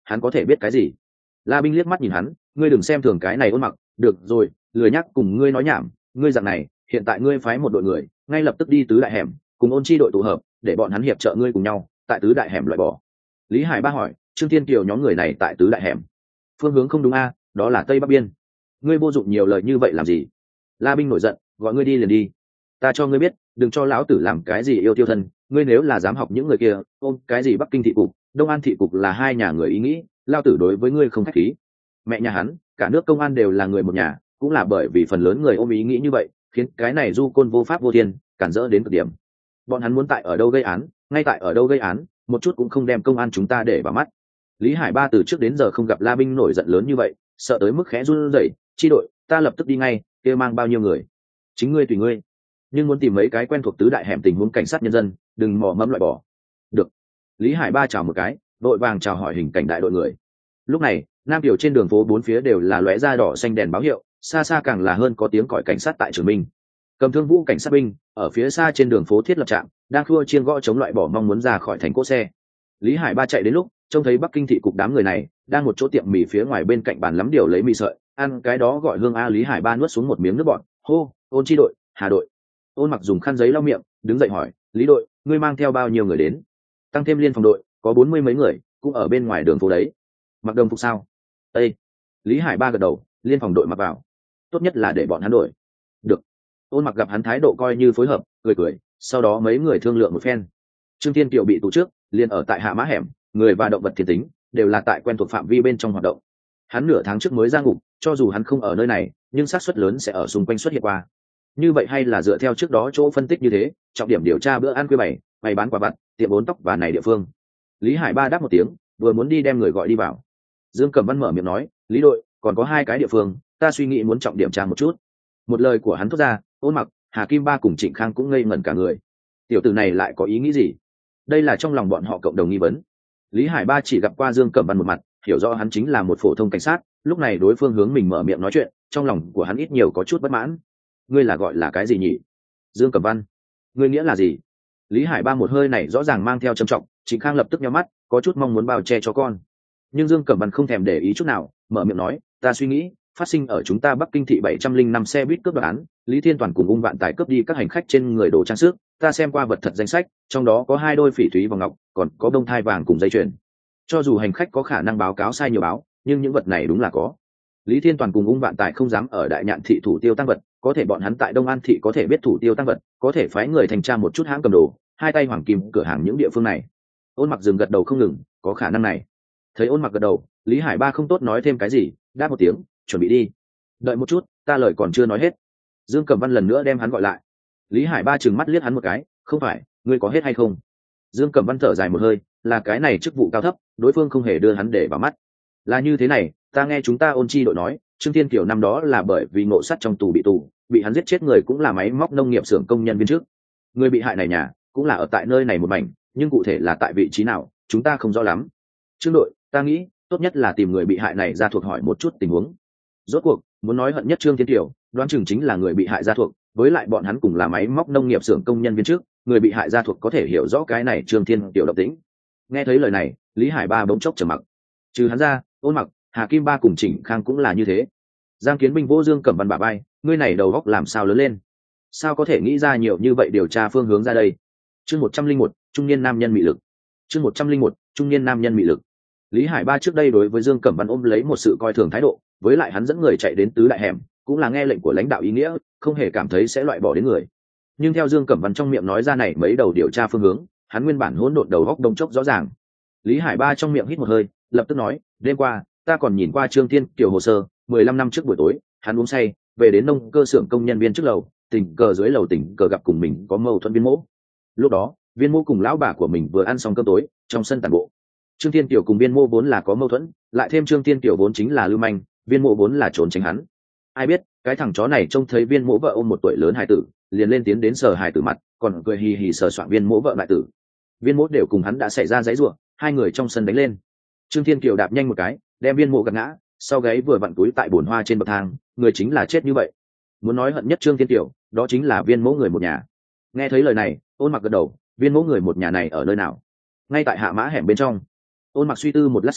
[SPEAKER 1] hắn có thể biết cái gì? La Binh liếc mắt nhìn hắn, ngươi đừng xem thường cái này Ôn Mặc, được rồi, lười nhắc cùng ngươi nói nhảm, ngươi dạng này, hiện tại ngươi phái một đội người, ngay lập tức đi tứ đại hẻm, cùng Ôn Chi đội tụ hợp, để bọn hắn hiệp trợ ngươi cùng nhau, tại tứ đại hẻm loại bỏ. Lý Hải Ba hỏi, Trương Thiên Kiều nhóm người này tại tứ đại hẻm, phương hướng không đúng a, đó là tây bắc biên. Ngươi vô dụng nhiều lời như vậy làm gì? La Binh nổi giận, gọi ngươi đi liền đi. Ta cho ngươi biết, đừng cho lão tử làm cái gì yêu tiêu thân, ngươi nếu là dám học những người kia, ôm cái gì Bắc Kinh thị cục, Đông An thị cục là hai nhà người ý nghĩ, lao tử đối với ngươi không khách khí. Mẹ nhà hắn, cả nước công an đều là người một nhà, cũng là bởi vì phần lớn người ôm ý nghĩ như vậy, khiến cái này du côn vô pháp vô thiên, cản rỡ đến cực điểm. Bọn hắn muốn tại ở đâu gây án, ngay tại ở đâu gây án, một chút cũng không đem công an chúng ta để vào mắt. Lý Hải Ba từ trước đến giờ không gặp La Binh nổi giận lớn như vậy, sợ tới mức khẽ run rẩy, chi đội, ta lập tức đi ngay, kia mang bao nhiêu người? Chính ngươi tùy ngươi, nhưng muốn tìm mấy cái quen thuộc tứ đại hẻm tình huống cảnh sát nhân dân, đừng mò mẫm loại bỏ. Được. Lý Hải Ba chào một cái, đội vàng chào hỏi hình cảnh đại đội người. Lúc này, Nam Tiểu trên đường phố bốn phía đều là lóe ra đỏ xanh đèn báo hiệu, xa xa càng là hơn có tiếng còi cảnh sát tại Trường Minh. Cầm thương vũ cảnh sát binh ở phía xa trên đường phố thiết lập trạm, đang khua chiên gõ chống loại bỏ mong muốn ra khỏi thành cỗ xe. Lý Hải Ba chạy đến lúc trông thấy Bắc Kinh thị cục đám người này đang một chỗ tiệm mì phía ngoài bên cạnh bàn lắm điều lấy mì sợi ăn cái đó gọi hương a. Lý Hải Ba nuốt xuống một miếng nước bọt, hô, Ôn Chi đội, Hà đội. Ôn Mặc dùng khăn giấy lau miệng, đứng dậy hỏi, Lý đội, ngươi mang theo bao nhiêu người đến? Tăng thêm liên phòng đội, có bốn mươi mấy người, cũng ở bên ngoài đường phố đấy. Mặc đồng phục sao? Ê! Lý Hải Ba gật đầu, liên phòng đội mặc vào. Tốt nhất là để bọn hắn đổi. Được. Ôn Mặc gặp hắn thái độ coi như phối hợp, cười cười, sau đó mấy người thương lượng một phen. Trương Thiên Kiều bị tù trước, liền ở tại Hạ Mã hẻm, người và động vật thiên tính đều là tại quen thuộc phạm vi bên trong hoạt động. Hắn nửa tháng trước mới ra ngục, cho dù hắn không ở nơi này, nhưng xác suất lớn sẽ ở xung quanh xuất hiện qua. Như vậy hay là dựa theo trước đó chỗ phân tích như thế, trọng điểm điều tra bữa ăn khuya bảy, bày bán quả vặt, tiệm bốn tóc và này địa phương. Lý Hải Ba đáp một tiếng, vừa muốn đi đem người gọi đi vào. Dương Cẩm Văn mở miệng nói, Lý đội, còn có hai cái địa phương, ta suy nghĩ muốn trọng điểm tra một chút. Một lời của hắn thốt ra, Ôn Mặc, Hà Kim Ba cùng Trịnh Khang cũng ngây ngẩn cả người. Tiểu tử này lại có ý nghĩ gì? Đây là trong lòng bọn họ cộng đồng nghi vấn. Lý Hải Ba chỉ gặp qua Dương Cẩm Văn một mặt, hiểu rõ hắn chính là một phổ thông cảnh sát, lúc này đối phương hướng mình mở miệng nói chuyện, trong lòng của hắn ít nhiều có chút bất mãn. Ngươi là gọi là cái gì nhỉ? Dương Cẩm Văn. Ngươi nghĩa là gì? Lý Hải Ba một hơi này rõ ràng mang theo trầm trọng, Trịnh Khang lập tức nhíu mắt, có chút mong muốn bao che cho con. Nhưng Dương Cẩm Văn không thèm để ý chút nào, mở miệng nói, ta suy nghĩ, phát sinh ở chúng ta Bắc Kinh thị bảy trăm linh năm xe buýt cướp đoạt án, Lý Thiên Toàn cùng Ung Vạn Tài cướp đi các hành khách trên người đồ trang sức, ta xem qua vật thật danh sách, trong đó có hai đôi phỉ thúy vòng ngọc, còn có bông thai vàng cùng dây chuyền. Cho dù hành khách có khả năng báo cáo sai nhiều báo, nhưng những vật này đúng là có. Lý Thiên Toàn cùng Ung Vạn Tài không dám ở Đại Nhạn thị thủ tiêu tăng vật, có thể bọn hắn tại Đông An thị có thể biết thủ tiêu tăng vật, có thể phái người thành tra một chút hãng cầm đồ, hai tay hoàng kim cửa hàng những địa phương này. Ôn Mặc dừng gật đầu không ngừng, có khả năng này. Thấy Ôn Mặc gật đầu, Lý Hải Ba không tốt nói thêm cái gì, đáp một tiếng, chuẩn bị đi. Đợi một chút, ta lời còn chưa nói hết. Dương Cẩm Văn lần nữa đem hắn gọi lại. Lý Hải Ba trừng mắt liếc hắn một cái, không phải, ngươi có hết hay không? Dương Cẩm Văn thở dài một hơi, là cái này chức vụ cao thấp, đối phương không hề đưa hắn để vào mắt. Là như thế này, ta nghe chúng ta Ôn Chi đội nói, Trương Thiên Kiều năm đó là bởi vì ngộ sát trong tù bị tù, bị hắn giết chết người cũng là máy móc nông nghiệp xưởng công nhân viên trước. Người bị hại này nhà, cũng là ở tại nơi này một mảnh, nhưng cụ thể là tại vị trí nào, chúng ta không rõ lắm. Trương đội, ta nghĩ, tốt nhất là tìm người bị hại này ra thuộc hỏi một chút tình huống. Rốt cuộc, muốn nói hận nhất Trương Thiên Kiều, đoán chừng chính là người bị hại gia thuộc, với lại bọn hắn cùng là máy móc nông nghiệp xưởng công nhân viên trước, người bị hại gia thuộc có thể hiểu rõ cái này Trương Thiên Kiều độc tính. Nghe thấy lời này, Lý Hải Ba bỗng chốc trầm mặc. Trừ hắn ra, Ôn Mặc, Hà Kim Ba cùng Trịnh Khang cũng là như thế. Giang Kiến Binh vô Dương Cẩm Văn bả vai, ngươi này đầu góc làm sao lớn lên? Sao có thể nghĩ ra nhiều như vậy điều tra phương hướng ra đây? Chương một trăm linh một, trung niên nam nhân mị lực. Chương một trăm linh một, trung niên nam nhân mị lực. Lý Hải Ba trước đây đối với Dương Cẩm Văn ôm lấy một sự coi thường thái độ, với lại hắn dẫn người chạy đến tứ đại hẻm, cũng là nghe lệnh của lãnh đạo ý nghĩa, không hề cảm thấy sẽ loại bỏ đến người. Nhưng theo Dương Cẩm Văn trong miệng nói ra này mấy đầu điều tra phương hướng, hắn nguyên bản hỗn độn đầu góc đông chốc rõ ràng. Lý Hải Ba trong miệng hít một hơi, lập tức nói, đêm qua, ta còn nhìn qua Trương Thiên Kiều hồ sơ, mười lăm năm trước buổi tối, hắn uống say, về đến nông cơ xưởng công nhân viên trước lầu, tình cờ dưới lầu tình cờ gặp cùng mình có mâu thuẫn viên mỗ. Lúc đó, viên mô cùng lão bà của mình vừa ăn xong cơm tối, trong sân tản bộ. Trương Thiên Kiều cùng viên mô vốn là có mâu thuẫn, lại thêm Trương Thiên Kiều vốn chính là lưu manh, viên mô vốn là trốn tránh hắn. Ai biết, cái thằng chó này trông thấy viên mỗ vợ ôm một tuổi lớn hài tử, liền lên tiến đến sờ hài tử mặt, còn cười hì hì sờ soạng viên mỗ vợ đại tử. Viên mỗ đều cùng hắn đã xảy ra giãy giụa, hai người trong sân đánh lên. Trương Thiên Kiều đạp nhanh một cái, đem viên mỗ gạt ngã, sau gáy vừa vặn túi tại bồn hoa trên bậc thang, người chính là chết như vậy. Muốn nói hận nhất Trương Thiên Kiều, đó chính là viên mỗ người một nhà. Nghe thấy lời này, Ôn Mặc gật đầu, viên mỗ người một nhà này ở nơi nào? Ngay tại Hạ Mã hẻm bên trong. Ôn Mặc suy tư một lát sau,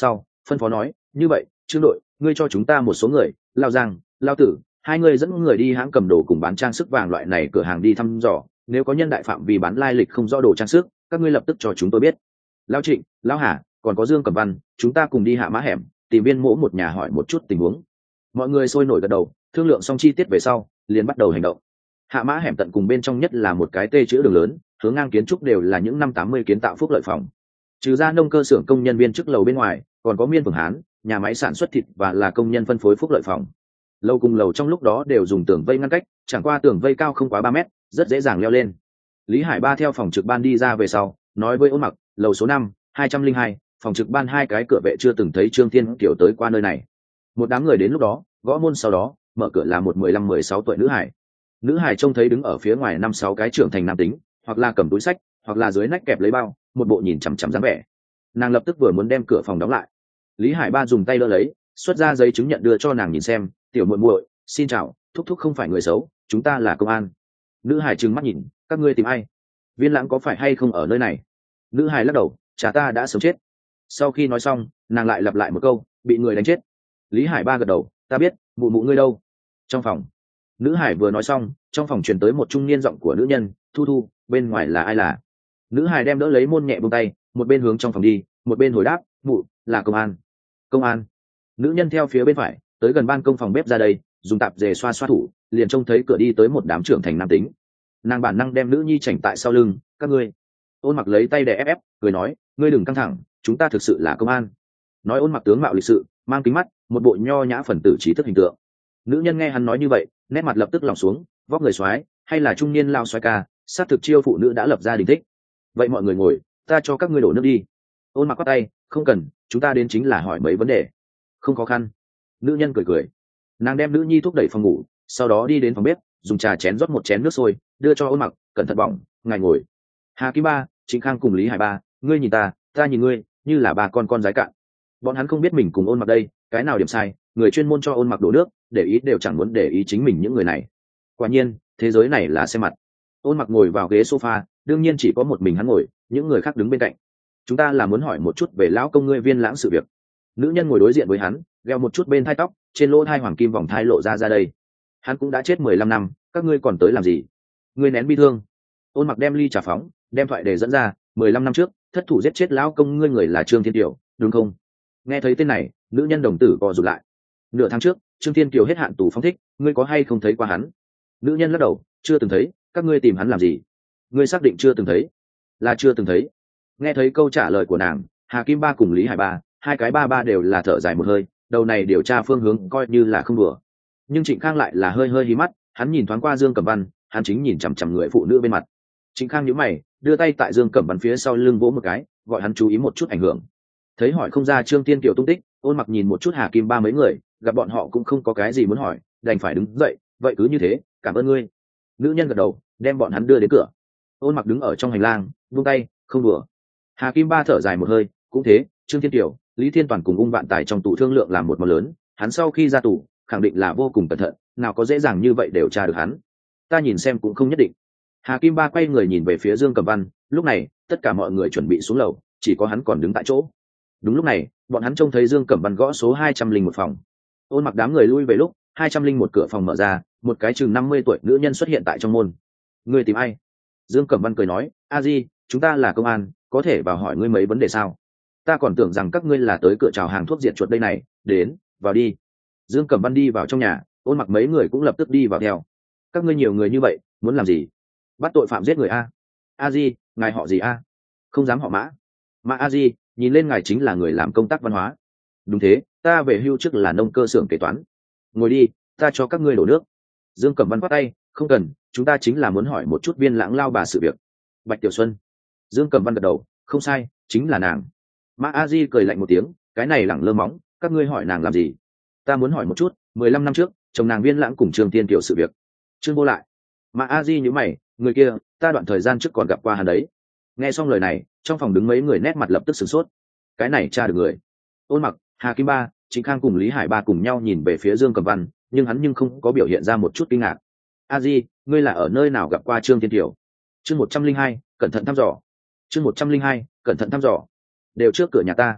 [SPEAKER 1] phân phó nói, như vậy trương đội, ngươi cho chúng ta một số người, lao giang, lao tử, hai người dẫn người đi hãng cầm đồ cùng bán trang sức vàng loại này cửa hàng đi thăm dò, nếu có nhân đại phạm vì bán lai lịch không rõ đồ trang sức, các ngươi lập tức cho chúng tôi biết. Lao Trịnh, Lao Hà, còn có Dương Cẩm Văn, chúng ta cùng đi Hạ Mã Hẻm tìm Viên Mỗ một nhà hỏi một chút tình huống. Mọi người sôi nổi gật đầu, thương lượng xong chi tiết về sau liền bắt đầu hành động. Hạ Mã Hẻm tận cùng bên trong nhất là một cái tê chữ đường lớn, hướng ngang kiến trúc đều là những năm tám mươi kiến tạo phúc lợi phòng. Trừ ra nông cơ xưởng công nhân viên chức lầu bên ngoài, còn có miên phường hán, nhà máy sản xuất thịt và là công nhân phân phối phúc lợi phòng. Lầu cùng lầu trong lúc đó đều dùng tường vây ngăn cách, chẳng qua tường vây cao không quá ba mét, rất dễ dàng leo lên. Lý Hải Ba theo phòng trực ban đi ra về sau, nói với Ôn Mặc, lầu số năm, hai trăm linh hai, phòng trực ban hai cái cửa vệ chưa từng thấy Trương Thiên Kiều tới qua nơi này. Một đám người đến lúc đó, gõ môn sau đó, mở cửa là một mười lăm mười sáu tuổi nữ hải. Nữ hải trông thấy đứng ở phía ngoài năm sáu cái trưởng thành nam tính, hoặc là cầm túi sách, hoặc là dưới nách kẹp lấy bao, một bộ nhìn chằm chằm dáng vẻ. Nàng lập tức vừa muốn đem cửa phòng đóng lại. Lý Hải Ba dùng tay đỡ lấy, xuất ra giấy chứng nhận đưa cho nàng nhìn xem, tiểu muội muội, xin chào, thúc thúc không phải người xấu, chúng ta là công an. Nữ hải trừng mắt nhìn, các ngươi tìm ai? Viên Lãng có phải hay không ở nơi này? Nữ hải lắc đầu, cha ta đã sớm chết. Sau khi nói xong, nàng lại lặp lại một câu, bị người đánh chết. Lý Hải Ba gật đầu, ta biết, mụ mụ ngươi đâu? Trong phòng. Nữ hải vừa nói xong, trong phòng truyền tới một trung niên giọng của nữ nhân, thu thu, bên ngoài là ai là? Nữ hải đem đỡ lấy môn nhẹ buông tay, một bên hướng trong phòng đi, một bên hồi đáp, mụ, là công an. Công an. Nữ nhân theo phía bên phải, tới gần ban công phòng bếp ra đây, dùng tạp dề xoa xoa thủ, liền trông thấy cửa đi tới một đám trưởng thành nam tính. Nàng bản năng đem nữ nhi chảnh tại sau lưng, các ngươi. Ôn Mặc lấy tay đè ép ép, cười nói, ngươi đừng căng thẳng, chúng ta thực sự là công an. Nói Ôn Mặc tướng mạo lịch sự, mang kính mắt, một bộ nho nhã phần tử trí thức hình tượng. Nữ nhân nghe hắn nói như vậy, nét mặt lập tức lỏng xuống, vóc người soái, hay là trung niên lao soái ca, sát thực chiêu phụ nữ đã lập gia đình thích. Vậy mọi người ngồi, ta cho các ngươi đổ nước đi. Ôn Mặc quát tay, không cần, chúng ta đến chính là hỏi mấy vấn đề. Không khó khăn. Nữ nhân cười cười. Nàng đem nữ nhi thúc đẩy phòng ngủ, sau đó đi đến phòng bếp, dùng trà chén rót một chén nước sôi, đưa cho Ôn Mặc, cẩn thận bỏng, ngài ngồi. Hà Kim Ba, Trịnh Khang cùng Lý Hải Ba, ngươi nhìn ta, ta nhìn ngươi, như là ba con con gái cạn. Bọn hắn không biết mình cùng Ôn Mặc đây, cái nào điểm sai, người chuyên môn cho Ôn Mặc đổ nước, để ý đều chẳng muốn để ý chính mình những người này. Quả nhiên, thế giới này là xem mặt. Ôn Mặc ngồi vào ghế sofa, đương nhiên chỉ có một mình hắn ngồi, những người khác đứng bên cạnh. Chúng ta là muốn hỏi một chút về lão công ngươi Viên Lãng sự việc. Nữ nhân ngồi đối diện với hắn, đeo một chút bên thai tóc, trên lỗ thai hoàng kim vòng thai lộ ra ra đây. Hắn cũng đã chết mười lăm năm, các ngươi còn tới làm gì? Ngươi nén bi thương. Ôn Mặc đem ly trà phóng, đem thoại để dẫn ra, mười lăm năm trước, thất thủ giết chết lão công ngươi người là Trương Thiên Kiều, đúng không? Nghe thấy tên này, nữ nhân đồng tử co rụt lại. Nửa tháng trước, Trương Thiên Kiều hết hạn tù phóng thích, ngươi có hay không thấy qua hắn? Nữ nhân lắc đầu, chưa từng thấy, các ngươi tìm hắn làm gì? Ngươi xác định chưa từng thấy? Là chưa từng thấy. Nghe thấy câu trả lời của nàng, Hà Kim Ba cùng Lý Hải Ba, hai cái ba ba đều là thở dài một hơi, đầu này điều tra phương hướng coi như là không đùa. Nhưng Trịnh Khang lại là hơi hơi hí mắt, hắn nhìn thoáng qua Dương Cẩm Văn, hắn chính nhìn chằm chằm người phụ nữ bên mặt. Trịnh Khang nhíu mày, đưa tay tại Dương Cẩm Văn phía sau lưng vỗ một cái, gọi hắn chú ý một chút ảnh hưởng. Thấy hỏi không ra Trương Tiên Kiều tung tích, Ôn Mặc nhìn một chút Hà Kim Ba mấy người, gặp bọn họ cũng không có cái gì muốn hỏi, đành phải đứng dậy, vậy cứ như thế, cảm ơn ngươi. Nữ nhân gật đầu, đem bọn hắn đưa đến cửa. Ôn Mặc đứng ở trong hành lang, buông tay, không đùa. Hà Kim Ba thở dài một hơi, cũng thế, Trương Thiên Kiều, Lý Thiên Toàn cùng Ung Vạn Tài trong tù thương lượng làm một món lớn, hắn sau khi ra tù, khẳng định là vô cùng cẩn thận, nào có dễ dàng như vậy đều tra được hắn. Ta nhìn xem cũng không nhất định. Hà Kim Ba quay người nhìn về phía Dương Cẩm Văn, lúc này, tất cả mọi người chuẩn bị xuống lầu, chỉ có hắn còn đứng tại chỗ. Đúng lúc này, bọn hắn trông thấy Dương Cẩm Văn gõ số hai trăm linh một phòng. Ôn Mặc đám người lui về lúc, hai trăm linh một cửa phòng mở ra, một cái chừng năm mươi tuổi nữ nhân xuất hiện tại trong môn. Ngươi tìm ai? Dương Cẩm Văn cười nói, a di, chúng ta là công an, có thể vào hỏi ngươi mấy vấn đề sao? Ta còn tưởng rằng các ngươi là tới cửa chào hàng thuốc diệt chuột đây này, đến, vào đi. Dương Cẩm Văn đi vào trong nhà, Ôn Mặc mấy người cũng lập tức đi vào theo. Các ngươi nhiều người như vậy, muốn làm gì? Bắt tội phạm giết người a? A di, ngài họ gì a? Không dám họ Mã. Mã a di, nhìn lên ngài chính là người làm công tác văn hóa. Đúng thế, ta về hưu trước là nông cơ xưởng kế toán. Ngồi đi, ta cho các ngươi đổ nước. Dương Cẩm Văn bắt tay, không cần, chúng ta chính là muốn hỏi một chút Viên Lãng lao bà sự việc. Bạch Tiểu Xuân. Dương Cẩm Văn gật đầu, không sai, chính là nàng. Mã a di cười lạnh một tiếng, cái này lẳng lơ móng, các ngươi hỏi nàng làm gì? Ta muốn hỏi một chút, mười lăm năm trước, chồng nàng Viên Lãng cùng Trương Tiên Kiều sự việc. Trương vô lại. Mã a di nhíu mày, người kia, ta đoạn thời gian trước còn gặp qua hắn đấy. Nghe xong lời này, trong phòng đứng mấy người nét mặt lập tức sửng sốt. Cái này tra được người. Ôn Mặc, Hà Kim Ba, Trịnh Khang cùng Lý Hải Ba cùng nhau nhìn về phía Dương Cẩm Văn, nhưng hắn nhưng không có biểu hiện ra một chút kinh ngạc. A di, ngươi là ở nơi nào gặp qua Trương Tiên Kiều? Chương một trăm linh hai, cẩn thận thăm dò. Chương một trăm linh hai, cẩn thận thăm dò. Đều trước cửa nhà ta.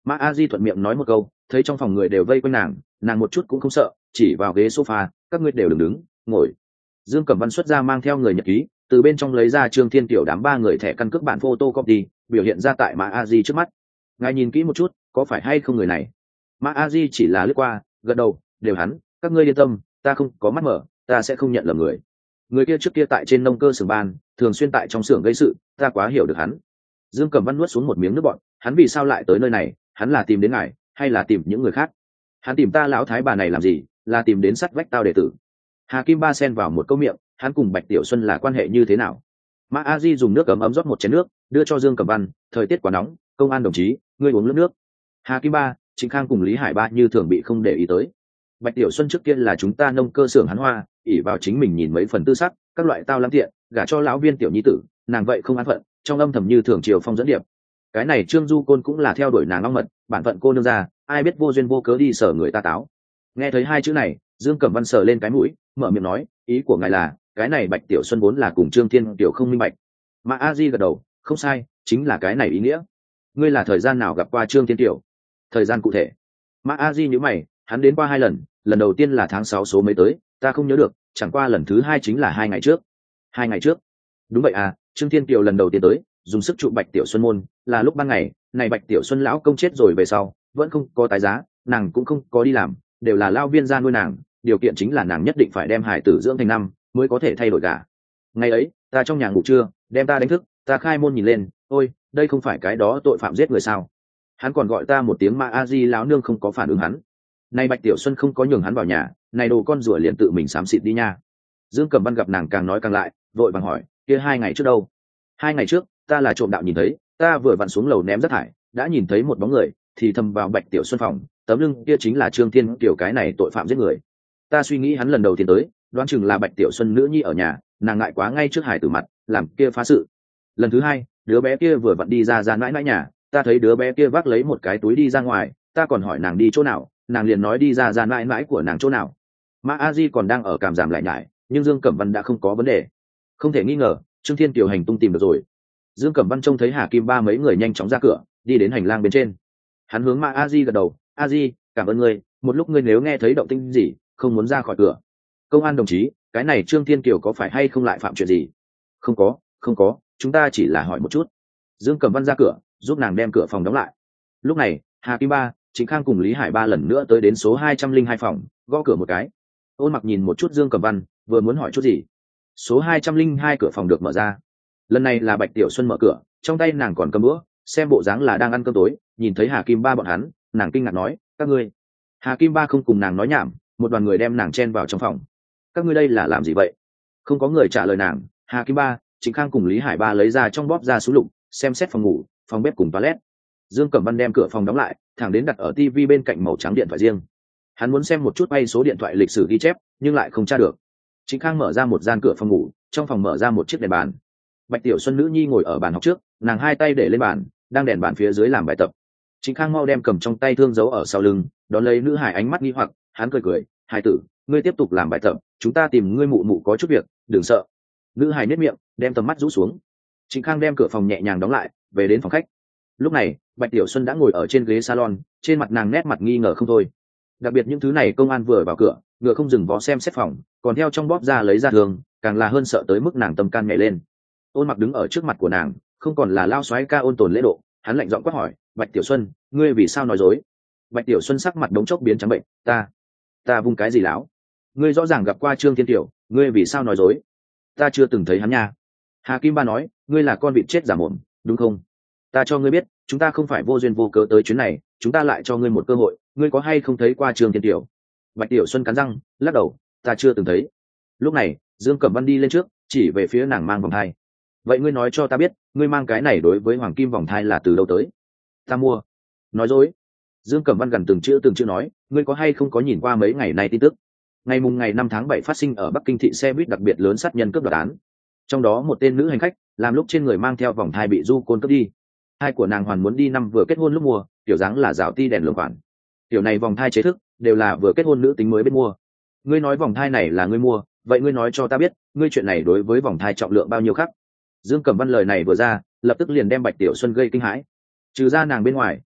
[SPEAKER 1] Mã A Di thuận miệng nói một câu, thấy trong phòng người đều vây quanh nàng, nàng một chút cũng không sợ, chỉ vào ghế sofa, các ngươi đều đừng đứng, ngồi. Dương Cẩm Văn xuất ra mang theo người nhật ký, từ bên trong lấy ra Trương Thiên Tiểu đám ba người thẻ căn cước bản photocopy, biểu hiện ra tại Mã A Di trước mắt. Ngài nhìn kỹ một chút, có phải hay không người này? Mã A Di chỉ là lướt qua, gật đầu, đều hắn, các ngươi yên tâm, ta không có mắt mở, ta sẽ không nhận lầm người. Người kia trước kia tại trên nông cơ xưởng ban, thường xuyên tại trong xưởng gây sự, ta quá hiểu được hắn. Dương Cẩm Văn nuốt xuống một miếng nước bọt, hắn vì sao lại tới nơi này, hắn là tìm đến ngài, hay là tìm những người khác? Hắn tìm ta lão thái bà này làm gì, là tìm đến sắt vách tao đệ tử. Hà Kim Ba xen vào một câu miệng, hắn cùng Bạch Tiểu Xuân là quan hệ như thế nào? Mã A Di dùng nước ấm ấm rót một chén nước, đưa cho Dương Cẩm Văn, thời tiết quá nóng, công an đồng chí, ngươi uống nước nước. Hà Kim Ba, Trịnh Khang cùng Lý Hải Ba như thường bị không để ý tới. Bạch Tiểu Xuân trước kia là chúng ta nông cơ xưởng hắn hoa, ỷ vào chính mình nhìn mấy phần tư sắc, các loại tao lắm tiện, gả cho lão viên tiểu nhi tử, nàng vậy không an phận, trong âm thầm như thường chiều phong dẫn điệp. Cái này Trương Du Côn cũng là theo đuổi nàng long mật, bản phận cô nương ra, ai biết vô duyên vô cớ đi sở người ta táo. Nghe thấy hai chữ này, Dương Cẩm Văn sờ lên cái mũi, mở miệng nói, ý của ngài là, cái này Bạch Tiểu Xuân vốn là cùng Trương Thiên Tiểu không minh bạch. Mã A Di gật đầu, không sai, chính là cái này ý nghĩa. Ngươi là thời gian nào gặp qua Trương Thiên Tiểu? Thời gian cụ thể. Mã A Di nhíu mày, hắn đến qua hai lần, lần đầu tiên là tháng sáu số mấy tới, ta không nhớ được, chẳng qua lần thứ hai chính là hai ngày trước. Hai ngày trước? Đúng vậy à, Trương Thiên Tiểu lần đầu tiên tới, dùng sức trụ Bạch Tiểu Xuân môn, là lúc ban ngày, này Bạch Tiểu Xuân lão công chết rồi về sau, vẫn không có tái giá, nàng cũng không có đi làm, đều là lao viên gia nuôi nàng, điều kiện chính là nàng nhất định phải đem hải tử dưỡng thành năm mới có thể thay đổi cả. Ngày ấy, ta trong nhà ngủ trưa, đem ta đánh thức, ta khai môn nhìn lên, ôi, đây không phải cái đó tội phạm giết người sao? Hắn còn gọi ta một tiếng Mã A Di láo nương không có phản ứng hắn. Này Bạch Tiểu Xuân không có nhường hắn vào nhà, này đồ con rủa liền tự mình xám xịt đi nha. Dương Cẩm Văn gặp nàng càng nói càng lại, vội vàng hỏi, kia hai ngày trước đâu? Hai ngày trước, ta là trộm đạo nhìn thấy, ta vừa vặn xuống lầu ném rác thải, đã nhìn thấy một bóng người, thì thầm vào Bạch Tiểu Xuân phòng, tấm lưng kia chính là Trương Thiên Tiểu cái này tội phạm giết người. Ta suy nghĩ hắn lần đầu tiên tới, đoán chừng là Bạch Tiểu Xuân nữ nhi ở nhà, nàng ngại quá ngay trước hải tử mặt, làm kia phá sự. Lần thứ hai, đứa bé kia vừa vặn đi ra ra mãi mãi nhà, ta thấy đứa bé kia vác lấy một cái túi đi ra ngoài, ta còn hỏi nàng đi chỗ nào, nàng liền nói đi ra ra mãi mãi của nàng chỗ nào. Mã A Di còn đang ở cảm giảm lại nhải, nhưng Dương Cẩm Văn đã không có vấn đề. Không thể nghi ngờ, Trương Thiên Tiểu hành tung tìm được rồi. Dương Cẩm Văn trông thấy Hà Kim Ba mấy người nhanh chóng ra cửa, đi đến hành lang bên trên. Hắn hướng Mã A Di gật đầu, A Di, cảm ơn ngươi, một lúc ngươi nếu nghe thấy động tĩnh gì, không muốn ra khỏi cửa. Công an đồng chí, cái này Trương Thiên Kiều có phải hay không lại phạm chuyện gì? Không có, không có, chúng ta chỉ là hỏi một chút. Dương Cẩm Văn ra cửa, giúp nàng đem cửa phòng đóng lại. Lúc này, Hà Kim Ba, Trịnh Khang cùng Lý Hải Ba lần nữa tới đến số hai trăm linh hai phòng, gõ cửa một cái. Ôn Mặc nhìn một chút Dương Cẩm Văn, vừa muốn hỏi chút gì. Số hai trăm linh hai cửa phòng được mở ra. Lần này là Bạch Tiểu Xuân mở cửa, trong tay nàng còn cầm bữa, xem bộ dáng là đang ăn cơm tối, nhìn thấy Hà Kim Ba bọn hắn, nàng kinh ngạc nói, các ngươi. Hà Kim Ba không cùng nàng nói nhảm, một đoàn người đem nàng chen vào trong phòng. Các ngươi đây là làm gì vậy? Không có người trả lời nàng. Hà Kim Ba, Trịnh Khang cùng Lý Hải Ba lấy ra trong bóp ra số lục, xem xét phòng ngủ, phòng bếp cùng toilet. Dương Cẩm Văn đem cửa phòng đóng lại, thẳng đến đặt ở tivi bên cạnh màu trắng điện thoại riêng. Hắn muốn xem một chút bay số điện thoại lịch sử ghi chép, nhưng lại không tra được. Trịnh Khang mở ra một gian cửa phòng ngủ, trong phòng mở ra một chiếc đèn bàn. Bạch Tiểu Xuân nữ nhi ngồi ở bàn học trước, nàng hai tay để lên bàn, đang đèn bàn phía dưới làm bài tập. Trịnh Khang mau đem cầm trong tay thương giấu ở sau lưng, đón lấy nữ hải ánh mắt nghi hoặc, hắn cười cười, hải tử, ngươi tiếp tục làm bài tập, chúng ta tìm ngươi mụ mụ có chút việc, đừng sợ. Nữ hải nếp miệng, đem tầm mắt rũ xuống. Trịnh Khang đem cửa phòng nhẹ nhàng đóng lại, về đến phòng khách. Lúc này, Bạch Tiểu Xuân đã ngồi ở trên ghế salon, trên mặt nàng nét mặt nghi ngờ không thôi. Đặc biệt những thứ này công an vừa vào cửa, ngựa không dừng vó xem xét phòng, còn theo trong bóp ra lấy ra thường, càng là hơn sợ tới mức nàng tâm can nhảy lên. Ôn Mặc đứng ở trước mặt của nàng, không còn là lao xoáy ca ôn tồn lễ độ, hắn lạnh giọng quát hỏi, Bạch Tiểu Xuân, ngươi vì sao nói dối? Bạch Tiểu Xuân sắc mặt đống chốc biến trắng bệnh, ta, ta vung cái gì láo? Ngươi rõ ràng gặp qua Trương Thiên Tiểu, ngươi vì sao nói dối? Ta chưa từng thấy hắn nha. Hà Kim Ba nói, ngươi là con vịt chết giả mồm, đúng không? Ta cho ngươi biết, chúng ta không phải vô duyên vô cớ tới chuyến này, chúng ta lại cho ngươi một cơ hội, ngươi có hay không thấy qua Trương Thiên Tiểu? Bạch Tiểu Xuân cắn răng, lắc đầu, ta chưa từng thấy. Lúc này, Dương Cẩm Văn đi lên trước, chỉ về phía nàng mang vòng thai. Vậy ngươi nói cho ta biết, ngươi mang cái này đối với hoàng kim vòng thai là từ đâu tới? Ta mua. Nói dối. Dương Cẩm Văn gần từng chữ từng chữ nói, ngươi có hay không có nhìn qua mấy ngày nay tin tức? Ngày mùng ngày năm tháng bảy phát sinh ở Bắc Kinh thị xe buýt đặc biệt lớn sát nhân cướp đoạt án. Trong đó một tên nữ hành khách, làm lúc trên người mang theo vòng thai bị du côn cướp đi. Hai của nàng hoàn muốn đi năm vừa kết hôn lúc mua, tiểu dáng là rào ti đèn lồng khoản. Tiểu này vòng thai chế thức, đều là vừa kết hôn nữ tính mới biết mua. Ngươi nói vòng thai này là ngươi mua, vậy ngươi nói cho ta biết, ngươi chuyện này đối với vòng thai trọng lượng bao nhiêu khắc? Dương Cẩm Văn lời này vừa ra, lập tức liền đem Bạch Tiểu Xuân gây kinh hãi. Trừ ra nàng bên ngoài,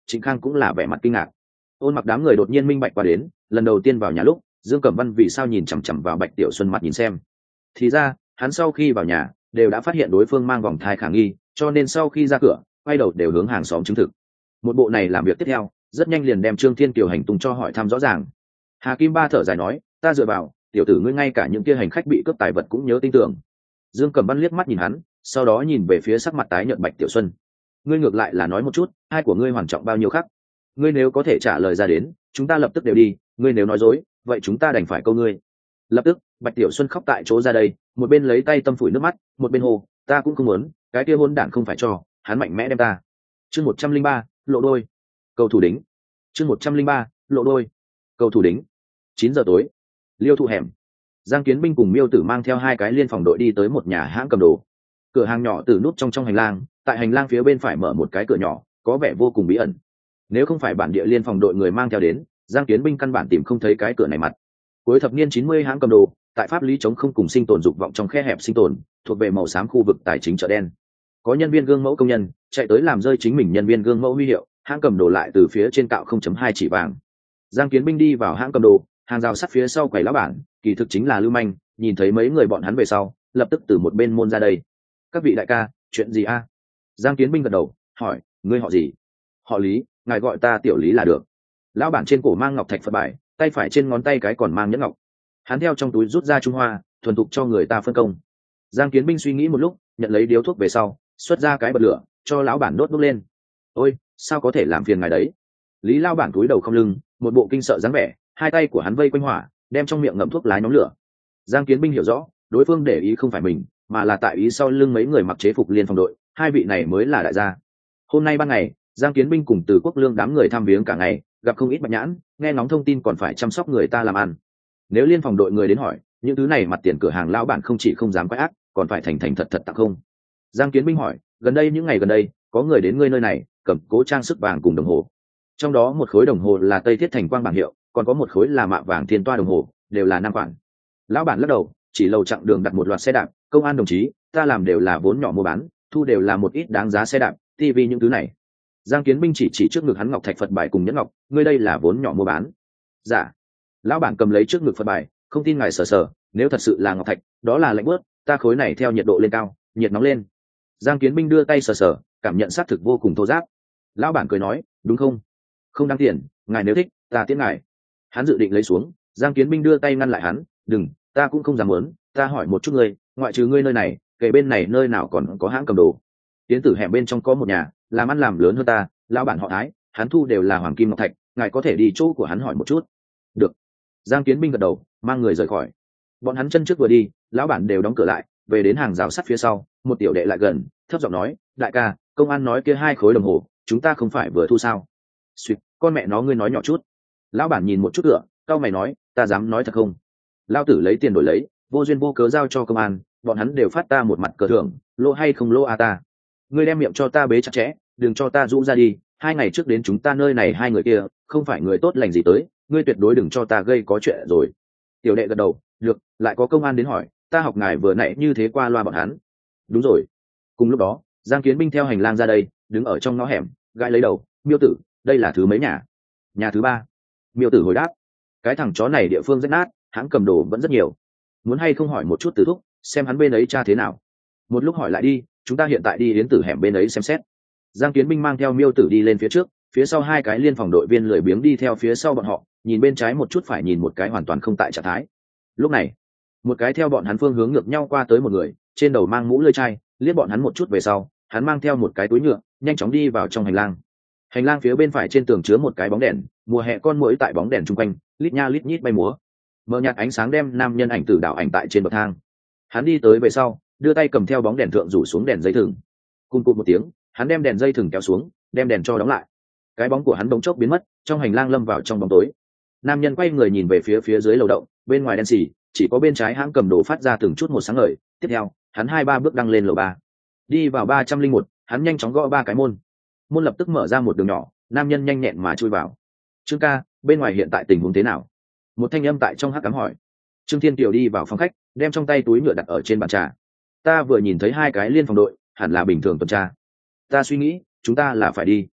[SPEAKER 1] Trịnh Khang cũng là vẻ mặt kinh ngạc. Ôn Mặc đám người đột nhiên minh bạch qua đến, lần đầu tiên vào nhà lúc Dương Cẩm Văn vì sao nhìn chằm chằm vào Bạch Tiểu Xuân mặt nhìn xem, thì ra hắn sau khi vào nhà đều đã phát hiện đối phương mang vòng thai khả nghi, cho nên sau khi ra cửa quay đầu đều hướng hàng xóm chứng thực. Một bộ này làm việc tiếp theo rất nhanh liền đem Trương Thiên Kiều hành tung cho hỏi thăm rõ ràng. Hà Kim Ba thở dài nói, ta dựa vào tiểu tử ngươi ngay cả những kia hành khách bị cướp tài vật cũng nhớ tin tưởng. Dương Cẩm Văn liếc mắt nhìn hắn, sau đó nhìn về phía sắc mặt tái nhợt Bạch Tiểu Xuân. Ngươi ngược lại là nói một chút, hai của ngươi hoàn trọng bao nhiêu khắc? Ngươi nếu có thể trả lời ra đến, chúng ta lập tức đều đi, ngươi nếu nói dối, vậy chúng ta đành phải câu ngươi. Lập tức, Bạch Tiểu Xuân khóc tại chỗ ra đây, một bên lấy tay tâm phủi nước mắt, một bên hô, ta cũng không muốn, cái kia hôn đản không phải cho, hắn mạnh mẽ đem ta. Chương một trăm linh ba, lộ đôi. Cầu thủ đính. Chương một trăm linh ba, lộ đôi. Cầu thủ đính. Chín giờ tối. Liêu Thụ hẻm. Giang Kiến Binh cùng Miêu Tử mang theo hai cái liên phòng đội đi tới một nhà hãng cầm đồ. Cửa hàng nhỏ từ nút trong trong hành lang, tại hành lang phía bên phải mở một cái cửa nhỏ, có vẻ vô cùng bí ẩn. Nếu không phải bản địa liên phòng đội người mang theo đến, Giang Kiến Binh căn bản tìm không thấy cái cửa này mặt. Cuối thập niên chín mươi hãng cầm đồ, tại pháp lý chống không cùng sinh tồn dục vọng trong khe hẹp sinh tồn, thuộc về màu xám khu vực tài chính chợ đen. Có nhân viên gương mẫu công nhân chạy tới làm rơi chính mình nhân viên gương mẫu huy hiệu, hãng cầm đồ lại từ phía trên cạo không chấm hai chỉ vàng. Giang Kiến Binh đi vào hãng cầm đồ, hàng rào sắt phía sau quầy lão bản, kỳ thực chính là Lưu Manh, nhìn thấy mấy người bọn hắn về sau, lập tức từ một bên môn ra đây. Các vị đại ca, chuyện gì a? Giang Kiến Binh gật đầu, hỏi, ngươi họ gì? Họ Lý, ngài gọi ta tiểu Lý là được. Lão bản trên cổ mang ngọc thạch Phật bài, tay phải trên ngón tay cái còn mang nhẫn ngọc. Hắn theo trong túi rút ra trung hoa, thuần thục cho người ta phân công. Giang Kiến Binh suy nghĩ một lúc, nhận lấy điếu thuốc về sau, xuất ra cái bật lửa, cho lão bản đốt đốt lên. Ôi, sao có thể làm phiền ngài đấy? Lý lão bản túi đầu không lưng, một bộ kinh sợ dáng vẻ, hai tay của hắn vây quanh hỏa, đem trong miệng ngậm thuốc lá nhóm lửa. Giang Kiến Binh hiểu rõ, đối phương để ý không phải mình, mà là tại ý sau lưng mấy người mặc chế phục liên phòng đội, hai vị này mới là đại gia. Hôm nay ban ngày, Giang Kiến Binh cùng Từ Quốc Lương đám người thăm viếng cả ngày, gặp không ít bạch nhãn, nghe ngóng thông tin còn phải chăm sóc người ta làm ăn. Nếu liên phòng đội người đến hỏi, những thứ này mặt tiền cửa hàng lão bản không chỉ không dám quái ác, còn phải thành thành thật thật tặng không. Giang Kiến Binh hỏi, gần đây những ngày gần đây, có người đến ngươi nơi này, cầm cố trang sức vàng cùng đồng hồ. Trong đó một khối đồng hồ là Tây Thiết Thành Quang bảng hiệu, còn có một khối là mạ vàng thiên toa đồng hồ, đều là nam khoản. Lão bản lắc đầu, chỉ lầu chặng đường đặt một loạt xe đạp, công an đồng chí, ta làm đều là vốn nhỏ mua bán, thu đều là một ít đáng giá xe đạp, tivi những thứ này. Giang Kiến Binh chỉ chỉ trước ngực hắn ngọc thạch Phật bài cùng nhẫn ngọc, ngươi đây là vốn nhỏ mua bán. Dạ. Lão bản cầm lấy trước ngực Phật bài, không tin ngài sờ sờ, nếu thật sự là ngọc thạch, đó là lạnh bớt, ta khối này theo nhiệt độ lên cao, nhiệt nóng lên. Giang Kiến Binh đưa tay sờ sờ, cảm nhận xác thực vô cùng thô ráp. Lão bản cười nói, đúng không? Không đáng tiền, ngài nếu thích, ta tiễn ngài. Hắn dự định lấy xuống, Giang Kiến Binh đưa tay ngăn lại hắn, đừng, ta cũng không dám muốn, ta hỏi một chút ngươi, ngoại trừ ngươi nơi này, kể bên này nơi nào còn có hãng cầm đồ? Tiến tử hẻm bên trong có một nhà, làm ăn làm lớn hơn ta, lão bản họ Thái, hắn thu đều là hoàng kim ngọc thạch, ngài có thể đi chỗ của hắn hỏi một chút. Được. Giang Kiến Binh gật đầu, mang người rời khỏi. Bọn hắn chân trước vừa đi, lão bản đều đóng cửa lại, về đến hàng rào sắt phía sau, một tiểu đệ lại gần, thấp giọng nói, đại ca, công an nói kia hai khối đồng hồ, chúng ta không phải vừa thu sao? Xuyệt, con mẹ nó ngươi nói nhỏ chút. Lão bản nhìn một chút cửa, cao mày nói, ta dám nói thật không? Lão tử lấy tiền đổi lấy, vô duyên vô cớ giao cho công an, bọn hắn đều phát ta một mặt cờ thưởng, lô hay không lô a ta. Ngươi đem miệng cho ta bế chặt chẽ, đừng cho ta rũ ra đi, hai ngày trước đến chúng ta nơi này hai người kia, không phải người tốt lành gì tới, ngươi tuyệt đối đừng cho ta gây có chuyện rồi. Tiểu đệ gật đầu, được, lại có công an đến hỏi, ta học ngài vừa nãy như thế qua loa bọn hắn. Đúng rồi. Cùng lúc đó, Giang Kiến Binh theo hành lang ra đây, đứng ở trong ngõ hẻm, gãi lấy đầu, Miêu tử, đây là thứ mấy nhà? Nhà thứ ba. Miêu tử hồi đáp, cái thằng chó này địa phương rất nát, hãng cầm đồ vẫn rất nhiều, muốn hay không hỏi một chút Từ thúc, xem hắn bên ấy tra thế nào. Một lúc hỏi lại đi, chúng ta hiện tại đi đến tử hẻm bên ấy xem xét. Giang Kiến Binh mang theo Miêu tử đi lên phía trước, phía sau hai cái liên phòng đội viên lười biếng đi theo phía sau bọn họ, nhìn bên trái một chút phải nhìn một cái hoàn toàn không tại trạng thái. Lúc này, một cái theo bọn hắn phương hướng ngược nhau qua tới một người, trên đầu mang mũ lưỡi chai, liếc bọn hắn một chút về sau, hắn mang theo một cái túi nhựa, nhanh chóng đi vào trong hành lang. Hành lang phía bên phải trên tường chứa một cái bóng đèn, mùa hè con muỗi tại bóng đèn chung quanh, lít nha lít nhít bay múa. Mờ nhạt ánh sáng đem nam nhân ảnh tử đảo ảnh tại trên bậc thang. Hắn đi tới về sau, đưa tay cầm theo bóng đèn thượng rủ xuống đèn dây thừng. Cùng cụt một tiếng, hắn đem đèn dây thừng kéo xuống, đem đèn cho đóng lại. Cái bóng của hắn bỗng chốc biến mất, trong hành lang lâm vào trong bóng tối. Nam nhân quay người nhìn về phía phía dưới lầu động, bên ngoài đen xì, chỉ có bên trái hãng cầm đồ phát ra từng chút một sáng ngời. Tiếp theo, hắn hai ba bước đăng lên lầu ba, đi vào ba trăm linh một, hắn nhanh chóng gõ ba cái môn. Môn lập tức mở ra một đường nhỏ, nam nhân nhanh nhẹn mà chui vào. Trương ca, bên ngoài hiện tại tình huống thế nào? Một thanh âm tại trong hắc ám hỏi. Trương Thiên Kiều đi vào phòng khách, đem trong tay túi nhựa đặt ở trên bàn trà. Ta vừa nhìn thấy hai cái liên phòng đội, hẳn là bình thường tuần tra. Ta suy nghĩ, chúng ta là phải đi.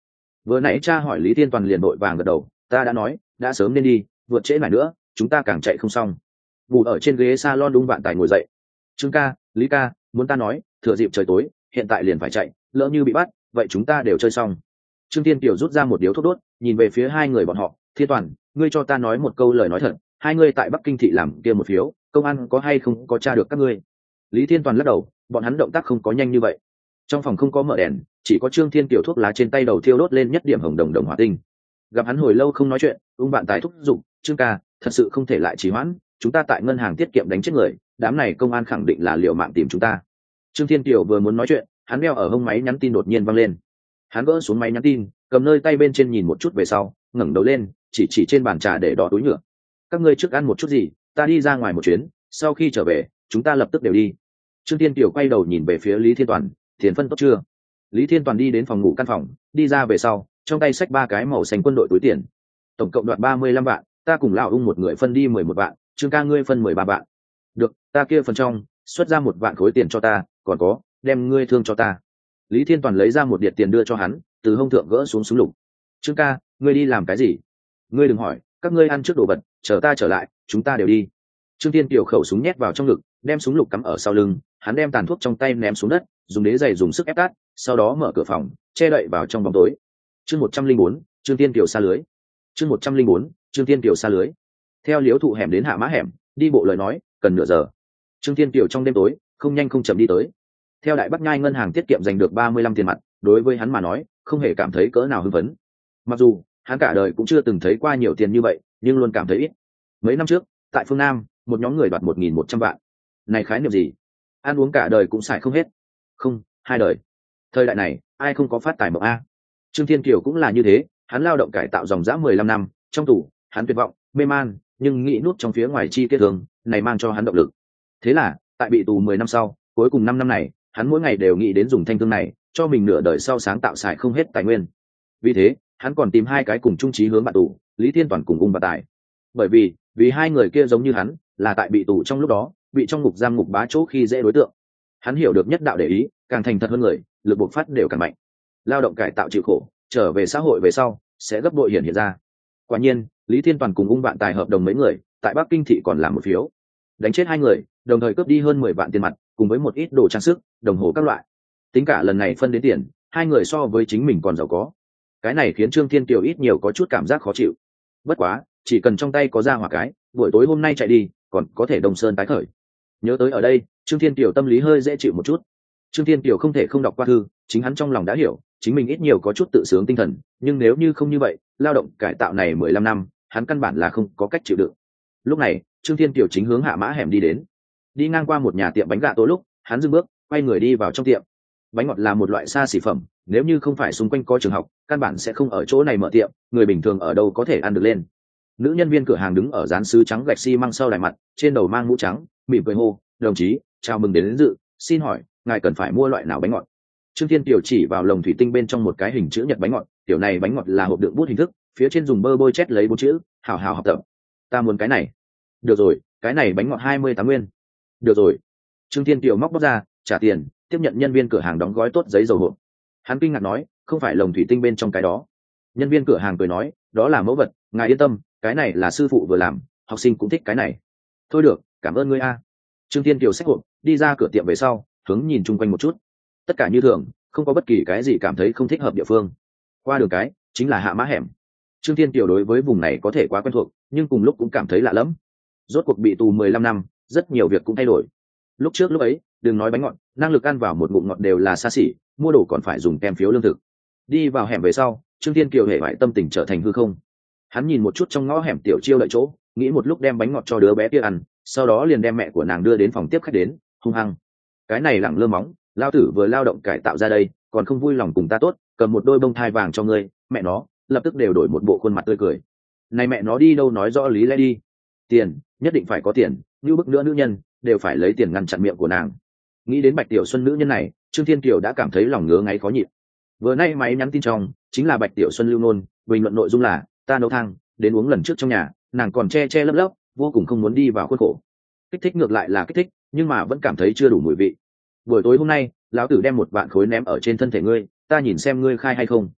[SPEAKER 1] Vừa nãy cha hỏi Lý Thiên Toàn liền đội vàng gật đầu, ta đã nói đã sớm nên đi, vượt trễ lại nữa chúng ta càng chạy không xong. Ngủ ở trên ghế salon Ung Vạn Tài ngồi dậy. Trương ca, Lý ca, muốn ta nói thừa dịp trời tối hiện tại liền phải chạy, lỡ như bị bắt vậy chúng ta đều chơi xong. Trương Thiên Kiều rút ra một điếu thuốc đốt, nhìn về phía hai người bọn họ. Thiên Toàn, ngươi cho ta nói một câu lời nói thật, hai ngươi tại Bắc Kinh thị làm kia một phiếu công an có hay không có tra được các ngươi? Lý Thiên Toàn lắc đầu, bọn hắn động tác không có nhanh như vậy. Trong phòng không có mở đèn, chỉ có Trương Thiên Kiều thuốc lá trên tay đầu thiêu đốt lên nhất điểm hồng đồng đồng hỏa tinh. Gặp hắn hồi lâu không nói chuyện, Ung Vạn Tài thúc giục, Trương ca, thật sự không thể lại trì hoãn, chúng ta tại ngân hàng tiết kiệm đánh chết người, đám này công an khẳng định là liều mạng tìm chúng ta. Trương Thiên Kiều vừa muốn nói chuyện, hắn đeo ở hông máy nhắn tin đột nhiên văng lên. Hắn gỡ xuống máy nhắn tin, cầm nơi tay bên trên nhìn một chút về sau, ngẩng đầu lên, chỉ chỉ trên bàn trà để đỏ túi nhựa. Các ngươi trước ăn một chút gì, ta đi ra ngoài một chuyến, sau khi trở về chúng ta lập tức đều đi. Trương Thiên Kiều quay đầu nhìn về phía Lý Thiên Toàn, tiền phân tốt chưa? Lý Thiên Toàn đi đến phòng ngủ căn phòng, đi ra về sau, trong tay xách ba cái màu xanh quân đội túi tiền, tổng cộng đoạt ba mươi lăm vạn, ta cùng lão Ung một người phân đi mười một vạn, Trương ca ngươi phân mười ba vạn. Được, ta kia phần trong xuất ra một vạn khối tiền cho ta, còn có đem ngươi thương cho ta. Lý Thiên Toàn lấy ra một điệp tiền đưa cho hắn, từ hông thượng gỡ xuống súng lục. Trương ca, ngươi đi làm cái gì? Ngươi đừng hỏi, các ngươi ăn trước đồ vật, chờ ta trở lại chúng ta đều đi. Trương Thiên Kiều khẩu súng nhét vào trong ngực, đem súng lục cắm ở sau lưng, hắn đem tàn thuốc trong tay ném xuống đất, dùng đế giày dùng sức ép tắt, sau đó mở cửa phòng che đậy vào trong bóng tối. Chương một trăm linh bốn, Trương Thiên Kiều xa lưới. Chương một trăm linh bốn, Trương Thiên Kiều xa lưới. Theo Liễu Thụ hẻm đến Hạ Mã hẻm, đi bộ lời nói cần nửa giờ. Trương Thiên Kiều trong đêm tối không nhanh không chậm đi tới. Theo Đại Bắc Nhai ngân hàng tiết kiệm giành được ba mươi lăm tiền mặt, đối với hắn mà nói không hề cảm thấy cỡ nào hưng phấn. Mặc dù hắn cả đời cũng chưa từng thấy qua nhiều tiền như vậy, nhưng luôn cảm thấy ít. Mấy năm trước tại phương Nam, một nhóm người đoạt một nghìn một trăm vạn, này khái niệm gì? Ăn uống cả đời cũng xài không hết. Không, hai đời. Thời đại này ai không có phát tài mộng a? Trương Thiên Kiều cũng là như thế, hắn lao động cải tạo dòng dã mười lăm năm, trong tù hắn tuyệt vọng mê man, nhưng nghĩ nút trong phía ngoài chi tiết thường này mang cho hắn động lực. Thế là tại bị tù mười năm sau, cuối cùng năm năm này hắn mỗi ngày đều nghĩ đến dùng thanh thương này cho mình nửa đời sau sáng tạo xài không hết tài nguyên. Vì thế hắn còn tìm hai cái cùng chung chí hướng bạn tù, Lý Thiên Toàn cùng Ung Vạn Tài. Bởi vì vì hai người kia giống như hắn, là tại bị tù trong lúc đó bị trong ngục giam ngục bá chỗ khi dễ đối tượng. Hắn hiểu được nhất đạo để ý, càng thành thật hơn người, lực bộc phát đều càng mạnh. Lao động cải tạo chịu khổ, trở về xã hội về sau sẽ gấp bội hiện hiện ra. Quả nhiên Lý Thiên Toàn cùng Ung Vạn Tài hợp đồng mấy người tại Bắc Kinh thị còn làm một phiếu, đánh chết hai người, đồng thời cướp đi hơn mười vạn tiền mặt cùng với một ít đồ trang sức, đồng hồ các loại. Tính cả lần này phân đến tiền, hai người so với chính mình còn giàu có. Cái này khiến Trương Thiên Kiều ít nhiều có chút cảm giác khó chịu. Bất quá chỉ cần trong tay có ra hỏa cái, buổi tối hôm nay chạy đi còn có thể Đông Sơn tái khởi. Nhớ tới ở đây, Trương Thiên Kiều tâm lý hơi dễ chịu một chút. Trương Thiên Kiều không thể không đọc qua thư, chính hắn trong lòng đã hiểu chính mình ít nhiều có chút tự sướng tinh thần, nhưng nếu như không như vậy, lao động cải tạo này mười lăm năm hắn căn bản là không có cách chịu đựng. Lúc này Trương Thiên Kiều chính hướng Hạ Mã hẻm đi đến. Đi ngang qua một nhà tiệm bánh gà tổ lúc hắn dừng bước, quay người đi vào trong tiệm. Bánh ngọt là một loại xa xỉ phẩm, nếu như không phải xung quanh có trường học, căn bản sẽ không ở chỗ này mở tiệm, người bình thường ở đâu có thể ăn được lên. Nữ nhân viên cửa hàng đứng ở dán sứ trắng gạch xi măng sau đài mặt, trên đầu mang mũ trắng, mỉm cười hô, đồng chí chào mừng đến, đến dự, xin hỏi ngài cần phải mua loại nào bánh ngọt? Trương Thiên Kiều chỉ vào lồng thủy tinh bên trong một cái hình chữ nhật bánh ngọt, kiểu này bánh ngọt là hộp đựng bút hình thức, phía trên dùng bơ bôi chét lấy bốn chữ hào hào học tập. Ta muốn cái này. Được rồi, cái này bánh ngọt hai mươi tám nguyên. Được rồi. Trương Thiên Kiều móc bóc ra, trả tiền, tiếp nhận nhân viên cửa hàng đóng gói tốt giấy dầu hộp. Hắn kinh ngạc nói, không phải lồng thủy tinh bên trong cái đó. Nhân viên cửa hàng cười nói, đó là mẫu vật, ngài yên tâm, cái này là sư phụ vừa làm, học sinh cũng thích cái này. Thôi được, cảm ơn ngươi a. Trương Thiên Kiều xách hộp, đi ra cửa tiệm về sau, hướng nhìn chung quanh một chút. Tất cả như thường, không có bất kỳ cái gì cảm thấy không thích hợp địa phương. Qua đường cái chính là Hạ Mã hẻm. Trương Thiên Kiều đối với vùng này có thể quá quen thuộc, nhưng cùng lúc cũng cảm thấy lạ lẫm. Rốt cuộc bị tù mười lăm năm, rất nhiều việc cũng thay đổi. Lúc trước lúc ấy, đừng nói bánh ngọt, năng lực ăn vào một ngụm ngọt đều là xa xỉ, mua đồ còn phải dùng kem phiếu lương thực. Đi vào hẻm về sau, Trương Thiên Kiều hệ vải tâm tình trở thành hư không. Hắn nhìn một chút trong ngõ hẻm tiểu chiêu đợi chỗ, nghĩ một lúc đem bánh ngọt cho đứa bé kia ăn, sau đó liền đem mẹ của nàng đưa đến phòng tiếp khách đến, hung hăng. Cái này lẳng lơ móng, lao tử vừa lao động cải tạo ra đây, còn không vui lòng cùng ta tốt, cầm một đôi bông thai vàng cho ngươi, mẹ nó lập tức đều đổi một bộ khuôn mặt tươi cười. Này mẹ nó đi đâu nói rõ lý lẽ đi. Tiền, nhất định phải có tiền, như bức nữa nữ nhân đều phải lấy tiền ngăn chặn miệng của nàng. Nghĩ đến Bạch Tiểu Xuân nữ nhân này, Trương Thiên Kiều đã cảm thấy lòng ngứa ngáy khó nhịn. Vừa nay máy nhắn tin trong chính là Bạch Tiểu Xuân lưu nôn, bình luận nội dung là ta nấu thang đến uống lần trước trong nhà, nàng còn che che lấp lấp, vô cùng không muốn đi vào khuôn khổ. Kích thích ngược lại là kích thích, nhưng mà vẫn cảm thấy chưa đủ mùi vị. Buổi tối hôm nay lão tử đem một vạn khối ném ở trên thân thể ngươi, ta nhìn xem ngươi khai hay không.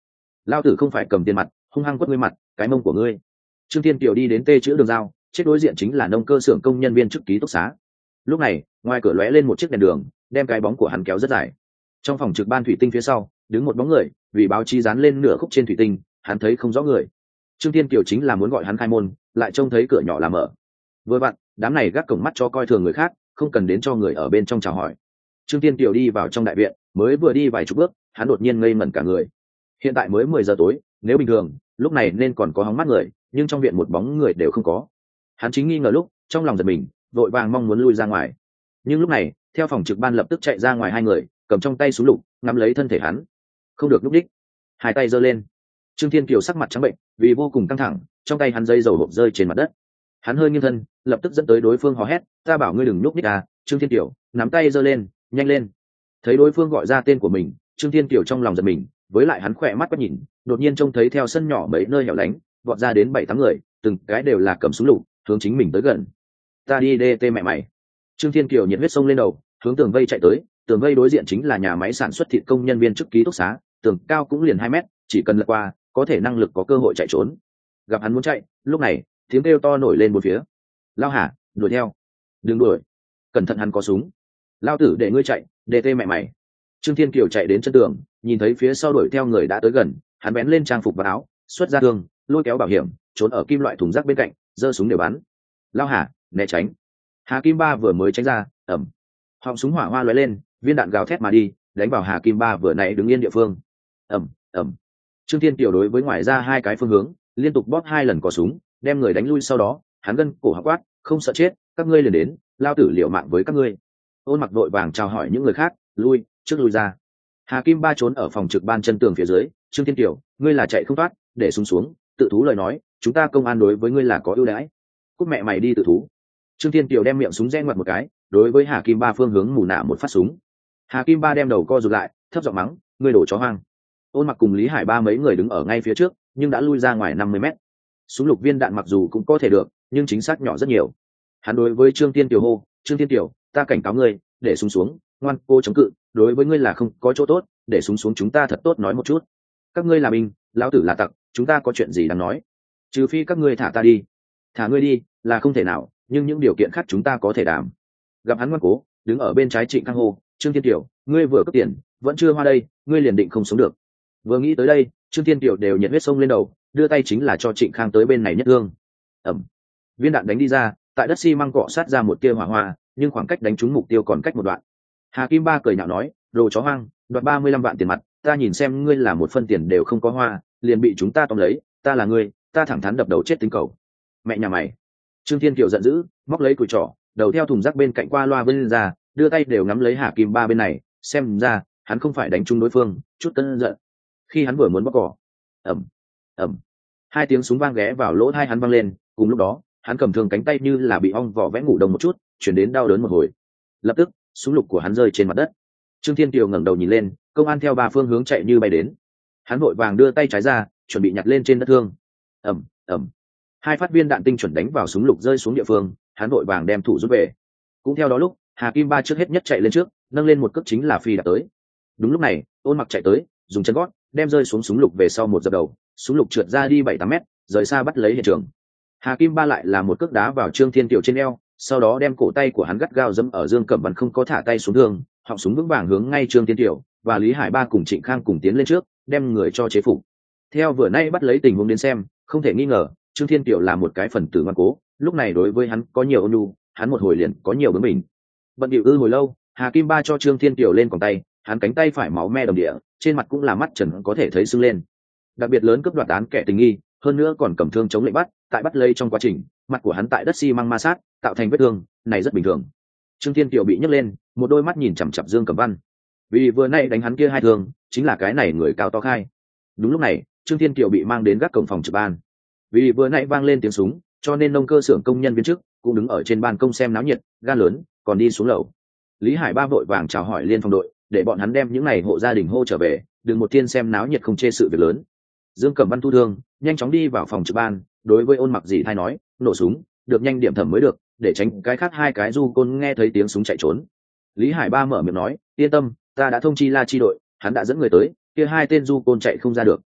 [SPEAKER 1] Lao tử không phải cầm tiền mặt hung hăng quất ngươi mặt cái mông của ngươi. Trương Thiên Kiều đi đến tê chữ đường giao, chết đối diện chính là nông cơ xưởng công nhân viên chức ký túc xá. Lúc này ngoài cửa lóe lên một chiếc đèn đường, đem cái bóng của hắn kéo rất dài. Trong phòng trực ban thủy tinh phía sau đứng một bóng người, vì báo chí dán lên nửa khúc trên thủy tinh, hắn thấy không rõ người. Trương Thiên Kiều chính là muốn gọi hắn khai môn, lại trông thấy cửa nhỏ là mở. Vừa vặn đám này gác cổng mắt cho coi thường người khác, không cần đến cho người ở bên trong chào hỏi. Trương Thiên Kiều đi vào trong đại viện, mới vừa đi vài chục bước, hắn đột nhiên ngây ngẩn cả người. Hiện tại mới mười giờ tối, nếu bình thường lúc này nên còn có hóng mắt người, nhưng trong viện một bóng người đều không có. Hắn chính nghi ngờ lúc, trong lòng giật mình, vội vàng mong muốn lui ra ngoài. Nhưng lúc này theo phòng trực ban lập tức chạy ra ngoài hai người, cầm trong tay súng lục ngắm lấy thân thể hắn. Không được lúc đích, hai tay giơ lên. Trương Thiên Kiều sắc mặt trắng bệnh, vì vô cùng căng thẳng, trong tay hắn dây dầu hộp rơi trên mặt đất. Hắn hơi nghiêng thân, lập tức dẫn tới đối phương hò hét, ta bảo ngươi đừng núp đích à. Trương Thiên Kiều nắm tay giơ lên, nhanh lên. Thấy đối phương gọi ra tên của mình, Trương Thiên Kiều trong lòng giật mình, với lại hắn khỏe mắt quét nhìn, đột nhiên trông thấy theo sân nhỏ mấy nơi hẻo lánh vọt ra đến bảy tám người, từng cái đều là cầm súng lục hướng chính mình tới gần. Ta đi đê tê mẹ mày. Trương Thiên Kiều nhiệt huyết sông lên đầu, hướng tường vây chạy tới. Tường vây đối diện chính là nhà máy sản xuất thịt công nhân viên chức ký túc xá, tường cao cũng liền hai mét, chỉ cần lật qua có thể năng lực có cơ hội chạy trốn. Gặp hắn muốn chạy, lúc này tiếng kêu to nổi lên một phía. Lao hả, đuổi theo. Đừng đuổi, cẩn thận hắn có súng. Lao tử để ngươi chạy, đê tê mẹ mày. Trương Thiên Kiều chạy đến chân tường, nhìn thấy phía sau đuổi theo người đã tới gần, hắn bén lên trang phục và áo, xuất ra thương, lôi kéo bảo hiểm, trốn ở kim loại thùng rác bên cạnh, giơ súng để bắn. Lao hả, né tránh. Hà Kim Ba vừa mới tránh ra, ầm, họng súng hỏa hoa lóe lên, viên đạn gào thét mà đi, đánh vào Hà Kim Ba vừa nãy đứng yên địa phương. Ầm, ầm. Trương Thiên Kiều đối với ngoài ra hai cái phương hướng, liên tục bóp hai lần cò súng, đem người đánh lui, sau đó hắn gân cổ quát, không sợ chết, các ngươi liền đến, lao tử liều mạng với các ngươi. Ôn Mặc vội vàng chào hỏi những người khác, lui, trước lui ra. Hà Kim Ba trốn ở phòng trực ban chân tường phía dưới. Trương Thiên Kiều, ngươi là chạy không thoát, để súng xuống, tự thú lời nói, chúng ta công an đối với ngươi là có ưu đãi. Cút mẹ mày đi tự thú. Trương Thiên Kiều đem miệng súng rẽ ngoặt một cái, đối với Hà Kim Ba phương hướng mù nả một phát súng. Hà Kim Ba đem đầu co rụt lại, thấp giọng mắng, ngươi đổ chó hoang. Ôn Mặc cùng Lý Hải Ba mấy người đứng ở ngay phía trước, nhưng đã lui ra ngoài năm mươi mét. Súng lục viên đạn mặc dù cũng có thể được, nhưng chính xác nhỏ rất nhiều. Hắn đối với Trương Thiên Kiều hô, Trương Thiên Kiều, ta cảnh cáo ngươi, để súng xuống, ngoan cô chống cự, đối với ngươi là không có chỗ tốt, để súng xuống chúng ta thật tốt nói một chút. Các ngươi là binh, lão tử là tặc, chúng ta có chuyện gì đáng nói? Trừ phi các ngươi thả ta đi. Thả ngươi đi là không thể nào, nhưng những điều kiện khác chúng ta có thể đảm. Gặp hắn ngoan cố, đứng ở bên trái Trịnh Khang hô, Trương Thiên Kiều, ngươi vừa cướp tiền, vẫn chưa hoa đây, ngươi liền định không sống được. Vừa nghĩ tới đây, Trương Thiên Kiều đều nhiệt huyết sông lên đầu, đưa tay chính là cho Trịnh Khang tới bên này nhất thương. Ẩm, viên đạn đánh đi ra, tại đất xi măng cọ sát ra một tia hỏa hoa, nhưng khoảng cách đánh trúng mục tiêu còn cách một đoạn. Hà Kim Ba cười nhạo nói, đồ chó hoang, đoạt ba mươi lăm vạn tiền mặt, ta nhìn xem ngươi là một phân tiền đều không có hoa, liền bị chúng ta tóm lấy, ta là ngươi, ta thẳng thắn đập đầu chết tính cầu. Mẹ nhà mày. Trương Thiên Kiều giận dữ, móc lấy cùi trỏ, đầu theo thùng rác bên cạnh qua loa bên ra, đưa tay đều ngắm lấy Hà Kim Ba bên này, xem ra hắn không phải đánh trúng đối phương, chút cơn giận. Khi hắn vừa muốn bóc cỏ, ầm, ầm, hai tiếng súng vang ghé vào lỗ tai hắn vang lên, cùng lúc đó, hắn cầm thương cánh tay như là bị ong vỏ vẽ ngủ đông một chút, chuyển đến đau đớn một hồi. Lập tức, súng lục của hắn rơi trên mặt đất. Trương Thiên Kiều ngẩng đầu nhìn lên, công an theo ba phương hướng chạy như bay đến. Hắn vội vàng đưa tay trái ra, chuẩn bị nhặt lên trên đất thương. Ầm, ầm, hai phát viên đạn tinh chuẩn đánh vào súng lục rơi xuống địa phương, hắn vội vàng đem thủ rút về. Cũng theo đó lúc, Hà Kim Ba trước hết nhất chạy lên trước, nâng lên một cước chính là phi đạp tới. Đúng lúc này, Ôn Mặc chạy tới, dùng chân gót đem rơi xuống súng lục về sau một dập đầu, súng lục trượt ra đi bảy tám mét, rời xa bắt lấy hiện trường. Hà Kim Ba lại là một cước đá vào Trương Thiên Kiều trên eo, sau đó đem cổ tay của hắn gắt gao dẫm ở Dương Cẩm Văn không có thả tay xuống thương, họng súng vững vàng hướng ngay Trương Thiên Kiều, và Lý Hải Ba cùng Trịnh Khang cùng tiến lên trước, đem người cho chế phục. Theo vừa nay bắt lấy tình huống đến xem, không thể nghi ngờ, Trương Thiên Kiều là một cái phần tử ngoan cố, lúc này đối với hắn có nhiều ôn nhu, hắn một hồi liền có nhiều bướng mình. Bận điệu ư hồi lâu, Hà Kim Ba cho Trương Thiên Kiều lên còng tay, hắn cánh tay phải máu me đầm địa, trên mặt cũng là mắt trần có thể thấy sưng lên. Đặc biệt lớn cướp đoạt án kẻ tình nghi, hơn nữa còn cầm thương chống lệnh bắt, tại bắt lấy trong quá trình, mặt của hắn tại đất xi măng ma sát, tạo thành vết thương, này rất bình thường. Trương Thiên Kiều bị nhấc lên, một đôi mắt nhìn chằm chằm Dương Cẩm Văn. Vì vừa nay đánh hắn kia hai thương, chính là cái này người cao to khai. Đúng lúc này, Trương Thiên Kiều bị mang đến gác cổng phòng trực ban. Vì vừa nãy vang lên tiếng súng, cho nên nông cơ xưởng công nhân viên chức cũng đứng ở trên ban công xem náo nhiệt, gan lớn, còn đi xuống lầu. Lý Hải Ba vội vàng chào hỏi liên phòng đội, để bọn hắn đem những này hộ gia đình hô trở về, đừng một thiên xem náo nhiệt không chê sự việc lớn. Dương Cẩm Văn thu thương, nhanh chóng đi vào phòng trực ban, đối với Ôn Mặc dì thay nói, nổ súng, được nhanh điểm thẩm mới được, để tránh cái khác hai cái du côn nghe thấy tiếng súng chạy trốn. Lý Hải Ba mở miệng nói, yên tâm, ta đã thông chi La chi đội, hắn đã dẫn người tới, kia hai tên du côn chạy không ra được.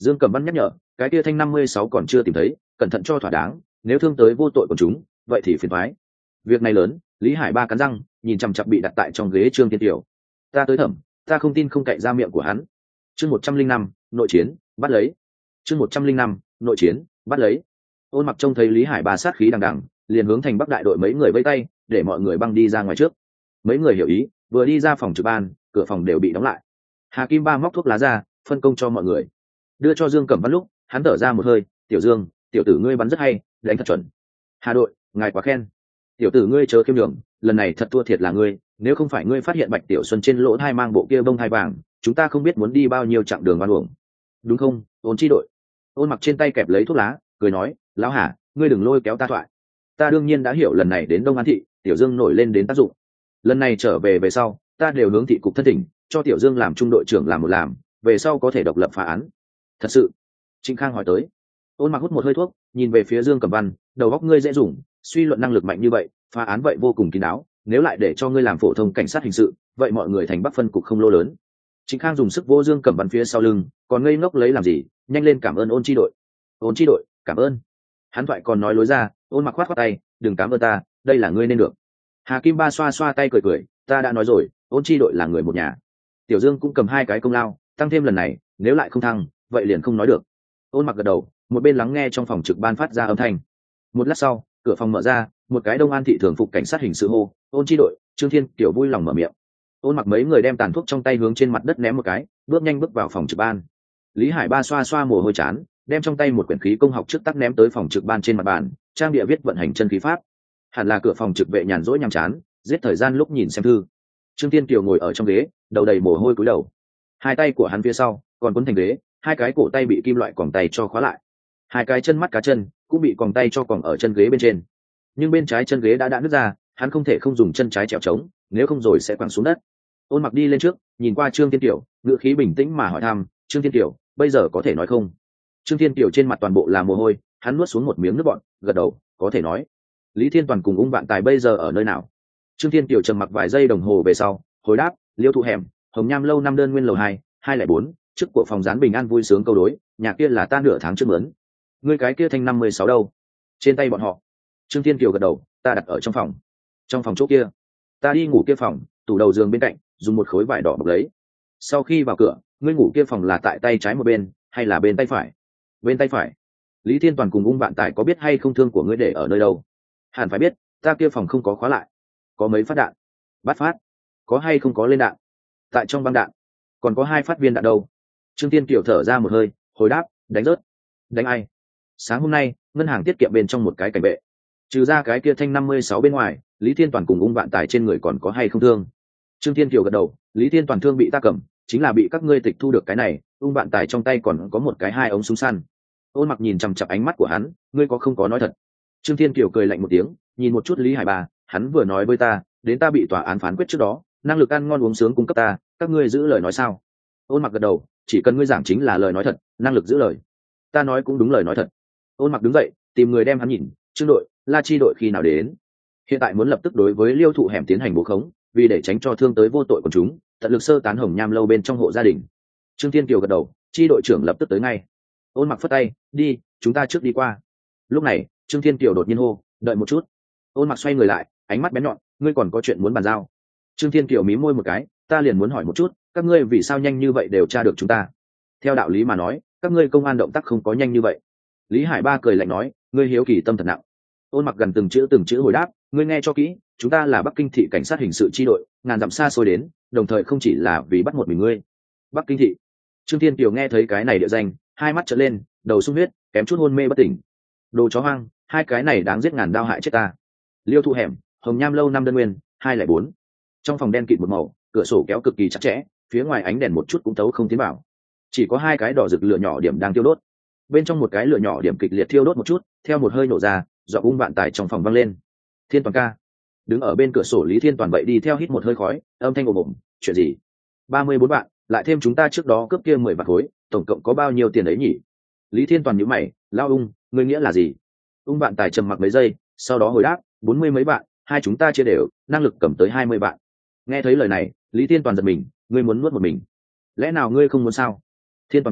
[SPEAKER 1] Dương Cẩm Văn nhắc nhở, cái kia thanh năm mươi sáu còn chưa tìm thấy, cẩn thận cho thỏa đáng, nếu thương tới vô tội của chúng vậy thì phiền thoái. Việc này lớn. Lý Hải Ba cắn răng nhìn chằm chặp bị đặt tại trong ghế Trương Thiên Tiểu. Ta tới thẩm, ta không tin không cậy ra miệng của hắn. Chương một trăm linh năm nội chiến bắt lấy. Chương một trăm linh năm nội chiến bắt lấy. Ôn Mặc trông thấy Lý Hải Ba sát khí đằng đằng, liền hướng thành Bắc đại đội mấy người vẫy tay để mọi người băng đi ra ngoài trước. Mấy người hiểu ý, vừa đi ra phòng trực ban, cửa phòng đều bị đóng lại. Hà Kim Ba móc thuốc lá ra, phân công cho mọi người, đưa cho Dương Cẩm Văn lúc hắn thở ra một hơi, tiểu Dương, tiểu tử ngươi bắn rất hay, đánh thật chuẩn. Hà đội, ngài quá khen. Tiểu tử ngươi chớ khiêm nhường, lần này thật thua thiệt là ngươi, nếu không phải ngươi phát hiện Bạch Tiểu Xuân trên lỗ thai mang bộ kia bông hai vàng, chúng ta không biết muốn đi bao nhiêu chặng đường oan uổng. Đúng không, Ôn chi đội? Ôn Mặc trên tay kẹp lấy thuốc lá, cười nói, lão Hà, ngươi đừng lôi kéo ta thoại. Ta đương nhiên đã hiểu lần này đến Đông An thị, Tiểu Dương nổi lên đến tác dụng. Lần này trở về về sau, ta đều hướng thị cục thân thỉnh, cho Tiểu Dương làm trung đội trưởng làm một làm, về sau có thể độc lập phá án. Thật sự? Trịnh Khang hỏi tới. Ôn Mặc hút một hơi thuốc, nhìn về phía Dương Cẩm Văn, đầu óc ngươi dễ dùng, suy luận năng lực mạnh như vậy, phá án vậy vô cùng kín đáo, nếu lại để cho ngươi làm phổ thông cảnh sát hình sự, vậy mọi người thành Bắc phân cục không lô lớn. Trịnh Khang dùng sức vô Dương Cẩm Văn phía sau lưng, còn ngây ngốc lấy làm gì, nhanh lên cảm ơn Ôn chi đội. Ôn chi đội, cảm ơn. Hắn thoại còn nói lối ra, Ôn Mặc khoát khoát tay, đừng cảm ơn ta, đây là ngươi nên được. Hà Kim Ba xoa xoa tay cười cười, ta đã nói rồi, Ôn chi đội là người một nhà. Tiểu Dương cũng cầm hai cái công lao, tăng thêm lần này, nếu lại không thăng, vậy liền không nói được. Ôn Mặc gật đầu, một bên lắng nghe trong phòng trực ban phát ra âm thanh. Một lát sau, cửa phòng mở ra, một cái Đông An thị thường phục cảnh sát hình sự hô, Ôn chi đội. Trương Thiên Tiểu vui lòng mở miệng. Ôn Mặc mấy người đem tàn thuốc trong tay hướng trên mặt đất ném một cái, bước nhanh bước vào phòng trực ban. Lý Hải Ba xoa xoa mồ hôi chán, đem trong tay một quyển khí công học trước tắc ném tới phòng trực ban trên mặt bàn, trang địa viết vận hành chân khí pháp. Hẳn là cửa phòng trực vệ nhàn rỗi nhàm chán, giết thời gian lúc nhìn xem thư. Trương Thiên Kiều ngồi ở trong ghế, đầu đầy mồ hôi cúi đầu. Hai tay của hắn phía sau còn quấn thành ghế, hai cái cổ tay bị kim loại còng tay cho khóa lại, hai cái chân mắt cá chân cũng bị còng tay cho còng ở chân ghế bên trên. Nhưng bên trái chân ghế đã đã nứt ra, hắn không thể không dùng chân trái trèo trống, nếu không rồi sẽ quẳng xuống đất. Ôn Mặc đi lên trước, nhìn qua Trương Thiên Kiều, ngữ khí bình tĩnh mà hỏi thăm, Trương Thiên Kiều, bây giờ có thể nói không? Trương Thiên Kiều trên mặt toàn bộ là mồ hôi, hắn nuốt xuống một miếng nước bọt, gật đầu, có thể nói. Lý Thiên Toàn cùng Ung Vạn Tài bây giờ ở nơi nào? Trương Thiên Kiều trầm mặc vài giây đồng hồ về sau, hồi đáp, Liêu Thụ Hẻm, Hồng Nham lâu năm đơn nguyên lầu hai, hai lẻ bốn, trước của phòng gián bình an vui sướng câu đối, nhà kia là ta nửa tháng trước mướn. Ngươi cái kia thanh năm mươi sáu đâu? Trên tay bọn họ. Trương Thiên Kiều gật đầu, ta đặt ở trong phòng. Trong phòng chỗ kia, ta đi ngủ kia phòng, tủ đầu giường bên cạnh, dùng một khối vải đỏ bọc lấy. Sau khi vào cửa, ngươi ngủ kia phòng là tại tay trái một bên, hay là bên tay phải? Bên tay phải. Lý Thiên Toàn cùng Ung Vạn Tài có biết hay không thương của ngươi để ở nơi đâu? Hẳn phải biết, ta kia phòng không có khóa lại. Có mấy phát đạn? Bát phát. Có hay không có lên đạn? Tại trong băng đạn. Còn có hai phát viên đạn đâu? Trương Thiên Kiều thở ra một hơi, hồi đáp, đánh rớt. Đánh ai? Sáng hôm nay, ngân hàng tiết kiệm bên trong một cái cảnh vệ. Trừ ra cái kia thanh năm mươi sáu bên ngoài, Lý Thiên Toàn cùng Ung Vạn Tài trên người còn có hay không thương? Trương Thiên Kiều gật đầu, Lý Thiên Toàn thương bị ta cầm, chính là bị các ngươi tịch thu được cái này. Ung Vạn Tài trong tay còn có một cái hai ống súng săn. Ôn Mặc nhìn chằm chằm ánh mắt của hắn, ngươi có không có nói thật? Trương Thiên Kiều cười lạnh một tiếng, nhìn một chút Lý Hải Ba, hắn vừa nói với ta, đến ta bị tòa án phán quyết trước đó, năng lực ăn ngon uống sướng cung cấp ta, các ngươi giữ lời nói sao? Ôn Mặc gật đầu, chỉ cần ngươi giảng chính là lời nói thật, năng lực giữ lời. Ta nói cũng đúng lời nói thật. Ôn Mặc đứng dậy, tìm người đem hắn nhìn, Trương đội, La Chi đội khi nào đến? Hiện tại muốn lập tức đối với Liêu Thụ Hẻm tiến hành bố khống, vì để tránh cho thương tới vô tội của chúng, tận lực sơ tán Hồng Nham lâu bên trong hộ gia đình. Trương Thiên Kiều gật đầu, Chi đội trưởng lập tức tới ngay. Ôn Mặc phất tay, đi, chúng ta trước đi qua. Lúc này, Trương Thiên Kiều đột nhiên hô, đợi một chút. Ôn Mặc xoay người lại, ánh mắt bén nhọn, ngươi còn có chuyện muốn bàn giao? Trương Thiên Kiều mím môi một cái, ta liền muốn hỏi một chút, các ngươi vì sao nhanh như vậy đều tra được chúng ta? Theo đạo lý mà nói, các ngươi công an động tác không có nhanh như vậy. Lý Hải Ba cười lạnh nói, ngươi hiếu kỳ tâm thật nặng. Ôn Mặc gần từng chữ từng chữ hồi đáp, ngươi nghe cho kỹ, chúng ta là Bắc Kinh thị cảnh sát hình sự chi đội, ngàn dặm xa xôi đến, đồng thời không chỉ là vì bắt một mình ngươi. Bắc Kinh thị. Trương Thiên Kiều nghe thấy cái này địa danh, hai mắt trợn lên, đầu sung huyết, kém chút hôn mê bất tỉnh. Đồ chó hoang, hai cái này đáng giết ngàn đao hại chết ta. Liêu Thụ Hẻm, Hồng Nham lâu năm đơn nguyên, hai lẻ bốn. Trong phòng đen kịt một màu, cửa sổ kéo cực kỳ chặt chẽ, phía ngoài ánh đèn một chút cũng tấu không tiến vào. Chỉ có hai cái đỏ rực lửa nhỏ điểm đang thiêu đốt. Bên trong một cái lửa nhỏ điểm kịch liệt thiêu đốt một chút, theo một hơi nổ ra, giọng Ung Vạn Tài trong phòng vang lên. Thiên Toàn ca. Đứng ở bên cửa sổ Lý Thiên Toàn vậy đi theo hít một hơi khói, âm thanh ồm ồm, chuyện gì? ba mươi bốn vạn, lại thêm chúng ta trước đó cướp kia mười vạn khối, tổng cộng có bao nhiêu tiền đấy nhỉ? Lý Thiên Toàn nhíu mày, lao Ung, ngươi nghĩa là gì? Ung Vạn Tài trầm mặc mấy giây, sau đó hồi đáp, bốn mươi mấy vạn, hai chúng ta chia đều, năng lực cầm tới hai mươi vạn. Nghe thấy lời này, Lý Thiên Toàn giật mình, ngươi muốn nuốt một mình? Lẽ nào ngươi không muốn sao? Thiên Toàn ca,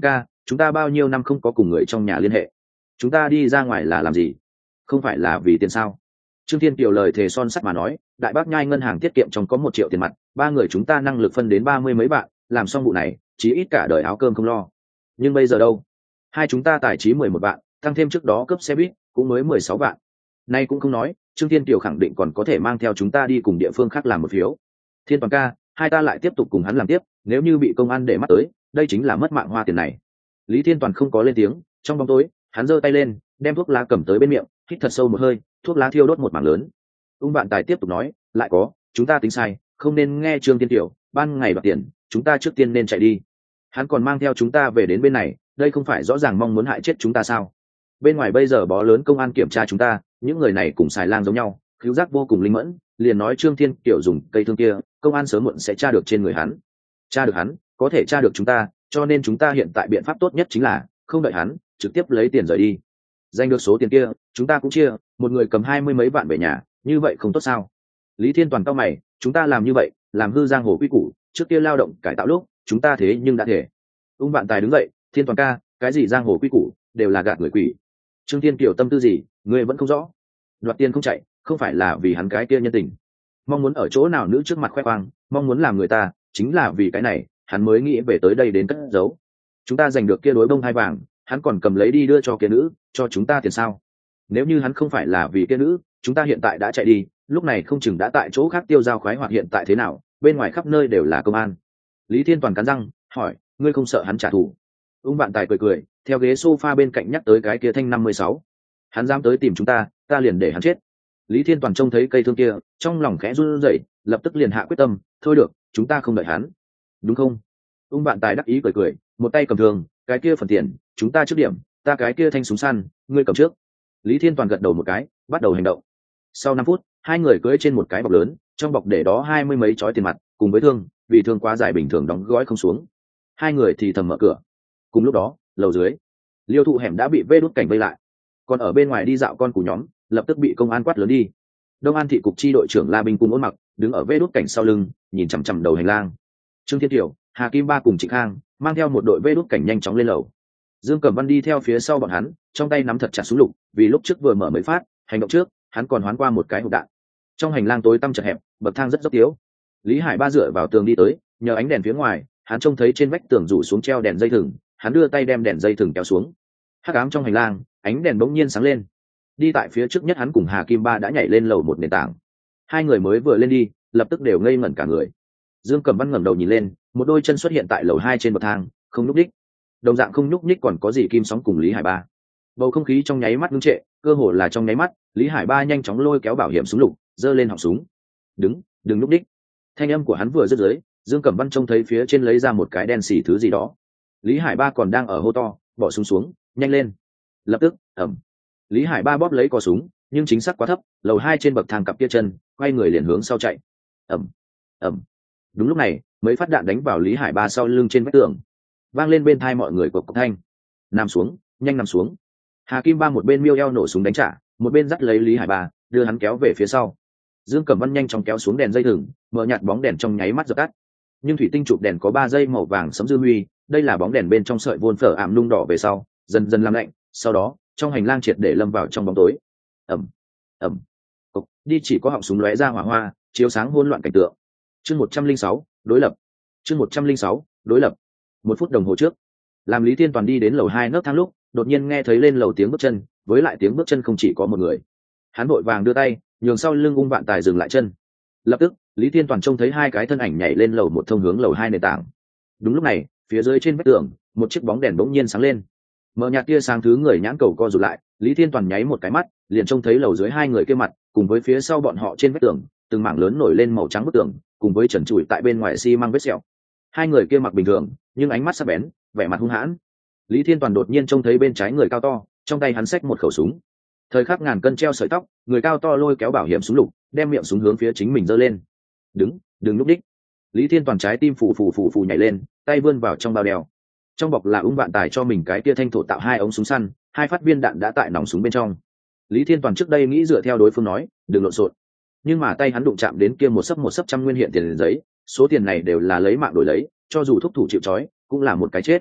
[SPEAKER 1] chúng ta bao nhiêu năm không có cùng người trong nhà liên hệ, chúng ta đi ra ngoài là làm gì? Không phải là vì tiền sao? Trương Thiên Kiều lời thề son sắt mà nói, đại bác nhai ngân hàng tiết kiệm trong có một triệu tiền mặt, ba người chúng ta năng lực phân đến ba mươi mấy bạn, làm xong vụ này chí ít cả đời áo cơm không lo. Nhưng bây giờ đâu? Hai chúng ta tài trí mười một bạn, tăng thêm trước đó cướp xe buýt cũng mới mười sáu bạn. Nay cũng không nói, Trương Thiên Kiều khẳng định còn có thể mang theo chúng ta đi cùng địa phương khác làm một phiếu. Thiên Toàn ca, hai ta lại tiếp tục cùng hắn làm tiếp, nếu như bị công an để mắt tới, đây chính là mất mạng hoa tiền này. Lý Thiên Toàn không có lên tiếng, trong bóng tối, hắn giơ tay lên, đem thuốc lá cầm tới bên miệng, hít thật sâu một hơi, thuốc lá thiêu đốt một mảng lớn. Ung Vạn Tài tiếp tục nói, lại có, chúng ta tính sai, không nên nghe Trương Thiên Kiều, ban ngày đoạt tiền, chúng ta trước tiên nên chạy đi. Hắn còn mang theo chúng ta về đến bên này, đây không phải rõ ràng mong muốn hại chết chúng ta sao? Bên ngoài bây giờ bó lớn công an kiểm tra chúng ta, những người này cùng xài lang giống nhau, cứu giác vô cùng linh mẫn, liền nói Trương Thiên Kiều dùng cây thương kia, công an sớm muộn sẽ tra được trên người hắn. Tra được hắn, có thể tra được chúng ta, cho nên chúng ta hiện tại biện pháp tốt nhất chính là không đợi hắn, trực tiếp lấy tiền rời đi. Giành được số tiền kia, chúng ta cũng chia, một người cầm hai mươi mấy vạn về nhà, như vậy không tốt sao? Lý Thiên Toàn cau mày, chúng ta làm như vậy, làm hư giang hồ quy củ, trước kia lao động cải tạo lúc, chúng ta thế nhưng đã thể. Ung Vạn Tài đứng dậy, Thiên Toàn ca, cái gì giang hồ quy củ, đều là gạt người quỷ. Trương Thiên Kiều tâm tư gì, ngươi vẫn không rõ. Đoạt tiền không chạy, không phải là vì hắn cái kia nhân tình, mong muốn ở chỗ nào nữ trước mặt khoe khoang, mong muốn làm người ta, chính là vì cái này, hắn mới nghĩ về tới đây đến cất giấu. Chúng ta giành được kia đối bông hai vàng, hắn còn cầm lấy đi đưa cho kia nữ, cho chúng ta tiền sao? Nếu như hắn không phải là vì kia nữ, chúng ta hiện tại đã chạy đi, lúc này không chừng đã tại chỗ khác tiêu dao khoái hoạt hiện tại thế nào, bên ngoài khắp nơi đều là công an. Lý Thiên Toàn cắn răng, hỏi, ngươi không sợ hắn trả thù? Ung Vạn Tài cười cười, theo ghế sofa bên cạnh nhắc tới cái kia thanh năm mươi sáu. Hắn dám tới tìm chúng ta, ta liền để hắn chết. Lý Thiên Toàn trông thấy cây thương kia, trong lòng khẽ run rẩy, lập tức liền hạ quyết tâm, thôi được, chúng ta không đợi hắn. Đúng không? Ung Vạn Tài đắc ý cười cười, một tay cầm thương, cái kia phần tiền, chúng ta trước điểm, ta cái kia thanh súng săn, ngươi cầm trước. Lý Thiên Toàn gật đầu một cái, bắt đầu hành động. Sau năm phút, hai người cưỡi trên một cái bọc lớn, trong bọc để đó hai mươi mấy chói tiền mặt, cùng với thương, vì thương quá dài bình thường đóng gói không xuống. Hai người thì thầm mở cửa. Cùng lúc đó, lầu dưới, Liêu Thụ hẻm đã bị vê đút cảnh vây lại. Còn ở bên ngoài đi dạo con cú nhóm, lập tức bị công an quát lớn đi. Đông An thị cục chi đội trưởng La Binh cùng ôn mặc, đứng ở vê đút cảnh sau lưng, nhìn chằm chằm đầu hành lang. Trương Thiên Kiều, Hà Kim Ba cùng Trịnh Khang mang theo một đội vê đút cảnh nhanh chóng lên lầu. Dương Cẩm Văn đi theo phía sau bọn hắn, trong tay nắm thật chặt súng lục, vì lúc trước vừa mở mới phát, hành động trước, hắn còn hoán qua một cái hộp đạn. Trong hành lang tối tăm chật hẹp, bậc thang rất dốc tiếu. Lý Hải Ba dựa vào tường đi tới, nhờ ánh đèn phía ngoài, hắn trông thấy trên vách tường rủ xuống treo đèn dây thừng, hắn đưa tay đem đèn dây thừng kéo xuống. Hắc ám trong hành lang, ánh đèn bỗng nhiên sáng lên. Đi tại phía trước nhất hắn cùng Hà Kim Ba đã nhảy lên lầu một nền tảng. Hai người mới vừa lên đi, lập tức đều ngây ngẩn cả người. Dương Cẩm Văn ngẩng đầu nhìn lên, một đôi chân xuất hiện tại lầu hai trên bậc thang, không nhúc nhích. Đồng dạng không nhúc nhích còn có gì Kim Sóng cùng Lý Hải Ba. Bầu không khí trong nháy mắt ngưng trệ, cơ hồ là trong nháy mắt, Lý Hải Ba nhanh chóng lôi kéo bảo hiểm súng lục, giơ lên họng súng. "Đứng, đừng nhúc nhích." Thanh âm của hắn vừa dứt dưới, Dương Cẩm Văn trông thấy phía trên lấy ra một cái đen xì thứ gì đó. Lý Hải Ba còn đang ở hô to, bỏ súng xuống, nhanh lên. Lập tức, ầm. Lý Hải Ba bóp lấy cò súng, nhưng chính xác quá thấp, lầu hai trên bậc thang cặp kia chân, quay người liền hướng sau chạy. Ầm, ầm. Đúng lúc này, mấy phát đạn đánh vào Lý Hải Ba sau lưng trên vách tường, vang lên bên tai mọi người cộc cộc thanh. Nằm xuống, nhanh nằm xuống. Hà Kim Ba một bên miêu eo nổ súng đánh trả, một bên dắt lấy Lý Hải Ba, đưa hắn kéo về phía sau. Dương Cẩm Văn nhanh chóng kéo xuống đèn dây thừng, mở nhạt bóng đèn trong nháy mắt dập tắt. Nhưng thủy tinh chụp đèn có ba dây màu vàng sẫm dư huy, đây là bóng đèn bên trong sợi vôn phở ảm nung đỏ về sau, dần dần làm lạnh, sau đó, trong hành lang triệt để lâm vào trong bóng tối. Ầm, ầm. Cục, đi chỉ có họng súng lóe ra hỏa hoa, chiếu sáng hỗn loạn cảnh tượng. Chương một trăm linh sáu, đối lập. Chương một trăm linh sáu, đối lập. Một phút đồng hồ trước, làm Lý Thiên Toàn đi đến lầu hai nấc thang lúc, đột nhiên nghe thấy lên lầu tiếng bước chân, với lại tiếng bước chân không chỉ có một người. Hắn vội vàng đưa tay, nhường sau lưng Ung Vạn Tài dừng lại chân. Lập tức, Lý Thiên Toàn trông thấy hai cái thân ảnh nhảy lên lầu một thông hướng lầu hai nền tảng. Đúng lúc này, phía dưới trên vách tường, một chiếc bóng đèn bỗng nhiên sáng lên. Mở nhạt tia sáng thứ người nhãn cầu co rụt lại, Lý Thiên Toàn nháy một cái mắt, liền trông thấy lầu dưới hai người kia mặt, cùng với phía sau bọn họ trên vách tường, từng mảng lớn nổi lên màu trắng bức tường, cùng với trần trụi tại bên ngoài xi măng vết sẹo. Hai người kia mặc bình thường, nhưng ánh mắt sắc bén, vẻ mặt hung hãn. Lý Thiên Toàn đột nhiên trông thấy bên trái người cao to, trong tay hắn xách một khẩu súng. Thời khắc ngàn cân treo sợi tóc, người cao to lôi kéo bảo hiểm súng lục, đem miệng súng hướng phía chính mình giơ lên. Đứng, đừng lúc đích. Lý Thiên Toàn trái tim phù phù phù phù nhảy lên, tay vươn vào trong bao đeo. Trong bọc là Ung Vạn Tài cho mình cái tia thanh thổ tạo hai ống súng săn, hai phát viên đạn đã tại nòng súng bên trong. Lý Thiên Toàn trước đây nghĩ dựa theo đối phương nói, đừng lộn xộn. Nhưng mà tay hắn đụng chạm đến kia một sấp một sấp trăm nguyên hiện tiền giấy, số tiền này đều là lấy mạng đổi lấy, cho dù thúc thủ chịu trói, cũng là một cái chết.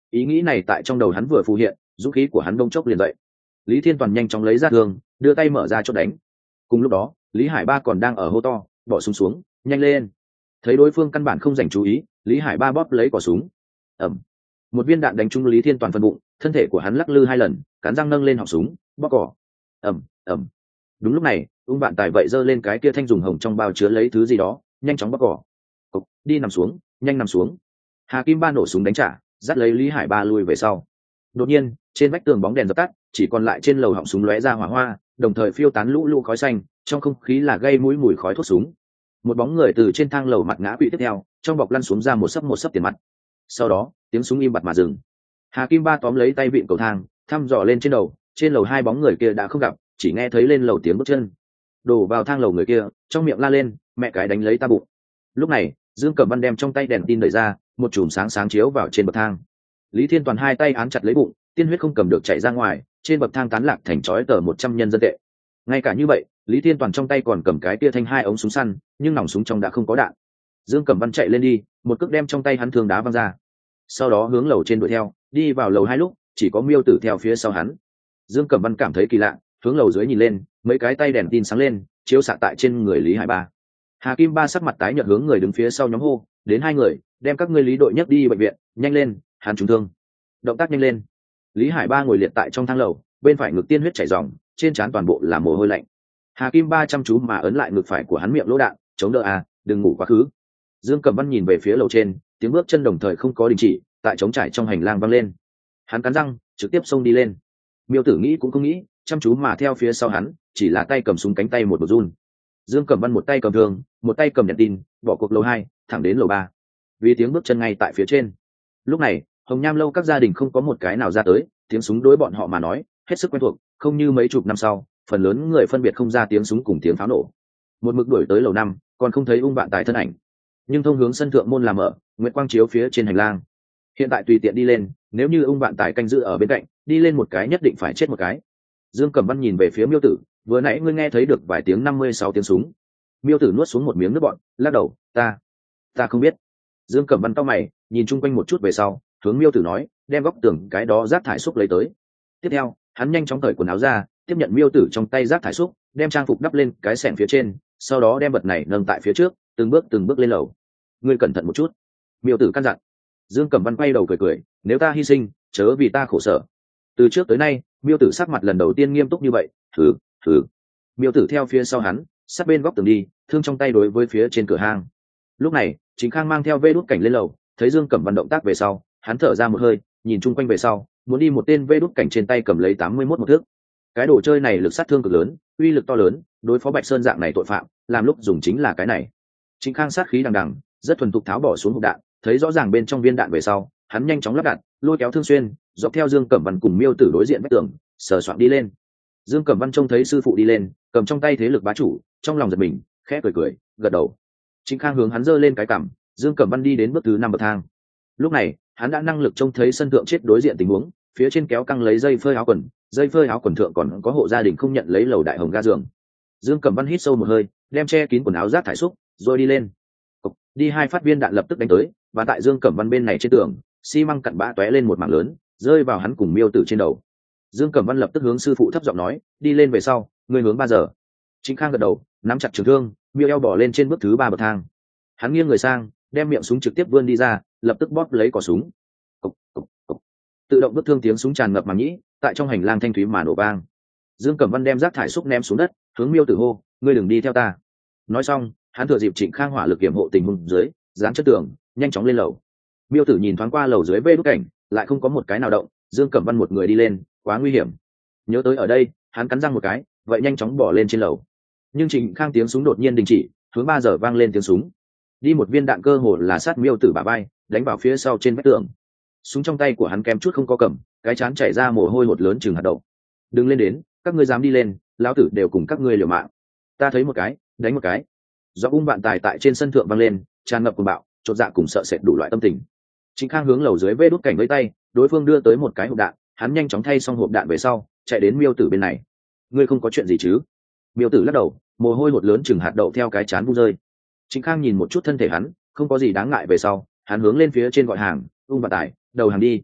[SPEAKER 1] Ý nghĩ này tại trong đầu hắn vừa phù hiện, dũng khí của hắn đông chốc liền dậy. Lý Thiên Toàn nhanh chóng lấy ra thương, đưa tay mở ra chốt đánh. Cùng lúc đó, Lý Hải Ba còn đang ở hô to, bỏ súng xuống, nhanh lên. Thấy đối phương căn bản không dành chú ý, Lý Hải Ba bóp lấy cò súng. Ầm. Một viên đạn đánh trúng Lý Thiên Toàn phần bụng, thân thể của hắn lắc lư hai lần, cắn răng nâng lên họng súng, bóp cò. Ầm, ầm. Đúng lúc này, Ung Vạn Tài vậy giơ lên cái kia thanh dùng hồng trong bao chứa lấy thứ gì đó, nhanh chóng bóp cò. Cục, đi nằm xuống, nhanh nằm xuống. Hà Kim Ba nổ súng đánh trả, dắt lấy Lý Hải Ba lui về sau. Đột nhiên, trên vách tường bóng đèn dập tắt, chỉ còn lại trên lầu họng súng lóe ra hỏa hoa, đồng thời phiêu tán lũ lũ khói xanh, trong không khí là gây mũi mùi khói thuốc súng. Một bóng người từ trên thang lầu mặt ngã quỵ tiếp theo, trong bọc lăn xuống ra một sấp một sấp tiền mặt. Sau đó, tiếng súng im bặt mà dừng. Hà Kim Ba tóm lấy tay vịn cầu thang, thăm dò lên trên đầu, trên lầu hai bóng người kia đã không gặp, chỉ nghe thấy lên lầu tiếng bước chân. Đổ vào thang lầu người kia, trong miệng la lên, mẹ cái đánh lấy ta bụng. Lúc này, Dương Cẩm Văn đem trong tay đèn tin đẩy ra, một chùm sáng sáng chiếu vào trên bậc thang. Lý Thiên Toàn hai tay án chặt lấy bụng, tiên huyết không cầm được chảy ra ngoài, trên bậc thang tán lạc thành chói tờ một trăm nhân dân tệ. Ngay cả như vậy, Lý Thiên Toàn trong tay còn cầm cái tia thanh hai ống súng săn, nhưng nòng súng trong đã không có đạn. Dương Cẩm Văn chạy lên đi, một cước đem trong tay hắn thương đá văng ra. Sau đó hướng lầu trên đuổi theo, đi vào lầu hai lúc, chỉ có Miêu Tử theo phía sau hắn. Dương Cẩm Văn cảm thấy kỳ lạ, hướng lầu dưới nhìn lên, mấy cái tay đèn tin sáng lên, chiếu xạ tại trên người Lý Hải Ba. Hà Kim Ba sắc mặt tái nhợt hướng người đứng phía sau nhóm hô, đến hai người, đem các ngươi Lý đội nhấc đi bệnh viện, nhanh lên, hắn trúng thương. Động tác nhanh lên. Lý Hải Ba ngồi liệt tại trong thang lầu, bên phải ngực tiên huyết chảy ròng, trên trán toàn bộ là mồ hôi lạnh. Hà Kim Ba chăm chú mà ấn lại ngực phải của hắn miệng lỗ đạn, chống đỡ à, đừng ngủ quá khứ. Dương Cẩm Văn nhìn về phía lầu trên, tiếng bước chân đồng thời không có đình chỉ, tại trống trải trong hành lang vang lên. Hắn cắn răng, trực tiếp xông đi lên. Miêu Tử nghĩ cũng không nghĩ, chăm chú mà theo phía sau hắn, chỉ là tay cầm súng cánh tay một một run. Dương Cẩm Văn một tay cầm thương, một tay cầm đèn tin, bỏ cuộc lầu hai, thẳng đến lầu ba. Vì tiếng bước chân ngay tại phía trên. Lúc này, Hồng Nham lâu các gia đình không có một cái nào ra tới, tiếng súng đối bọn họ mà nói hết sức quen thuộc, không như mấy chục năm sau, phần lớn người phân biệt không ra tiếng súng cùng tiếng pháo nổ. Một mực đuổi tới lầu năm, còn không thấy Ung Vạn Tài thân ảnh, nhưng thông hướng sân thượng môn làm mở, nguyệt quang chiếu phía trên hành lang. Hiện tại tùy tiện đi lên, nếu như Ung Vạn Tài canh giữ ở bên cạnh, đi lên một cái nhất định phải chết một cái. Dương Cẩm Văn nhìn về phía Miêu Tử, vừa nãy ngươi nghe thấy được vài tiếng năm mươi sáu tiếng súng. Miêu Tử nuốt xuống một miếng nước bọt, lắc đầu, ta, ta không biết. Dương Cẩm Văn cau mày, nhìn chung quanh một chút về sau, hướng Miêu Tử nói, đem góc tường cái đó rác thải xúc lấy tới. Tiếp theo, hắn nhanh chóng cởi quần áo ra, tiếp nhận Miêu Tử trong tay rác thải xúc, đem trang phục đắp lên cái xẻng phía trên, sau đó đem vật này nâng tại phía trước, từng bước từng bước lên lầu. Ngươi cẩn thận một chút. Miêu Tử căn dặn. Dương Cẩm Văn quay đầu cười cười, nếu ta hy sinh, chớ vì ta khổ sở. Từ trước tới nay, Miêu Tử sắc mặt lần đầu tiên nghiêm túc như vậy, thử, thử. Miêu Tử theo phía sau hắn, sát bên góc tường đi, thương trong tay đối với phía trên cửa hang. Lúc này, Chính Khang mang theo vê đút cảnh lên lầu, thấy Dương Cẩm Văn động tác về sau, hắn thở ra một hơi, nhìn chung quanh về sau, muốn đi một tên vê đút cảnh trên tay cầm lấy tám mươi mốt một thước. Cái đồ chơi này lực sát thương cực lớn, uy lực to lớn, đối phó Bạch Sơn dạng này tội phạm, làm lúc dùng chính là cái này. Chính Khang sát khí đằng đằng, rất thuần thục tháo bỏ xuống hộp đạn, thấy rõ ràng bên trong viên đạn về sau, hắn nhanh chóng lắp đạn, lôi kéo thương xuyên, dọc theo Dương Cẩm Văn cùng Miêu Tử đối diện vách tường, sờ soạn đi lên. Dương Cẩm Văn trông thấy sư phụ đi lên, cầm trong tay thế lực bá chủ, trong lòng giật mình, khẽ cười cười, gật đầu. Chính Khang hướng hắn giơ lên cái cằm, Dương Cẩm Văn đi đến bước thứ năm bậc thang. Lúc này, hắn đã năng lực trông thấy sân thượng chết đối diện tình huống, phía trên kéo căng lấy dây phơi áo quần, dây phơi áo quần thượng còn có hộ gia đình không nhận lấy lầu đại hồng ga giường. Dương Cẩm Văn hít sâu một hơi, đem che kín quần áo rác thải xúc, rồi đi lên. Cục, đi hai phát viên đạn lập tức đánh tới, và tại Dương Cẩm Văn bên này trên tường, xi măng cặn bã tóe lên một mảng lớn, rơi vào hắn cùng Miêu Tử trên đầu. Dương Cẩm Văn lập tức hướng sư phụ thấp giọng nói, đi lên về sau, người hướng ba giờ. Chính Khang gật đầu, nắm chặt trường thương, Miêu eo bỏ lên trên bước thứ ba bậc thang. Hắn nghiêng người sang, đem miệng súng trực tiếp vươn đi ra, lập tức bóp lấy cò súng. Cục, cục, cục. Tự động bức thương tiếng súng tràn ngập màng nhĩ, tại trong hành lang thanh thúy mà nổ vang. Dương Cẩm Văn đem rác thải xúc ném xuống đất, hướng Miêu Tử hô, ngươi đừng đi theo ta. Nói xong, hắn thừa dịp Trịnh Khang hỏa lực kiểm hộ tình huống dưới, dán chất tường, nhanh chóng lên lầu. Miêu Tử nhìn thoáng qua lầu dưới vê đút cảnh, lại không có một cái nào động, Dương Cẩm Văn một người đi lên, quá nguy hiểm. Nhớ tới ở đây, hắn cắn răng một cái, vậy nhanh chóng bỏ lên trên lầu. Nhưng Trịnh Khang tiếng súng đột nhiên đình chỉ, hướng ba giờ vang lên tiếng súng. Đi một viên đạn cơ hồ là sát Miêu Tử bả vai, đánh vào phía sau trên vách tường. Súng trong tay của hắn kém chút không có cầm, cái chán chảy ra mồ hôi hột lớn chừng hạt đậu. Đừng lên đến, các ngươi dám đi lên, lão tử đều cùng các ngươi liều mạng. Ta thấy một cái, đánh một cái. Do Ung Vạn Tài tại trên sân thượng vang lên, tràn ngập cuồng bạo, chột dạ cùng sợ sệt đủ loại tâm tình. Chính Khang hướng lầu dưới vê đút cảnh với tay, đối phương đưa tới một cái hộp đạn, hắn nhanh chóng thay xong hộp đạn về sau, chạy đến Miêu Tử bên này. Ngươi không có chuyện gì chứ? Miêu Tử lắc đầu, mồ hôi hột lớn chừng hạt đậu theo cái chán bu rơi. Chính Khang nhìn một chút thân thể hắn, không có gì đáng ngại về sau, hắn hướng lên phía trên gọi hàng, Ung Vạn Tài, đầu hàng đi.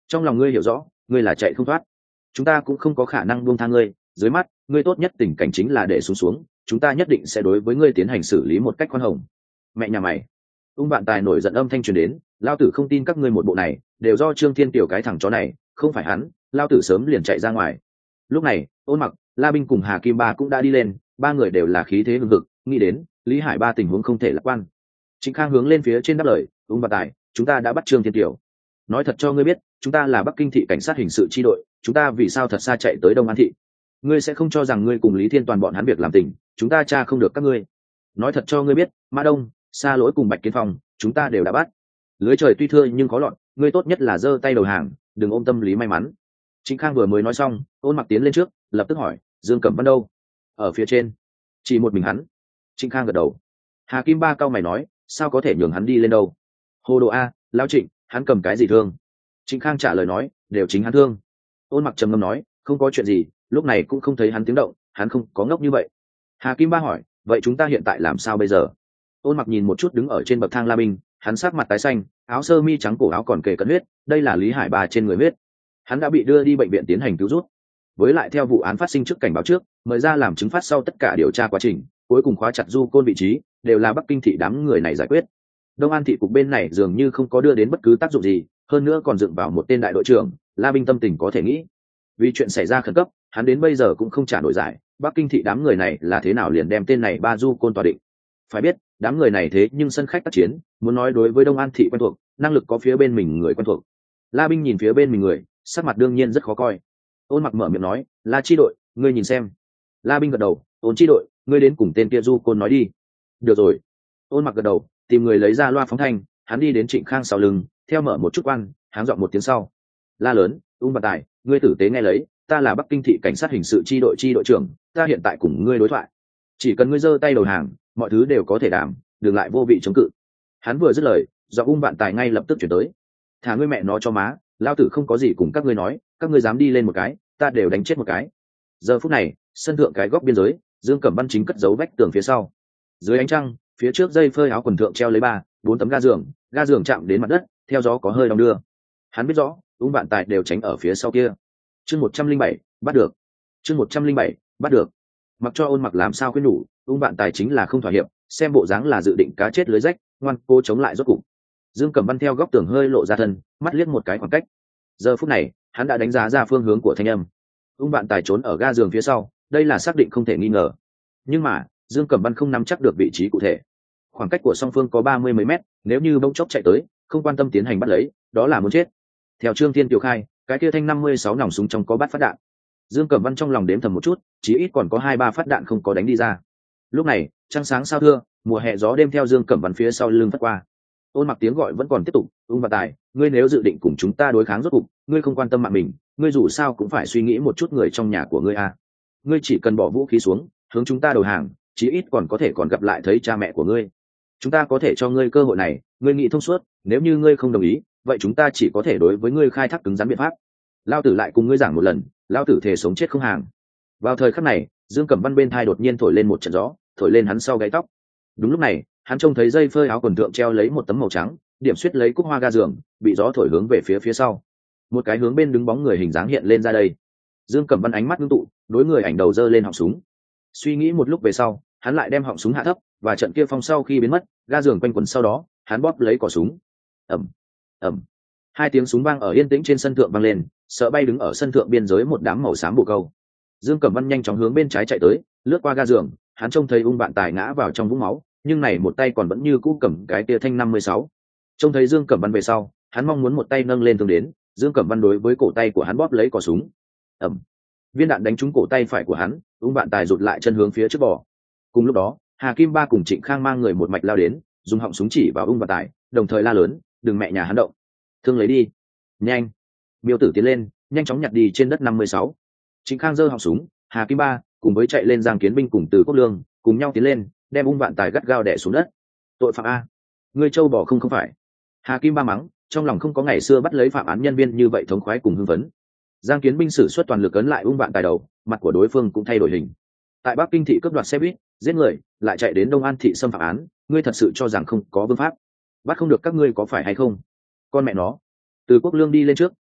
[SPEAKER 1] trong lòng ngươi hiểu rõ ngươi là chạy không thoát, chúng ta cũng không có khả năng buông tha ngươi. Dưới mắt ngươi tốt nhất tình cảnh chính là để xuống xuống, chúng ta nhất định sẽ đối với ngươi tiến hành xử lý một cách khoan hồng. Mẹ nhà mày! Ung Vạn Tài nổi giận âm thanh truyền đến, lao tử không tin các ngươi một bộ này đều do Trương Thiên Kiều cái thằng chó này, không phải hắn lao tử sớm liền chạy ra ngoài. Lúc này Ôn Mặc, La Binh cùng Hà Kim Ba cũng đã đi lên, ba người đều là khí thế hừng hực, nghĩ đến Lý Hải Ba tình huống không thể lạc quan. Trịnh Khang hướng lên phía trên đáp lời, Ung Vạn Tài, chúng ta đã bắt Trương Thiên Kiều. Nói thật cho ngươi biết, chúng ta là Bắc Kinh thị cảnh sát hình sự chi đội, chúng ta vì sao thật xa chạy tới Đông An thị? Ngươi sẽ không cho rằng ngươi cùng Lý Thiên toàn bọn hắn việc làm tình, chúng ta tra không được các ngươi. Nói thật cho ngươi biết, Mã Đông, Sa Lỗi cùng Bạch Kiến Phong, chúng ta đều đã bắt. Lưới trời tuy thưa nhưng khó lọt, ngươi tốt nhất là giơ tay đầu hàng, đừng ôm tâm lý may mắn. Trịnh Khang vừa mới nói xong, Ôn Mặc tiến lên trước, lập tức hỏi, Dương Cẩm Văn đâu? Ở phía trên. Chỉ một mình hắn. Trịnh Khang gật đầu. Hà Kim Ba cao mày nói, sao có thể nhường hắn đi lên đâu? Hồ đồ a, lão Trịnh, hắn cầm cái gì thương? Trịnh Khang trả lời nói, đều chính hắn thương. Ôn Mặc trầm ngâm nói, không có chuyện gì, lúc này cũng không thấy hắn tiếng động, hắn không có ngốc như vậy. Hà Kim Ba hỏi, vậy chúng ta hiện tại làm sao bây giờ? Ôn Mặc nhìn một chút đứng ở trên bậc thang La Binh, hắn sắc mặt tái xanh, áo sơ mi trắng cổ áo còn kề cận huyết, đây là Lý Hải Ba trên người huyết. Hắn đã bị đưa đi bệnh viện tiến hành cứu rút. Với lại theo vụ án phát sinh trước cảnh báo trước, mời ra làm chứng phát sau tất cả điều tra quá trình, cuối cùng khóa chặt Du Côn vị trí, đều là Bắc Kinh thị đám người này giải quyết. Đông An thị cục bên này dường như không có đưa đến bất cứ tác dụng gì, hơn nữa còn dựng vào một tên đại đội trưởng, La Binh tâm tình có thể nghĩ. Vì chuyện xảy ra khẩn cấp, hắn đến bây giờ cũng không trả nổi giải, Bắc Kinh thị đám người này là thế nào liền đem tên này ba Du Côn tòa định. Phải biết, đám người này thế nhưng sân khách tác chiến, muốn nói đối với Đông An thị quen thuộc, năng lực có phía bên mình người quen thuộc. La Binh nhìn phía bên mình người, sắc mặt đương nhiên rất khó coi. Ôn Mặc mở miệng nói, La chi đội, ngươi nhìn xem. La Binh gật đầu, Ôn chi đội, ngươi đến cùng tên kia Du Côn nói đi. Được rồi. Ôn Mặc gật đầu, tìm người lấy ra loa phóng thanh, hắn đi đến Trịnh Khang sau lưng, theo mở một chút quan, háng giọng một tiếng sau. La lớn, Ung Vạn Tài, ngươi tử tế nghe lấy, ta là Bắc Kinh thị cảnh sát hình sự chi đội chi đội trưởng, ta hiện tại cùng ngươi đối thoại. Chỉ cần ngươi giơ tay đầu hàng, mọi thứ đều có thể đảm, đừng lại vô vị chống cự. Hắn vừa dứt lời, do Ung Vạn Tài ngay lập tức chuyển tới. Thả ngươi mẹ nó cho má, lão tử không có gì cùng các ngươi nói, các ngươi dám đi lên một cái, ta đều đánh chết một cái. Giờ phút này, sân thượng cái góc biên giới, Dương Cẩm Văn chính cất giấu vách tường phía sau. Dưới ánh trăng, phía trước dây phơi áo quần thượng treo lấy ba, bốn tấm ga giường, ga giường chạm đến mặt đất, theo gió có hơi đong đưa. Hắn biết rõ, Ung Vạn Tài đều tránh ở phía sau kia. Chương một trăm linh bảy, bắt được. Chương một trăm linh bảy, bắt được. Mặc cho Ôn Mặc làm sao khuyên nhủ, Ung Vạn Tài chính là không thỏa hiệp, xem bộ dáng là dự định cá chết lưới rách, ngoan cố chống lại rốt cục. Dương Cẩm Văn theo góc tường hơi lộ ra thân, mắt liếc một cái khoảng cách. Giờ phút này, hắn đã đánh giá ra phương hướng của thanh âm. Ung Vạn Tài trốn ở ga giường phía sau, đây là xác định không thể nghi ngờ. Nhưng mà, Dương Cẩm Văn không nắm chắc được vị trí cụ thể. Khoảng cách của song phương có ba mươi mấy mét, nếu như bỗng chốc chạy tới, không quan tâm tiến hành bắt lấy, đó là muốn chết. Theo Trương Thiên Kiều khai, cái kia thanh năm mươi sáu nòng súng trong có bát phát đạn. Dương Cẩm Văn trong lòng đếm thầm một chút, chỉ ít còn có hai ba phát đạn không có đánh đi ra. Lúc này, trăng sáng sao thưa, mùa hè gió đêm theo Dương Cẩm Văn phía sau lưng phất qua. Ôn Mặc tiếng gọi vẫn còn tiếp tục, Ung Vạn Tài, ngươi nếu dự định cùng chúng ta đối kháng rốt cục, ngươi không quan tâm mạng mình, ngươi dù sao cũng phải suy nghĩ một chút người trong nhà của ngươi à. Ngươi chỉ cần bỏ vũ khí xuống, hướng chúng ta đầu hàng, chí ít còn có thể còn gặp lại thấy cha mẹ của ngươi. Chúng ta có thể cho ngươi cơ hội này, ngươi nghĩ thông suốt, nếu như ngươi không đồng ý, vậy chúng ta chỉ có thể đối với ngươi khai thác cứng rắn biện pháp. Lao tử lại cùng ngươi giảng một lần, lao tử thề sống chết không hàng. Vào thời khắc này, Dương Cẩm Văn bên thai đột nhiên thổi lên một trận gió, thổi lên hắn sau gáy tóc. Đúng lúc này, hắn trông thấy dây phơi áo quần thượng treo lấy một tấm màu trắng, điểm suýt lấy cúc hoa ga giường, bị gió thổi hướng về phía phía sau. Một cái hướng bên đứng bóng người hình dáng hiện lên ra đây. Dương Cẩm Văn ánh mắt ngưng tụ, đối người ảnh đầu giơ lên họng súng. Suy nghĩ một lúc về sau, hắn lại đem họng súng hạ thấp, và trận kia phong sau khi biến mất, ga giường quanh quẩn sau đó, hắn bóp lấy cò súng. Ầm, ầm. Hai tiếng súng vang ở yên tĩnh trên sân thượng vang lên, sợ bay đứng ở sân thượng biên giới một đám màu xám bồ câu. Dương Cẩm Văn nhanh chóng hướng bên trái chạy tới, lướt qua ga giường, hắn trông thấy Ung Vạn Tài ngã vào trong vũng máu, nhưng này một tay còn vẫn như cũ cầm cái tia thanh năm mươi sáu. Trông thấy Dương Cẩm Văn về sau, hắn mong muốn một tay nâng lên thương đến, Dương Cẩm Văn đối với cổ tay của hắn bóp lấy cò súng. Ầm. Viên đạn đánh trúng cổ tay phải của hắn, Ung Vạn Tài rụt lại chân hướng phía trước bò. Cùng lúc đó, Hà Kim Ba cùng Trịnh Khang mang người một mạch lao đến, dùng họng súng chỉ vào Ung Vạn Tài, đồng thời la lớn, đừng mẹ nhà hắn động. Thương lấy đi. Nhanh. Miêu Tử tiến lên, nhanh chóng nhặt đi trên đất năm mươi sáu. Trịnh Khang giơ họng súng, Hà Kim Ba cùng với chạy lên Giang Kiến Binh cùng Từ Quốc Lương, cùng nhau tiến lên, đem Ung Vạn Tài gắt gao đè xuống đất. Tội phạm a, ngươi trâu bò không không phải. Hà Kim Ba mắng, trong lòng không có ngày xưa bắt lấy phạm án nhân viên như vậy thống khoái cùng hưng phấn. Giang Kiến Binh sử xuất toàn lực ấn lại Ung Vạn Tài đầu, mặt của đối phương cũng thay đổi hình. Tại Bắc Kinh thị cướp đoạt xe buýt, giết người, lại chạy đến Đông An thị xâm phạm án, ngươi thật sự cho rằng không có vương pháp, bắt không được các ngươi có phải hay không? Con mẹ nó. Từ Quốc Lương đi lên trước,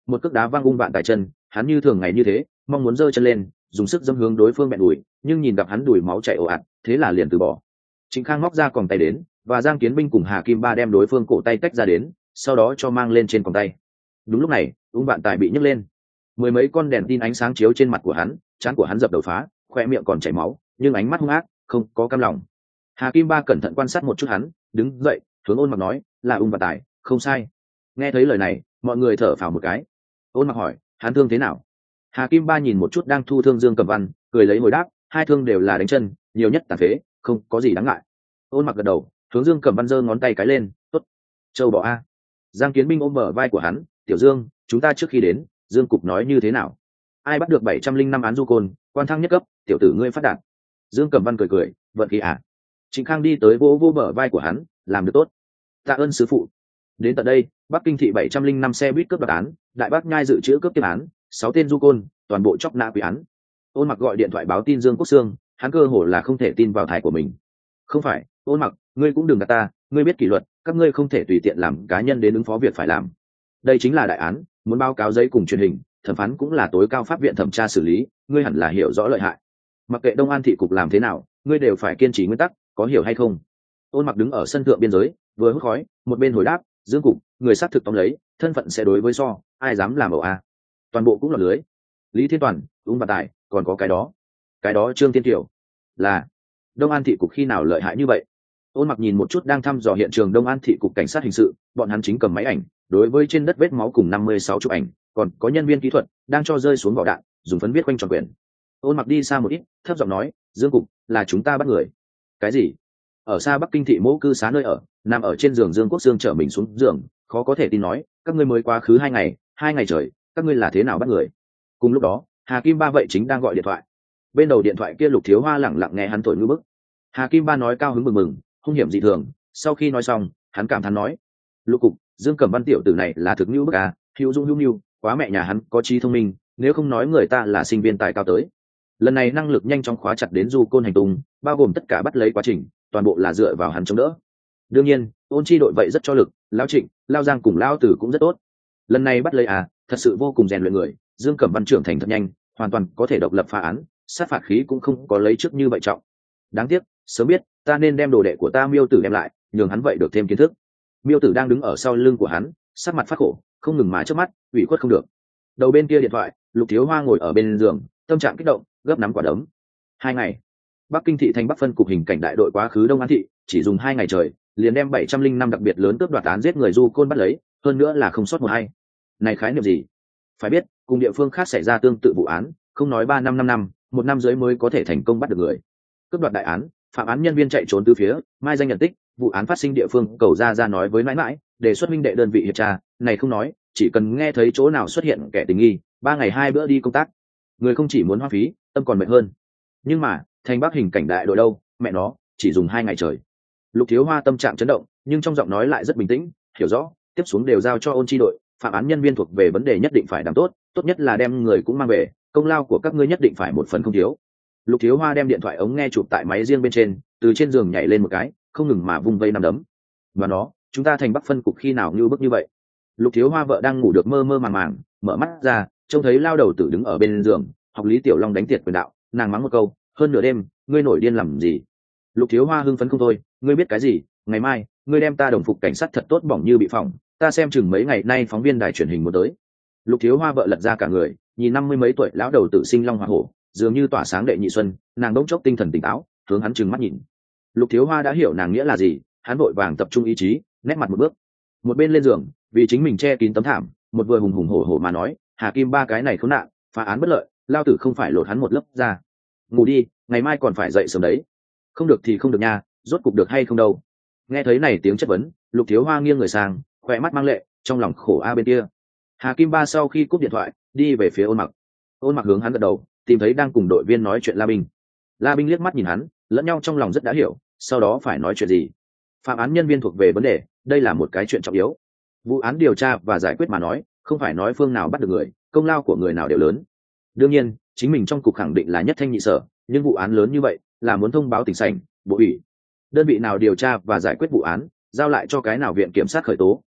[SPEAKER 1] một cước đá văng ung vạn tài chân, hắn như thường ngày như thế mong muốn giơ chân lên dùng sức dâm hướng đối phương bẹn đùi, nhưng nhìn gặp hắn đùi máu chảy ồ ạt, thế là liền từ bỏ. Trịnh Khang móc ra còng tay đến, và Giang Kiến Binh cùng Hà Kim Ba đem đối phương cổ tay tách ra đến, sau đó cho mang lên trên còng tay. Đúng lúc này ung vạn tài bị nhấc lên, mười mấy con đèn tin ánh sáng chiếu trên mặt của hắn, trán của hắn dập đầu phá, khoe miệng còn chảy máu, nhưng ánh mắt hung ác, không có cam lòng. Hà Kim Ba cẩn thận quan sát một chút hắn, đứng dậy hướng Ôn Mặc nói, là ung vạn tài, không sai. Nghe thấy lời này mọi người thở phào một cái. Ôn Mặc hỏi, hắn thương thế nào? Hà Kim Ba nhìn một chút đang thu thương Dương Cẩm Văn, cười lấy hồi đáp, hai thương đều là đánh chân, nhiều nhất tàn phế, không có gì đáng ngại. Ôn Mặc gật đầu, hướng Dương Cẩm Văn giơ ngón tay cái lên, tốt. Châu bỏ a. Giang Kiến Binh ôm bờ vai của hắn, tiểu Dương, chúng ta trước khi đến, Dương cục nói như thế nào? Ai bắt được bảy trăm linh năm án du côn, quan thăng nhất cấp, tiểu tử ngươi phát đạt. Dương Cẩm Văn cười cười, vận khí à? Trịnh Khang đi tới vỗ vỗ bờ vai của hắn, làm được tốt. Tạ ơn sư phụ. Đến tận đây, Bắc Kinh thị bảy trăm linh năm xe buýt cướp đoạt án, Đại Bác Nhai dự trữ cướp tiếp án, sáu tên du côn, toàn bộ chóc nã quý án. Ôn Mặc gọi điện thoại báo tin Dương Quốc Sương, hắn cơ hồ là không thể tin vào thải của mình. Không phải, Ôn Mặc, ngươi cũng đừng gạt ta, ngươi biết kỷ luật, các ngươi không thể tùy tiện làm cá nhân đến ứng phó việc phải làm. Đây chính là đại án, muốn báo cáo giấy cùng truyền hình, thẩm phán cũng là tối cao pháp viện thẩm tra xử lý, ngươi hẳn là hiểu rõ lợi hại. Mặc kệ Đông An thị cục làm thế nào, ngươi đều phải kiên trì nguyên tắc, có hiểu hay không? Ôn Mặc đứng ở sân thượng biên giới, vừa hút khói, một bên hồi đáp, Dương cục, người xác thực tóm lấy, thân phận sẽ đối với so, ai dám làm ẩu a? Toàn bộ cũng là lưới. Lý Thiên Toàn, Ung Vạn Tài, còn có cái đó, cái đó Trương Tiên Kiều, là Đông An thị cục khi nào lợi hại như vậy? Ôn Mặc nhìn một chút đang thăm dò hiện trường Đông An thị cục cảnh sát hình sự, bọn hắn chính cầm máy ảnh, đối với trên đất vết máu cùng năm mươi sáu chụp ảnh, còn có nhân viên kỹ thuật đang cho rơi xuống vỏ đạn, dùng phấn viết quanh tròn quyển. Ôn Mặc đi xa một ít, thấp giọng nói, Dương cục, là chúng ta bắt người. Cái gì? Ở xa Bắc Kinh thị mẫu cư xá nơi ở, nằm ở trên giường Dương Quốc Sương chở mình xuống giường, khó có thể tin nói, các ngươi mới quá khứ hai ngày, hai ngày trời, các ngươi là thế nào bắt người? Cùng lúc đó, Hà Kim Ba vậy chính đang gọi điện thoại. Bên đầu điện thoại kia Lục Thiếu Hoa lẳng lặng nghe hắn thổi ngư bức. Hà Kim Ba nói cao hứng mừng mừng, hung hiểm dị thường. Sau khi nói xong, hắn cảm thán nói, Lục cục, Dương Cẩm Văn tiểu tử này là thực ngưu bức à, hữu dung hữu nhu, quá mẹ nhà hắn có trí thông minh, nếu không nói người ta là sinh viên tài cao tới. Lần này năng lực nhanh chóng khóa chặt đến du côn hành tung, bao gồm tất cả bắt lấy quá trình, toàn bộ là dựa vào hắn chống đỡ. Đương nhiên, Ôn chi đội vậy rất cho lực, Lão Trịnh, Lao Giang cùng Lao Tử cũng rất tốt. Lần này bắt lấy à, thật sự vô cùng rèn luyện người, Dương Cẩm Văn trưởng thành thật nhanh, hoàn toàn có thể độc lập phá án, sát phạt khí cũng không có lấy trước như vậy trọng. Đáng tiếc, sớm biết ta nên đem đồ đệ của ta Miêu Tử đem lại, nhường hắn vậy được thêm kiến thức. Miêu Tử đang đứng ở sau lưng của hắn, sắc mặt phát khổ, không ngừng mà trước mắt, ủy khuất không được. Đầu bên kia điện thoại, Lục Thiếu Hoa ngồi ở bên giường, tâm trạng kích động, gấp nắm quả đấm. Hai ngày, Bắc Kinh thị thành Bắc phân cục hình cảnh đại đội quá khứ Đông An thị, chỉ dùng hai ngày trời, liền đem bảy trăm linh năm đặc biệt lớn cướp đoạt án giết người du côn bắt lấy, hơn nữa là không sót một hay. Này khái niệm gì? Phải biết, cùng địa phương khác xảy ra tương tự vụ án, không nói ba năm năm năm, một năm dưới mới có thể thành công bắt được người. Cướp đoạt đại án, phạm án nhân viên chạy trốn từ phía, mai danh nhận tích, vụ án phát sinh địa phương cầu ra ra nói với mãi mãi, đề xuất minh đệ đơn vị hiệp tra, này không nói, chỉ cần nghe thấy chỗ nào xuất hiện kẻ tình nghi, ba ngày hai bữa đi công tác. Người không chỉ muốn hoa phí, tâm còn mệt hơn. Nhưng mà, thành Bắc hình cảnh đại đội đâu, mẹ nó, chỉ dùng hai ngày trời. Lục Thiếu Hoa tâm trạng chấn động, nhưng trong giọng nói lại rất bình tĩnh, hiểu rõ, tiếp xuống đều giao cho Ôn chi đội, phạm án nhân viên thuộc về vấn đề nhất định phải làm tốt, tốt nhất là đem người cũng mang về, công lao của các ngươi nhất định phải một phần không thiếu. Lục Thiếu Hoa đem điện thoại ống nghe chụp tại máy riêng bên trên, từ trên giường nhảy lên một cái, không ngừng mà vung vây nằm đấm. Và nó, chúng ta thành Bắc phân cục khi nào như bức như vậy? Lục Thiếu Hoa vợ đang ngủ được mơ mơ màng màng, mở mắt ra, trông thấy lao đầu tử đứng ở bên giường, học Lý Tiểu Long đánh tiệt quyền đạo, nàng mắng một câu, hơn nửa đêm, ngươi nổi điên làm gì? Lục Thiếu Hoa hưng phấn không thôi, ngươi biết cái gì? Ngày mai, ngươi đem ta đồng phục cảnh sát thật tốt bỏng như bị phỏng, ta xem chừng mấy ngày nay phóng viên đài truyền hình muốn tới. Lục Thiếu Hoa vợ lật ra cả người, nhìn năm mươi mấy tuổi lão đầu tử sinh long hoa hổ, dường như tỏa sáng đệ nhị xuân, nàng đống chốc tinh thần tỉnh táo, hướng hắn trừng mắt nhìn. Lục Thiếu Hoa đã hiểu nàng nghĩa là gì, hắn vội vàng tập trung ý chí, nét mặt một bước, một bên lên giường, vì chính mình che kín tấm thảm, một vừa hùng hùng hổ hổ mà nói, Hà Kim Ba cái này khốn nạn, phá án bất lợi, lao tử không phải lột hắn một lớp ra. Ngủ đi, ngày mai còn phải dậy sớm đấy. Không được thì không được nha, rốt cục được hay không đâu. Nghe thấy này tiếng chất vấn, Lục Thiếu Hoa nghiêng người sang, khỏe mắt mang lệ, trong lòng khổ a bên kia. Hà Kim Ba sau khi cúp điện thoại, đi về phía Ôn Mặc. Ôn Mặc hướng hắn gật đầu, tìm thấy đang cùng đội viên nói chuyện La Binh. La Binh liếc mắt nhìn hắn, lẫn nhau trong lòng rất đã hiểu, sau đó phải nói chuyện gì. Phạm án nhân viên thuộc về vấn đề, đây là một cái chuyện trọng yếu. Vụ án điều tra và giải quyết mà nói, không phải nói phương nào bắt được người, công lao của người nào đều lớn. Đương nhiên, chính mình trong cục khẳng định là nhất thanh nhị sở, nhưng vụ án lớn như vậy, là muốn thông báo tỉnh sảnh, bộ ủy. Đơn vị nào điều tra và giải quyết vụ án, giao lại cho cái nào viện kiểm sát khởi tố,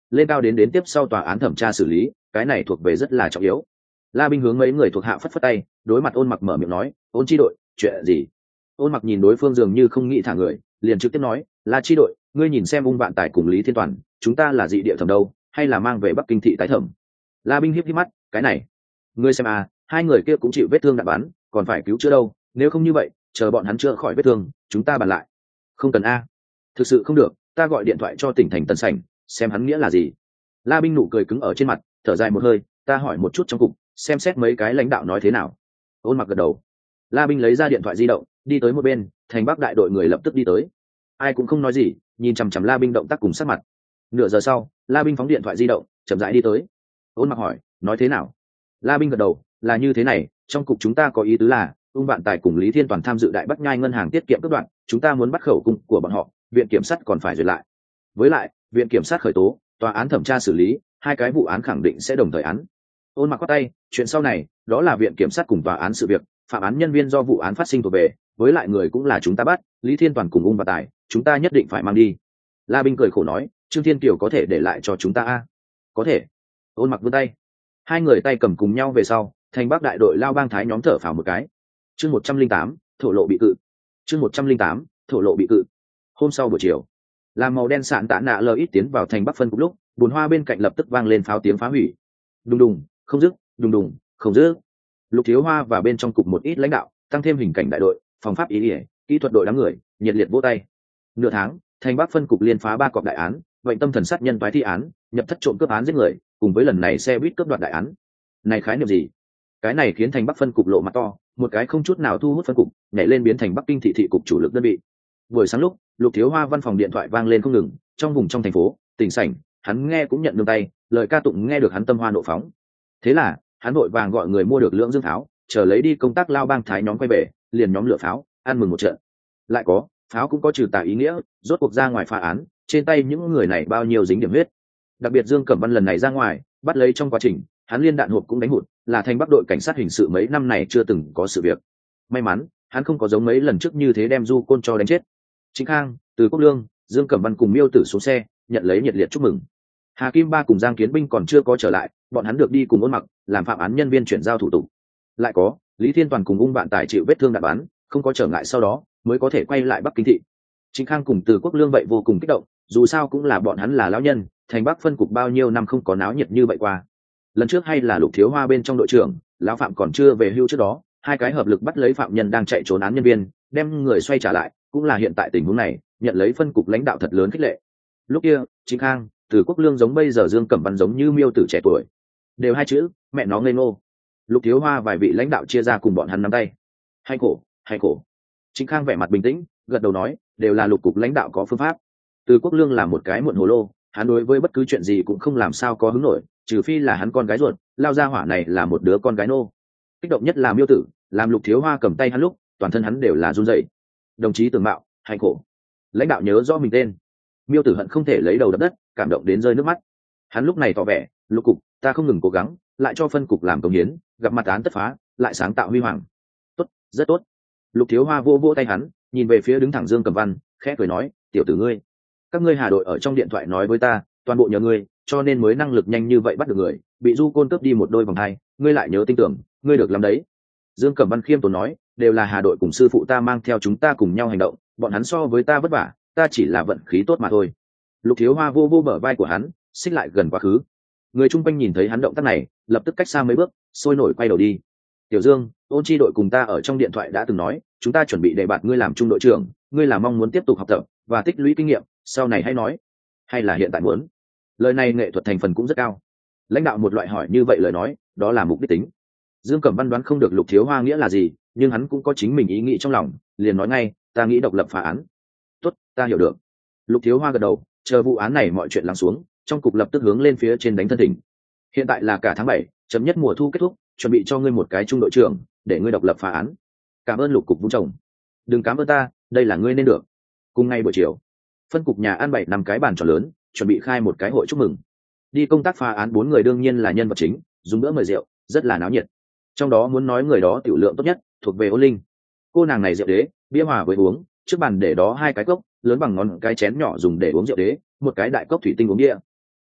[SPEAKER 1] lên cao đến đến tiếp sau tòa án thẩm tra xử lý, cái này thuộc về rất là trọng yếu. La Binh hướng mấy người thuộc hạ phất phất tay, đối mặt Ôn Mặc mở miệng nói, Ôn chi đội, chuyện gì? Ôn Mặc nhìn đối phương dường như không nghĩ thả người, liền trực tiếp nói, La chi đội, ngươi nhìn xem Ung Vạn Tài cùng Lý Thiên Toàn, chúng ta là dị địa thẩm đâu, hay là mang về Bắc Kinh thị tái thẩm? La Binh hiếp hiếp mắt, cái này, ngươi xem à, hai người kia cũng chịu vết thương đạn bắn, còn phải cứu chữa đâu, nếu không như vậy, chờ bọn hắn chữa khỏi vết thương, chúng ta bàn lại. Không cần a, thực sự không được, ta gọi điện thoại cho tỉnh thành Tân Sảnh, xem hắn nghĩa là gì. La Binh nụ cười cứng ở trên mặt, thở dài một hơi, ta hỏi một chút trong cục, xem xét mấy cái lãnh đạo nói thế nào. Ôn Mặc gật đầu. La Binh lấy ra điện thoại di động, đi tới một bên, thành Bắc đại đội người lập tức đi tới. Ai cũng không nói gì, nhìn chằm chằm La Binh động tác cùng sắc mặt. Nửa giờ sau, La Binh phóng điện thoại di động, chậm rãi đi tới. Ôn Mặc hỏi, nói thế nào? La Binh gật đầu, là như thế này, trong cục chúng ta có ý tứ là Ung Vạn Tài cùng Lý Thiên Toàn tham dự đại Bắc Nhai ngân hàng tiết kiệm cướp đoạn, chúng ta muốn bắt khẩu cung của bọn họ, viện kiểm sát còn phải duyệt lại. Với lại, viện kiểm sát khởi tố, tòa án thẩm tra xử lý, hai cái vụ án khẳng định sẽ đồng thời án. Ôn Mặc quát tay, chuyện sau này, đó là viện kiểm sát cùng tòa án sự việc, phạm án nhân viên do vụ án phát sinh thuộc về, với lại người cũng là chúng ta bắt, Lý Thiên Toàn cùng Ung Vạn Tài, chúng ta nhất định phải mang đi. La Binh cười khổ nói, Trương Thiên Kiều có thể để lại cho chúng ta a? Có thể. Ôn Mặc vươn tay. Hai người tay cầm cùng nhau về sau, thành Bắc đại đội lao bang thái nhóm thở phào một cái. Chương một trăm linh tám, thổ lộ bị cự. Chương một trăm linh tám, thổ lộ bị cự. Hôm sau buổi chiều, làm màu đen sạn tạ nạ lờ ít tiến vào thành Bắc phân cục lúc, bùn hoa bên cạnh lập tức vang lên pháo tiếng phá hủy. Đùng đùng, không dứt, đùng đùng, không dứt. Lục Thiếu Hoa và bên trong cục một ít lãnh đạo, tăng thêm hình cảnh đại đội, phòng pháp ý ỉa, kỹ thuật đội đám người, nhiệt liệt vỗ tay. Nửa tháng, thành Bắc phân cục liên phá ba cọp đại án, vậy tâm thần sát nhân toái thi án, nhập thất trộm cướp án giết người, cùng với lần này xe buýt cướp đoạt đại án. Này khái niệm gì? Cái này khiến thành Bắc phân cục lộ mặt to, một cái không chút nào thu hút phân cục, nhảy lên biến thành Bắc Kinh thị thị cục chủ lực đơn vị. Buổi sáng lúc, Lục Thiếu Hoa văn phòng điện thoại vang lên không ngừng, trong vùng trong thành phố, tỉnh sảnh, hắn nghe cũng nhận nương tay, lời ca tụng nghe được hắn tâm hoa nộ phóng. Thế là, hắn vội vàng gọi người mua được lượng dương pháo, chờ lấy đi công tác lao bang thái nhóm quay về, liền nhóm lửa pháo, ăn mừng một trận. Lại có, pháo cũng có trừ tà ý nghĩa, rốt cuộc ra ngoài phá án, trên tay những người này bao nhiêu dính điểm huyết. Đặc biệt Dương Cẩm Văn lần này ra ngoài, bắt lấy trong quá trình, hắn liên đạn hộp cũng đánh hụt, là thành Bắc đội cảnh sát hình sự mấy năm này chưa từng có sự việc. May mắn, hắn không có giống mấy lần trước như thế đem Du Côn cho đánh chết. Chính Khang, Từ Quốc Lương, Dương Cẩm Văn cùng Miêu Tử xuống xe, nhận lấy nhiệt liệt chúc mừng. Hà Kim Ba cùng Giang Kiến Binh còn chưa có trở lại, bọn hắn được đi cùng Ôn Mặc, làm phạm án nhân viên chuyển giao thủ tục. Lại có, Lý Thiên Toàn cùng Ung Vạn Tài chịu vết thương đạn bắn, không có trở ngại sau đó, mới có thể quay lại Bắc Kinh thị. Chính Khang cùng Từ Quốc Lương vậy vô cùng kích động, dù sao cũng là bọn hắn là lão nhân, thành Bắc phân cục bao nhiêu năm không có náo nhiệt như vậy qua. Lần trước hay là Lục Thiếu Hoa bên trong đội trưởng, lão phạm còn chưa về hưu trước đó, hai cái hợp lực bắt lấy phạm nhân đang chạy trốn án nhân viên, đem người xoay trả lại, cũng là hiện tại tình huống này, nhận lấy phân cục lãnh đạo thật lớn khích lệ. Lúc kia, Chính Khang, Từ Quốc Lương giống bây giờ Dương Cẩm Văn giống như Miêu Tử trẻ tuổi, đều hai chữ, mẹ nó ngây ngô. Lục Thiếu Hoa vài vị lãnh đạo chia ra cùng bọn hắn nắm tay. Hay khổ, hay khổ. Chính Khang vẻ mặt bình tĩnh, gật đầu nói, đều là lục cục lãnh đạo có phương pháp. Từ Quốc Lương là một cái muộn hồ lô, hắn đối với bất cứ chuyện gì cũng không làm sao có hứng nổi, trừ phi là hắn con gái ruột, lao ra hỏa này là một đứa con gái nô. Kích động nhất là Miêu Tử, làm Lục Thiếu Hoa cầm tay hắn lúc, toàn thân hắn đều là run rẩy. Đồng chí Tường Mạo, hay khổ. Lãnh đạo nhớ rõ mình tên. Miêu Tử hận không thể lấy đầu đập đất, cảm động đến rơi nước mắt. Hắn lúc này tỏ vẻ, lục cục, ta không ngừng cố gắng, lại cho phân cục làm công hiến, gặp mặt án tất phá, lại sáng tạo huy hoàng. Tốt, rất tốt. Lục Thiếu Hoa vô vô tay hắn, nhìn về phía đứng thẳng Dương Cẩm Văn, khẽ cười nói, tiểu tử ngươi, các ngươi Hà đội ở trong điện thoại nói với ta, toàn bộ nhờ ngươi, cho nên mới năng lực nhanh như vậy bắt được người, bị Du Côn cướp đi một đôi vòng hai, ngươi lại nhớ tin tưởng, ngươi được làm đấy. Dương Cẩm Văn khiêm tốn nói, đều là Hà đội cùng sư phụ ta mang theo chúng ta cùng nhau hành động, bọn hắn so với ta vất vả, ta chỉ là vận khí tốt mà thôi. Lục Thiếu Hoa vô vô bờ vai của hắn, xích lại gần quá khứ. Người chung quanh nhìn thấy hắn động tác này, lập tức cách xa mấy bước, sôi nổi quay đầu đi. Tiểu Dương, Ôn chi đội cùng ta ở trong điện thoại đã từng nói, chúng ta chuẩn bị đề bạt ngươi làm trung đội trưởng, ngươi là mong muốn tiếp tục học tập và tích lũy kinh nghiệm, sau này hãy nói, hay là hiện tại muốn? Lời này nghệ thuật thành phần cũng rất cao. Lãnh đạo một loại hỏi như vậy lời nói, đó là mục đích tính. Dương Cẩm Văn đoán không được Lục Thiếu Hoa nghĩa là gì, nhưng hắn cũng có chính mình ý nghĩ trong lòng, liền nói ngay, ta nghĩ độc lập phá án. Tốt, ta hiểu được. Lục Thiếu Hoa gật đầu, chờ vụ án này mọi chuyện lắng xuống, trong cục lập tức hướng lên phía trên đánh thân thỉnh. Hiện tại là cả tháng bảy, chấm nhất mùa thu kết thúc, chuẩn bị cho ngươi một cái trung đội trưởng, để ngươi độc lập phá án. Cảm ơn Lục cục vung chồng. Đừng cảm ơn ta, đây là ngươi nên được. Cùng ngay buổi chiều, phân cục nhà ăn bảy năm cái bàn tròn lớn, chuẩn bị khai một cái hội chúc mừng. Đi công tác phá án bốn người đương nhiên là nhân vật chính, dùng bữa mời rượu, rất là náo nhiệt. Trong đó muốn nói người đó tiểu lượng tốt nhất, thuộc về Ôn Linh. Cô nàng này rượu đế, bia hòa với uống, trước bàn để đó hai cái cốc, lớn bằng ngón cái chén nhỏ dùng để uống rượu đế, một cái đại cốc thủy tinh uống bia.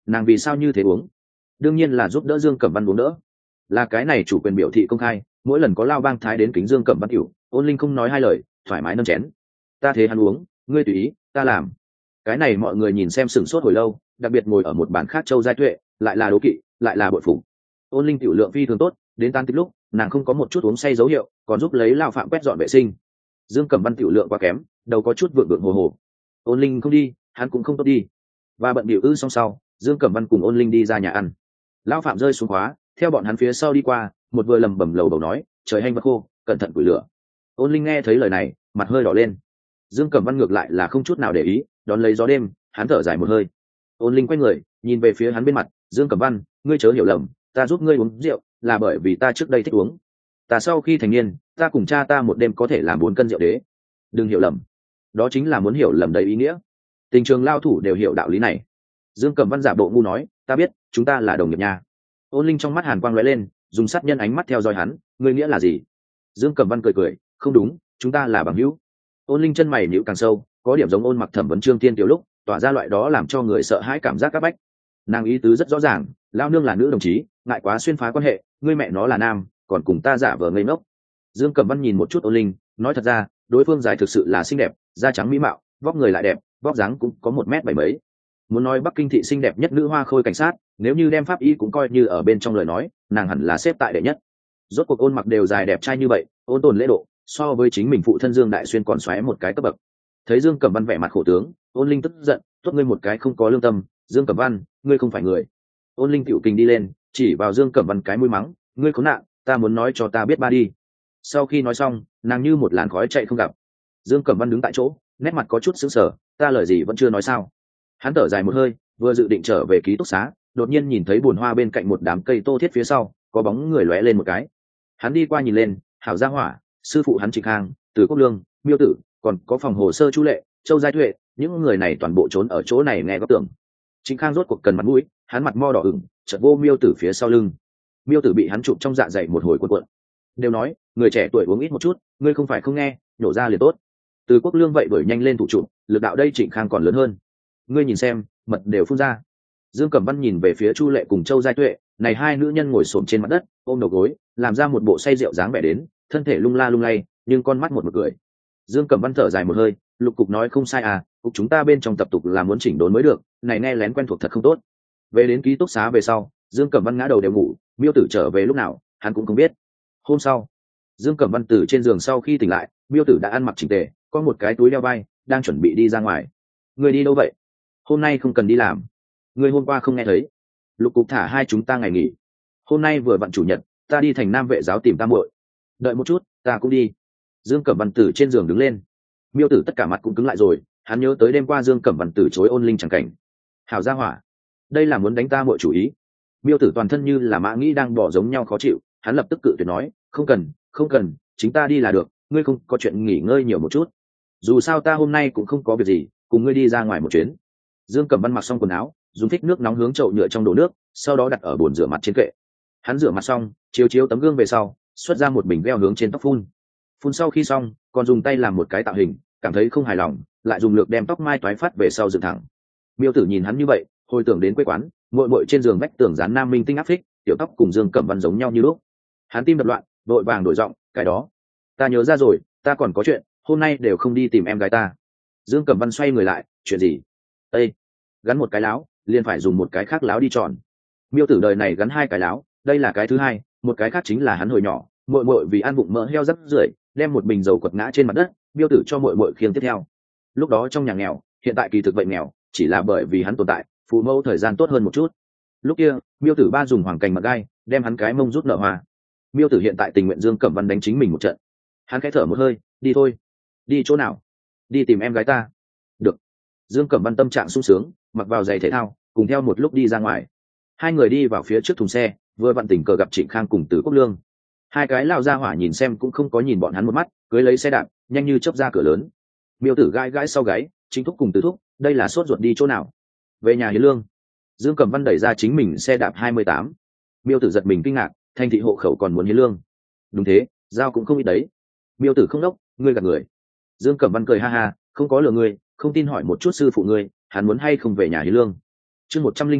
[SPEAKER 1] nàng vì sao như thế uống? Đương nhiên là giúp đỡ Dương Cẩm Văn uống đỡ. Là cái này chủ quyền biểu thị công khai, mỗi lần có Lao Bang Thái đến kính Dương Cẩm Văn tiểu, Ôn Linh không nói hai lời, thoải mái nâng chén. Ta thế hắn uống, ngươi tùy ý, ta làm. Cái này mọi người nhìn xem sửng sốt hồi lâu, đặc biệt ngồi ở một bàn khác Châu Giai Tuệ, lại là đố kỵ, lại là bội phục. Ôn Linh tiểu lượng phi thường tốt, đến tan tích lúc, nàng không có một chút uống say dấu hiệu, còn giúp lấy Lao Phạm quét dọn vệ sinh. Dương Cẩm Văn tiểu lượng quá kém, đầu có chút vượng vượng hồ hồ. Ôn Linh không đi, hắn cũng không tốt đi. Và bận biểu ư xong sau, Dương Cẩm Văn cùng Ôn Linh đi ra nhà ăn. Lão Phạm rơi xuống khóa, theo bọn hắn phía sau đi qua, một vừa lầm bầm lầu bầu nói, trời hanh vật khô, cẩn thận củi lửa. Ôn Linh nghe thấy lời này, mặt hơi đỏ lên. Dương Cẩm Văn ngược lại là không chút nào để ý, đón lấy gió đêm, hắn thở dài một hơi. Ôn Linh quay người, nhìn về phía hắn bên mặt, Dương Cẩm Văn, ngươi chớ hiểu lầm, ta giúp ngươi uống rượu, là bởi vì ta trước đây thích uống. Ta sau khi thành niên, ta cùng cha ta một đêm có thể làm bốn cân rượu đế. Đừng hiểu lầm, đó chính là muốn hiểu lầm đầy ý nghĩa. Tình trường lao thủ đều hiểu đạo lý này. Dương Cẩm Văn giả bộ ngu nói, ta biết, chúng ta là đồng nghiệp nha. Ôn Linh trong mắt hàn quang lóe lên, dùng sát nhân ánh mắt theo dõi hắn, ngươi nghĩa là gì? Dương Cẩm Văn cười cười, không đúng, chúng ta là bằng hữu. Ôn Linh chân mày nhíu càng sâu, có điểm giống Ôn Mặc thẩm vấn Trương Tiên tiểu lúc, tỏa ra loại đó làm cho người sợ hãi cảm giác các bách. Nàng ý tứ rất rõ ràng, lao nương là nữ đồng chí, ngại quá xuyên phá quan hệ, ngươi mẹ nó là nam, còn cùng ta giả vờ ngây ngốc. Dương Cẩm Văn nhìn một chút Ôn Linh, nói thật ra, đối phương dài thực sự là xinh đẹp, da trắng mỹ mạo, vóc người lại đẹp, vóc dáng cũng có một mét bảy mấy. Muốn nói Bắc Kinh thị xinh đẹp nhất nữ hoa khôi cảnh sát, nếu như đem pháp y cũng coi như ở bên trong lời nói, nàng hẳn là xếp tại đệ nhất. Rốt cuộc Ôn Mặc đều dài đẹp trai như vậy, ôn tồn lễ độ, so với chính mình phụ thân Dương Đại Xuyên còn xoáy một cái cấp bậc. Thấy Dương Cẩm Văn vẻ mặt khổ tướng, Ôn Linh tức giận, tốt ngươi một cái không có lương tâm, Dương Cẩm Văn, ngươi không phải người. Ôn Linh tiểu kình đi lên, chỉ vào Dương Cẩm Văn cái mũi mắng, ngươi khốn nạn, ta muốn nói cho ta biết ba đi. Sau khi nói xong, nàng như một làn khói chạy không gặp. Dương Cẩm Văn đứng tại chỗ, nét mặt có chút sững sờ, ta lời gì vẫn chưa nói sao? Hắn thở dài một hơi, vừa dự định trở về ký túc xá, đột nhiên nhìn thấy bùn hoa bên cạnh một đám cây tô thiết phía sau, có bóng người lóe lên một cái. Hắn đi qua nhìn lên, hảo gia hỏa, sư phụ hắn Trịnh Khang, Từ Quốc Lương, Miêu Tử, còn có phòng hồ sơ Chu Lệ, Châu Giai Tuệ, những người này toàn bộ trốn ở chỗ này nghe góp tưởng. Trịnh Khang rốt cuộc cần mặt mũi, hắn mặt mo đỏ ửng, chợt vô Miêu Tử phía sau lưng. Miêu Tử bị hắn chụp trong dạ dày một hồi cuộn cuộn. Đều nói, người trẻ tuổi uống ít một chút, ngươi không phải không nghe, nhổ ra liền tốt. Từ Quốc Lương vậy bởi nhanh lên thủ trụ, lực đạo đây Trịnh Khang còn lớn hơn. Ngươi nhìn xem, mật đều phun ra. Dương Cẩm Văn nhìn về phía Chu Lệ cùng Châu Giai Tuệ, này hai nữ nhân ngồi xổm trên mặt đất, ôm đầu gối, làm ra một bộ say rượu dáng vẻ đến, thân thể lung la lung lay, nhưng con mắt một một cười. Dương Cẩm Văn thở dài một hơi, Lục cục nói không sai à, cục chúng ta bên trong tập tục là muốn chỉnh đốn mới được, này nghe lén quen thuộc thật không tốt. Về đến ký túc xá về sau, Dương Cẩm Văn ngã đầu đều ngủ, Miêu Tử trở về lúc nào, hắn cũng không biết. Hôm sau, Dương Cẩm Văn từ trên giường sau khi tỉnh lại, Miêu Tử đã ăn mặc chỉnh tề, có một cái túi đeo vai, đang chuẩn bị đi ra ngoài. Người đi đâu vậy? Hôm nay không cần đi làm. Người hôm qua không nghe thấy. Lục cục thả hai chúng ta ngày nghỉ. Hôm nay vừa vặn chủ nhật, ta đi thành Nam Vệ giáo tìm ta muội. Đợi một chút, ta cũng đi. Dương Cẩm Văn từ trên giường đứng lên. Miêu Tử tất cả mặt cũng cứng lại rồi, hắn nhớ tới đêm qua Dương Cẩm Văn từ chối Ôn Linh chẳng cảnh. Hảo gia hỏa, đây là muốn đánh ta muội chủ ý. Miêu Tử toàn thân như là mã nghĩ đang bỏ giống nhau khó chịu, hắn lập tức cự tuyệt nói, không cần, không cần, chính ta đi là được, ngươi không có chuyện nghỉ ngơi nhiều một chút. Dù sao ta hôm nay cũng không có việc gì, cùng ngươi đi ra ngoài một chuyến. Dương Cẩm Văn mặc xong quần áo, dùng thích nước nóng hướng chậu nhựa trong đổ nước, sau đó đặt ở bồn rửa mặt trên kệ. Hắn rửa mặt xong, chiếu chiếu tấm gương về sau, xuất ra một bình veo hướng trên tóc phun. Phun sau khi xong, còn dùng tay làm một cái tạo hình, cảm thấy không hài lòng, lại dùng lược đem tóc mai toái phát về sau dựng thẳng. Miêu Tử nhìn hắn như vậy, hồi tưởng đến quê quán, muội muội trên giường vách tường dán nam minh tinh áp phích, tiểu tóc cùng Dương Cẩm Văn giống nhau như lúc. Hắn tim đập loạn, vội vàng đổi giọng, cái đó, ta nhớ ra rồi, ta còn có chuyện, hôm nay đều không đi tìm em gái ta. Dương Cẩm Văn xoay người lại, chuyện gì? Ê, gắn một cái láo, liền phải dùng một cái khác láo đi tròn. Miêu Tử đời này gắn hai cái láo, đây là cái thứ hai, một cái khác chính là hắn hồi nhỏ, muội muội vì ăn bụng mỡ heo rắc rưởi, đem một bình dầu quật ngã trên mặt đất, Miêu Tử cho muội muội khiêng tiếp theo. Lúc đó trong nhà nghèo, hiện tại kỳ thực vậy nghèo, chỉ là bởi vì hắn tồn tại, phụ mẫu thời gian tốt hơn một chút. Lúc kia, Miêu Tử ba dùng hoàng cành mặt gai, đem hắn cái mông rút nợ hoa. Miêu Tử hiện tại tình nguyện Dương Cẩm Văn đánh chính mình một trận. Hắn khẽ thở một hơi, đi thôi. Đi chỗ nào? Đi tìm em gái ta. Được. Dương Cẩm Văn tâm trạng sung sướng, mặc vào giày thể thao, cùng theo một lúc đi ra ngoài. Hai người đi vào phía trước thùng xe, vừa vặn tình cờ gặp Trịnh Khang cùng Từ Quốc Lương. Hai cái lao ra hỏa nhìn xem cũng không có nhìn bọn hắn một mắt, cưới lấy xe đạp, nhanh như chớp ra cửa lớn. Miêu Tử gãi gãi sau gáy, Chính thúc cùng Từ thúc, đây là sốt ruột đi chỗ nào? Về nhà Hiến Lương. Dương Cẩm Văn đẩy ra chính mình xe đạp hai mươi tám. Miêu Tử giật mình kinh ngạc, thành thị hộ khẩu còn muốn Hiến Lương. Đúng thế, giao cũng không ít đấy. Miêu Tử không đốc, ngươi gạt người. Dương Cẩm Văn cười ha ha, không có lừa ngươi, không tin hỏi một chút sư phụ ngươi, hắn muốn hay không về nhà Hiến Lương. Chương một trăm linh chín,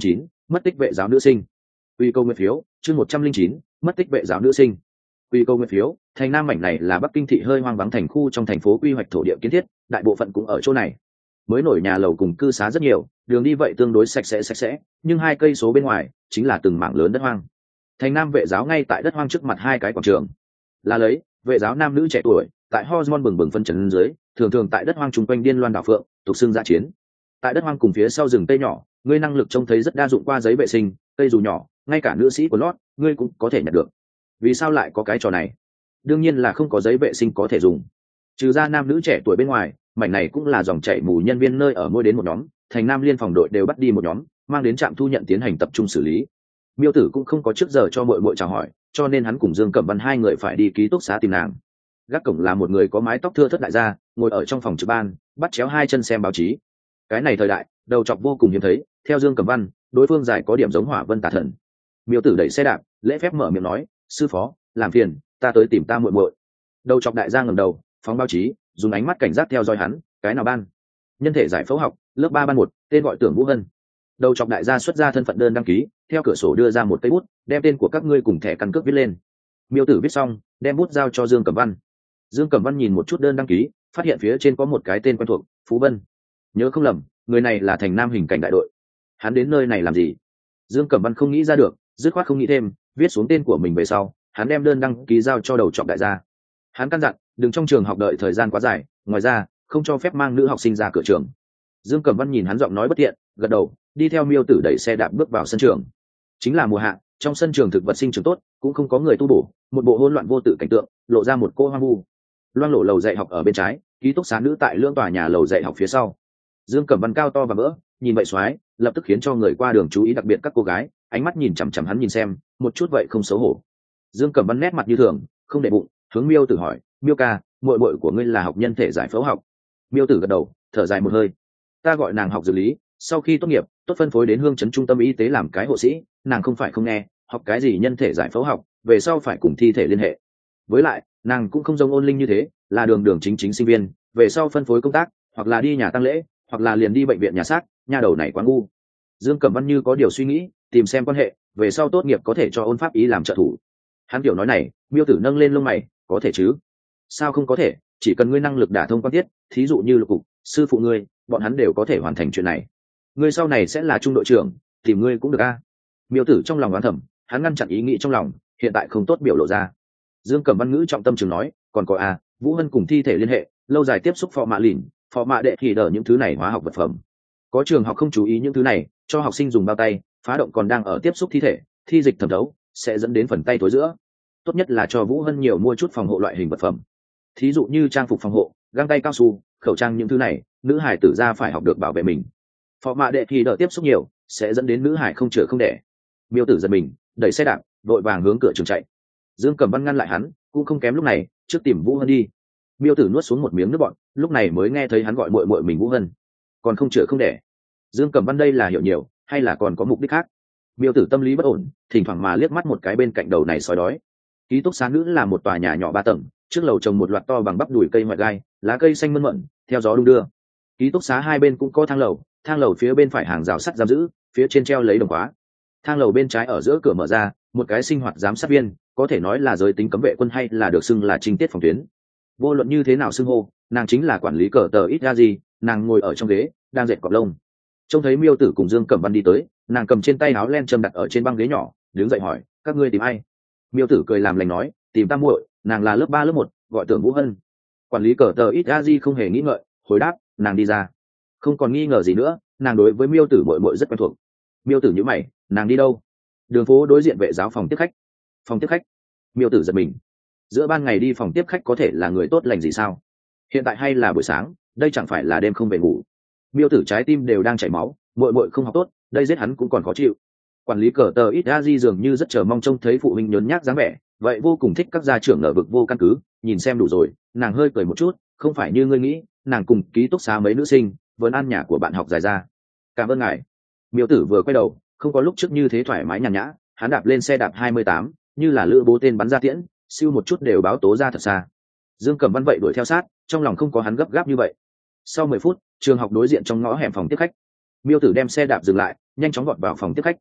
[SPEAKER 1] mất tích vệ giáo nữ sinh. Quy câu nguyện phiếu chương một trăm linh chín, mất tích vệ giáo nữ sinh. Quy câu nguyện phiếu, thành Nam mảnh này là Bắc Kinh thị hơi hoang vắng thành khu trong thành phố quy hoạch thổ địa kiến thiết, đại bộ phận cũng ở chỗ này. Mới nổi nhà lầu cùng cư xá rất nhiều, đường đi vậy tương đối sạch sẽ sạch sẽ, nhưng hai cây số bên ngoài chính là từng mảng lớn đất hoang. Thành Nam vệ giáo ngay tại đất hoang trước mặt hai cái quảng trường. Là lấy, vệ giáo nam nữ trẻ tuổi, tại hormone bừng bừng phân trần dưới, thường thường tại đất hoang chung quanh điên loan đảo phượng, tục xưng dã chiến. Tại đất hoang cùng phía sau rừng cây nhỏ, ngươi năng lực trông thấy rất đa dụng qua giấy vệ sinh, cây dù nhỏ, ngay cả nữ sĩ của lót, ngươi cũng có thể nhận được. Vì sao lại có cái trò này? Đương nhiên là không có giấy vệ sinh có thể dùng. Trừ ra nam nữ trẻ tuổi bên ngoài, mảnh này cũng là dòng chảy mù nhân viên nơi ở mỗi đến một nhóm, thành Nam liên phòng đội đều bắt đi một nhóm, mang đến trạm thu nhận tiến hành tập trung xử lý. Miêu Tử cũng không có trước giờ cho muội muội chào hỏi, cho nên hắn cùng Dương Cẩm Văn hai người phải đi ký túc xá tìm nàng. Gác cổng là một người có mái tóc thưa thớt đại gia, ngồi ở trong phòng trực ban, bắt chéo hai chân xem báo chí. Cái này thời đại, đầu trọc vô cùng hiếm thấy, theo Dương Cẩm Văn, đối phương dài có điểm giống Hỏa Vân Tà Thần. Miêu Tử đẩy xe đạp, lễ phép mở miệng nói, sư phó, làm phiền, ta tới tìm ta muội muội. Đầu trọc đại gia ngẩng đầu, phóng báo chí, dùng ánh mắt cảnh giác theo dõi hắn. Cái nào ban? Nhân thể giải phẫu học, lớp ba ban một, tên gọi Tưởng Vũ Hân. Đầu trọc đại gia xuất ra thân phận đơn đăng ký, theo cửa sổ đưa ra một cây bút, đem tên của các ngươi cùng thẻ căn cước viết lên. Miêu Tử viết xong, đem bút giao cho Dương Cẩm Văn. Dương Cẩm Văn nhìn một chút đơn đăng ký, phát hiện phía trên có một cái tên quen thuộc, Phú Vân. Nhớ không lầm, người này là thành Nam hình cảnh đại đội. Hắn đến nơi này làm gì? Dương Cẩm Văn không nghĩ ra được, dứt khoát không nghĩ thêm, viết xuống tên của mình về sau, hắn đem đơn đăng ký giao cho đầu trọc đại gia. Hắn căn dặn, đừng trong trường học đợi thời gian quá dài, ngoài ra, không cho phép mang nữ học sinh ra cửa trường. Dương Cẩm Văn nhìn hắn giọng nói bất tiện, gật đầu, đi theo Miêu Tử đẩy xe đạp bước vào sân trường. Chính là mùa hạ, trong sân trường thực vật sinh trưởng tốt, cũng không có người tu bổ, một bộ hỗn loạn vô tự cảnh tượng, lộ ra một cô hoang vu. Loang lộ lầu dạy học ở bên trái, ký túc xá nữ tại lưỡng tòa nhà lầu dạy học phía sau. Dương Cẩm Văn cao to và vỡ, nhìn vậy xoái, lập tức khiến cho người qua đường chú ý, đặc biệt các cô gái, ánh mắt nhìn chằm chằm hắn nhìn xem, một chút vậy không xấu hổ. Dương Cẩm Văn nét mặt như thường, không để bụng, hướng Miêu Tử hỏi, Miêu ca, muội muội của ngươi là học nhân thể giải phẫu học? Miêu Tử gật đầu, thở dài một hơi. Ta gọi nàng học dược lý, sau khi tốt nghiệp, tốt phân phối đến hương trấn trung tâm y tế làm cái hộ sĩ, nàng không phải không nghe, học cái gì nhân thể giải phẫu học, về sau phải cùng thi thể liên hệ. Với lại, nàng cũng không giống Ôn Linh như thế, là đường đường chính chính sinh viên, về sau phân phối công tác, hoặc là đi nhà tang lễ, hoặc là liền đi bệnh viện nhà xác, nha đầu này quá ngu. Dương Cẩm Văn như có điều suy nghĩ, tìm xem quan hệ, về sau tốt nghiệp có thể cho Ôn Pháp ý làm trợ thủ. Hắn kiểu nói này, Miêu Tử nâng lên lông mày, có thể chứ? Sao không có thể, chỉ cần ngươi năng lực đả thông quan tiết, thí dụ như Lục cục, sư phụ ngươi, bọn hắn đều có thể hoàn thành chuyện này. Ngươi sau này sẽ là trung đội trưởng, tìm ngươi cũng được a. Miêu Tử trong lòng đoán thầm, hắn ngăn chặn ý nghĩ trong lòng, hiện tại không tốt biểu lộ ra. Dương Cẩm Văn ngữ trọng tâm trường nói, còn có a, Vũ Hân cùng thi thể liên hệ, lâu dài tiếp xúc phò mạ lìn, phò mạ đệ thì đỡ những thứ này hóa học vật phẩm. Có trường học không chú ý những thứ này, cho học sinh dùng bao tay, phá động còn đang ở tiếp xúc thi thể, thi dịch thẩm thấu, sẽ dẫn đến phần tay tối giữa. Tốt nhất là cho Vũ Hân nhiều mua chút phòng hộ loại hình vật phẩm. Thí dụ như trang phục phòng hộ, găng tay cao su, khẩu trang, những thứ này, nữ hải tử ra phải học được bảo vệ mình. Phò mạ đệ thì đỡ tiếp xúc nhiều, sẽ dẫn đến nữ hải không chữa không đẻ. Miêu Tử giật mình, đẩy xe đạp, đội vàng hướng cửa trường chạy. Dương Cẩm Văn ngăn lại hắn, cũng không kém lúc này, trước tìm Vũ Hân đi. Miêu Tử nuốt xuống một miếng nước bọt, lúc này mới nghe thấy hắn gọi muội muội mình Vũ Hân, còn không chữa không đẻ. Dương Cẩm Văn đây là hiểu nhiều, hay là còn có mục đích khác? Miêu Tử tâm lý bất ổn, thỉnh thoảng mà liếc mắt một cái bên cạnh đầu này sói đói. Ký túc xá nữ là một tòa nhà nhỏ ba tầng, trước lầu trồng một loạt to bằng bắp đùi cây ngoại gai, lá cây xanh mơn mởn, theo gió đung đưa. Ký túc xá hai bên cũng có thang lầu, thang lầu phía bên phải hàng rào sắt giam giữ, phía trên treo lấy đồng khóa. Thang lầu bên trái ở giữa cửa mở ra, một cái sinh hoạt giám sát viên, có thể nói là giới tính cấm vệ quân hay là được xưng là trinh tiết phòng tuyến. Vô luận như thế nào xưng hô, nàng chính là quản lý cờ tờ ít ra gì, nàng ngồi ở trong ghế, đang dệt cọp lông. Trông thấy Miêu Tử cùng Dương Cẩm Văn đi tới, nàng cầm trên tay áo len châm đặt ở trên băng ghế nhỏ, đứng dậy hỏi, các ngươi tìm ai? Miêu Tử cười làm lành nói, tìm ta muội, nàng là lớp ba lớp một, gọi Tưởng Vũ Hân. Quản lý cờ tờ ít ra gì không hề nghĩ ngợi, hồi đáp, nàng đi ra. Không còn nghi ngờ gì nữa, nàng đối với Miêu Tử muội muội rất quen thuộc. Miêu Tử nhíu mày, nàng đi đâu? Đường phố đối diện vệ giáo phòng tiếp khách. Phòng tiếp khách? Miêu Tử giật mình. Giữa ban ngày đi phòng tiếp khách có thể là người tốt lành gì sao? Hiện tại hay là buổi sáng, đây chẳng phải là đêm không về ngủ. Miêu Tử trái tim đều đang chảy máu, muội muội không học tốt, đây giết hắn cũng còn khó chịu. Quản lý cờ tờ ít a di dường như rất chờ mong trông thấy phụ huynh nhớn nhác dáng vẻ, vậy vô cùng thích các gia trưởng nở vực vô căn cứ, nhìn xem đủ rồi, nàng hơi cười một chút, không phải như ngươi nghĩ, nàng cùng ký túc xá mấy nữ sinh, vẫn ăn nhà của bạn học dài ra. Cảm ơn ngài. Miêu Tử vừa quay đầu, không có lúc trước như thế thoải mái nhàn nhã, hắn đạp lên xe đạp hai mươi tám, như là lữ bố tên bắn ra tiễn, siêu một chút đều báo tố ra thật xa. Dương Cẩm Văn vậy đuổi theo sát, trong lòng không có hắn gấp gáp như vậy. Sau mười phút, trường học đối diện trong ngõ hẻm phòng tiếp khách. Miêu Tử đem xe đạp dừng lại, nhanh chóng vọt vào phòng tiếp khách.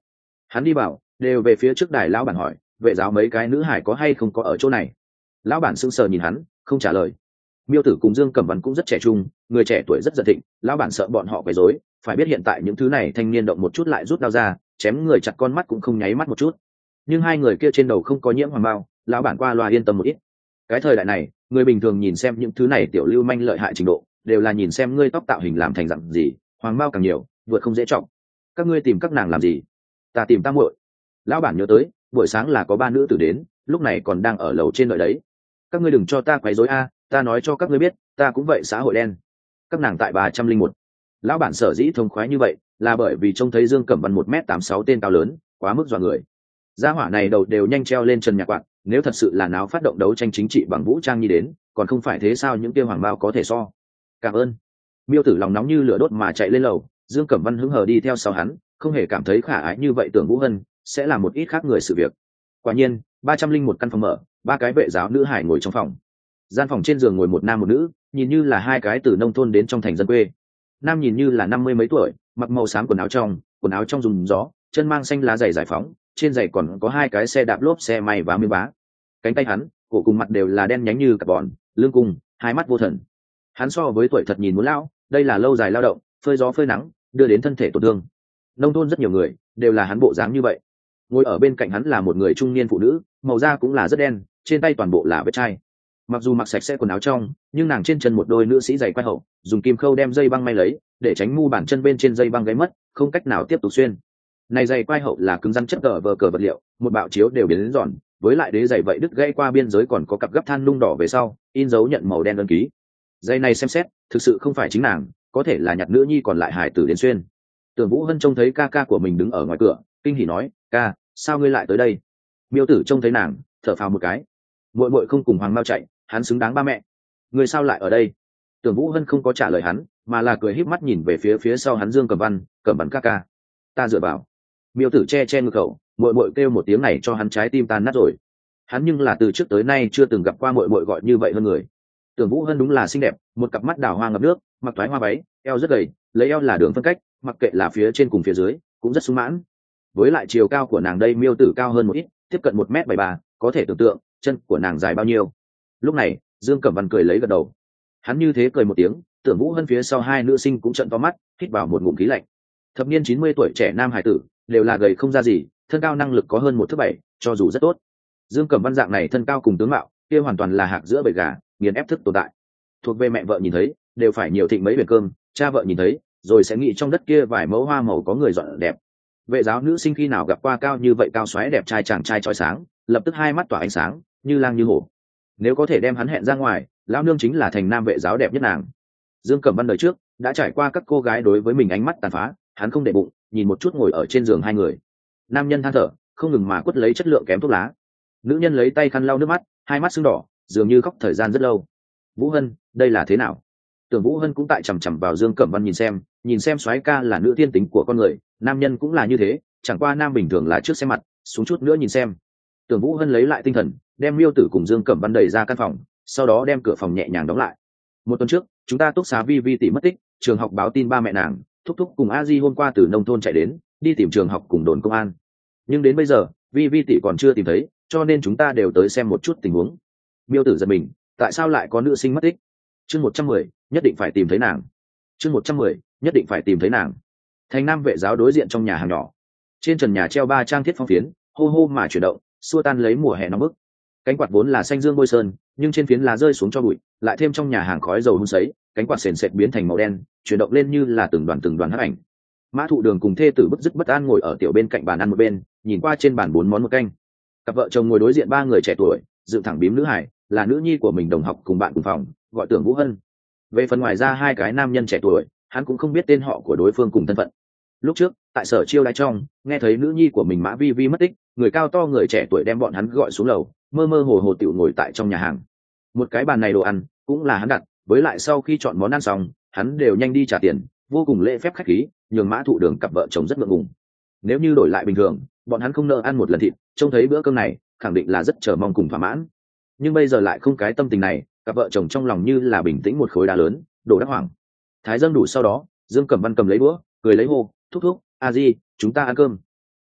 [SPEAKER 1] Hắn đi vào đều về phía trước đài lão bản hỏi vệ giáo mấy cái nữ hải có hay không có ở chỗ này. Lão bản sững sờ nhìn hắn không trả lời. Miêu tử cùng Dương Cẩm Văn cũng rất trẻ trung, người trẻ tuổi rất giận thịnh, lão bản sợ bọn họ quấy rối, phải biết hiện tại những thứ này thanh niên động một chút lại rút đao ra chém người chặt con mắt cũng không nháy mắt một chút. Nhưng hai người kia trên đầu không có nhiễm hoàng bao, lão bản qua loa yên tâm một ít. Cái thời đại này người bình thường nhìn xem những thứ này tiểu lưu manh lợi hại trình độ đều là nhìn xem ngươi tóc tạo hình làm thành dạng gì, hoàng bao càng nhiều vượt không dễ trọng. Các ngươi tìm các nàng làm gì? Ta tìm tam muội. Lão bản nhớ tới buổi sáng là có ba nữ tử đến, lúc này còn đang ở lầu trên đợi đấy. Các ngươi đừng cho ta quấy rối a, ta nói cho các ngươi biết ta cũng vậy xã hội đen. Các nàng tại ba trăm linh một. Lão bản sở dĩ thông khoái như vậy là bởi vì trông thấy Dương Cẩm Văn một m tám sáu tên cao lớn quá mức dọa người. Gia hỏa này đầu đều nhanh treo lên trần nhà quạt, nếu thật sự là náo phát động đấu tranh chính trị bằng vũ trang như đến còn không phải thế sao những kia hoàng bao có thể so. Cảm ơn. Miêu tử lòng nóng như lửa đốt mà chạy lên lầu, Dương Cẩm Văn hứng hờ đi theo sau hắn, không hề cảm thấy khả ái như vậy tưởng Vũ Hân sẽ là một ít khác người sự việc. Quả nhiên ba trăm linh một căn phòng mở, ba cái vệ giáo nữ hải ngồi trong phòng. Gian phòng trên giường ngồi một nam một nữ, nhìn như là hai cái từ nông thôn đến trong thành dân quê. Nam nhìn như là năm mươi mấy tuổi, mặc màu xám quần áo trong, quần áo trong dùng gió, chân mang xanh lá giày giải phóng, trên giày còn có hai cái xe đạp lốp xe may và miếng vá. Cánh tay hắn, cổ cùng mặt đều là đen nhánh như carbon, lưng cùng, hai mắt vô thần. Hắn so với tuổi thật nhìn muốn lão, đây là lâu dài lao động, phơi gió phơi nắng, đưa đến thân thể tổn thương. Nông thôn rất nhiều người đều là hắn bộ dáng như vậy. Ngồi ở bên cạnh hắn là một người trung niên phụ nữ, màu da cũng là rất đen, trên tay toàn bộ là vết chai. Mặc dù mặc sạch sẽ quần áo trong, nhưng nàng trên chân một đôi nữ sĩ giày quai hậu, dùng kim khâu đem dây băng may lấy, để tránh mu bàn chân bên trên dây băng gáy mất, không cách nào tiếp tục xuyên. Này giày quai hậu là cứng rắn chất cờ vờ cờ vật liệu, một bạo chiếu đều biến đến giòn, với lại đế giày vậy đứt gãy qua biên giới còn có cặp gấp than nung đỏ về sau, in dấu nhận màu đen đơn ký. Giày này xem xét, thực sự không phải chính nàng, có thể là nhặt nữ nhi còn lại hải tử đến xuyên. Tưởng Vũ Hân trông thấy ca ca của mình đứng ở ngoài cửa, kinh hỉ nói, ca, sao ngươi lại tới đây? Miêu tử trông thấy nàng, thở phào một cái. Muội muội không cùng Hoàng Mao chạy, hắn xứng đáng ba mẹ. Người sao lại ở đây? Tưởng Vũ Hân không có trả lời hắn, mà là cười híp mắt nhìn về phía phía sau hắn Dương Cẩm Văn, Cẩm Văn ca ca. Ta dựa vào. Miêu tử che che ngực khẩu, muội muội kêu một tiếng này cho hắn trái tim tan nát rồi. Hắn nhưng là từ trước tới nay chưa từng gặp qua muội muội gọi như vậy hơn người. Tưởng Vũ Hân đúng là xinh đẹp, một cặp mắt đào hoa ngập nước, mặc toái hoa váy, eo rất gầy, lấy eo là đường phân cách, mặc kệ là phía trên cùng phía dưới, cũng rất sung mãn. Với lại chiều cao của nàng đây Miêu tử cao hơn một ít, tiếp cận một mét bảy ba, có thể tưởng tượng chân của nàng dài bao nhiêu. Lúc này Dương Cẩm Văn cười lấy gật đầu. Hắn như thế cười một tiếng, Tưởng Vũ Hân phía sau hai nữ sinh cũng trợn to mắt, hít vào một ngụm khí lạnh. Thập niên chín mươi tuổi trẻ nam hải tử đều là gầy không ra gì, thân cao năng lực có hơn một thước bảy, cho dù rất tốt. Dương Cẩm Văn dạng này thân cao cùng tướng mạo kia hoàn toàn là hạc giữa bầy gà, nghiền ép thức tồn tại. Thuộc về mẹ vợ nhìn thấy đều phải nhiều thịnh mấy biển cơm, cha vợ nhìn thấy rồi sẽ nghĩ trong đất kia vài mẫu hoa màu có người dọn đẹp. Vệ giáo nữ sinh khi nào gặp qua cao như vậy cao xoáy đẹp trai chàng trai chói sáng, lập tức hai mắt tỏa ánh sáng như lang như hổ. Nếu có thể đem hắn hẹn ra ngoài, lão nương chính là thành nam vệ giáo đẹp nhất nàng. Dương Cẩm Văn đời trước đã trải qua các cô gái đối với mình ánh mắt tàn phá, hắn không để bụng, nhìn một chút ngồi ở trên giường hai người. Nam nhân than thở không ngừng mà quất lấy chất lượng kém thuốc lá, nữ nhân lấy tay khăn lau nước mắt, hai mắt sưng đỏ, dường như khóc thời gian rất lâu. Vũ Hân, đây là thế nào? Tưởng Vũ Hân cũng tại chằm chằm vào Dương Cẩm Văn nhìn xem, nhìn xem soái ca là nữ tiên tính của con người, nam nhân cũng là như thế, chẳng qua nam bình thường là trước xem mặt, xuống chút nữa nhìn xem. Tưởng Vũ Hân lấy lại tinh thần, đem Miêu Tử cùng Dương Cẩm Văn đẩy ra căn phòng, sau đó đem cửa phòng nhẹ nhàng đóng lại. Một tuần trước, chúng ta túc xá Vi Vi tỷ mất tích, trường học báo tin ba mẹ nàng, thúc thúc cùng a di hôm qua từ nông thôn chạy đến, đi tìm trường học cùng đồn công an. Nhưng đến bây giờ, Vi Vi tỷ còn chưa tìm thấy, cho nên chúng ta đều tới xem một chút tình huống. Miêu Tử giật mình, tại sao lại có nữ sinh mất tích? Chương một trăm mười, nhất định phải tìm thấy nàng. Chương một trăm mười, nhất định phải tìm thấy nàng. Thành Nam vệ giáo đối diện trong nhà hàng nhỏ. Trên trần nhà treo ba trang thiết phong phiến, hô hô mà chuyển động, xua tan lấy mùa hè nóng bức. Cánh quạt vốn là xanh dương bôi sơn, nhưng trên phiến lá rơi xuống cho bụi, lại thêm trong nhà hàng khói dầu hun sấy, cánh quạt sền sệt biến thành màu đen, chuyển động lên như là từng đoàn từng đoàn hắc ảnh. Mã Thụ Đường cùng thê tử bức dứt bất an ngồi ở tiểu bên cạnh bàn ăn một bên, nhìn qua trên bàn bốn món một canh. Cặp vợ chồng ngồi đối diện ba người trẻ tuổi, dựng thẳng bím nữ hải, là nữ nhi của mình đồng học cùng bạn cùng phòng, gọi Tưởng Vũ Hân. Về phần ngoài ra hai cái nam nhân trẻ tuổi, hắn cũng không biết tên họ của đối phương cùng thân phận. Lúc trước tại sở chiêu đãi trong, nghe thấy nữ nhi của mình Mã Vi Vi mất tích, người cao to người trẻ tuổi đem bọn hắn gọi xuống lầu, mơ mơ hồ hồ tiểu ngồi tại trong nhà hàng. Một cái bàn này đồ ăn cũng là hắn đặt, với lại sau khi chọn món ăn xong, hắn đều nhanh đi trả tiền, vô cùng lễ phép khách khí, nhường Mã Thụ Đường cặp vợ chồng rất ngượng ngùng. Nếu như đổi lại bình thường, bọn hắn không nợ ăn một lần thịt, trông thấy bữa cơm này, khẳng định là rất chờ mong cùng thỏa mãn. Nhưng bây giờ lại không cái tâm tình này, cặp vợ chồng trong lòng như là bình tĩnh một khối đá lớn, đổ đắc hoảng. Thái dâng đủ sau đó, Dương Cẩm Văn cầm lấy đũa, cười lấy hô, thúc thúc, a di, chúng ta ăn cơm.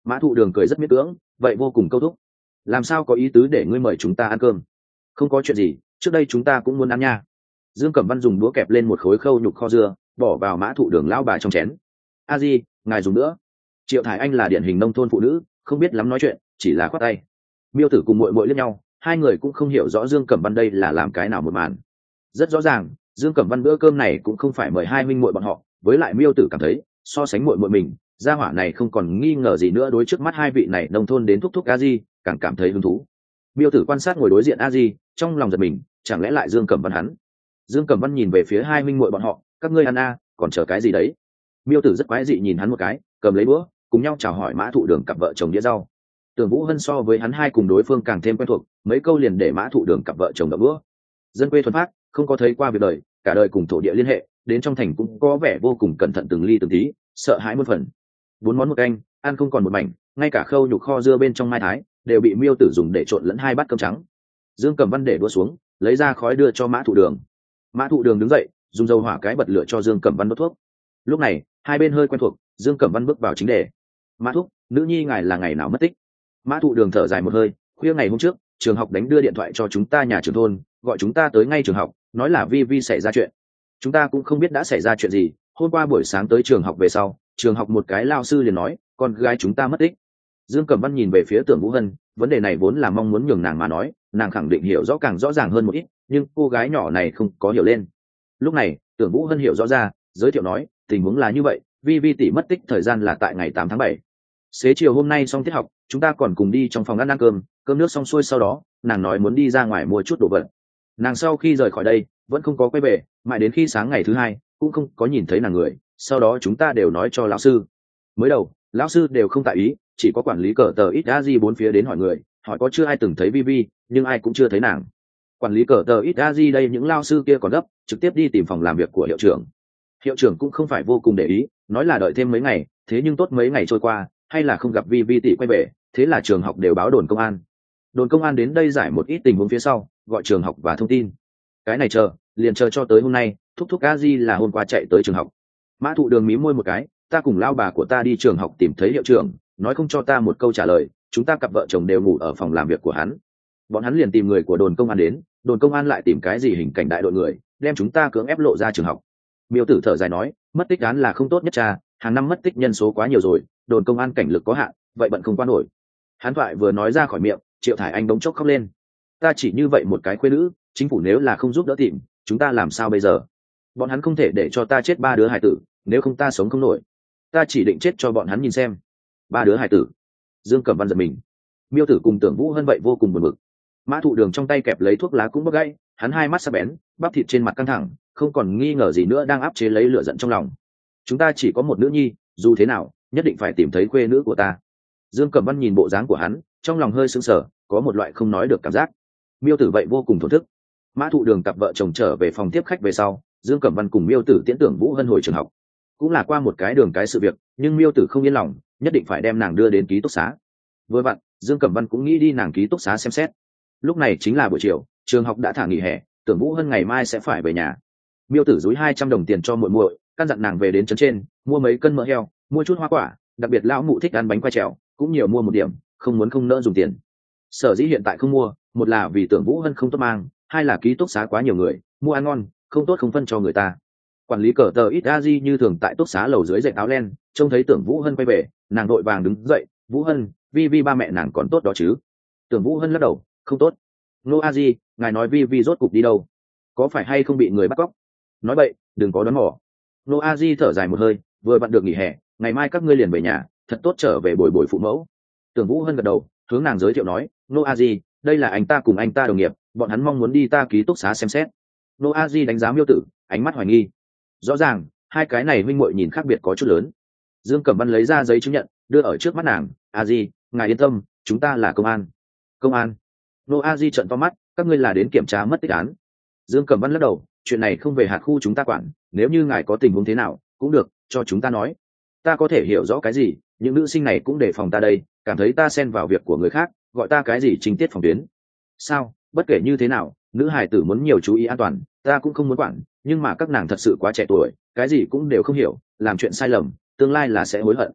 [SPEAKER 1] Mã thụ đường cười rất miễn cưỡng, vậy vô cùng câu thúc. Làm sao có ý tứ để ngươi mời chúng ta ăn cơm? Không có chuyện gì, trước đây chúng ta cũng muốn ăn nha. Dương Cẩm Văn dùng đũa kẹp lên một khối khâu nhục kho dưa, bỏ vào mã thụ đường lão bà trong chén. A di, ngài dùng nữa. Triệu Thải Anh là điển hình nông thôn phụ nữ, không biết lắm nói chuyện, chỉ là khoát tay. Miêu Tử cùng muội muội liếc nhau, hai người cũng không hiểu rõ Dương Cẩm Văn đây là làm cái nào một màn. Rất rõ ràng, Dương Cẩm Văn bữa cơm này cũng không phải mời hai minh muội bọn họ, với lại Miêu Tử cảm thấy, so sánh muội muội mình, gia hỏa này không còn nghi ngờ gì nữa đối trước mắt hai vị này nông thôn đến thúc thúc A Di, càng cảm thấy hứng thú. Miêu Tử quan sát ngồi đối diện A Di, trong lòng giật mình, chẳng lẽ lại Dương Cẩm Văn hắn? Dương Cẩm Văn nhìn về phía hai minh muội bọn họ, các ngươi ăn a, còn chờ cái gì đấy? Miêu Tử rất quái dị nhìn hắn một cái, cầm lấy búa, cùng nhau chào hỏi Mã Thụ Đường cặp vợ chồng đĩa rau. Tưởng Vũ Hân so với hắn hai cùng đối phương càng thêm quen thuộc, mấy câu liền để Mã Thụ Đường cặp vợ chồng đập búa. Dân quê thuần phát, không có thấy qua việc đời, cả đời cùng thổ địa liên hệ, đến trong thành cũng có vẻ vô cùng cẩn thận từng ly từng tí, sợ hãi muôn phần. Bốn món một canh, ăn không còn một mảnh, ngay cả khâu nhục kho dưa bên trong mai thái đều bị Miêu Tử dùng để trộn lẫn hai bát cơm trắng. Dương Cẩm Văn để đũa xuống, lấy ra khói đưa cho Mã Thụ Đường. Mã Thụ Đường đứng dậy, dùng dầu hỏa cái bật lửa cho Dương Cẩm Văn đốt thuốc. Lúc này, hai bên hơi quen thuộc, Dương Cẩm Văn bước vào chính đề. Mã thúc, nữ nhi ngài là ngày nào mất tích? Mã Thụ Đường thở dài một hơi, khuya ngày hôm trước, trường học đánh đưa điện thoại cho chúng ta nhà trưởng thôn, gọi chúng ta tới ngay trường học, nói là Vi Vi xảy ra chuyện. Chúng ta cũng không biết đã xảy ra chuyện gì, hôm qua buổi sáng tới trường học về sau, trường học một cái lao sư liền nói, con gái chúng ta mất tích. Dương Cẩm Văn nhìn về phía Tưởng Vũ Hân, vấn đề này vốn là mong muốn nhường nàng mà nói, nàng khẳng định hiểu rõ càng rõ ràng hơn một ít, nhưng cô gái nhỏ này không có hiểu lên. Lúc này, Tưởng Vũ Hân hiểu rõ ra, giới thiệu nói, tình huống là như vậy, Vi Vi tỷ mất tích thời gian là tại ngày tám tháng bảy. Xế chiều hôm nay xong tiết học, chúng ta còn cùng đi trong phòng ăn ăn cơm, cơm nước xong xuôi sau đó, nàng nói muốn đi ra ngoài mua chút đồ vật. Nàng sau khi rời khỏi đây, vẫn không có quay về, mãi đến khi sáng ngày thứ hai, cũng không có nhìn thấy nàng người, sau đó chúng ta đều nói cho lão sư. Mới đầu, lão sư đều không tại ý, chỉ có quản lý cờ tờ ít a di bốn phía đến hỏi người, hỏi có chưa ai từng thấy Vi Vi, nhưng ai cũng chưa thấy nàng. Quản lý cờ tờ ít a di đây những lao sư kia còn gấp, trực tiếp đi tìm phòng làm việc của hiệu trưởng. Hiệu trưởng cũng không phải vô cùng để ý, nói là đợi thêm mấy ngày, thế nhưng tốt mấy ngày trôi qua, hay là không gặp Vi Vi tỷ quay về, thế là trường học đều báo đồn công an. Đồn công an đến đây giải một ít tình huống phía sau, gọi trường học và thông tin. Cái này chờ, liền chờ cho tới hôm nay, thúc thúc a di là hôm qua chạy tới trường học. Mã Thụ Đường mí môi một cái, ta cùng lao bà của ta đi trường học tìm thấy hiệu trưởng, nói không cho ta một câu trả lời, chúng ta cặp vợ chồng đều ngủ ở phòng làm việc của hắn. Bọn hắn liền tìm người của đồn công an đến, đồn công an lại tìm cái gì hình cảnh đại đội người, đem chúng ta cưỡng ép lộ ra trường học. Miêu Tử thở dài nói, mất tích án là không tốt nhất cha, hàng năm mất tích nhân số quá nhiều rồi, đồn công an cảnh lực có hạn, vậy bận không qua nổi. Hắn thoại vừa nói ra khỏi miệng, Triệu Thải Anh bỗng chốc khóc lên. Ta chỉ như vậy một cái khuê nữ, chính phủ nếu là không giúp đỡ tìm, chúng ta làm sao bây giờ? Bọn hắn không thể để cho ta chết ba đứa hài tử, nếu không ta sống không nổi. Ta chỉ định chết cho bọn hắn nhìn xem. Ba đứa hài tử. Dương Cẩm Văn giật mình. Miêu Tử cùng Tưởng Vũ Hân vậy vô cùng buồn bực. Mã Thụ Đường trong tay kẹp lấy thuốc lá cũng bốc gãy, hắn hai mắt sắc bén, bắp thịt trên mặt căng thẳng, không còn nghi ngờ gì nữa đang áp chế lấy lửa giận trong lòng. Chúng ta chỉ có một nữ nhi, dù thế nào, nhất định phải tìm thấy khuê nữ của ta. Dương Cẩm Văn nhìn bộ dáng của hắn, trong lòng hơi sững sờ, có một loại không nói được cảm giác. Miêu Tử vậy vô cùng thổn thức. Mã Thụ Đường cặp vợ chồng trở về phòng tiếp khách về sau, Dương Cẩm Văn cùng Miêu Tử tiễn Tưởng Vũ Hân hồi trường học. Cũng là qua một cái đường cái sự việc, nhưng Miêu Tử không yên lòng, nhất định phải đem nàng đưa đến ký túc xá. Vừa vặn, Dương Cẩm Văn cũng nghĩ đi nàng ký túc xá xem xét. Lúc này chính là buổi chiều, trường học đã thả nghỉ hè, Tưởng Vũ Hân ngày mai sẽ phải về nhà. Miêu Tử dúi hai trăm đồng tiền cho muội muội, căn dặn nàng về đến trấn trên, mua mấy cân mỡ heo, mua chút hoa quả, đặc biệt lão mụ thích ăn bánh quai trèo, cũng nhiều mua một điểm, không muốn không nỡ dùng tiền. Sở dĩ hiện tại không mua, một là vì Tưởng Vũ Hân không tốt mang, hai là ký túc xá quá nhiều người, mua ăn ngon, không tốt không phân cho người ta. Quản lý cờ tờ ít a di như thường tại túc xá lầu dưới dậy áo len, trông thấy Tưởng Vũ Hân quay về, nàng đội vàng đứng dậy, Vũ Hân, Vi Vi ba mẹ nàng còn tốt đó chứ? Tưởng Vũ Hân lắc đầu, không tốt. Nô a di, ngài nói Vi Vi rốt cục đi đâu? Có phải hay không bị người bắt cóc? Nói vậy, đừng có đoán mò. Nô a di thở dài một hơi, vừa vặn được nghỉ hè, ngày mai các ngươi liền về nhà, thật tốt trở về bồi bồi phụ mẫu. Tưởng Vũ Hân gật đầu, hướng nàng giới thiệu nói, Nô a di, đây là anh ta cùng anh ta đồng nghiệp, bọn hắn mong muốn đi ta ký túc xá xem xét. Nô a di đánh giá Miêu Tử, ánh mắt hoài nghi. Rõ ràng, hai cái này huynh muội nhìn khác biệt có chút lớn. Dương Cẩm Văn lấy ra giấy chứng nhận, đưa ở trước mắt nàng, a di, ngài yên tâm, chúng ta là công an. Công an? Nô a di trợn to mắt, các ngươi là đến kiểm tra mất tích án. Dương Cẩm Văn lắc đầu, chuyện này không về hạt khu chúng ta quản, nếu như ngài có tình huống thế nào cũng được, cho chúng ta nói. Ta có thể hiểu rõ cái gì, những nữ sinh này cũng đề phòng ta đây, cảm thấy ta xen vào việc của người khác, gọi ta cái gì chính tiết phòng tuyến. Sao, bất kể như thế nào, nữ hài tử muốn nhiều chú ý an toàn, ta cũng không muốn quản, nhưng mà các nàng thật sự quá trẻ tuổi, cái gì cũng đều không hiểu, làm chuyện sai lầm, tương lai là sẽ hối hận.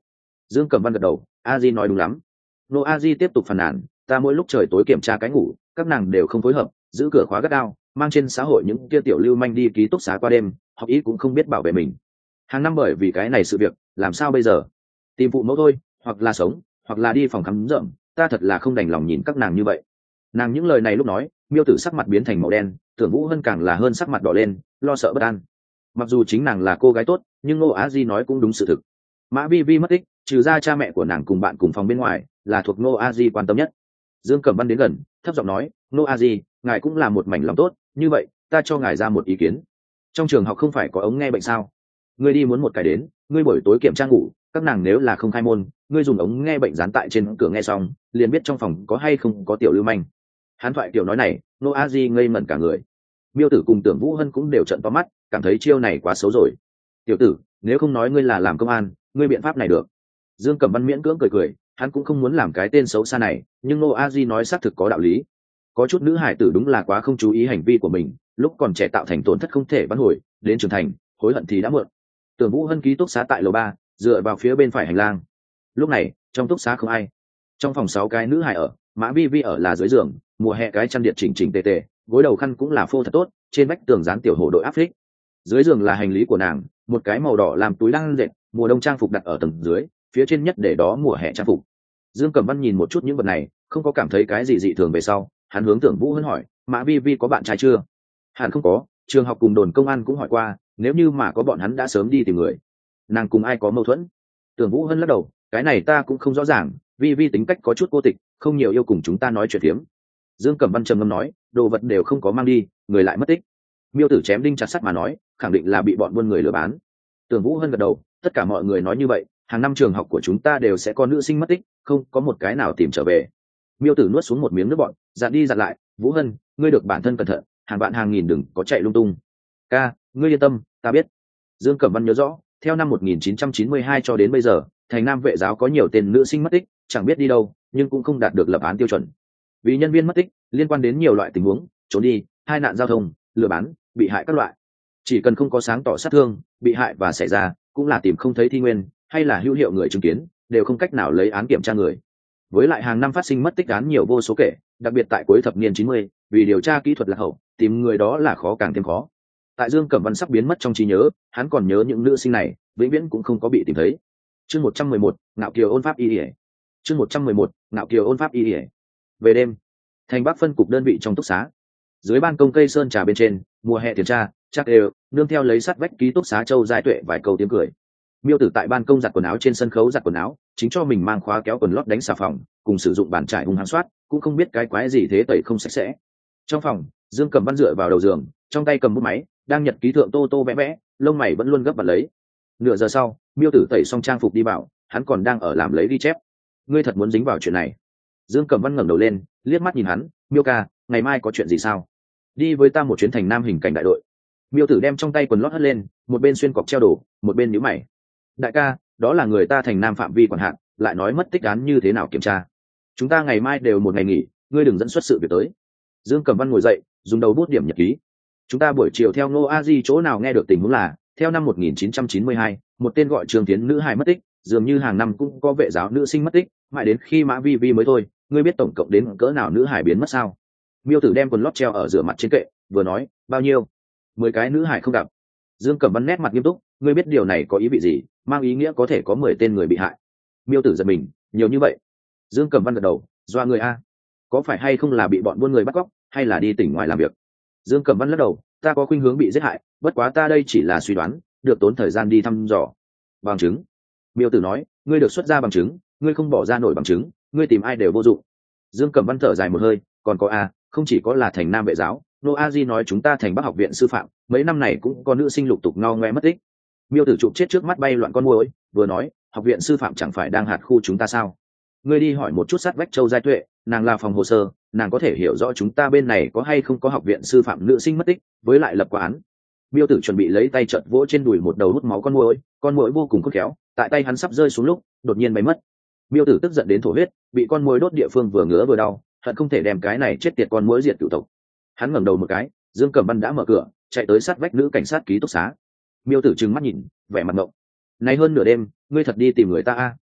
[SPEAKER 1] Dương Cẩm Văn gật đầu, a di nói đúng lắm. Nô a di tiếp tục phàn nàn, ta mỗi lúc trời tối kiểm tra cái ngủ, các nàng đều không phối hợp, giữ cửa khóa gắt gao, mang trên xã hội những kia tiểu lưu manh đi ký túc xá qua đêm, học ý cũng không biết bảo vệ mình. Hàng năm bởi vì cái này sự việc, làm sao bây giờ? Tìm phụ mẫu thôi, hoặc là sống, hoặc là đi phòng khám rậm, ta thật là không đành lòng nhìn các nàng như vậy. Nàng những lời này lúc nói, Miêu Tử sắc mặt biến thành màu đen, Tưởng Vũ Hân càng là hơn sắc mặt đỏ lên, lo sợ bất an. Mặc dù chính nàng là cô gái tốt, nhưng Ngô Á Di nói cũng đúng sự thực. Mã Vi Vi mất tích, trừ ra cha mẹ của nàng cùng bạn cùng phòng bên ngoài, là thuộc Ngô A Di quan tâm nhất. Dương Cẩm Văn đến gần, thấp giọng nói, Ngô A Di, ngài cũng là một mảnh lòng tốt, như vậy, ta cho ngài ra một ý kiến. Trong trường học không phải có ống nghe bệnh sao? Ngươi đi muốn một cái đến, ngươi buổi tối kiểm tra ngủ, các nàng nếu là không khai môn, ngươi dùng ống nghe bệnh dán tại trên cửa nghe xong, liền biết trong phòng có hay không có tiểu lưu manh. Hán thoại tiểu nói này, Ngô A Di ngây ngẩn cả người. Miêu Tử cùng Tưởng Vũ Hân cũng đều trợn to mắt, cảm thấy chiêu này quá xấu rồi. Tiểu tử, nếu không nói ngươi là làm công an, ngươi biện pháp này được. Dương Cẩm Văn miễn cưỡng cười cười, hắn cũng không muốn làm cái tên xấu xa này, nhưng Ngô A Di nói xác thực có đạo lý. Có chút nữ hải tử đúng là quá không chú ý hành vi của mình, lúc còn trẻ tạo thành tổn thất không thể vãn hồi, đến trưởng thành, hối hận thì đã muộn. Tưởng Vũ Hân ký túc xá tại lầu ba, dựa vào phía bên phải hành lang. Lúc này, trong túc xá không ai. Trong phòng sáu cái nữ hải ở, Mã Vi Vi ở là dưới giường, mùa hè cái chăn điện chỉnh chỉnh tề tề, gối đầu khăn cũng là phô thật tốt, trên vách tường dán tiểu hồ đội áp phích. Dưới giường là hành lý của nàng, một cái màu đỏ làm túi đang dệt, mùa đông trang phục đặt ở tầng dưới, phía trên nhất để đó mùa hè trang phục. Dương Cẩm Văn nhìn một chút những vật này, không có cảm thấy cái gì dị thường về sau, hắn hướng Tưởng Vũ Hân hỏi, Mã Vi Vi có bạn trai chưa? Hẳn không có, trường học cùng đồn công an cũng hỏi qua, nếu như mà có bọn hắn đã sớm đi tìm người. Nàng cùng ai có mâu thuẫn? Tưởng Vũ Hân lắc đầu, cái này ta cũng không rõ ràng, Vi Vi tính cách có chút cô tịch, không nhiều yêu cùng chúng ta nói chuyện phiếm. Dương Cẩm Văn trầm ngâm nói, đồ vật đều không có mang đi, người lại mất tích. Miêu Tử chém đinh chặt sắt mà nói, khẳng định là bị bọn buôn người lừa bán. Tưởng Vũ Hân gật đầu, tất cả mọi người nói như vậy, hàng năm trường học của chúng ta đều sẽ có nữ sinh mất tích, không có một cái nào tìm trở về. Miêu Tử nuốt xuống một miếng nước bọt, dặn đi dặn lại, Vũ Hân, ngươi được bản thân cẩn thận, hàng bạn hàng nghìn đừng có chạy lung tung. Ca, ngươi yên tâm, ta biết. Dương Cẩm Văn nhớ rõ, theo năm một nghìn chín trăm chín mươi hai cho đến bây giờ, thành Nam Vệ giáo có nhiều tên nữ sinh mất tích, chẳng biết đi đâu, nhưng cũng không đạt được lập án tiêu chuẩn. Vì nhân viên mất tích, liên quan đến nhiều loại tình huống, trốn đi, hai nạn giao thông, lừa bán, bị hại các loại. Chỉ cần không có sáng tỏ sát thương, bị hại và xảy ra, cũng là tìm không thấy thi nguyên, hay là hữu hiệu người chứng kiến, đều không cách nào lấy án kiểm tra người. Với lại hàng năm phát sinh mất tích án nhiều vô số kể, đặc biệt tại cuối thập niên chín mươi, vì điều tra kỹ thuật lạc hậu, tìm người đó là khó càng thêm khó. Tại Dương Cẩm Văn sắp biến mất trong trí nhớ, hắn còn nhớ những nữ sinh này, vĩnh viễn cũng không có bị tìm thấy. Chương một trăm mười một, Ngạo Kiều ôn pháp y y. Chương một trăm mười một, Ngạo Kiều ôn pháp y y. Về đêm, thành Bắc phân cục đơn vị trong túc xá. Dưới ban công cây sơn trà bên trên, mùa hè tiền tra, chắc đều, nương theo lấy sắt vách ký túc xá Châu Giai Tuệ vài câu tiếng cười. Miêu Tử tại ban công giặt quần áo trên sân khấu giặt quần áo, chính cho mình mang khóa kéo quần lót đánh xà phòng, cùng sử dụng bàn chải hung hăng soát, cũng không biết cái quái gì thế tẩy không sạch sẽ. Trong phòng, Dương Cẩm Văn dựa vào đầu giường, trong tay cầm bút máy, đang nhật ký thượng tô tô vẽ vẽ, lông mày vẫn luôn gấp bật lấy. Nửa giờ sau, Miêu Tử tẩy xong trang phục đi vào, hắn còn đang ở làm lấy ghi chép. Ngươi thật muốn dính vào chuyện này? Dương Cẩm Văn ngẩng đầu lên, liếc mắt nhìn hắn, Miêu ca, ngày mai có chuyện gì sao? Đi với ta một chuyến thành Nam hình cảnh đại đội. Miêu Tử đem trong tay quần lót hất lên, một bên xuyên cọc treo đồ, một bên nhíu mày. Đại ca, đó là người ta thành Nam phạm vi quản hạt, lại nói mất tích án như thế nào kiểm tra? Chúng ta ngày mai đều một ngày nghỉ, ngươi đừng dẫn xuất sự việc tới. Dương Cẩm Văn ngồi dậy, dùng đầu bút điểm nhật ký. Chúng ta buổi chiều theo Ngô A Di chỗ nào nghe được tình huống là, theo năm một nghìn chín trăm chín mươi hai, một tên gọi Trường Tiến nữ hài mất tích, dường như hàng năm cũng có vệ giáo nữ sinh mất tích, mãi đến khi Mã Vi Vi mới thôi. Ngươi biết tổng cộng đến cỡ nào nữ hài biến mất sao? Miêu Tử đem quần lót treo ở giữa mặt trên kệ, vừa nói, bao nhiêu? Mười cái nữ hài không gặp. Dương Cẩm Văn nét mặt nghiêm túc, ngươi biết điều này có ý vị gì, mang ý nghĩa có thể có mười tên người bị hại. Miêu Tử giật mình, nhiều như vậy. Dương Cẩm Văn gật đầu, doa người a, có phải hay không là bị bọn buôn người bắt cóc, hay là đi tỉnh ngoài làm việc? Dương Cẩm Văn lắc đầu, ta có khuynh hướng bị giết hại, bất quá ta đây chỉ là suy đoán, được tốn thời gian đi thăm dò. Bằng chứng? Miêu Tử nói, ngươi được xuất ra bằng chứng, ngươi không bỏ ra nổi bằng chứng, ngươi tìm ai đều vô dụng. Dương Cẩm Văn thở dài một hơi, còn có a, không chỉ có là thành Nam Vệ giáo, Nô A Di nói chúng ta thành Bắc học viện sư phạm, mấy năm này cũng có nữ sinh lục tục ngao ngoe mất tích. Miêu Tử chụp chết trước mắt bay loạn con muỗi, vừa nói, học viện sư phạm chẳng phải đang hạt khu chúng ta sao? Ngươi đi hỏi một chút sát vách Châu Giai Tuệ, nàng là phòng hồ sơ, nàng có thể hiểu rõ chúng ta bên này có hay không có học viện sư phạm nữ sinh mất tích, với lại lập quả án. Miêu Tử chuẩn bị lấy tay chợt vỗ trên đùi một đầu hút máu con muỗi, con muỗi vô cùng khôn khéo, tại tay hắn sắp rơi xuống lúc, đột nhiên bay mất. Miêu Tử tức giận đến thổ huyết, bị con muỗi đốt địa phương vừa ngứa vừa đau, hận không thể đem cái này chết tiệt con muỗi diệt cửu tộc. Hắn ngẩng đầu một cái, Dương Cẩm Văn đã mở cửa, chạy tới sát vách nữ cảnh sát ký túc xá. Miêu Tử trừng mắt nhìn, vẻ mặt ngộng. Này hơn nửa đêm, ngươi thật đi tìm người ta a?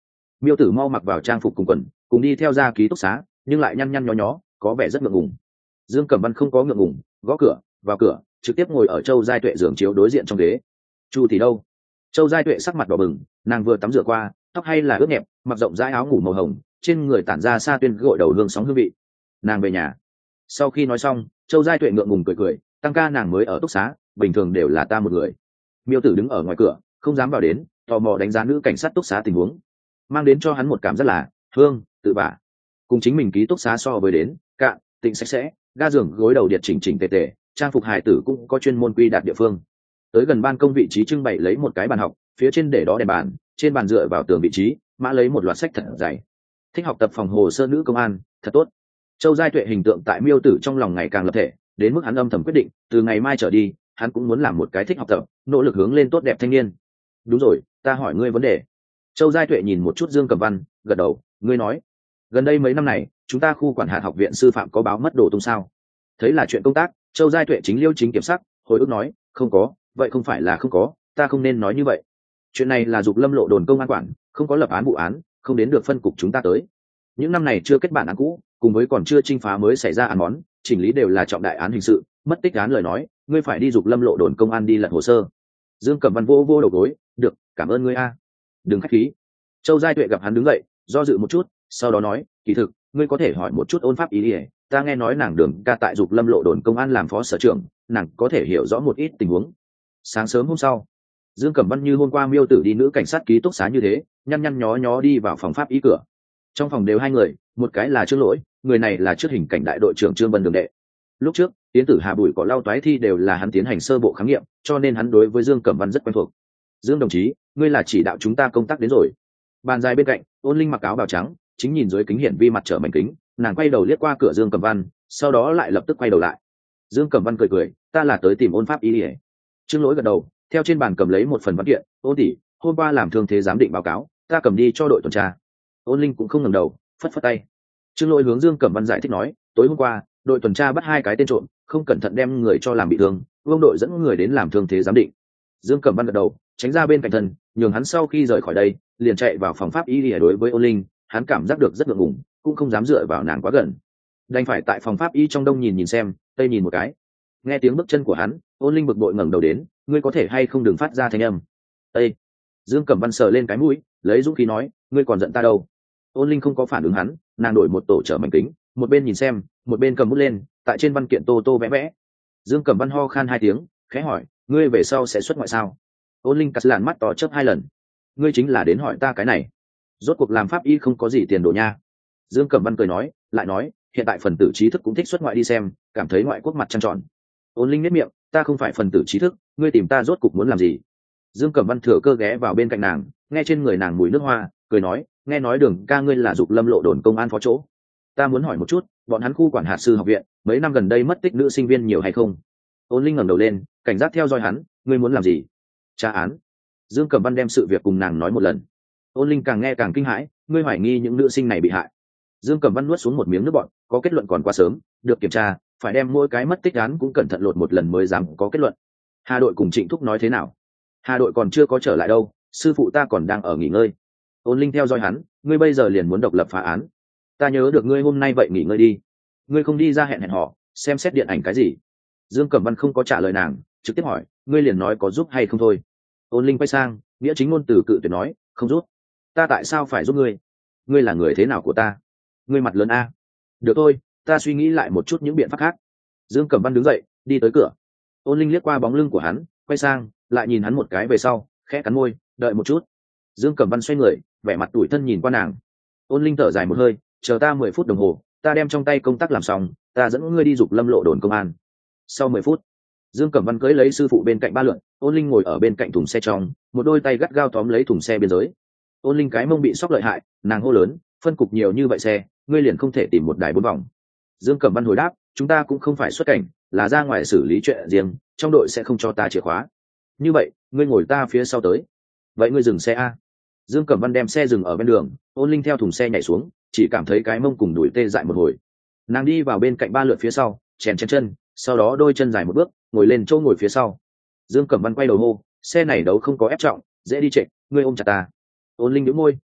[SPEAKER 1] Miêu Tử mau mặc vào trang phục cùng quần, cùng đi theo ra ký túc xá, nhưng lại nhăn nhăn nhó nhó, có vẻ rất ngượng ngùng. Dương Cẩm Văn không có ngượng ngùng, gõ cửa, vào cửa, trực tiếp ngồi ở Châu Giai Tuệ giường chiếu đối diện trong ghế. Chu thì đâu? Châu Giai Tuệ sắc mặt đỏ bừng, nàng vừa tắm rửa qua, tóc hay là ướt nhẹp, mặc rộng rãi áo ngủ màu hồng, trên người tản ra xa tuyên gội đầu hương sóng hương vị. Nàng về nhà. Sau khi nói xong, Châu Giai Tuệ ngượng ngùng cười cười, tăng ca nàng mới ở túc xá, bình thường đều là ta một người. Miêu Tử đứng ở ngoài cửa, không dám vào đến, tò mò đánh giá nữ cảnh sát túc xá tình huống, mang đến cho hắn một cảm rất là hương tự vả, cùng chính mình ký túc xá so với đến cạn tịnh sạch sẽ, ga giường gối đầu điện chỉnh chỉnh tề tề, trang phục hài tử cũng có chuyên môn quy đạt địa phương. Tới gần ban công vị trí trưng bày lấy một cái bàn học, phía trên để đó đèn bàn, trên bàn dựa vào tường vị trí mã lấy một loạt sách thật dày. Thích học tập phòng hồ sơ nữ công an, thật tốt. Châu Giai Tuệ hình tượng tại Miêu Tử trong lòng ngày càng lập thể, đến mức hắn âm thầm quyết định từ ngày mai trở đi hắn cũng muốn làm một cái thích học tập, nỗ lực hướng lên tốt đẹp thanh niên. Đúng rồi, ta hỏi ngươi vấn đề. Châu Giai Tuệ nhìn một chút Dương Cẩm Văn, gật đầu. Ngươi nói, gần đây mấy năm này chúng ta khu quản hạt học viện sư phạm có báo mất đồ tung sao? Thấy là chuyện công tác, Châu Giai Tuệ chính liêu chính kiểm sắc, hồi ức nói, không có. Vậy không phải là không có, ta không nên nói như vậy. Chuyện này là Dục Lâm lộ đồn công an quản, không có lập án vụ án, không đến được phân cục chúng ta tới. Những năm này chưa kết bản án cũ, cùng với còn chưa chinh phá mới xảy ra án món, chỉnh lý đều là trọng đại án hình sự, mất tích án lời nói, ngươi phải đi Dục Lâm lộ đồn công an đi lật hồ sơ. Dương Cẩm Văn vô vô đầu gối, được, cảm ơn ngươi a. Đừng khách khí. Châu Giai Tuệ gặp hắn đứng dậy, do dự một chút, sau đó nói, kỳ thực ngươi có thể hỏi một chút Ôn Pháp ý ỉa, ta nghe nói nàng Đường ca tại Dục Lâm lộ đồn công an làm phó sở trưởng, nàng có thể hiểu rõ một ít tình huống. Sáng sớm hôm sau, Dương Cẩm Văn như hôm qua Miêu Tử đi nữ cảnh sát ký túc xá như thế, nhăn nhăn nhó nhó đi vào phòng pháp ý cửa. Trong phòng đều hai người, một cái là Trương Lỗi, người này là trước hình cảnh đại đội trưởng Trương Vân Đường đệ. Lúc trước tiến tử Hà Bùi có lau toái thi đều là hắn tiến hành sơ bộ khám nghiệm, cho nên hắn đối với Dương Cẩm Văn rất quen thuộc. Dương đồng chí, ngươi là chỉ đạo chúng ta công tác đến rồi. Bàn dài bên cạnh, Ôn Linh mặc áo bào trắng, chính nhìn dưới kính hiển vi mặt trở mảnh kính, nàng quay đầu liếc qua cửa Dương Cẩm Văn, sau đó lại lập tức quay đầu lại. Dương Cẩm Văn cười cười, ta là tới tìm Ôn Pháp ý ỉa. Trương Lỗi gật đầu, theo trên bàn cầm lấy một phần văn kiện, Ôn tỷ, hôm qua làm thương thế giám định báo cáo, ta cầm đi cho đội tuần tra. Ôn Linh cũng không ngẩng đầu, phất phất tay. Trương Lỗi hướng Dương Cẩm Văn giải thích nói, tối hôm qua đội tuần tra bắt hai cái tên trộm, không cẩn thận đem người cho làm bị thương, vương đội dẫn người đến làm thương thế giám định. Dương Cẩm Văn gật đầu, tránh ra bên cạnh thân, nhường hắn sau khi rời khỏi đây liền chạy vào phòng pháp y lìa. Đối với Ôn Linh, hắn cảm giác được rất ngượng ngùng, cũng không dám dựa vào nàng quá gần, đành phải tại phòng pháp y trong đông nhìn nhìn xem, tây nhìn một cái. Nghe tiếng bước chân của hắn, Ôn Linh bực bội ngẩng đầu đến, ngươi có thể hay không đừng phát ra thanh âm. Ê! Dương Cẩm Văn sờ lên cái mũi, lấy dũng khí nói, ngươi còn giận ta đâu? Ôn Linh không có phản ứng hắn, nàng đổi một tổ trở mảnh kính, một bên nhìn xem, một bên cầm bút lên, tại trên văn kiện tô tô vẽ vẽ. Dương Cẩm Văn ho khan hai tiếng, khẽ hỏi, ngươi về sau sẽ xuất ngoại sao? Ôn Linh cắt làn mắt to chớp hai lần. Ngươi chính là đến hỏi ta cái này? Rốt cuộc làm pháp y không có gì tiền đồ nha. Dương Cẩm Văn cười nói, lại nói, hiện tại phần tử trí thức cũng thích xuất ngoại đi xem, cảm thấy ngoại quốc mặt trăng tròn. Ôn Linh nhếch miệng, ta không phải phần tử trí thức, ngươi tìm ta rốt cuộc muốn làm gì? Dương Cẩm Văn thừa cơ ghé vào bên cạnh nàng, nghe trên người nàng mùi nước hoa, cười nói, nghe nói Đường ca ngươi là Dục Lâm lộ đồn công an phó chỗ, ta muốn hỏi một chút, bọn hắn khu quản hạt sư học viện mấy năm gần đây mất tích nữ sinh viên nhiều hay không? Ôn Linh ngẩng đầu lên, cảnh giác theo dõi hắn, ngươi muốn làm gì? Tra án. Dương Cẩm Văn đem sự việc cùng nàng nói một lần. Ôn Linh càng nghe càng kinh hãi, ngươi hoài nghi những nữ sinh này bị hại? Dương Cẩm Văn nuốt xuống một miếng nước bọt, có kết luận còn quá sớm, được kiểm tra, phải đem mỗi cái mất tích án cũng cẩn thận lột một lần mới dám có kết luận. Hà đội cùng Trịnh Thúc nói thế nào? Hà đội còn chưa có trở lại đâu, sư phụ ta còn đang ở nghỉ ngơi. Ôn Linh theo dõi hắn, ngươi bây giờ liền muốn độc lập phá án? Ta nhớ được ngươi hôm nay vậy nghỉ ngơi đi, ngươi không đi ra hẹn hẹn hò xem xét điện ảnh cái gì? Dương Cẩm Văn không có trả lời nàng, trực tiếp hỏi, ngươi liền nói có giúp hay không thôi. Ôn Linh quay sang, nghĩa chính ngôn từ cự tuyệt nói, không giúp. Ta tại sao phải giúp ngươi? Ngươi là người thế nào của ta? Ngươi mặt lớn a. Được thôi, ta suy nghĩ lại một chút những biện pháp khác. Dương Cẩm Văn đứng dậy, đi tới cửa. Ôn Linh liếc qua bóng lưng của hắn, quay sang, lại nhìn hắn một cái về sau, khẽ cắn môi, đợi một chút. Dương Cẩm Văn xoay người, vẻ mặt tủi thân nhìn qua nàng. Ôn Linh thở dài một hơi, chờ ta mười phút đồng hồ, ta đem trong tay công tác làm xong, ta dẫn ngươi đi Dục Lâm lộ đồn công an. Sau mười phút, Dương Cẩm Văn cưỡi lấy sư phụ bên cạnh ba lượn, Ôn Linh ngồi ở bên cạnh thùng xe trong, một đôi tay gắt gao tóm lấy thùng xe biên giới. Ôn Linh cái mông bị sốc lợi hại, nàng hô lớn, phân cục nhiều như vậy xe, ngươi liền không thể tìm một đài bốn vòng? Dương Cẩm Văn hồi đáp, chúng ta cũng không phải xuất cảnh, là ra ngoài xử lý chuyện riêng, trong đội sẽ không cho ta chìa khóa. Như vậy, ngươi ngồi ta phía sau tới. Vậy ngươi dừng xe a. Dương Cẩm Văn đem xe dừng ở bên đường, Ôn Linh theo thùng xe nhảy xuống, chỉ cảm thấy cái mông cùng đùi tê dại một hồi. Nàng đi vào bên cạnh ba lượt phía sau, chèn chèn chân, sau đó đôi chân dài một bước, ngồi lên chỗ ngồi phía sau. Dương Cẩm Văn quay đầu hô, xe này đấu không có ép trọng, dễ đi trệ, ngươi ôm chặt ta. Ôn Linh nhếch môi,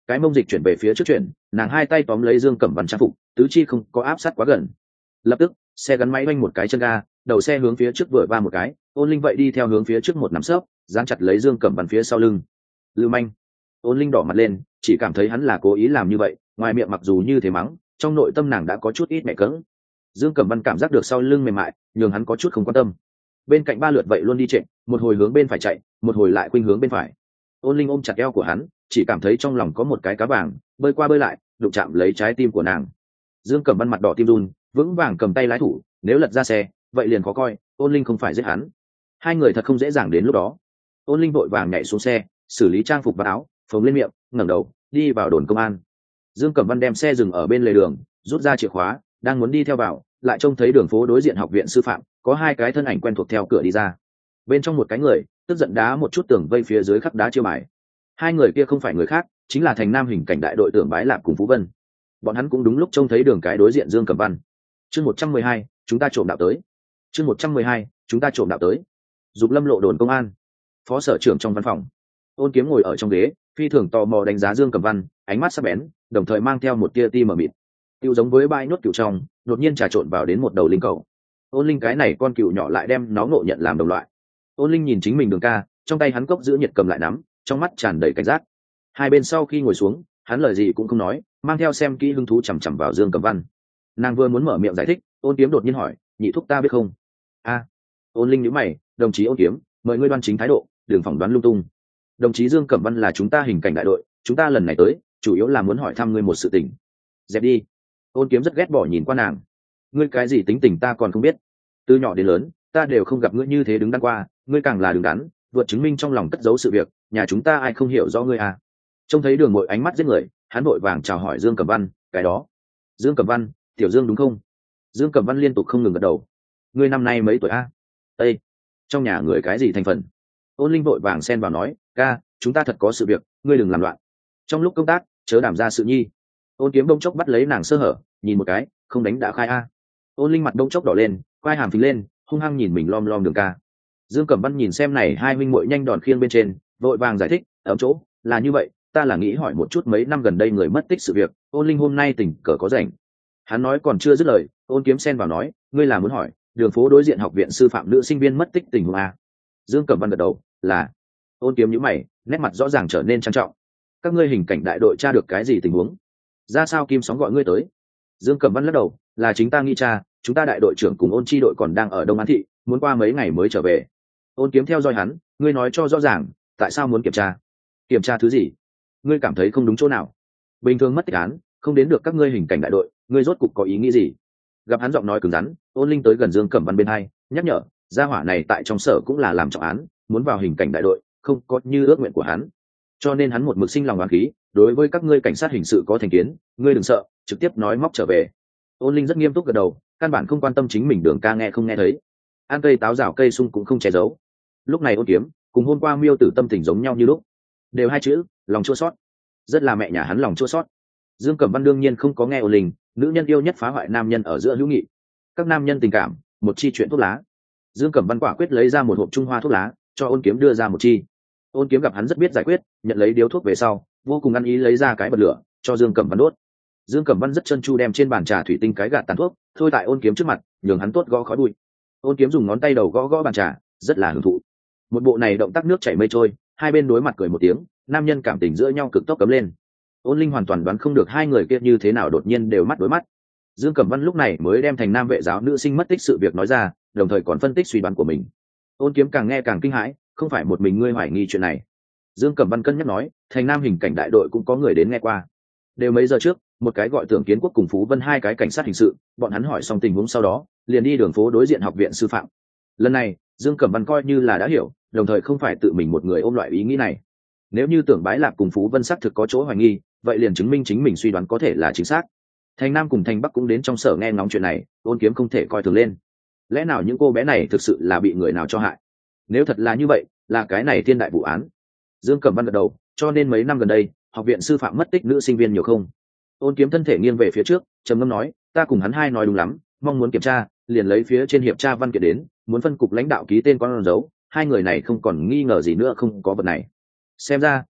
[SPEAKER 1] cái mông dịch chuyển về phía trước chuyển, nàng hai tay tóm lấy Dương Cẩm Văn trang phục, tứ chi không có áp sát quá gần. Lập tức xe gắn máy oanh một cái chân ga, đầu xe hướng phía trước vừa va một cái, Ôn Linh vậy đi theo hướng phía trước một nắm sấp, dán chặt lấy Dương Cẩm Văn phía sau lưng. Lưu manh. Ôn Linh đỏ mặt lên, chỉ cảm thấy hắn là cố ý làm như vậy, ngoài miệng mặc dù như thế mắng, trong nội tâm nàng đã có chút ít mẹ cứng. Dương Cẩm Văn cảm giác được sau lưng mềm mại, nhường hắn có chút không quan tâm. Bên cạnh ba lượt vậy luôn đi trệ, một hồi hướng bên phải chạy, một hồi lại khuynh hướng bên phải. Ôn Linh ôm chặt eo của hắn, chỉ cảm thấy trong lòng có một cái cá vàng bơi qua bơi lại, đụng chạm lấy trái tim của nàng. Dương Cẩm Văn mặt đỏ tim run, vững vàng cầm tay lái thủ, nếu lật ra xe vậy liền khó coi, Ôn Linh không phải giết hắn. Hai người thật không dễ dàng đến lúc đó. Ôn Linh vội vàng nhảy xuống xe, xử lý trang phục và áo, phồng lên miệng, ngẩng đầu đi vào đồn công an. Dương Cẩm Văn đem xe dừng ở bên lề đường, rút ra chìa khóa, đang muốn đi theo vào, lại trông thấy đường phố đối diện học viện sư phạm có hai cái thân ảnh quen thuộc theo cửa đi ra. Bên trong một cái người tức giận đá một chút tường vây phía dưới khắc đá chiêu bài. Hai người kia không phải người khác, chính là Thành Nam hình cảnh đại đội Tưởng Bái Lạp cùng Phú Vân. Bọn hắn cũng đúng lúc trông thấy đường cái đối diện Dương Cẩm Văn. Chương một trăm mười hai, chúng ta trộm đạo tới. Chương một trăm mười hai, chúng ta trộm đạo tới. Dục Lâm lộ đồn công an. Phó sở trưởng trong văn phòng. Ôn Kiếm ngồi ở trong ghế, phi thường tò mò đánh giá Dương Cẩm Văn, ánh mắt sắc bén, đồng thời mang theo một tia ti mờ mịt. Tiêu giống với bãi nuốt cừu trong, đột nhiên trà trộn vào đến một đầu linh cầu. Ôn Linh cái này con cừu nhỏ lại đem nó ngộ nhận làm đồng loại. Ôn Linh nhìn chính mình Đường ca, trong tay hắn cốc giữ nhiệt cầm lại nắm, trong mắt tràn đầy cảnh giác. Hai bên sau khi ngồi xuống, hắn lời gì cũng không nói, mang theo xem kỹ hứng thú chằm chằm vào Dương Cẩm Văn. Nàng vừa muốn mở miệng giải thích, Ôn Kiếm đột nhiên hỏi, nhị thúc ta biết không? A. Ôn Linh nhíu mày, đồng chí Ôn Kiếm, mời ngươi đoan chính thái độ, đừng phỏng đoán lung tung. Đồng chí Dương Cẩm Văn là chúng ta hình cảnh đại đội, chúng ta lần này tới chủ yếu là muốn hỏi thăm ngươi một sự tình. Dẹp đi. Ôn Kiếm rất ghét bỏ nhìn qua nàng. Ngươi cái gì tính tình ta còn không biết, từ nhỏ đến lớn ta đều không gặp ngươi như thế đứng đắn qua, ngươi càng là đứng đắn vượt chứng minh trong lòng cất giấu sự việc, nhà chúng ta ai không hiểu rõ ngươi à. Trông thấy Đường Mội ánh mắt giết người, hắn vội vàng chào hỏi Dương Cẩm Văn, cái đó Dương Cẩm Văn, tiểu Dương đúng không? Dương Cẩm Văn liên tục không ngừng gật đầu. Ngươi năm nay mấy tuổi a? À? Ê, trong nhà người cái gì thành phần? Ôn Linh vội vàng xen vào nói, ca chúng ta thật có sự việc, ngươi đừng làm loạn, trong lúc công tác chớ đảm ra sự nhi. Ôn Kiếm đông chốc bắt lấy nàng sơ hở, nhìn một cái, không đánh đã khai a. Ôn Linh mặt đông chốc đỏ lên, quai hàm phình lên, hung hăng nhìn mình lom lom Đường ca. Dương Cẩm Văn nhìn xem này hai minh muội nhanh đòn khiêng bên trên, vội vàng giải thích, ở chỗ là như vậy, ta là nghĩ hỏi một chút mấy năm gần đây người mất tích sự việc, Ôn Linh hôm nay tình cờ có rảnh. Hắn nói còn chưa dứt lời, Ôn Kiếm xen vào nói, ngươi là muốn hỏi đường phố đối diện học viện sư phạm nữ sinh viên mất tích tình huống a? Dương Cẩm Văn gật đầu, là. Ôn Kiếm nhíu mày, nét mặt rõ ràng trở nên trang trọng. Các ngươi hình cảnh đại đội tra được cái gì tình huống? Ra sao Kim Sóng gọi ngươi tới? Dương Cẩm Văn lắc đầu, là chính ta nghĩ tra, chúng ta đại đội trưởng cùng Ôn chi đội còn đang ở Đông An thị, muốn qua mấy ngày mới trở về. Ôn Kiếm theo dõi hắn, ngươi nói cho rõ ràng, tại sao muốn kiểm tra? Kiểm tra thứ gì? Ngươi cảm thấy không đúng chỗ nào? Bình thường mất tích án, không đến được các ngươi hình cảnh đại đội, ngươi rốt cục có ý nghĩ gì? Gặp hắn giọng nói cứng rắn, Ôn Linh tới gần Dương Cẩm Văn bên hai, nhắc nhở, gia hỏa này tại trong sở cũng là làm trọng án, muốn vào hình cảnh đại đội, không có như ước nguyện của hắn, cho nên hắn một mực sinh lòng oán khí, đối với các ngươi cảnh sát hình sự có thành kiến, ngươi đừng sợ, trực tiếp nói móc trở về. Ôn Linh rất nghiêm túc gật đầu, căn bản không quan tâm chính mình Đường ca nghe không nghe thấy. Ăn cây táo rào cây sung cũng không che giấu. Lúc này Ôn Kiếm cùng hôm qua Miêu Tử tâm tình giống nhau như lúc, đều hai chữ, lòng chua xót. Rất là mẹ nhà hắn lòng chua xót. Dương Cẩm Văn đương nhiên không có nghe Ôn Linh, nữ nhân yêu nhất phá hoại nam nhân ở giữa hữu nghị. Các nam nhân tình cảm, một chi chuyện thuốc lá. Dương Cẩm Văn quả quyết lấy ra một hộp Trung Hoa thuốc lá, cho Ôn Kiếm đưa ra một chi. Ôn Kiếm gặp hắn rất biết giải quyết, nhận lấy điếu thuốc về sau, vô cùng ăn ý lấy ra cái bật lửa, cho Dương Cẩm Văn đốt. Dương Cẩm Văn rất trân chu đem trên bàn trà thủy tinh cái gạt tàn thuốc, thôi tại Ôn Kiếm trước mặt, nhường hắn tốt gõ khói bụi. Ôn Kiếm dùng ngón tay đầu gõ gõ bàn trà, rất là hưởng thụ. Một bộ này động tác nước chảy mây trôi, hai bên đối mặt cười một tiếng, nam nhân cảm tình giữa nhau cực tốc cấm lên. Ôn Linh hoàn toàn đoán không được hai người kia như thế nào đột nhiên đều mắt đối mắt. Dương Cẩm Văn lúc này mới đem Thành Nam vệ giáo nữ sinh mất tích sự việc nói ra, đồng thời còn phân tích suy đoán của mình. Ôn Kiếm càng nghe càng kinh hãi, không phải một mình ngươi hoài nghi chuyện này. Dương Cẩm Văn cân nhắc nói, Thành Nam hình cảnh đại đội cũng có người đến nghe qua. Đều mấy giờ trước, một cái gọi Tưởng Kiến Quốc cùng Phú Vân hai cái cảnh sát hình sự, bọn hắn hỏi xong tình huống sau đó, liền đi đường phố đối diện học viện sư phạm. Lần này, Dương Cẩm Văn coi như là đã hiểu, đồng thời không phải tự mình một người ôm loại ý nghĩ này. Nếu như Tưởng Bái Lạc cùng Phú Vân xác thực có chỗ hoài nghi, vậy liền chứng minh chính mình suy đoán có thể là chính xác. Thành Nam cùng Thành Bắc cũng đến trong sở nghe ngóng chuyện này, Ôn Kiếm không thể coi thường lên. Lẽ nào những cô bé này thực sự là bị người nào cho hại? Nếu thật là như vậy, là cái này thiên đại vụ án. Dương Cẩm Văn gật đầu, cho nên mấy năm gần đây, học viện sư phạm mất tích nữ sinh viên nhiều không? Ôn Kiếm thân thể nghiêng về phía trước, trầm ngâm nói, ta cùng hắn hai nói đúng lắm, mong muốn kiểm tra, liền lấy phía trên hiệp tra văn kiện đến, muốn phân cục lãnh đạo ký tên con dấu, hai người này không còn nghi ngờ gì nữa không có vật này. Xem ra,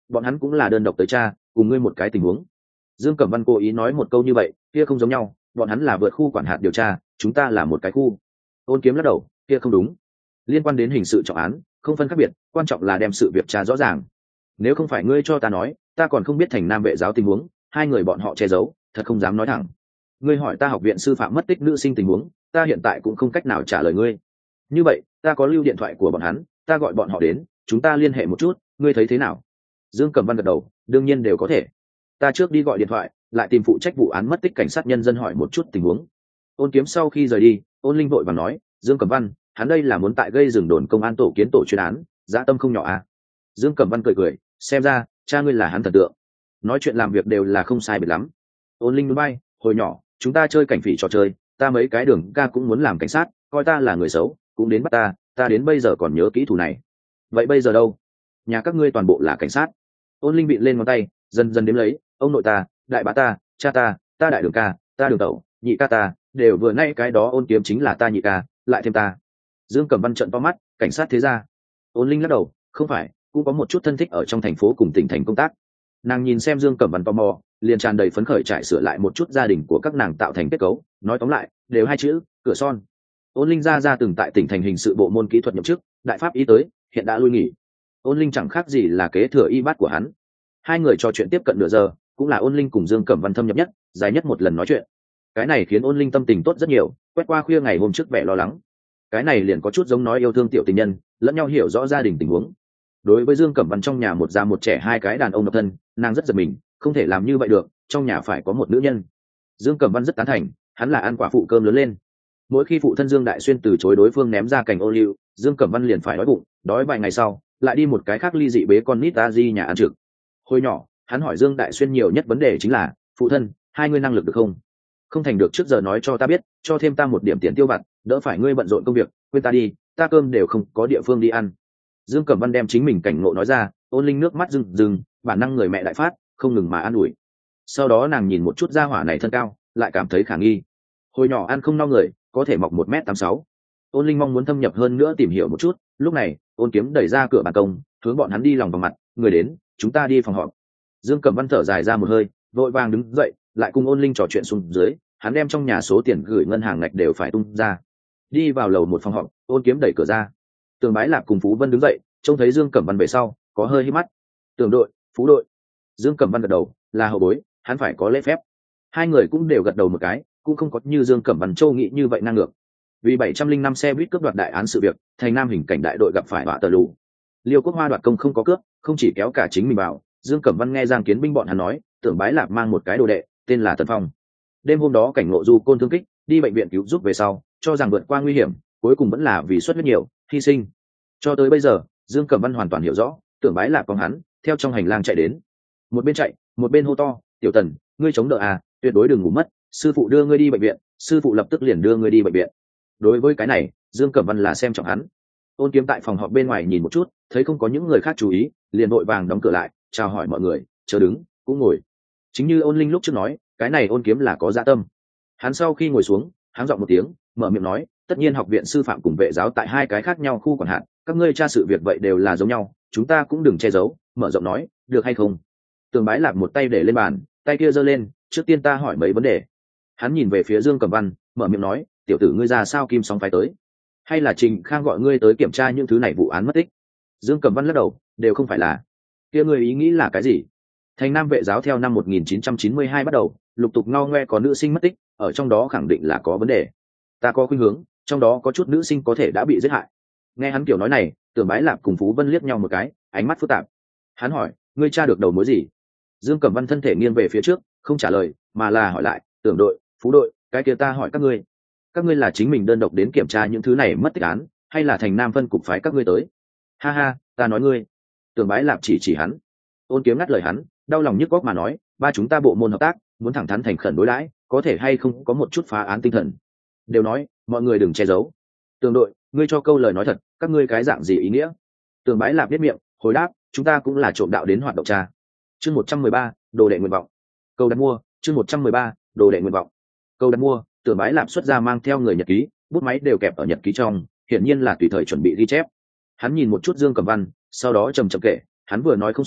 [SPEAKER 1] bọn hắn cũng là đơn độc tới cha cùng ngươi một cái tình huống. Dương Cẩm Văn cố ý nói một câu như vậy, kia không giống nhau, bọn hắn là vượt khu quản hạt điều tra, chúng ta là một cái khu. Ôn Kiếm lắc đầu, kia không đúng, liên quan đến hình sự trọng án không phân khác biệt, quan trọng là đem sự việc tra rõ ràng. Nếu không phải ngươi cho ta nói, ta còn không biết thành Nam vệ giáo tình huống, hai người bọn họ che giấu, thật không dám nói thẳng. Ngươi hỏi ta học viện sư phạm mất tích nữ sinh tình huống, ta hiện tại cũng không cách nào trả lời ngươi. Như vậy, ta có lưu điện thoại của bọn hắn, ta gọi bọn họ đến, chúng ta liên hệ một chút, ngươi thấy thế nào? Dương Cẩm Văn gật đầu, đương nhiên đều có thể. Ta trước đi gọi điện thoại, lại tìm phụ trách vụ án mất tích cảnh sát nhân dân hỏi một chút tình huống. Ôn Kiếm sau khi rời đi, Ôn Linh vội vàng nói, Dương Cẩm Văn, hắn đây là muốn tại gây rừng đồn công an tổ kiến tổ chuyên án, dã tâm không nhỏ à? Dương Cẩm Văn cười cười, xem ra cha ngươi là hắn thần tượng, nói chuyện làm việc đều là không sai biệt lắm. Ôn Linh núi bay, hồi nhỏ chúng ta chơi cảnh phỉ trò chơi, ta mấy cái đường ca cũng muốn làm cảnh sát, coi ta là người xấu cũng đến bắt ta, ta đến bây giờ còn nhớ kỹ thủ này. Vậy bây giờ đâu? Nhà các ngươi toàn bộ là cảnh sát. Ôn Linh bị lên ngón tay, dần dần đếm lấy, ông nội ta, đại bá ta, cha ta, ta đại đường ca, ta đường tẩu, nhị ca ta, đều vừa nay cái đó Ôn Kiếm chính là ta nhị ca, lại thêm ta. Dương Cẩm Văn trợn to mắt, cảnh sát thế ra? Ôn Linh lắc đầu, không phải, cũng có một chút thân thích ở trong thành phố cùng tỉnh thành công tác. Nàng nhìn xem Dương Cẩm Văn tò mò, liền tràn đầy phấn khởi trải sửa lại một chút gia đình của các nàng tạo thành kết cấu, nói tóm lại đều hai chữ, cửa son. Ôn Linh ra ra từng tại tỉnh thành hình sự bộ môn kỹ thuật nhậm chức, đại pháp y tới, hiện đã lui nghỉ. Ôn Linh chẳng khác gì là kế thừa y bát của hắn. Hai người trò chuyện tiếp cận nửa giờ, cũng là Ôn Linh cùng Dương Cẩm Văn thâm nhập nhất, dài nhất một lần nói chuyện. Cái này khiến Ôn Linh tâm tình tốt rất nhiều, quét qua khuya ngày hôm trước vẻ lo lắng. Cái này liền có chút giống nói yêu thương tiểu tình nhân, lẫn nhau hiểu rõ gia đình tình huống. Đối với Dương Cẩm Văn trong nhà một già một trẻ hai cái đàn ông độc thân, nàng rất giật mình, không thể làm như vậy được, trong nhà phải có một nữ nhân. Dương Cẩm Văn rất tán thành, hắn là ăn quả phụ cơm lớn lên. Mỗi khi phụ thân Dương Đại Xuyên từ chối đối phương ném ra cành ô liu, Dương Cẩm Văn liền phải đói bụng, đói vài ngày sau lại đi một cái khác ly dị bế con nít ta di nhà ăn trực. Hồi nhỏ hắn hỏi Dương Đại Xuyên nhiều nhất vấn đề chính là, phụ thân, hai ngươi năng lực được không? Không thành được trước giờ nói cho ta biết, cho thêm ta một điểm tiền tiêu vặt, đỡ phải ngươi bận rộn công việc, quên ta đi, ta cơm đều không có địa phương đi ăn. Dương Cẩm Văn đem chính mình cảnh ngộ nói ra, Ôn Linh nước mắt rưng rưng, bản năng người mẹ đại phát, không ngừng mà an ủi. Sau đó nàng nhìn một chút gia hỏa này thân cao, lại cảm thấy khả nghi. Hồi nhỏ ăn không no người, có thể mọc một mét tám sáu. Ôn Linh mong muốn thâm nhập hơn nữa tìm hiểu một chút, lúc này Ôn Kiếm đẩy ra cửa ban công, hướng bọn hắn đi lòng vòng mặt, người đến, chúng ta đi phòng họp. Dương Cẩm Văn thở dài ra một hơi, vội vàng đứng dậy, lại cùng Ôn Linh trò chuyện xuống dưới, hắn đem trong nhà số tiền gửi ngân hàng ngạch đều phải tung ra. Đi vào lầu một phòng họp, Ôn Kiếm đẩy cửa ra. Tường Bái Lạc cùng Phú Vân đứng dậy, trông thấy Dương Cẩm Văn về sau, có hơi hít mắt. Tưởng đội, Phú đội. Dương Cẩm Văn gật đầu, là hậu bối, hắn phải có lễ phép. Hai người cũng đều gật đầu một cái, cũng không có như Dương Cẩm Văn châu nghĩ như vậy ngang ngược. Vì bảy trăm linh năm xe buýt cướp đoạt đại án sự việc, thành Nam hình cảnh đại đội gặp phải họa tờ lù. Liêu Quốc Hoa đoạt công không có cướp, không chỉ kéo cả chính mình vào. Dương Cẩm Văn nghe Giang Kiến binh bọn hắn nói, Tưởng Bái Lạc mang một cái đồ đệ, tên là Tần Phong. Đêm hôm đó cảnh ngộ du côn thương kích, đi bệnh viện cứu giúp về sau, cho rằng vượt qua nguy hiểm, cuối cùng vẫn là vì xuất huyết nhiều, hy sinh. Cho tới bây giờ, Dương Cẩm Văn hoàn toàn hiểu rõ, Tưởng Bái Lạc con hắn, theo trong hành lang chạy đến. Một bên chạy, một bên hô to, "Tiểu Tần, ngươi chống đỡ à, tuyệt đối đừng ngủ mất, sư phụ đưa ngươi đi bệnh viện." Sư phụ lập tức liền đưa ngươi đi bệnh viện. Đối với cái này, Dương Cẩm Văn là xem trọng hắn. Ôn Kiếm tại phòng họp bên ngoài nhìn một chút, thấy không có những người khác chú ý, liền vội vàng đóng cửa lại, chào hỏi mọi người, chờ đứng, cũng ngồi. Chính như Ôn Linh lúc trước nói, cái này Ôn Kiếm là có dạ tâm. Hắn sau khi ngồi xuống, háng giọng một tiếng, mở miệng nói, tất nhiên học viện sư phạm cùng vệ giáo tại hai cái khác nhau khu quản hạt, các ngươi tra sự việc vậy đều là giống nhau, chúng ta cũng đừng che giấu, mở rộng nói, được hay không? Tường Bái Lạc một tay để lên bàn, tay kia giơ lên, trước tiên ta hỏi mấy vấn đề. Hắn nhìn về phía Dương Cẩm Văn, mở miệng nói, tiểu tử ngươi ra sao kim sóng phái tới? Hay là Trình Khang gọi ngươi tới kiểm tra những thứ này vụ án mất tích? Dương Cẩm Văn lắc đầu, đều không phải là. Kia ngươi ý nghĩ là cái gì? Thành Nam vệ giáo theo năm một nghìn chín trăm chín mươi hai bắt đầu, lục tục ngao ngoe có nữ sinh mất tích, ở trong đó khẳng định là có vấn đề. Ta có khuynh hướng, trong đó có chút nữ sinh có thể đã bị giết hại. Nghe hắn kiểu nói này, Tưởng Bái Lạc cùng Phú Vân liếc nhau một cái, ánh mắt phức tạp. Hắn hỏi, ngươi tra được đầu mối gì? Dương Cẩm Văn thân thể nghiêng về phía trước, không trả lời, mà là hỏi lại, Tưởng đội, Phú đội, cái kia ta hỏi các ngươi, các ngươi là chính mình đơn độc đến kiểm tra những thứ này mất tích án, hay là Thành Nam phân cục phái các ngươi tới? Ha ha, ta nói ngươi. Tưởng Bái Lạc chỉ chỉ hắn. Ôn Kiếm ngắt lời hắn, đau lòng nhức góc mà nói, ba chúng ta bộ môn hợp tác, muốn thẳng thắn thành khẩn đối đãi, có thể hay không có một chút phá án tinh thần? Đều nói, mọi người đừng che giấu. Tưởng đội, ngươi cho câu lời nói thật, các ngươi cái dạng gì ý nghĩa? Tưởng Bái Lạc biết miệng, hồi đáp, chúng ta cũng là trộm đạo đến hoạt động tra. Chương một trăm mười ba, đồ đệ nguyện vọng. Câu đặt mua, chương một trăm mười ba, đồ đệ nguyện vọng. Câu đặt mua, Tưởng Bái Lạc xuất ra mang theo người nhật ký, bút máy đều kẹp ở nhật ký trong, hiển nhiên là tùy thời chuẩn bị ghi chép. Hắn nhìn một chút Dương Cẩm Văn, sau đó trầm trầm kể, hắn vừa nói không sai,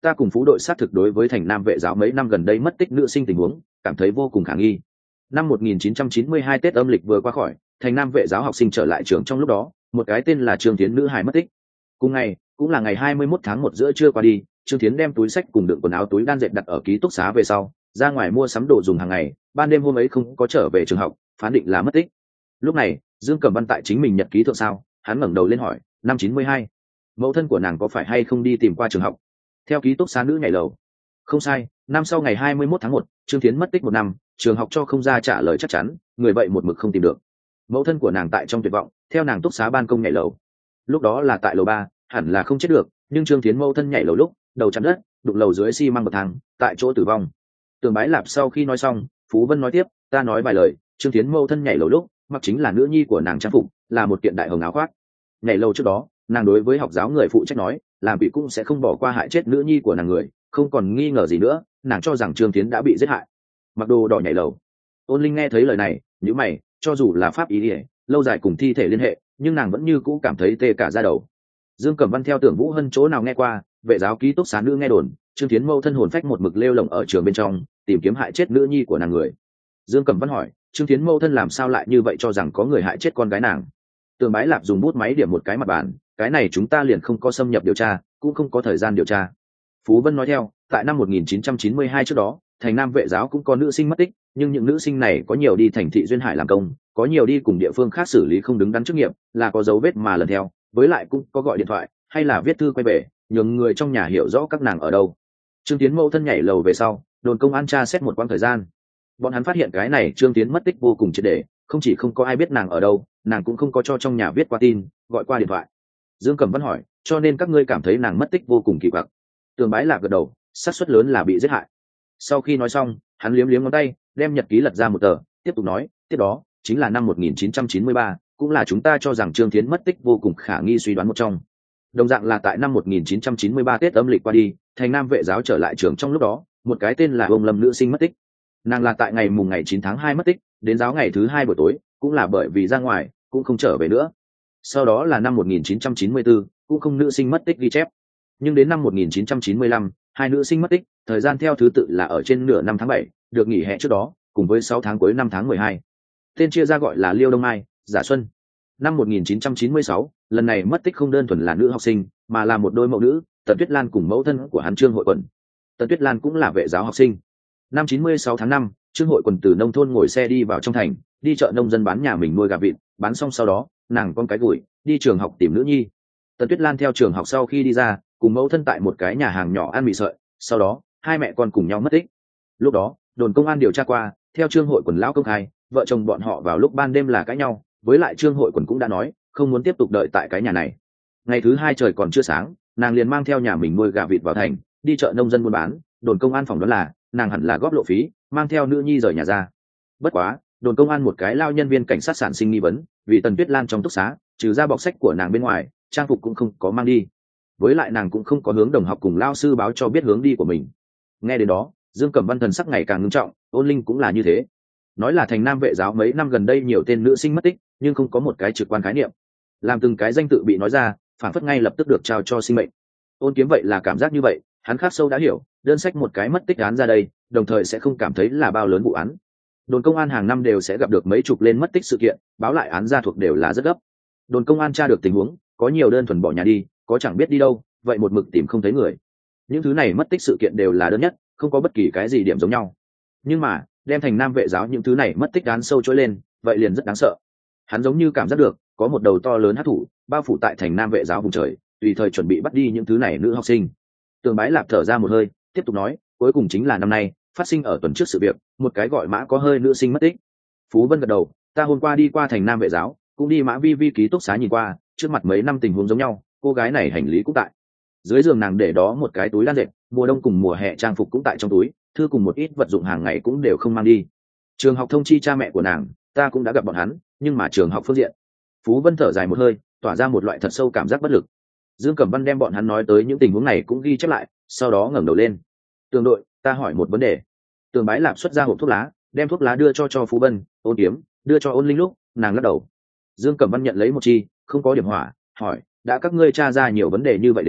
[SPEAKER 1] ta cùng Phú đội xác thực đối với thành nam vệ giáo mấy năm gần đây mất tích nữ sinh tình huống cảm thấy vô cùng khả nghi. Năm một nghìn chín trăm chín mươi hai Tết âm lịch vừa qua khỏi, thành nam vệ giáo học sinh trở lại trường trong lúc đó, một cái tên là Trương Tiến nữ hài mất tích. Cùng ngày, cũng là ngày hai mươi mốt tháng một giữa trưa qua đi, Trương Tiến đem túi sách cùng đựng quần áo túi đan dệt đặt ở ký túc xá về sau, ra ngoài mua sắm đồ dùng hàng ngày, ban đêm hôm ấy không có trở về trường học, phán định là mất tích. Lúc này, Dương Cẩm Văn tại chính mình nhật ký thượng sao, hắn ngẩng đầu lên hỏi, năm chín mươi hai, mẫu thân của nàng có phải hay không đi tìm qua trường học? Theo ký túc xá nữ nhảy lầu. Không sai, năm sau ngày hai mươi mốt tháng một, Trương Tiến mất tích một năm, trường học cho không ra trả lời chắc chắn, người vậy một mực không tìm được. Mẫu thân của nàng tại trong tuyệt vọng, theo nàng túc xá ban công nhảy lầu. Lúc đó là tại lầu ba, hẳn là không chết được, nhưng Trương Tiến mẫu thân nhảy lầu lúc, đầu chạm đất, đụng lầu dưới xi măng bậc thang, tại chỗ tử vong. Tường Bái Lạp sau khi nói xong, Phú Vân nói tiếp, ta nói vài lời, Trương Tiến mẫu thân nhảy lầu lúc, mặc chính là nữ nhi của nàng trang phục, là một kiện đại hồng áo khoác. Nhảy lầu trước đó, nàng đối với học giáo người phụ trách nói, làm bị cũng sẽ không bỏ qua hại chết nữ nhi của nàng người, không còn nghi ngờ gì nữa, nàng cho rằng Trương Tiến đã bị giết hại. Mặc đồ đỏ nhảy lầu. Ôn Linh nghe thấy lời này, nhíu mày, cho dù là pháp ý, ý lâu dài cùng thi thể liên hệ, nhưng nàng vẫn như cũ cảm thấy tê cả da đầu. Dương Cẩm Văn theo Tưởng Vũ Hân chỗ nào nghe qua, vệ giáo ký túc xá nữ nghe đồn, Trương Tiến mâu thân hồn phách một mực lêu lổng ở trường bên trong, tìm kiếm hại chết nữ nhi của nàng người. Dương Cẩm Văn hỏi, Trương Tiến mâu thân làm sao lại như vậy cho rằng có người hại chết con gái nàng? Tường Bái Lạp dùng bút máy điểm một cái mặt bàn, cái này chúng ta liền không có xâm nhập điều tra, cũng không có thời gian điều tra. Phú Vân nói theo, tại năm một nghìn chín trăm chín mươi hai trước đó, thành nam vệ giáo cũng có nữ sinh mất tích, nhưng những nữ sinh này có nhiều đi thành thị duyên hải làm công, có nhiều đi cùng địa phương khác xử lý không đứng đắn chức nghiệp, là có dấu vết mà lần theo, với lại cũng có gọi điện thoại hay là viết thư quay về, nhường người trong nhà hiểu rõ các nàng ở đâu. Trương Tiến mẫu thân nhảy lầu về sau, đồn công an tra xét một quãng thời gian, bọn hắn phát hiện cái này Trương Tiến mất tích vô cùng triệt để, không chỉ không có ai biết nàng ở đâu, nàng cũng không có cho trong nhà viết qua tin, gọi qua điện thoại. Dương Cẩm Văn hỏi, cho nên các ngươi cảm thấy nàng mất tích vô cùng kỳ quặc? Tường Bái Lạc gật đầu, xác suất lớn là bị giết hại. Sau khi nói xong, hắn liếm liếm ngón tay, đem nhật ký lật ra một tờ, tiếp tục nói, tiếp đó chính là năm một nghìn chín trăm chín mươi ba, cũng là chúng ta cho rằng Trương Thiến mất tích vô cùng khả nghi suy đoán một trong. Đồng dạng là tại năm một nghìn chín trăm chín mươi ba Tết âm lịch qua đi, thành nam vệ giáo trở lại trường trong lúc đó, một cái tên là Ông Lâm nữ sinh mất tích. Nàng là tại ngày mùng ngày chín tháng hai mất tích, đến giáo ngày thứ hai buổi tối, cũng là bởi vì ra ngoài, cũng không trở về nữa. Sau đó là năm một nghìn chín trăm chín mươi tư, cũng không nữ sinh mất tích ghi chép. Nhưng đến năm một nghìn chín trăm chín mươi lăm, hai nữ sinh mất tích, thời gian theo thứ tự là ở trên nửa năm tháng bảy, được nghỉ hè trước đó, cùng với sáu tháng cuối năm tháng mười hai. Tên chia ra gọi là Liêu Đông Mai, Giả Xuân. Năm một nghìn chín trăm chín mươi sáu, lần này mất tích không đơn thuần là nữ học sinh, mà là một đôi mẫu nữ, Tần Tuyết Lan cùng mẫu thân của hắn Trương Hội Quần. Tần Tuyết Lan cũng là vệ giáo học sinh. Năm chín mươi sáu tháng năm, Trương Hội Quần từ nông thôn ngồi xe đi vào trong thành, đi chợ nông dân bán nhà mình nuôi gà vịt, bán xong sau đó, nàng con cái gửi, đi trường học tìm nữ nhi. Tần Tuyết Lan theo trường học sau khi đi ra, cùng mẫu thân tại một cái nhà hàng nhỏ ăn mì sợi, sau đó, hai mẹ con cùng nhau mất tích. Lúc đó, đồn công an điều tra qua, theo Trương Hội Quần lão công khai, vợ chồng bọn họ vào lúc ban đêm là cãi nhau, với lại Trương Hội Quần cũng đã nói, không muốn tiếp tục đợi tại cái nhà này. Ngày thứ hai trời còn chưa sáng, nàng liền mang theo nhà mình nuôi gà vịt vào thành, đi chợ nông dân buôn bán, đồn công an phỏng đoán là, nàng hẳn là góp lộ phí, mang theo nữ nhi rời nhà ra. Bất quá, đồn công an một cái lao nhân viên cảnh sát sản sinh nghi vấn, vì Tần Tuyết Lan trong túc xá, trừ ra bọc sách của nàng bên ngoài, trang phục cũng không có mang đi. Với lại nàng cũng không có hướng đồng học cùng lao sư báo cho biết hướng đi của mình. Nghe đến đó, Dương Cẩm Văn thần sắc ngày càng ngưng trọng, Ôn Linh cũng là như thế. Nói là thành nam vệ giáo mấy năm gần đây nhiều tên nữ sinh mất tích, nhưng không có một cái trực quan khái niệm. Làm từng cái danh tự bị nói ra, phản phất ngay lập tức được trao cho sinh mệnh. Ôn Kiếm vậy là cảm giác như vậy, hắn khắc sâu đã hiểu, đơn sách một cái mất tích án ra đây, đồng thời sẽ không cảm thấy là bao lớn vụ án. Đồn công an hàng năm đều sẽ gặp được mấy chục lên mất tích sự kiện, báo lại án ra thuộc đều là rất gấp. Đồn công an tra được tình huống, có nhiều đơn thuần bỏ nhà đi, có chẳng biết đi đâu, vậy một mực tìm không thấy người. Những thứ này mất tích sự kiện đều là đơn nhất, không có bất kỳ cái gì điểm giống nhau. Nhưng mà, đem thành nam vệ giáo những thứ này mất tích án sâu trỗi lên, vậy liền rất đáng sợ. Hắn giống như cảm giác được, có một đầu to lớn hắc thủ, bao phủ tại thành nam vệ giáo vùng trời, tùy thời chuẩn bị bắt đi những thứ này nữ học sinh. Tường Bái Lạp thở ra một hơi, tiếp tục nói, cuối cùng chính là năm nay, phát sinh ở tuần trước sự việc, một cái gọi Mã có hơi nữ sinh mất tích. Phú Vân gật đầu, ta hôm qua đi qua thành nam vệ giáo, cũng đi Mã Vi Vi ký túc xá nhìn qua, trước mặt mấy năm tình huống giống nhau, cô gái này hành lý cũng tại. Dưới giường nàng để đó một cái túi đan dệt, mùa đông cùng mùa hè trang phục cũng tại trong túi, thư cùng một ít vật dụng hàng ngày cũng đều không mang đi. Trường học thông chi cha mẹ của nàng, ta cũng đã gặp bọn hắn, nhưng mà trường học phương diện. Phú Vân thở dài một hơi, tỏa ra một loại thật sâu cảm giác bất lực. Dương Cẩm Văn đem bọn hắn nói tới những tình huống này cũng ghi chép lại, sau đó ngẩng đầu lên. Tường đội, ta hỏi một vấn đề. Tường Bái Lạp xuất ra hộp thuốc lá, đem thuốc lá đưa cho cho Phú Vân, Ôn Kiếm đưa cho Ôn Linh lúc, nàng lắc đầu. Dương Cẩm Văn nhận lấy một chi, không có điểm hỏa, hỏi, đã các ngươi tra ra nhiều vấn đề như vậy đến,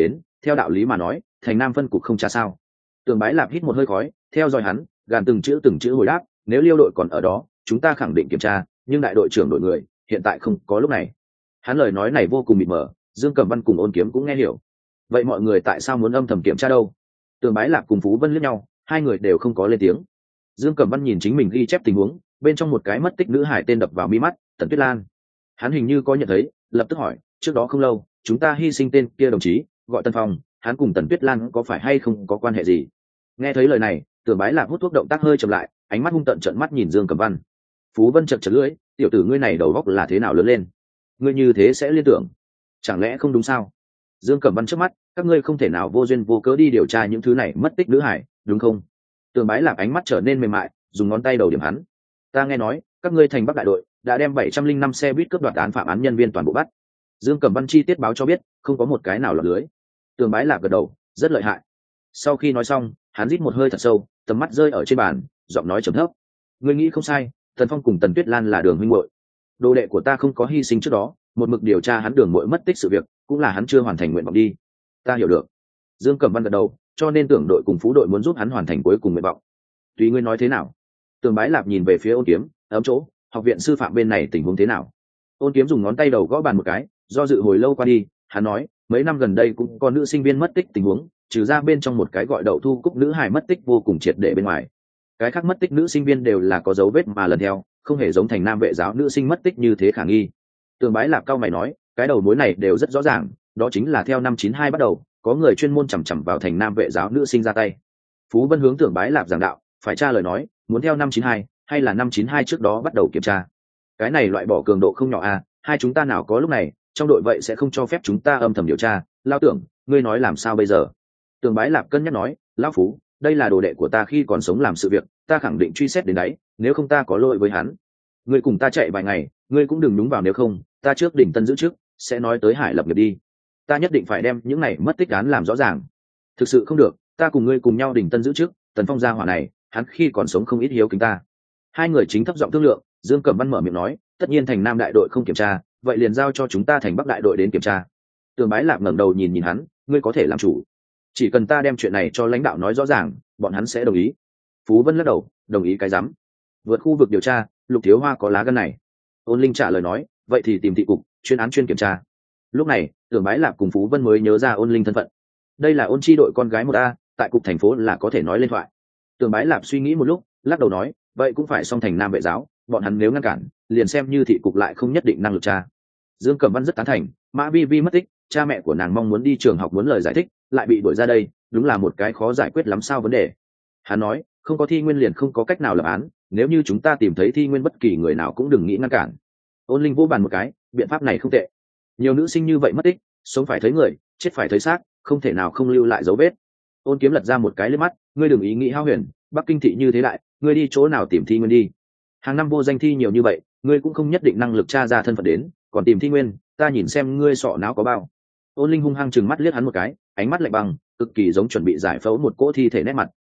[SPEAKER 1] theo đạo lý mà nói thành nam phân cục không trả sao. Tường Bái Lạp hít một hơi khói, theo dõi hắn, gàn từng chữ từng chữ hồi đáp, nếu Liêu đội còn ở đó chúng ta khẳng định kiểm tra, nhưng đại đội trưởng đội người hiện tại không có lúc này. Hắn lời nói này vô cùng mịt mờ, Dương Cẩm Văn cùng Ôn Kiếm cũng nghe hiểu. Vậy mọi người tại sao muốn âm thầm kiểm tra đâu? Tường Bái Lạp cùng Phú Vân liếc nhau, hai người đều không có lên tiếng. Dương Cẩm Văn nhìn chính mình ghi chép tình huống, bên trong một cái mất tích nữ hải tên đập vào mi mắt, Tần Tuyết Lan. Hắn hình như có nhận thấy, lập tức hỏi, trước đó không lâu chúng ta hy sinh tên kia đồng chí gọi Tân Phong, hắn cùng Tần Tuyết Lan có phải hay không có quan hệ gì? Nghe thấy lời này, Tường Bái Lạp hút thuốc động tác hơi chậm lại, ánh mắt hung tợn trợn mắt nhìn Dương Cẩm Văn. Phú Vân chật chật lưỡi, tiểu tử ngươi này đầu góc là thế nào lớn lên? Ngươi như thế sẽ liên tưởng, chẳng lẽ không đúng sao? Dương Cẩm Văn trước mắt, các ngươi không thể nào vô duyên vô cớ đi điều tra những thứ này mất tích nữ hải, đúng không? Tường Bái Lạp ánh mắt trở nên mềm mại, dùng ngón tay đầu điểm hắn. Ta nghe nói, các ngươi thành Bắc đại đội đã đem bảy trăm linh năm xe buýt cướp đoạt án phạm án nhân viên toàn bộ bắt. Dương Cẩm Văn chi tiết báo cho biết, không có một cái nào lọt lưới. Tường Bái Lạp gật đầu, rất lợi hại. Sau khi nói xong, hắn rít một hơi thật sâu, tầm mắt rơi ở trên bàn, giọng nói trầm thấp. Ngươi nghĩ không sai, Tần Phong cùng Tần Tuyết Lan là Đường huynh muội. Đồ đệ của ta không có hy sinh trước đó, một mực điều tra hắn Đường muội mất tích sự việc, cũng là hắn chưa hoàn thành nguyện vọng đi. Ta hiểu được. Dương Cẩm Văn gật đầu, cho nên tưởng đội cùng Phú đội muốn giúp hắn hoàn thành cuối cùng nguyện vọng. Tùy ngươi nói thế nào. Tường Bái Lạp nhìn về phía Ôn Kiếm, ấm chỗ, học viện sư phạm bên này tình huống thế nào? Ôn Kiếm dùng ngón tay đầu gõ bàn một cái, do dự hồi lâu qua đi, hắn nói, mấy năm gần đây cũng có nữ sinh viên mất tích tình huống, trừ ra bên trong một cái gọi Đậu Thu Cúc nữ hài mất tích vô cùng triệt để bên ngoài, cái khác mất tích nữ sinh viên đều là có dấu vết mà lần theo, không hề giống thành nam vệ giáo nữ sinh mất tích như thế khả nghi. Tường Bái Lạp cao mày nói, cái đầu mối này đều rất rõ ràng, đó chính là theo năm chín hai bắt đầu, có người chuyên môn chằm chằm vào thành nam vệ giáo nữ sinh ra tay. Phú Vân hướng Tường Bái Lạp giảng đạo, phải tra lời nói, muốn theo năm chín hai hay là năm chín hai trước đó bắt đầu kiểm tra. Cái này loại bỏ cường độ không nhỏ à, hai chúng ta nào có lúc này, trong đội vậy sẽ không cho phép chúng ta âm thầm điều tra. Lao Tưởng, ngươi nói làm sao bây giờ? Tường Bái Lạp cân nhắc nói, lão Phú, đây là đồ đệ của ta khi còn sống làm sự việc, ta khẳng định truy xét đến đấy, nếu không ta có lỗi với hắn. Ngươi cùng ta chạy vài ngày, ngươi cũng đừng nhúng vào, nếu không ta trước đỉnh tân giữ trước, sẽ nói tới Hải lập nghiệp đi. Ta nhất định phải đem những này mất tích án làm rõ ràng. Thực sự không được, ta cùng ngươi cùng nhau đỉnh tân giữ trước. Tần Phong gia hỏa này, hắn khi còn sống không ít hiếu kính ta. Hai người chính thấp giọng thương lượng, Dương Cẩm Văn mở miệng nói, tất nhiên thành Nam đại đội không kiểm tra, vậy liền giao cho chúng ta thành Bắc đại đội đến kiểm tra. Tường Bái Lạp ngẩng đầu nhìn nhìn hắn, ngươi có thể làm chủ, chỉ cần ta đem chuyện này cho lãnh đạo nói rõ ràng, bọn hắn sẽ đồng ý. Phú Vân lắc đầu, đồng ý cái rắm. Vượt khu vực điều tra, Lục Thiếu Hoa có lá gan này. Ôn Linh trả lời nói, vậy thì tìm thị cục, chuyên án chuyên kiểm tra. Lúc này, Tường Bái Lạp cùng Phú Vân mới nhớ ra Ôn Linh thân phận. Đây là Ôn chi đội con gái một a, tại cục thành phố là có thể nói lên thoại. Tường Bái Lạp suy nghĩ một lúc, lắc đầu nói, vậy cũng phải song thành Nam vệ giáo, bọn hắn nếu ngăn cản, liền xem như thị cục lại không nhất định năng lực tra. Dương Cẩm Văn rất tán thành, Mã Vi Vi mất tích, cha mẹ của nàng mong muốn đi trường học muốn lời giải thích, lại bị đuổi ra đây, đúng là một cái khó giải quyết lắm sao vấn đề. Hắn nói, không có thi nguyên liền không có cách nào lập án, nếu như chúng ta tìm thấy thi nguyên bất kỳ người nào cũng đừng nghĩ ngăn cản. Ôn Linh vô bàn một cái, biện pháp này không tệ. Nhiều nữ sinh như vậy mất tích, sống phải thấy người, chết phải thấy xác, không thể nào không lưu lại dấu vết. Ôn Kiếm lật ra một cái liếc mắt, ngươi đừng ý nghĩ hao huyền, Bắc Kinh thị như thế lại, ngươi đi chỗ nào tìm thi nguyên đi. Hàng năm vô danh thi nhiều như vậy, ngươi cũng không nhất định năng lực tra ra thân phận đến, còn tìm thi nguyên, ta nhìn xem ngươi sọ não có bao. Ôn Linh hung hăng chừng mắt liếc hắn một cái, ánh mắt lạnh băng, cực kỳ giống chuẩn bị giải phẫu một cỗ thi thể nét mặt.